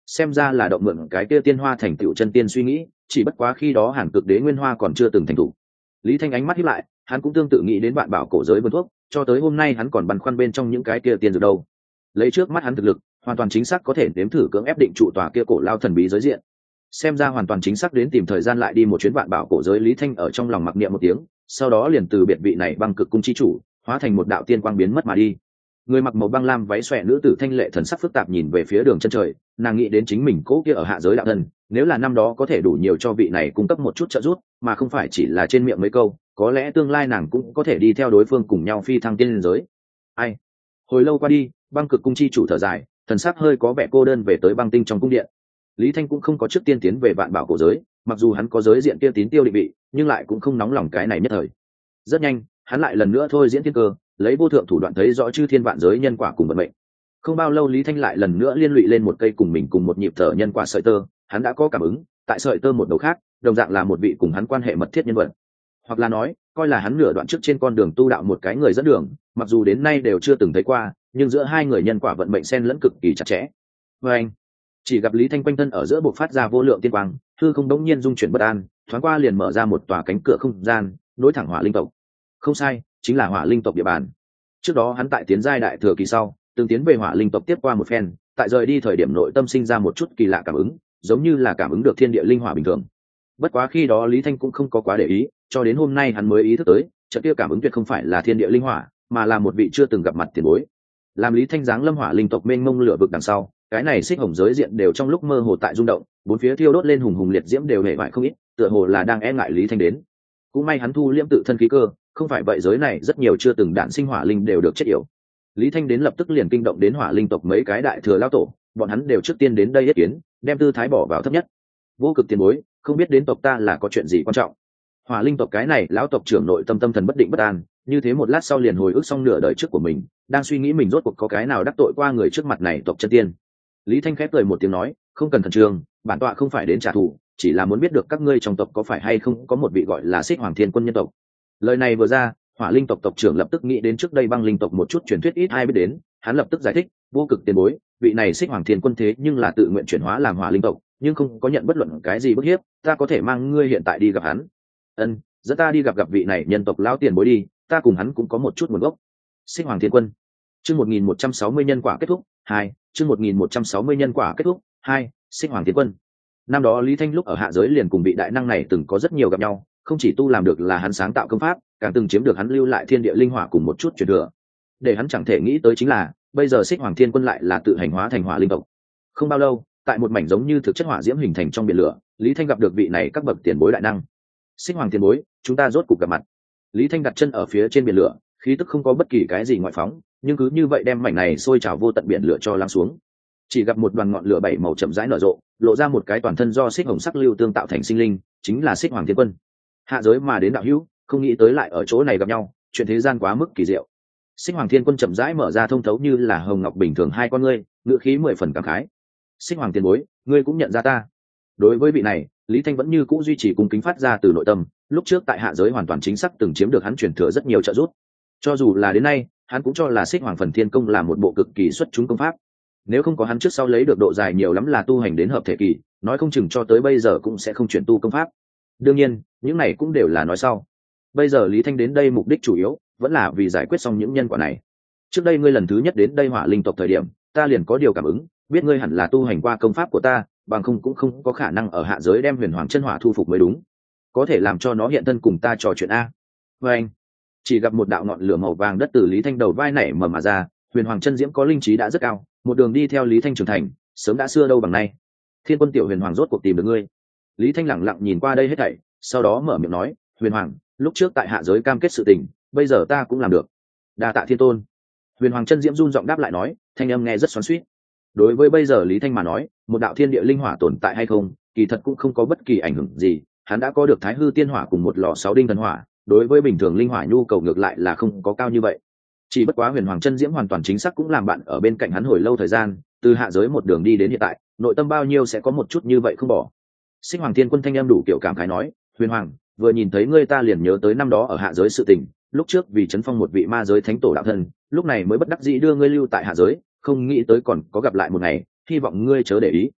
xem ra là động mượn cái kia tiên hoa thành tựu chân tiên suy nghĩ, chỉ bất quá khi đó Hàn Cực Đế nguyên hoa còn chưa từng thành thủ. Lý Thanh ánh mắt híp lại, hắn cũng tương tự nghĩ đến vạn bảo cổ giới vườn thuốc, cho tới hôm nay hắn còn băn khoăn bên trong những cái kia tiên dược đâu. Lấy trước mắt hắn thực lực, hoàn toàn chính xác có thể nếm thử cưỡng ép định trụ tòa kia cổ lao thần bí giới diện. Xem ra hoàn toàn chính xác đến tìm thời gian lại đi một chuyến vạn bảo cổ giới. Lý Thanh ở trong lòng mặc niệm một tiếng, sau đó liền từ biệt vị này băng cực cung chi chủ, hóa thành một đạo tiên quang biến mất mà đi. Người mặc màu băng lam váy xòe nữ tử thanh lệ thần sắc phức tạp nhìn về phía đường chân trời, nàng nghĩ đến chính mình cố kia ở hạ giới đạo thân, nếu là năm đó có thể đủ nhiều cho vị này cung cấp một chút trợ giúp, mà không phải chỉ là trên miệng mấy câu, có lẽ tương lai nàng cũng có thể đi theo đối phương cùng nhau phi thăng tiên liên giới. Ai? Hồi lâu qua đi, băng cực cung chi chủ thở dài, thần sắc hơi có vẻ cô đơn về tới băng tinh trong cung điện. Lý Thanh cũng không có trước tiên tiến về vạn bảo cổ giới, mặc dù hắn có giới diện kia tín tiêu định vị, nhưng lại cũng không nóng lòng cái này nhất thời. Rất nhanh, hắn lại lần nữa thôi diễn thiên cơ, lấy vô thượng thủ đoạn thấy rõ chư thiên vạn giới nhân quả cùng vận mệnh. Không bao lâu Lý Thanh lại lần nữa liên lụy lên một cây cùng mình cùng một nhịp thở nhân quả sợi tơ, hắn đã có cảm ứng, tại sợi tơ một đầu khác, đồng dạng là một vị cùng hắn quan hệ mật thiết nhân vật. Hoặc là nói, coi là hắn nửa đoạn trước trên con đường tu đạo một cái người dẫn đường, mặc dù đến nay đều chưa từng thấy qua, nhưng giữa hai người nhân quả vận mệnh xen lẫn cực kỳ chặt chẽ. Và anh, chỉ gặp Lý Thanh quanh thân ở giữa bộc phát ra vô lượng tiên quang, hư không đống nhiên dung chuyển bất an, thoáng qua liền mở ra một tòa cánh cửa không gian, nối thẳng Hỏa Linh tộc. Không sai, chính là Hỏa Linh tộc địa bàn. Trước đó hắn tại tiến giai đại thừa kỳ sau, từng tiến về Hỏa Linh tộc tiếp qua một phen, tại rời đi thời điểm nội tâm sinh ra một chút kỳ lạ cảm ứng, giống như là cảm ứng được thiên địa linh hỏa bình thường. Bất quá khi đó Lý Thanh cũng không có quá để ý, cho đến hôm nay hắn mới ý thức tới, trận kia cảm ứng tuyệt không phải là thiên địa linh hỏa, mà là một vị chưa từng gặp mặt tiền bối. Làm Lý Thanh giáng lâm Hỏa Linh tộc mênh mông lửa vực đằng sau, cái này xích hồng giới diện đều trong lúc mơ hồ tại rung động, bốn phía thiêu đốt lên hùng hùng liệt diễm đều hề bại không ít, tựa hồ là đang e ngại Lý Thanh đến. Cũng may hắn thu liễm tự thân khí cơ, không phải vậy giới này rất nhiều chưa từng đản sinh hỏa linh đều được chết yểu. Lý Thanh đến lập tức liền kinh động đến Hỏa Linh tộc mấy cái đại thừa lão tổ, bọn hắn đều trước tiên đến đây yết kiến, đem tư thái bỏ vào thấp nhất. Vô cực tiền bối, không biết đến tộc ta là có chuyện gì quan trọng. Hỏa Linh tộc cái này lão tộc trưởng nội tâm tâm thần bất định bất an, như thế một lát sau liền hồi ức xong nửa đời trước của mình, đang suy nghĩ mình rốt cuộc có cái nào đắc tội qua người trước mặt này tộc chân tiên. Lý Thanh khép cười một tiếng nói, không cần khẩn trương, bản tọa không phải đến trả thù, chỉ là muốn biết được các ngươi trong tộc có phải hay không có một vị gọi là Xích Hoàng Thiên Quân nhân tộc. Lời này vừa ra, Hỏa Linh tộc tộc trưởng lập tức nghĩ đến trước đây băng linh tộc một chút truyền thuyết ít ai biết đến, hắn lập tức giải thích, vô cực tiền bối, vị này Xích Hoàng Thiên Quân thế nhưng là tự nguyện chuyển hóa làm Hỏa Linh tộc, nhưng không có nhận bất luận cái gì bức hiếp, ta có thể mang ngươi hiện tại đi gặp hắn. Ân, dẫn ta đi gặp vị này nhân tộc lão tiền bối đi, ta cùng hắn cũng có một chút nguồn gốc. Xích Hoàng Thiên Quân. Chương 1160 nhân quả kết thúc 2, chương 1160 nhân quả kết thúc 2, Xích Hoàng Thiên Quân. Năm đó Lý Thanh lúc ở hạ giới liền cùng vị đại năng này từng có rất nhiều gặp nhau, không chỉ tu làm được là hắn sáng tạo công pháp, càng từng chiếm được hắn lưu lại thiên địa linh hỏa cùng một chút truyền thừa. Để hắn chẳng thể nghĩ tới chính là, bây giờ Xích Hoàng Thiên Quân lại là tự hành hóa thành Hỏa Linh tộc. Không bao lâu, tại một mảnh giống như thực chất hỏa diễm hình thành trong biển lửa, Lý Thanh gặp được vị này các bậc tiền bối đại năng. Xích Hoàng tiền bối, chúng ta rốt cục gặp mặt. Lý Thanh đặt chân ở phía trên biển lửa, khí tức không có bất kỳ cái gì ngoại phóng, nhưng cứ như vậy đem mảnh này sôi trào vô tận biển lửa cho lắng xuống. Chỉ gặp một đoàn ngọn lửa bảy màu chậm rãi nở rộ, lộ ra một cái toàn thân do xích hồng sắc lưu tương tạo thành sinh linh, chính là Xích Hoàng Thiên Quân. Hạ giới mà đến đạo hữu, không nghĩ tới lại ở chỗ này gặp nhau, chuyện thế gian quá mức kỳ diệu. Xích Hoàng Thiên Quân chậm rãi mở ra thông thấu như là hồng ngọc bình thường hai con ngươi, ngữ khí 10 phần cảm khái. Xích Hoàng tiền bối, ngươi cũng nhận ra ta. Đối với vị này, Lý Thanh vẫn như cũ duy trì cung kính phát ra từ nội tâm, lúc trước tại hạ giới hoàn toàn chính xác từng chiếm được hắn truyền thừa rất nhiều trợ giúp. Cho dù là đến nay, hắn cũng cho là Xích Hoàng Phần Thiên Công là một bộ cực kỳ xuất chúng công pháp. Nếu không có hắn trước sau lấy được độ dài nhiều lắm là tu hành đến hợp thể kỳ, nói không chừng cho tới bây giờ cũng sẽ không chuyển tu công pháp. Đương nhiên, những này cũng đều là nói sau. Bây giờ Lý Thanh đến đây mục đích chủ yếu vẫn là vì giải quyết xong những nhân quả này. Trước đây ngươi lần thứ nhất đến đây Hỏa Linh tộc thời điểm, ta liền có điều cảm ứng, biết ngươi hẳn là tu hành qua công pháp của ta, bằng không cũng không có khả năng ở hạ giới đem Huyền Hoàng chân hỏa thu phục mới đúng. Có thể làm cho nó hiện thân cùng ta trò chuyện a. Và anh, chỉ gặp một đạo ngọn lửa màu vàng đất từ Lý Thanh đầu vai nảy mầm mà ra, Huyền Hoàng chân diễm có linh trí đã rất cao, một đường đi theo Lý Thanh trưởng thành, sớm đã xưa đâu bằng nay. Thiên Quân tiểu Huyền Hoàng rốt cuộc tìm được ngươi. Lý Thanh lẳng lặng nhìn qua đây hết thảy, sau đó mở miệng nói, Huyền Hoàng, lúc trước tại hạ giới cam kết sự tình, bây giờ ta cũng làm được. Đa tạ Thiên Tôn. Huyền Hoàng chân diễm run giọng đáp lại nói, thanh âm nghe rất xoắn xuýt. Đối với bây giờ Lý Thanh mà nói, một đạo thiên địa linh hỏa tồn tại hay không, kỳ thật cũng không có bất kỳ ảnh hưởng gì, hắn đã có được Thái Hư Tiên Hỏa cùng một lò 6 đinh thần hỏa, đối với bình thường linh hỏa nhu cầu ngược lại là không có cao như vậy. Chỉ bất quá Huyền Hoàng chân diễm hoàn toàn chính xác cũng làm bạn ở bên cạnh hắn hồi lâu thời gian, từ hạ giới một đường đi đến hiện tại, nội tâm bao nhiêu sẽ có một chút như vậy không bỏ. Xích Hoàng Thiên Quân thanh âm đủ kiểu cảm khái nói, Huyền Hoàng, vừa nhìn thấy ngươi ta liền nhớ tới năm đó ở hạ giới sự tình, lúc trước vì trấn phong một vị ma giới thánh tổ đạo thân, lúc này mới bất đắc dĩ đưa ngươi lưu tại hạ giới, không nghĩ tới còn có gặp lại một ngày, hy vọng ngươi chớ để ý.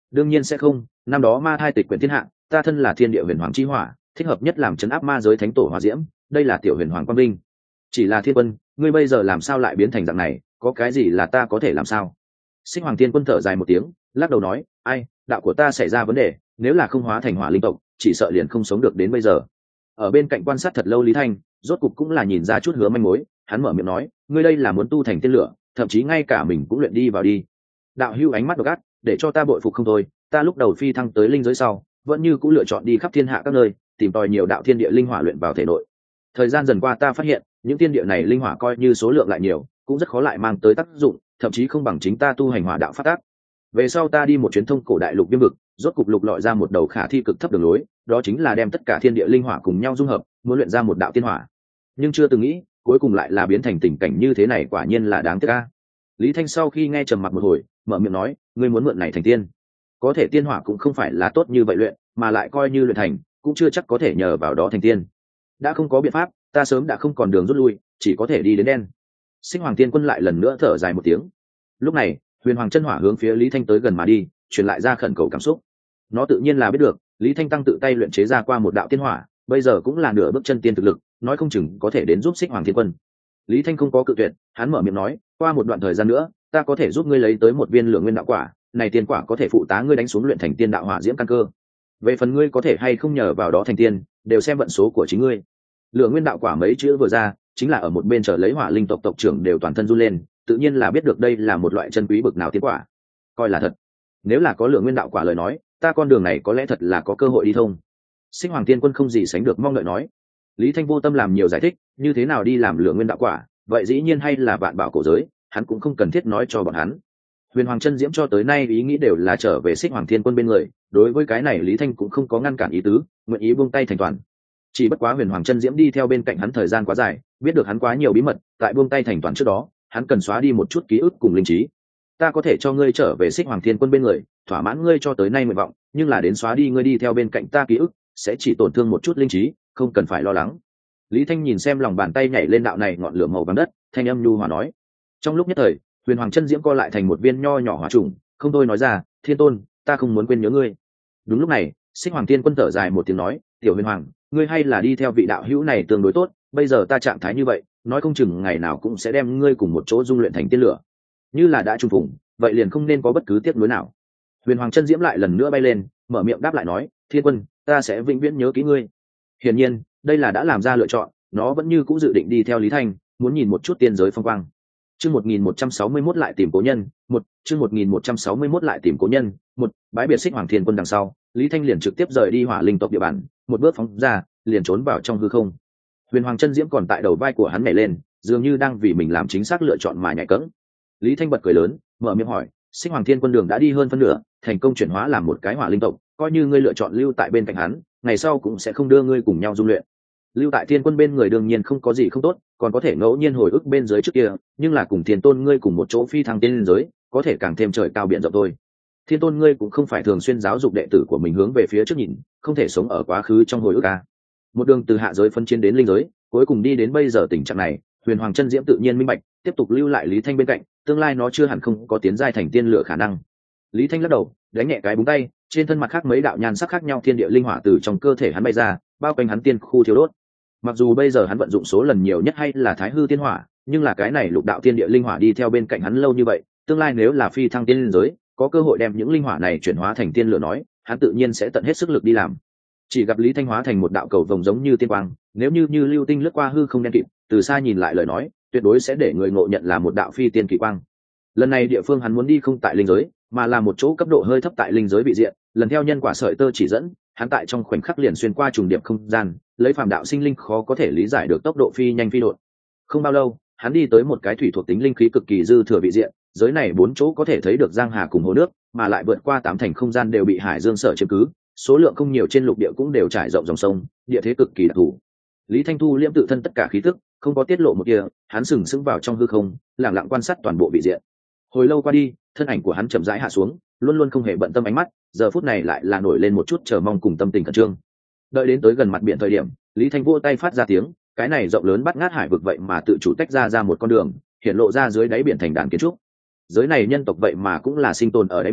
Đương nhiên sẽ không, năm đó ma thai tịch quyển thiên hạ, ta thân là thiên địa huyền hoàng chi hỏa, thích hợp nhất làm trấn áp ma giới thánh tổ hỏa diễm, đây là tiểu huyền hoàng quang linh. Chỉ là thiên quân, ngươi bây giờ làm sao lại biến thành dạng này, có cái gì là ta có thể làm sao? Sinh Hoàng Thiên Quân thở dài một tiếng, lắc đầu nói, ai, đạo của ta xảy ra vấn đề, nếu là không hóa thành hỏa linh tộc, chỉ sợ liền không sống được đến bây giờ. Ở bên cạnh quan sát thật lâu Lý Thanh, rốt cục cũng là nhìn ra chút hứa manh mối, hắn mở miệng nói, ngươi đây là muốn tu thành tiên lửa, thậm chí ngay cả mình cũng luyện đi vào đi. Đạo hưu ánh mắt độc ác, để cho ta bội phục không thôi, ta lúc đầu phi thăng tới linh giới sau, vẫn như cũng lựa chọn đi khắp thiên hạ các nơi, tìm tòi nhiều đạo thiên địa linh hỏa luyện vào thể nội. Thời gian dần qua ta phát hiện, những thiên địa này linh hỏa coi như số lượng lại nhiều, cũng rất khó lại mang tới tác dụng, thậm chí không bằng chính ta tu hành hỏa đạo phát tác. Về sau ta đi một chuyến thông cổ đại lục viêm vực, rốt cục lục lọi ra một đầu khả thi cực thấp đường lối, đó chính là đem tất cả thiên địa linh hỏa cùng nhau dung hợp, muốn luyện ra một đạo tiên hỏa. Nhưng chưa từng nghĩ, cuối cùng lại là biến thành tình cảnh như thế này, quả nhiên là đáng tiếc a. Lý Thanh sau khi nghe trầm mặc một hồi, mở miệng nói, ngươi muốn mượn này thành tiên, có thể tiên hỏa cũng không phải là tốt như vậy luyện, mà lại coi như luyện thành, cũng chưa chắc có thể nhờ vào đó thành tiên. Đã không có biện pháp, ta sớm đã không còn đường rút lui, chỉ có thể đi đến đen. Sinh Hoàng Tiên Quân lại lần nữa thở dài một tiếng. Lúc này, Huyền Hoàng chân hỏa hướng phía Lý Thanh tới gần mà đi, truyền lại ra khẩn cầu cảm xúc. Nó tự nhiên là biết được, Lý Thanh tăng tự tay luyện chế ra qua một đạo tiên hỏa, bây giờ cũng là nửa bước chân tiên thực lực, nói không chừng có thể đến giúp Sinh Hoàng Thiên Quân. Lý Thanh không có cự tuyệt, hắn mở miệng nói, qua một đoạn thời gian nữa, ta có thể giúp ngươi lấy tới một viên lượng nguyên đạo quả, này tiên quả có thể phụ tá ngươi đánh xuống luyện thành tiên đạo hỏa diễm căn cơ. Về phần ngươi có thể hay không nhờ vào đó thành tiên, đều xem vận số của chính ngươi. Lượng nguyên đạo quả mấy chữ vừa ra, chính là ở một bên chờ lấy hỏa linh tộc tộc trưởng đều toàn thân run lên, tự nhiên là biết được đây là một loại chân quý bực nào tiên quả. Coi là thật. Nếu là có lượng nguyên đạo quả lời nói, ta con đường này có lẽ thật là có cơ hội đi thông. Sinh Hoàng Tiên Quân không gì sánh được mong đợi nói. Lý Thanh vô tâm làm nhiều giải thích, như thế nào đi làm lượng nguyên đạo quả, vậy dĩ nhiên hay là vạn bảo cổ giới, hắn cũng không cần thiết nói cho bọn hắn. Huyền Hoàng chân diễm cho tới nay ý nghĩ đều là trở về Sinh Hoàng Thiên Quân bên người, đối với cái này Lý Thanh cũng không có ngăn cản ý tứ, nguyện ý buông tay thành toàn. Chỉ bất quá Huyền Hoàng chân diễm đi theo bên cạnh hắn thời gian quá dài, biết được hắn quá nhiều bí mật, tại buông tay thành toàn trước đó, hắn cần xóa đi một chút ký ức cùng linh trí. Ta có thể cho ngươi trở về Xích Hoàng Thiên Quân bên người, thỏa mãn ngươi cho tới nay nguyện vọng, nhưng là đến xóa đi ngươi đi theo bên cạnh ta ký ức, sẽ chỉ tổn thương một chút linh trí, không cần phải lo lắng. Lý Thanh nhìn xem lòng bàn tay nhảy lên đạo này ngọn lửa màu vàng đất, thanh âm nhu hòa nói. Trong lúc nhất thời, Huyền Hoàng chân diễm co lại thành một viên nho nhỏ hỏa trùng, không thôi nói ra, Thiên Tôn, ta không muốn quên nhớ ngươi. Đúng lúc này, Xích Hoàng Thiên Quân thở dài một tiếng nói, Tiểu Huyền Hoàng, ngươi hay là đi theo vị đạo hữu này tương đối tốt, bây giờ ta trạng thái như vậy, nói không chừng ngày nào cũng sẽ đem ngươi cùng một chỗ dung luyện thành tiên lửa. Như là đã trùng phùng, vậy liền không nên có bất cứ tiếc nuối nào. Huyền Hoàng chân diễm lại lần nữa bay lên, mở miệng đáp lại nói, Thiên Quân, ta sẽ vĩnh viễn nhớ kỹ ngươi. Hiển nhiên, đây là đã làm ra lựa chọn, nó vẫn như cũ dự định đi theo Lý Thanh, muốn nhìn một chút tiên giới phong quang. Chương 1161 lại tìm cố nhân, chương 1161 lại tìm cố nhân, bãi biệt Xích Hoàng Thiên Quân đằng sau, Lý Thanh liền trực tiếp rời đi Hỏa Linh tộc địa bàn, một bước phóng ra, liền trốn vào trong hư không. Huyền Hoàng chân diễm còn tại đầu vai của hắn nhảy lên, dường như đang vì mình làm chính xác lựa chọn mà nhảy cẫng. Lý Thanh bật cười lớn, mở miệng hỏi, Xích Hoàng Thiên Quân đường đã đi hơn phân nửa, thành công chuyển hóa làm một cái hỏa linh tộc, coi như ngươi lựa chọn lưu tại bên cạnh hắn, ngày sau cũng sẽ không đưa ngươi cùng nhau dung luyện. Lưu tại Thiên Quân bên người đương nhiên không có gì không tốt, còn có thể ngẫu nhiên hồi ức bên dưới trước kia, nhưng là cùng Thiên Tôn ngươi cùng một chỗ phi thăng tiên giới, có thể càng thêm trời cao biển rộng thôi. Thiên Tôn ngươi cũng không phải thường xuyên giáo dục đệ tử của mình hướng về phía trước nhìn, không thể sống ở quá khứ trong hồi ức a. Một đường từ hạ giới phân chiến đến linh giới, cuối cùng đi đến bây giờ tình trạng này, Huyền Hoàng chân diễm tự nhiên minh bạch, tiếp tục lưu lại Lý Thanh bên cạnh, tương lai nó chưa hẳn không có tiến giai thành tiên lửa khả năng. Lý Thanh lắc đầu, đánh nhẹ cái búng tay, trên thân mặt khác mấy đạo nhan sắc khác nhau thiên địa linh hỏa từ trong cơ thể hắn bay ra, bao quanh hắn tiên khu thiếu đốt. Mặc dù bây giờ hắn vận dụng số lần nhiều nhất hay là Thái Hư tiên hỏa, nhưng là cái này lục đạo thiên địa linh hỏa đi theo bên cạnh hắn lâu như vậy, tương lai nếu là phi thăng tiên giới, có cơ hội đem những linh hỏa này chuyển hóa thành tiên lửa nói, hắn tự nhiên sẽ tận hết sức lực đi làm. Chỉ gặp Lý Thanh hóa thành một đạo cầu vồng giống như tiên quang, nếu như lưu tinh lướt qua hư không đen kịt, từ xa nhìn lại lời nói, tuyệt đối sẽ để người ngộ nhận là một đạo phi tiên kỳ quang. Lần này địa phương hắn muốn đi không tại linh giới, mà là một chỗ cấp độ hơi thấp tại linh giới vị diện, lần theo nhân quả sợi tơ chỉ dẫn, hắn tại trong khoảnh khắc liền xuyên qua trùng điệp không gian, lấy phàm đạo sinh linh khó có thể lý giải được tốc độ phi nhanh phi đột. Không bao lâu, hắn đi tới một cái thủy thuộc tính linh khí cực kỳ dư thừa vị diện, giới này 4 chỗ có thể thấy được giang hà cùng hồ nước, mà lại vượt qua 8 thành không gian đều bị hải dương sở chiếm cứ, số lượng không nhiều trên lục địa cũng đều trải rộng dòng sông, địa thế cực kỳ đặc thù. Lý Thanh thu liễm tự thân tất cả khí tức, không có tiết lộ một kia, hắn sừng sững vào trong hư không, lặng lặng quan sát toàn bộ vị diện. Hồi lâu qua đi, thân ảnh của hắn chậm rãi hạ xuống, luôn luôn không hề bận tâm ánh mắt, giờ phút này lại là nổi lên một chút chờ mong cùng tâm tình khẩn trương. Đợi đến tới gần mặt biển thời điểm, Lý Thanh vỗ tay phát ra tiếng, cái này rộng lớn bắt ngát hải vực vậy mà tự chủ tách ra một con đường, hiện lộ ra dưới đáy biển thành đàn kiến trúc. Giới này nhân tộc vậy mà cũng là sinh tồn ở đáy biển,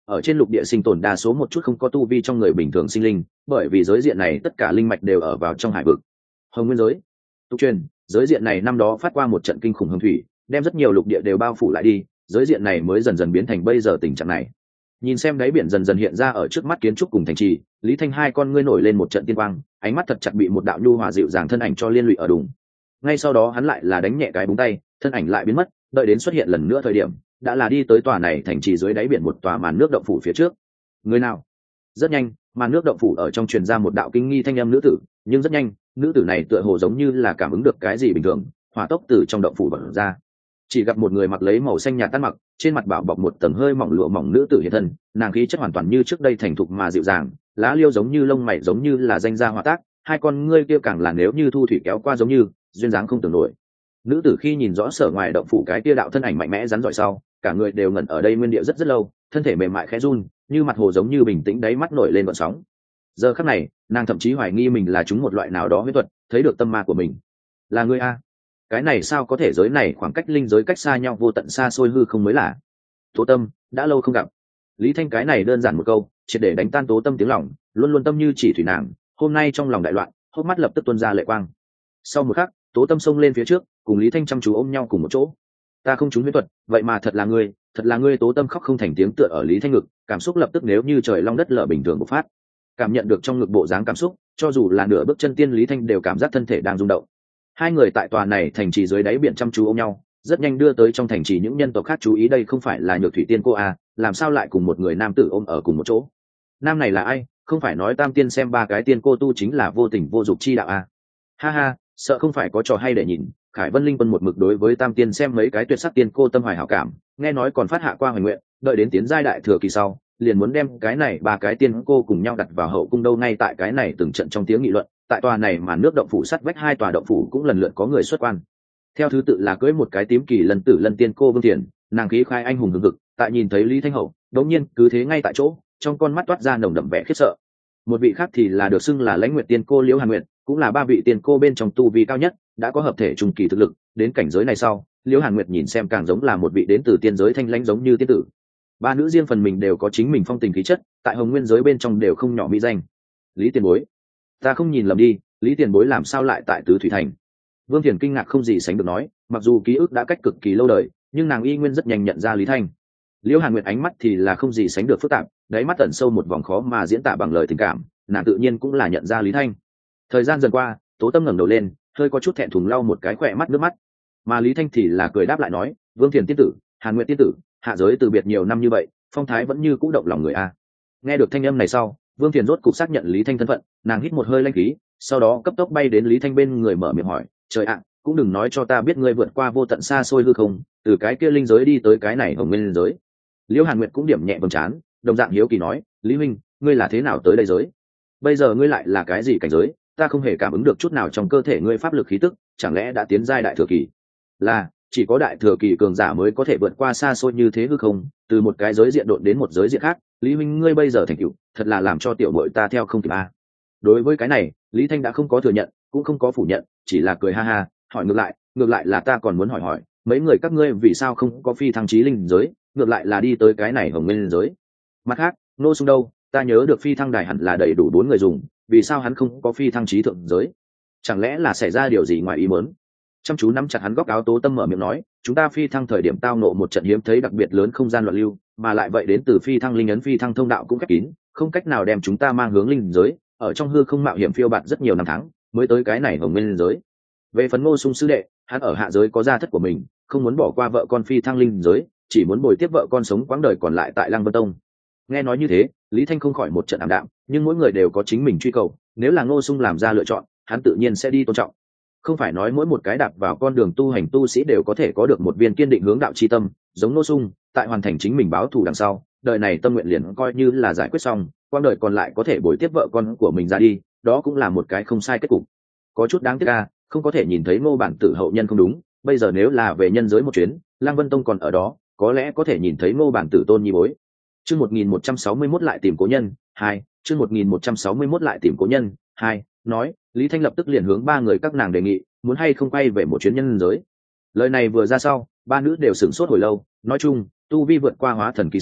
ở trên lục địa sinh tồn đa số một chút không có tu vi trong người bình thường sinh linh, bởi vì giới diện này tất cả linh mạch đều ở vào trong hải vực. Hồng Nguyên giới. Tục truyền, giới diện này năm đó phát qua một trận kinh khủng hồng thủy, đem rất nhiều lục địa đều bao phủ lại đi, giới diện này mới dần dần biến thành bây giờ tình trạng này. Nhìn xem đáy biển dần dần hiện ra ở trước mắt kiến trúc cùng thành trì, Lý Thanh hai con ngươi nổi lên một trận tiên quang, ánh mắt thật chặt bị một đạo nhu hòa dịu dàng thân ảnh cho liên lụy ở đùng. Ngay sau đó hắn lại là đánh nhẹ cái búng tay, thân ảnh lại biến mất, đợi đến xuất hiện lần nữa thời điểm, đã là đi tới tòa này thành trì dưới đáy biển một tòa màn nước động phủ phía trước. Người nào? Rất nhanh, màn nước động phủ ở trong truyền ra một đạo kinh nghi thanh âm nữ tử, nhưng rất nhanh, nữ tử này tựa hồ giống như là cảm ứng được cái gì bình thường, hỏa tốc từ trong động phủ bật ra. Chỉ gặp một người mặc lấy màu xanh nhạt tán mặc, trên mặt bảo bọc một tầng hơi mỏng lụa mỏng nữ tử hiện thân, nàng khí chất hoàn toàn như trước đây thành thục mà dịu dàng, lá liêu giống như lông mày giống như là danh gia hỏa tác, hai con ngươi kia càng là nếu như thu thủy kéo qua giống như duyên dáng không tưởng nổi. Nữ tử khi nhìn rõ sở ngoài động phủ cái kia đạo thân ảnh mạnh mẽ rắn rỏi sau, cả người đều ngẩn ở đây nguyên địa rất rất lâu, thân thể mềm mại khẽ run, như mặt hồ giống như bình tĩnh đáy mắt nổi lên gợn sóng. Giờ khắc này, nàng thậm chí hoài nghi mình là chúng một loại nào đó huyễn thuật, thấy được tâm ma của mình. Là ngươi a? Cái này sao có thể, giới này khoảng cách linh giới cách xa nhau vô tận xa xôi hư không mới là. Tố Tâm, đã lâu không gặp. Lý Thanh cái này đơn giản một câu, triệt để đánh tan Tố Tâm tiếng lòng, luôn luôn tâm như chỉ thủy nàng, hôm nay trong lòng đại loạn, hốc mắt lập tức tuôn ra lệ quang. Sau một khắc, Tố Tâm xông lên phía trước, cùng Lý Thanh chăm chú ôm nhau cùng một chỗ. Ta không trúng huyễn thuật, vậy mà thật là ngươi, Tố Tâm khóc không thành tiếng tựa ở Lý Thanh ngực, cảm xúc lập tức nếu như trời long đất lở bình thường bộc phát. Cảm nhận được trong ngực bộ dáng cảm xúc, cho dù là nửa bước chân tiên Lý Thanh đều cảm giác thân thể đang rung động. Hai người tại tòa này thành trì dưới đáy biển chăm chú ôm nhau, rất nhanh đưa tới trong thành trì những nhân tộc khác chú ý, đây không phải là Nhược Thủy Tiên cô à, làm sao lại cùng một người nam tử ôm ở cùng một chỗ. Nam này là ai? Không phải nói Tam Tiên xem ba cái tiên cô tu chính là vô tình vô dục chi đạo à? Ha ha, sợ không phải có trò hay để nhìn. Khải Vân Linh Quân một mực đối với Tam Tiên xem mấy cái tuyệt sắc tiên cô tâm hoài hảo cảm, nghe nói còn phát hạ qua hoài nguyện, đợi đến tiến giai đại thừa kỳ sau, liền muốn đem cái này ba cái tiên cô cùng nhau đặt vào hậu cung đâu. Ngay tại cái này từng trận trong tiếng nghị luận, tại tòa này mà nước động phủ sắt vách hai tòa động phủ cũng lần lượt có người xuất quan. Theo thứ tự là cưới một cái tím kỳ lần tử lân tiên cô Vương Tiền, nàng khí khai anh hùng hừng hực, tại nhìn thấy Lý Thanh Hậu, đột nhiên cứ thế ngay tại chỗ, trong con mắt toát ra nồng đậm vẻ khiếp sợ. Một vị khác thì là được xưng là Lãnh Nguyệt tiên cô Liễu Hàn Nguyệt, cũng là ba vị tiên cô bên trong tu vi cao nhất, đã có hợp thể trung kỳ thực lực, đến cảnh giới này sau, Liễu Hàn Nguyệt nhìn xem càng giống là một vị đến từ tiên giới thanh lãnh giống như tiên tử. Ba nữ riêng phần mình đều có chính mình phong tình khí chất, tại Hồng Nguyên giới bên trong đều không nhỏ mỹ danh. Lý tiền bối, ta không nhìn lầm đi, Lý tiền bối làm sao lại tại Tứ Thủy Thành? Vương Thiền kinh ngạc không gì sánh được nói, mặc dù ký ức đã cách cực kỳ lâu đời, nhưng nàng y nguyên rất nhanh nhận ra Lý Thanh. Liễu Hàn Nguyệt ánh mắt thì là không gì sánh được phức tạp, đáy mắt tẩn sâu một vòng khó mà diễn tả bằng lời tình cảm, nàng tự nhiên cũng là nhận ra Lý Thanh. Thời gian dần qua, Tố Tâm ngẩng đầu lên, hơi có chút thẹn thùng lau một cái khỏe mắt nước mắt, mà Lý Thanh thì là cười đáp lại nói, Vương Thiền tiên tử, Hàn Nguyệt tiên tử, hạ giới từ biệt nhiều năm như vậy, phong thái vẫn như cũ động lòng người a. Nghe được thanh âm này sau, Vương Thiền rốt cục xác nhận Lý Thanh thân phận, nàng hít một hơi lãnh khí, sau đó cấp tốc bay đến Lý Thanh bên người mở miệng hỏi, trời ạ, cũng đừng nói cho ta biết ngươi vượt qua vô tận xa xôi hư không, từ cái kia linh giới đi tới cái này Hồng Nguyên giới. Liễu Hàn Nguyệt cũng điểm nhẹ vầng trán, đồng dạng hiếu kỳ nói, Lý huynh, ngươi là thế nào tới đây giới? Bây giờ ngươi lại là cái gì cảnh giới? Ta không hề cảm ứng được chút nào trong cơ thể ngươi pháp lực khí tức, chẳng lẽ đã tiến giai đại thừa kỳ? Là, chỉ có đại thừa kỳ cường giả mới có thể vượt qua xa xôi như thế hư không, từ một cái giới diện độn đến một giới diện khác. Lý huynh ngươi bây giờ thành tựu, thật là làm cho tiểu muội ta theo không kịp a. Đối với cái này, Lý Thanh đã không có thừa nhận, cũng không có phủ nhận, chỉ là cười ha ha, hỏi ngược lại là ta còn muốn hỏi, mấy người các ngươi vì sao không có phi thăng chí linh giới, ngược lại là đi tới cái này Hồng Nguyên giới. Mặt khác, Nô Sung đâu, ta nhớ được phi thăng đài hẳn là đầy đủ 4 người dùng, vì sao hắn không có phi thăng chí thượng giới? Chẳng lẽ là xảy ra điều gì ngoài ý muốn? Chăm chú nắm chặt hắn góc áo, Tố Tâm mở miệng nói, chúng ta phi thăng thời điểm tao nộ một trận hiếm thấy đặc biệt lớn không gian loạn lưu, mà lại vậy đến từ phi thăng linh ấn phi thăng thông đạo cũng khép kín, không cách nào đem chúng ta mang hướng linh giới, ở trong hư không mạo hiểm phiêu bạt rất nhiều năm tháng, mới tới cái này Hồng Nguyên giới. Về phần Ngô Sung sư đệ, hắn ở hạ giới có gia thất của mình, không muốn bỏ qua vợ con phi thăng linh giới, chỉ muốn bồi tiếp vợ con sống quãng đời còn lại tại Lăng Vân Tông. Nghe nói như thế, Lý Thanh không khỏi một trận ảm đạm, nhưng mỗi người đều có chính mình truy cầu, nếu là Ngô Sung làm ra lựa chọn, hắn tự nhiên sẽ đi tôn trọng. Không phải nói mỗi một cái đạp vào con đường tu hành tu sĩ đều có thể có được một viên kiên định hướng đạo chi tâm, giống Ngô Sung, tại hoàn thành chính mình báo thù đằng sau, đời này tâm nguyện liền coi như là giải quyết xong, quãng đời còn lại có thể bồi tiếp vợ con của mình ra đi, đó cũng là một cái không sai kết cục. Có chút đáng tiếc a, không có thể nhìn thấy Ngô bản tử hậu nhân không đúng, bây giờ nếu là về nhân giới một chuyến, Lăng Vân Tông còn ở đó, có lẽ có thể nhìn thấy Ngô bản tử tôn nhi bối. Chương 1161 lại tìm cố nhân 2, chương 1161 lại tìm cố nhân 2, nói, Lý Thanh lập tức liền hướng 3 người các nàng đề nghị, muốn hay không quay về một chuyến nhân giới. Lời này vừa ra sau, 3 nữ đều sửng sốt hồi lâu, nói chung, tu vi vượt qua hóa thần kỳ sau,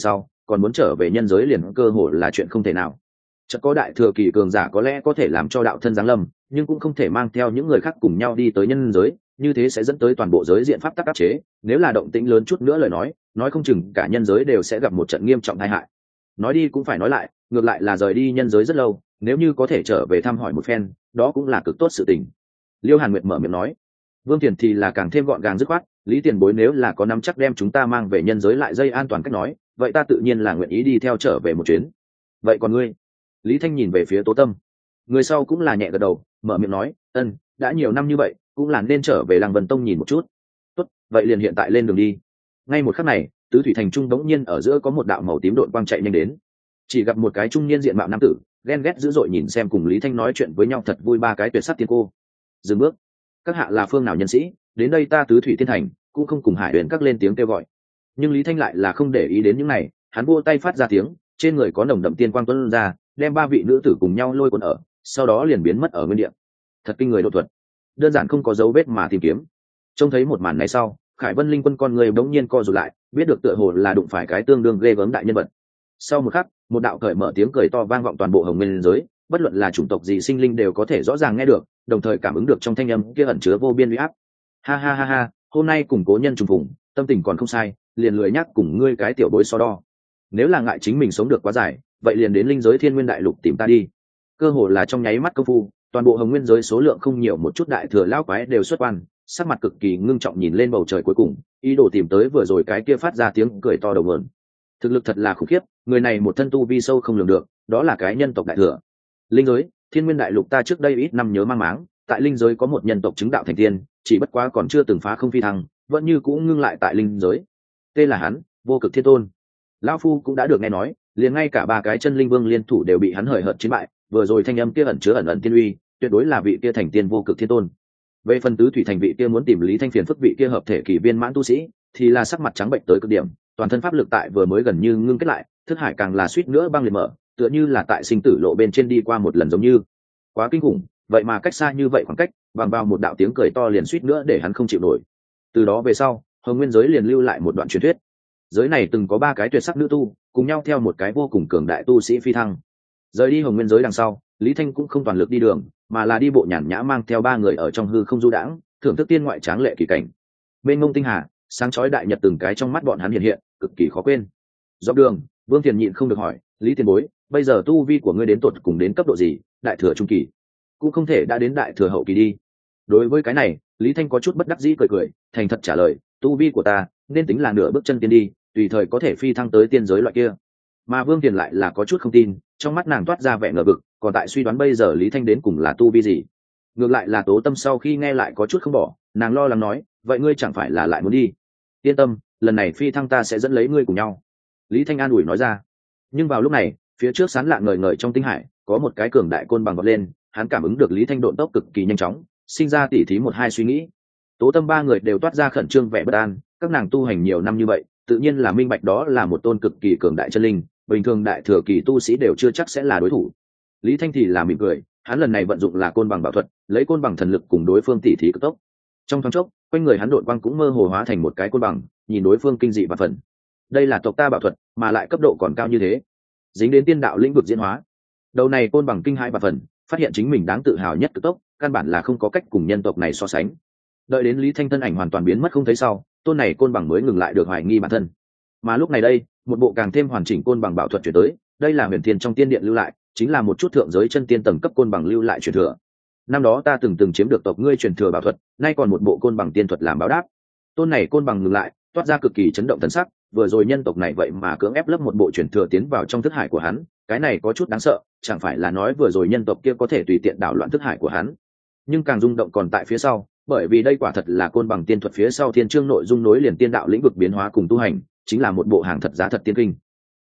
còn muốn trở về nhân giới liền cơ hồ là chuyện không thể nào. Chợt có đại thừa kỳ cường giả có lẽ có thể làm cho đạo thân giáng lâm, nhưng cũng không thể mang theo những người khác cùng nhau đi tới nhân giới, như thế sẽ dẫn tới toàn bộ giới diện pháp tắc áp chế, nếu là động tĩnh lớn chút nữa lời nói không chừng cả nhân giới đều sẽ gặp một trận nghiêm trọng tai hại. Nói đi cũng phải nói lại, ngược lại là rời đi nhân giới rất lâu, nếu như có thể trở về thăm hỏi một phen, đó cũng là cực tốt sự tình. Liêu Hàn Nguyệt mở miệng nói. Vương Tiền thì là càng thêm gọn gàng dứt khoát, Lý Tiền Bối nếu là có nắm chắc đem chúng ta mang về nhân giới lại dây an toàn cách nói, vậy ta tự nhiên là nguyện ý đi theo trở về một chuyến. Vậy còn ngươi? Lý Thanh nhìn về phía Tố Tâm. Người sau cũng là nhẹ gật đầu, mở miệng nói, ân, đã nhiều năm như vậy, cũng là nên trở về Lăng Vân Tông nhìn một chút. Tốt, vậy liền hiện tại lên đường đi. Ngay một khắc này, tứ thủy thành trung đống nhiên ở giữa có một đạo màu tím độn quang chạy nhanh đến. Chỉ gặp một cái trung niên diện mạo nam tử, ghen ghét dữ dội nhìn xem cùng Lý Thanh nói chuyện với nhau thật vui ba cái tuyệt sắc tiên cô. Dừng bước. Các hạ là phương nào nhân sĩ, đến đây ta tứ thủy thiên thành, cũng không cùng Hải Huyền các lên tiếng kêu gọi. Nhưng Lý Thanh lại là không để ý đến những này, hắn vua tay phát ra tiếng, trên người có nồng đậm tiên quang tuôn ra, đem ba vị nữ tử cùng nhau lôi cuốn ở, sau đó liền biến mất ở nguyên địa. Thật kinh người độ thuật, đơn giản không có dấu vết mà tìm kiếm. Trông thấy một màn này sau, Khải Vân Linh Quân con người bỗng nhiên co rụt lại, biết được tựa hồ là đụng phải cái tương đương ghê gớm đại nhân vật. Sau một khắc, một đạo cởi mở tiếng cười to vang vọng toàn bộ Hồng Nguyên giới, bất luận là chủng tộc gì sinh linh đều có thể rõ ràng nghe được, đồng thời cảm ứng được trong thanh âm kia ẩn chứa vô biên uy áp. Ha ha ha ha, hôm nay cùng cố nhân trùng phùng, tâm tình còn không sai, liền lười nhắc cùng ngươi cái tiểu bối so đo. Nếu là ngại chính mình sống được quá dài, vậy liền đến linh giới Thiên Nguyên Đại Lục tìm ta đi. Cơ hồ là trong nháy mắt công phu, toàn bộ Hồng Nguyên giới số lượng không nhiều một chút đại thừa lão quái đều xuất quan, sắc mặt cực kỳ ngưng trọng nhìn lên bầu trời cuối cùng, ý đồ tìm tới vừa rồi cái kia phát ra tiếng cười to đầu nguồn. Thực lực thật là khủng khiếp, người này một thân tu vi sâu không lường được, đó là cái nhân tộc đại thừa. Linh giới Thiên Nguyên Đại Lục ta trước đây ít năm nhớ mang máng, tại linh giới có một nhân tộc chứng đạo thành tiên, chỉ bất quá còn chưa từng phá không phi thăng, vẫn như cũng ngưng lại tại linh giới. Tên là hắn, Vô Cực Thiên Tôn. Lão phu cũng đã được nghe nói, liền ngay cả ba cái chân linh vương liên thủ đều bị hắn hời hợt chiến bại, vừa rồi thanh âm kia ẩn chứa ẩn tiên uy, tuyệt đối là vị kia thành tiên Vô Cực Thiên Tôn. Về phần tứ thủy thành vị kia muốn tìm Lý Thanh phiền phức vị kia hợp thể kỳ viên mãn tu sĩ, thì là sắc mặt trắng bệnh tới cực điểm, toàn thân pháp lực tại vừa mới gần như ngưng kết lại, thức hải càng là suýt nữa băng liệt mở, tựa như là tại sinh tử lộ bên trên đi qua một lần giống như. Quá kinh khủng, vậy mà cách xa như vậy khoảng cách, bằng vào một đạo tiếng cười to liền suýt nữa để hắn không chịu nổi. Từ đó về sau, Hồng Nguyên giới liền lưu lại một đoạn truyền thuyết. Giới này từng có ba cái tuyệt sắc nữ tu, cùng nhau theo một cái vô cùng cường đại tu sĩ phi thăng. Rời đi Hồng Nguyên giới đằng sau, Lý Thanh cũng không toàn lực đi đường, mà là đi bộ nhàn nhã mang theo ba người ở trong hư không du đãng, thưởng thức tiên ngoại tráng lệ kỳ cảnh. Bên ngông tinh hà, sáng chói đại nhật từng cái trong mắt bọn hắn hiện hiện, cực kỳ khó quên. Dọc đường, Vương Tiền nhịn không được hỏi, Lý Tiền Bối, bây giờ tu vi của ngươi đến tột cùng đến cấp độ gì, đại thừa trung kỳ? Cũng không thể đã đến đại thừa hậu kỳ đi. Đối với cái này, Lý Thanh có chút bất đắc dĩ cười cười, thành thật trả lời, tu vi của ta nên tính là nửa bước chân tiên đi, tùy thời có thể phi thăng tới tiên giới loại kia. Mà Vương Tiền lại là có chút không tin, trong mắt nàng toát ra vẻ ngờ vực, còn tại suy đoán bây giờ Lý Thanh đến cùng là tu vi gì. Ngược lại là Tố Tâm sau khi nghe lại có chút không bỏ, nàng lo lắng nói, vậy ngươi chẳng phải là lại muốn đi? Yên tâm, lần này phi thăng ta sẽ dẫn lấy ngươi cùng nhau. Lý Thanh an ủi nói ra. Nhưng vào lúc này, phía trước sán lạng ngời ngời trong tinh hải, có một cái cường đại côn bằng vọt lên, hắn cảm ứng được Lý Thanh độn tốc cực kỳ nhanh chóng, sinh ra tỉ thí một hai suy nghĩ. Tố Tâm ba người đều toát ra khẩn trương vẻ bất an, các nàng tu hành nhiều năm như vậy, tự nhiên là minh bạch đó là một tôn cực kỳ cường đại chân linh, bình thường đại thừa kỳ tu sĩ đều chưa chắc sẽ là đối thủ. Lý Thanh thì là mỉm cười, hắn lần này vận dụng là côn bằng bảo thuật, lấy côn bằng thần lực cùng đối phương tỉ thí cực tốc. Trong thoáng chốc, quanh người hắn độn quang cũng mơ hồ hóa thành một cái côn bằng, nhìn đối phương kinh dị và phần. Đây là tộc ta bảo thuật, mà lại cấp độ còn cao như thế, dính đến tiên đạo lĩnh vực diễn hóa. Đầu này côn bằng kinh hãi và phần, phát hiện chính mình đáng tự hào nhất cực tốc, căn bản là không có cách cùng nhân tộc này so sánh. Đợi đến Lý Thanh thân ảnh hoàn toàn biến mất không thấy sau, tôn này côn bằng mới ngừng lại được hoài nghi bản thân. Mà lúc này đây, một bộ càng thêm hoàn chỉnh côn bằng bảo thuật chuyển tới, đây là huyền thiên trong tiên điện lưu lại, chính là một chút thượng giới chân tiên tầng cấp côn bằng lưu lại truyền thừa. Năm đó ta từng chiếm được tộc ngươi truyền thừa bảo thuật, nay còn một bộ côn bằng tiên thuật làm báo đáp. Tôn này côn bằng ngừng lại, toát ra cực kỳ chấn động thần sắc, vừa rồi nhân tộc này vậy mà cưỡng ép lấp một bộ truyền thừa tiến vào trong thức hải của hắn, cái này có chút đáng sợ, chẳng phải là nói vừa rồi nhân tộc kia có thể tùy tiện đảo loạn thức hải của hắn. Nhưng càng rung động còn tại phía sau, bởi vì đây quả thật là côn bằng tiên thuật phía sau thiên chương nội dung nối liền tiên đạo lĩnh vực biến hóa cùng tu hành, chính là một bộ hàng thật giá thật tiên kinh.